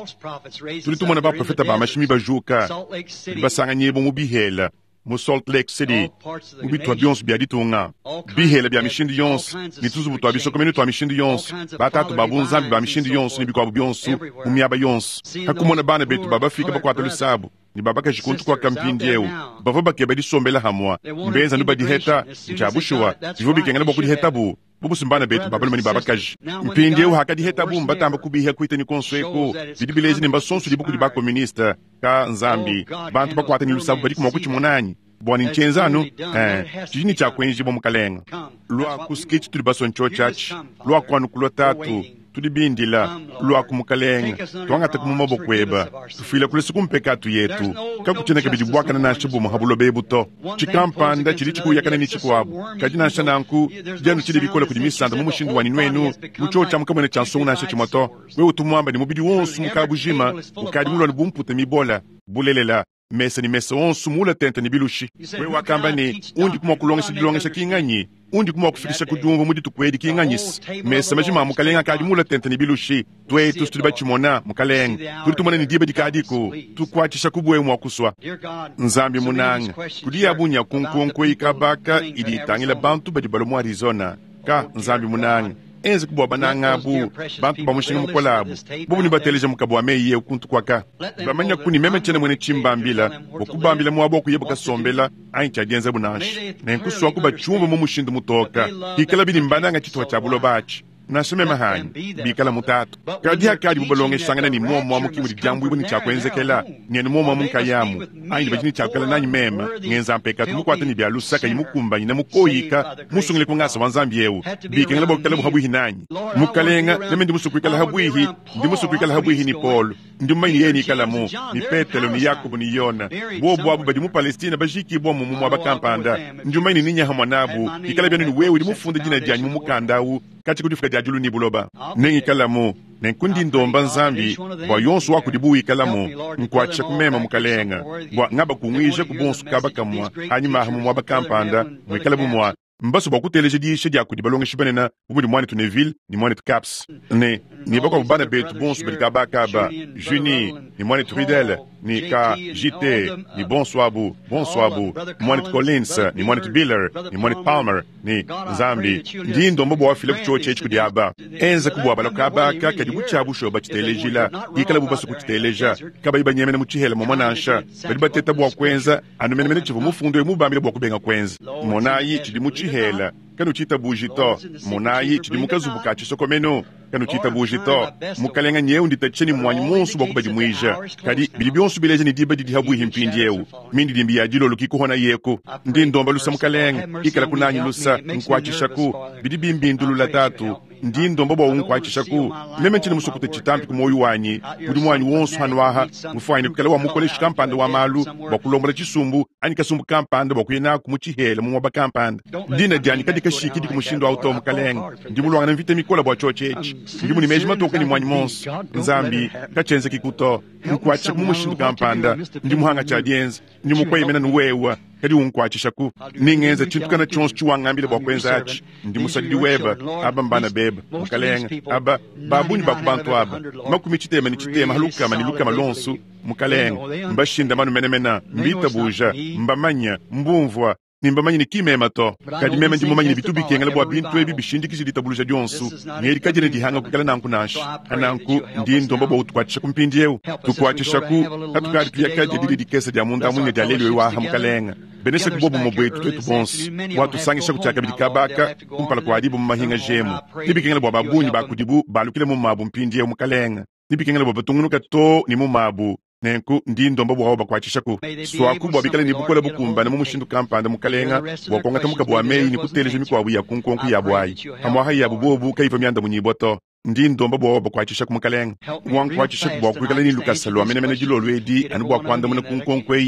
tuli tumona ba profeta ba mashimi bajuka basanga nyebo mubihela mu Salt Lake City ubi twa bions bia ditunga bihela bia mishindi yons ni tuzu butwa biso komeni twa mishindi yons batatu babunza bia mishindi yons ni bikwa bionsu umiaba yons hakumona bana betu baba fika bakwa tulusabu ni baba ka jikuntu kwa kampindi yeu bava bakeba disombela hamwa mbenza nuba diheta nchabushwa jivubi kengana boku diheta bu bubu simbana betu baba mani baba kaji mpindi yeu hakadi heta bu mbatamba kubihe kuita ni konsweko bidibilezi ni mbasonsu di buku di ba komunista ka nzambi bantu bakwata ni lusabu badi kuma kuchimonanyi bwani nchenzanu chini cha kwenji bo mukalenga lwa kuskich tuli bason church lwa kwanu kulo tatu tuli bindila lwa kumukalenga twangata kumumabo kweba tufila kule sikumpekatu yetu kakuchena kabidi bwakana na shibu muhabulo bebuto chikampanda chili chiku yakana ni chikwabu kajina shananku janu chili bikola kudimisanda mumushindu wani nwenu muchocha mukamwene chansongu na shechimoto we utumwamba ni mubidi wonsu mukabujima ukadi mulwa ni bumpute mibola bulelela mesa ni mesa onsu mula tenta ni bilushi we wakamba ni undi kuma kulongesha kinganyi undi kuma kufikisha kujumbu mudi tukwedi kinganyis mesa majima mukalenga kadi mula tenta ni bilushi twe tustuli bachimona mukalenga tuli tumana ni diba dikadiko tukwachisha kubwe mwakuswa nzambi munanga kudia bunya kunkunkwe ikabaka idi tangila bantu badibalo mu Arizona ka nzambi munanga enzi kubwa bananga bu bantu bamushinga mukolabu bubu ni bateleje mukabwa meye ukuntu kwaka bamanya kuni meme chene mwene chimbambila okubambila mwabo kuyebuka sombela aincha jenze bunashi nenkuswa kuba chumba mumushindu mutoka ikala bidi mbananga chitwa chabulo bachi nashime mahanyi bikala mutatu kadi hakadi bubalonge shangana ni momo amukimuri jambu ibu ni chakwenzekela ni momo munkayamu ayi bajini chakala nanyi mema ngenza mpeka tumukwata ni byalusaka yimukumba ina mukoyika musungile kungasa wanzambi yewu bikengela bokala buhabuhi nanyi mukalenga neme ndimusukwikala habuhi ndimusukwikala habuhi ni Paul ndimani yeni kala mu ni Petelo ni Yakobo ni Yona bobo abu badi mu Palestina bajiki bo mu mwa bakampanda ndimani ninya hamwanabu ikala byanu ni wewe ndimufunde jina dyanyu mukandawu kati kudifika diajulu ni buloba nengi kalamu nenkundi ndomba nzambi bwa yonsu waku dibu ikalamu nkwacha kumema mukalenga bwa ngaba kumwisha kubonsu kabakamwa anyima hamu mwa bakampanda mwikalabu mwa mbaso bwa kuteleje diishe diaku dibalonge shibanena ubudi mwane tu Neville ni mwane tu Caps ni bako bana betu bonsu bedi kabakaba Juni ni mwane tu Ridel ni ka JT ni bonsoabu mwane tu Collins ni mwane tu Biller ni mwane tu Palmer ni Zambi ndi ndombo bwa file kuchoche ichi kudiaba enza kubwa balokaba kaka dibuchabu shoba chitelejila ikala bubasu kuchiteleja kaba iba nyemene muchihela mwanasha bedi bateta bwa kwenza anumenemene chivu mufundu mubambile bwa kubenga kwenza monayi chidimuchihela kanu chita bujito monayi chidimukazubuka chisokomeno kanu chita bujito mukalenga nyeu nditacheni mwanyi monsu bwa kubadi mwija kadi bilibionsu bileje ni diba didi habu himpindi yeu mindi dimbi ya jilo lukiko hona yeko ndi ndomba lusa mukalenga ikala kunanyi lusa nkwachishaku bidibimbi ndulu la tatu ndi ndomba bwa unkwachishaku meme nchini musukute chitampi kumoyu wanyi kudi mwanyi wonsu hanwaha mufwaini kukala wa mukoleshi kampanda wa malu bwa kulombola chisumbu ani kasumbu kampanda bwa kuyena kumuchihela mumwa bakampanda ndina diani kadi kashiki di kumushindo auto mukalenga ndi mulwanga na mvite mikola bwa chochechi ndi muni meji matoke ni mwanyi monsu nzambi kachenze kikuto nkwacha kumushindo kampanda ndi muhanga cha dienzi ndi mukwayimena nuwewa kadi unkwachishaku ningenza chintukana chonsu chiwangambile bwa kwenza achi ndi musadidi weba aba mbana beba mukalenga aba babuni bakubantu aba makumi chitema ni chitema halukama ni lukama lonsu mukalenga mbashinda manu menemena mbita buja mbamanya mbumvwa nimbamanya ni kimema to kadi mema ndi mumanya ni bitubi kengala bwa bintu ebi bishindikisi ditabuluja jonsu ngeri kajene dihanga kukala nanku nashi ananku ndi ndomba bwa utukwatisha kumpindi yeu tukwatisha ku hatukadi tuyakaje didi dikesa dia munda munye dia lelo wa hamkalenga benese kubobo mobwetu twetu bonsi watu sangisha kuchaka bidikabaka kumpala kwa adibu mumahinga jemu nibikengala bwa babunyi bakudibu balukile mu mabu mpindi yeu mukalenga nibikengala bwa batungunuka to ni mu mabu nenku ndi ndomba bwa bakwachisha ku swaku bwa bikale ni bukola bukumba na mumushindu kampanda mukalenga bwa kongata muka bwa mei ni kuteleje mikwa bwa kunkonku ya bwai amwa hayi ya bubobu kaifa myanda munyiboto ndi ndomba bwa bakwachisha ku mukalenga mwankwachisha bwa kwikala ni Lucas Salwa menemene jilolwedi anu bwa kwanda muna kunkonku yi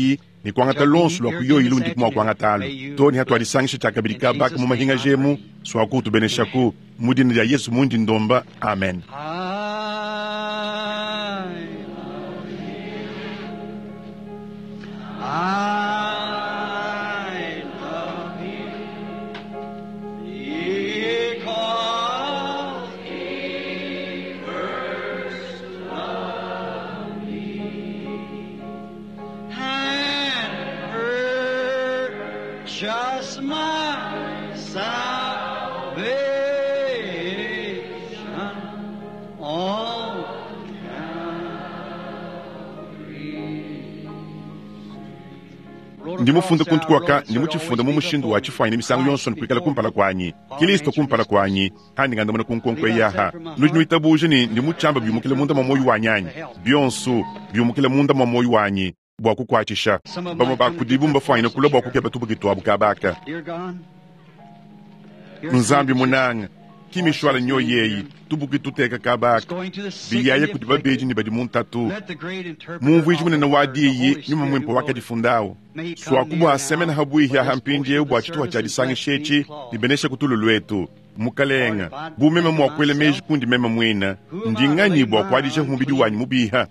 ni kwangata lonso lwa kuyo ilu ndi kumwa kwangata alu toni hatu alisangisha chakabirika baka mumahinga jemu swaku tubeneshaku mudini ya Yesu mundi ndomba amen. Just my salvation, all ndimufunda kuntu kwaka ndimuchifunda mumushindu wa chifaini misango yonso nikuikala kumpala kwanyi Kristo kumpala kwanyi handi ngandamana kunkonkwe yaha nujinuitabuje ni ndimuchamba byumukile munda mamoyu wanyanyi byonso byumukile munda mamoyu wanyi bwaku kwachisha bama bakudibu mbafaina kula bwaku keba tubugitwa bukabaka nzambi munanga kimishwala nyo yeyi tubugituteka kabaka biyaye kudiba beji ni badi muntatu mumvu ijumune na wadiyi nyuma mwimpo waka difundao swakubu asemena habui ya hampinje ubwa chitu wachadisangi shechi libenesha kutulu lwetu mukalenga bumema mwakwele meji kundi mema mwina ndingani bwa kwadisha humubidi wanyi mubiha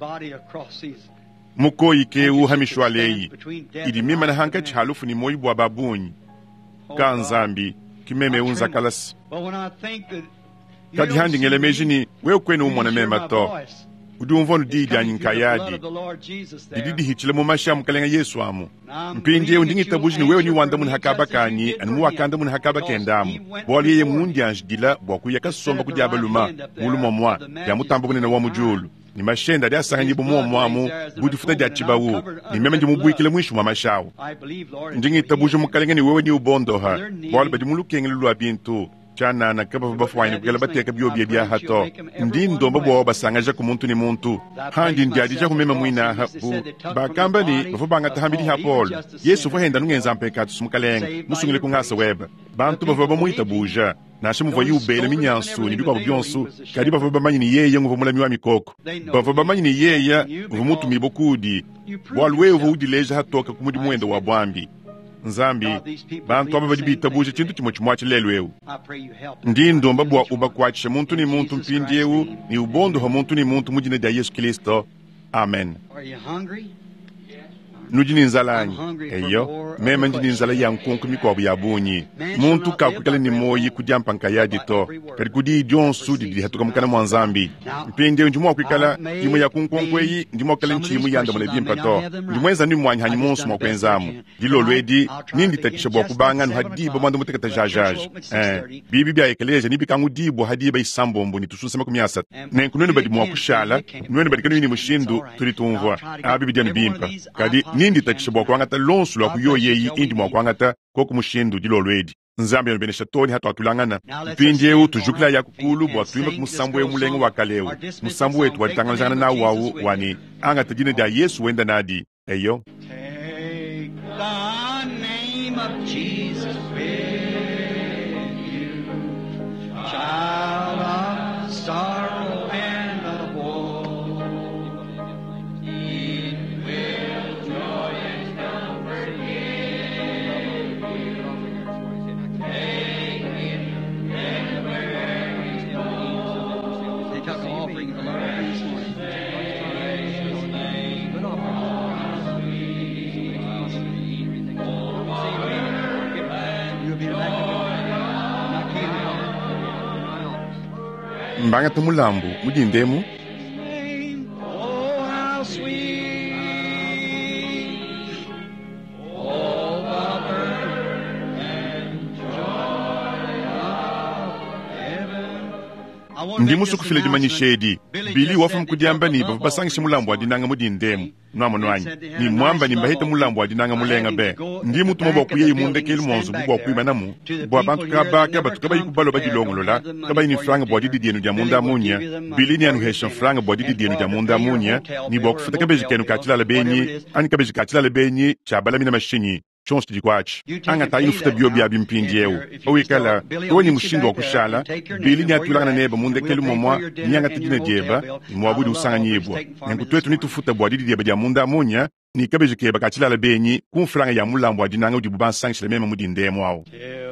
mukoyi keu hamishwaleyi idi mima na hankachi halufu ni moyi bwa babunyi kanzambi kimeme unza kalasi kadi handi ngele meji ni weo kwene umwana mema to udumvonu didi anyinkayadi didi hichile mumasha mukalenga Yesu amu mpinje undingi tabuji ni weo ni wanda muni hakaba kanyi animu wakanda muni hakaba kendamu bwali yeye mundi anjidila bwaku yaka somba kujaba luma muluma mwa ya mutambo kune na wamujulu ni mashenda dia sanga nyibu mwamu budi futa dia chibawu ni meme ndi mubuikile mwishu mwa mashawo ndingi tabuji mukalenga ni wewe ni ubondo ha bwali badi mulukengele lwa bintu chana na kaba bafuwaini kugala bateka biyo bia hato ndi ndomba bwa basangaja ku muntu ni muntu handi ndi adija kumema mwina hapu bakamba ni bafubanga tahambiri hapol Yesu fahenda nungenza mpeka tusumukalenga musungile kungasa weba bantu bafaba muita buja nashe muva yubele minyansu ni bikwa byonsu kadi bafaba manyini yeye nguvumula miwa mikoko bafaba manyini yeye ngumutu mibokudi walwevu udileja hatoka kumudi mwendo wa bwambi nzambi bantu aba badi bitabuje chintu chimo chimwachi lelwewu ndi ndomba bwa uba kwachisha muntu ni muntu mpindiewu ni ubondo ha muntu ni muntu mujina dia Yesu Kristo amen. Nujini nzalanyi eyo mema njini nzala ya nkunku mikwabu ya bunyi muntu kakukale ni moyi kujampa nkayadi to kari kudi idionsu didi hatuka mkana mwanzambi mpinde njimu wakwikala imu ya kunkonkweyi njimu wakale nchimu yanda mule bimpa to njimwenza ni mwanyi hanyi monsu mwakwenzamu dilo lwedi nindi takisha bwa kubanga nuhadiba mwandu mutekata jajaj bibi bia ekeleja nibi kangu dibu hadiba isambombu ni tususema kumyasa nenkunwenu badi mwakushala nwenu badi kanu yini mushindu tulitumvwa abibi diya nibimpa kadi nindi takishabwa kwangata lonsu lwa kuyo yeyi indi mwa kwangata koku mushindu dilo lwedi nzambi yonubenesha toni hatu atulangana mpinjewu tujukila ya kukulu bwa tuime kumusambu we mulenga wakalewu musambu wetu waditanganjana na wawu wani anga tajine dia Yesu wenda nadi eyo Take the name of Jesus with you, child of sorrow and of woe. He will joy and comfort give you. Take him everywhere he goes. They took the offering of the Lord this morning. mbanga tumulambu mudindemu Oh, how sweet, oh, the birth and joy of heaven. ndimu sukufile dimanyishedi bili wafu mkudiamba ni bafu basangishi mulambu adinanga mudindemu nwamo nwanyi ni mwamba ni mbahita mulambu adinanga mulenga be ndimu tumo bwa kuyeyi mundekeli monzu bubwa kuima namu bwa bantu kabaka batu kaba yikubalo badilongolola kaba yini franga bwa didi dienu dia munda munya bili ni anuhesha franga bwa didi dienu dia munda munya ni bwa kufuta kabeji kenu kachila lebenyi ani kabeji kachila lebenyi chabala mina mashinyi chons tikwach anga ta inu futa biobia bimpindieu owikala toni mushindo kushala bili nya tulana neba munde kelu momwa nyanga tidine jeba imwabudu usanga nyebwa nkutwetu ni tufuta bwa didi jeba munda munya ni kabeje keba kachila la benyi kumfranga ya mulambo adinanga udibuban sang shile mema mudinde mwao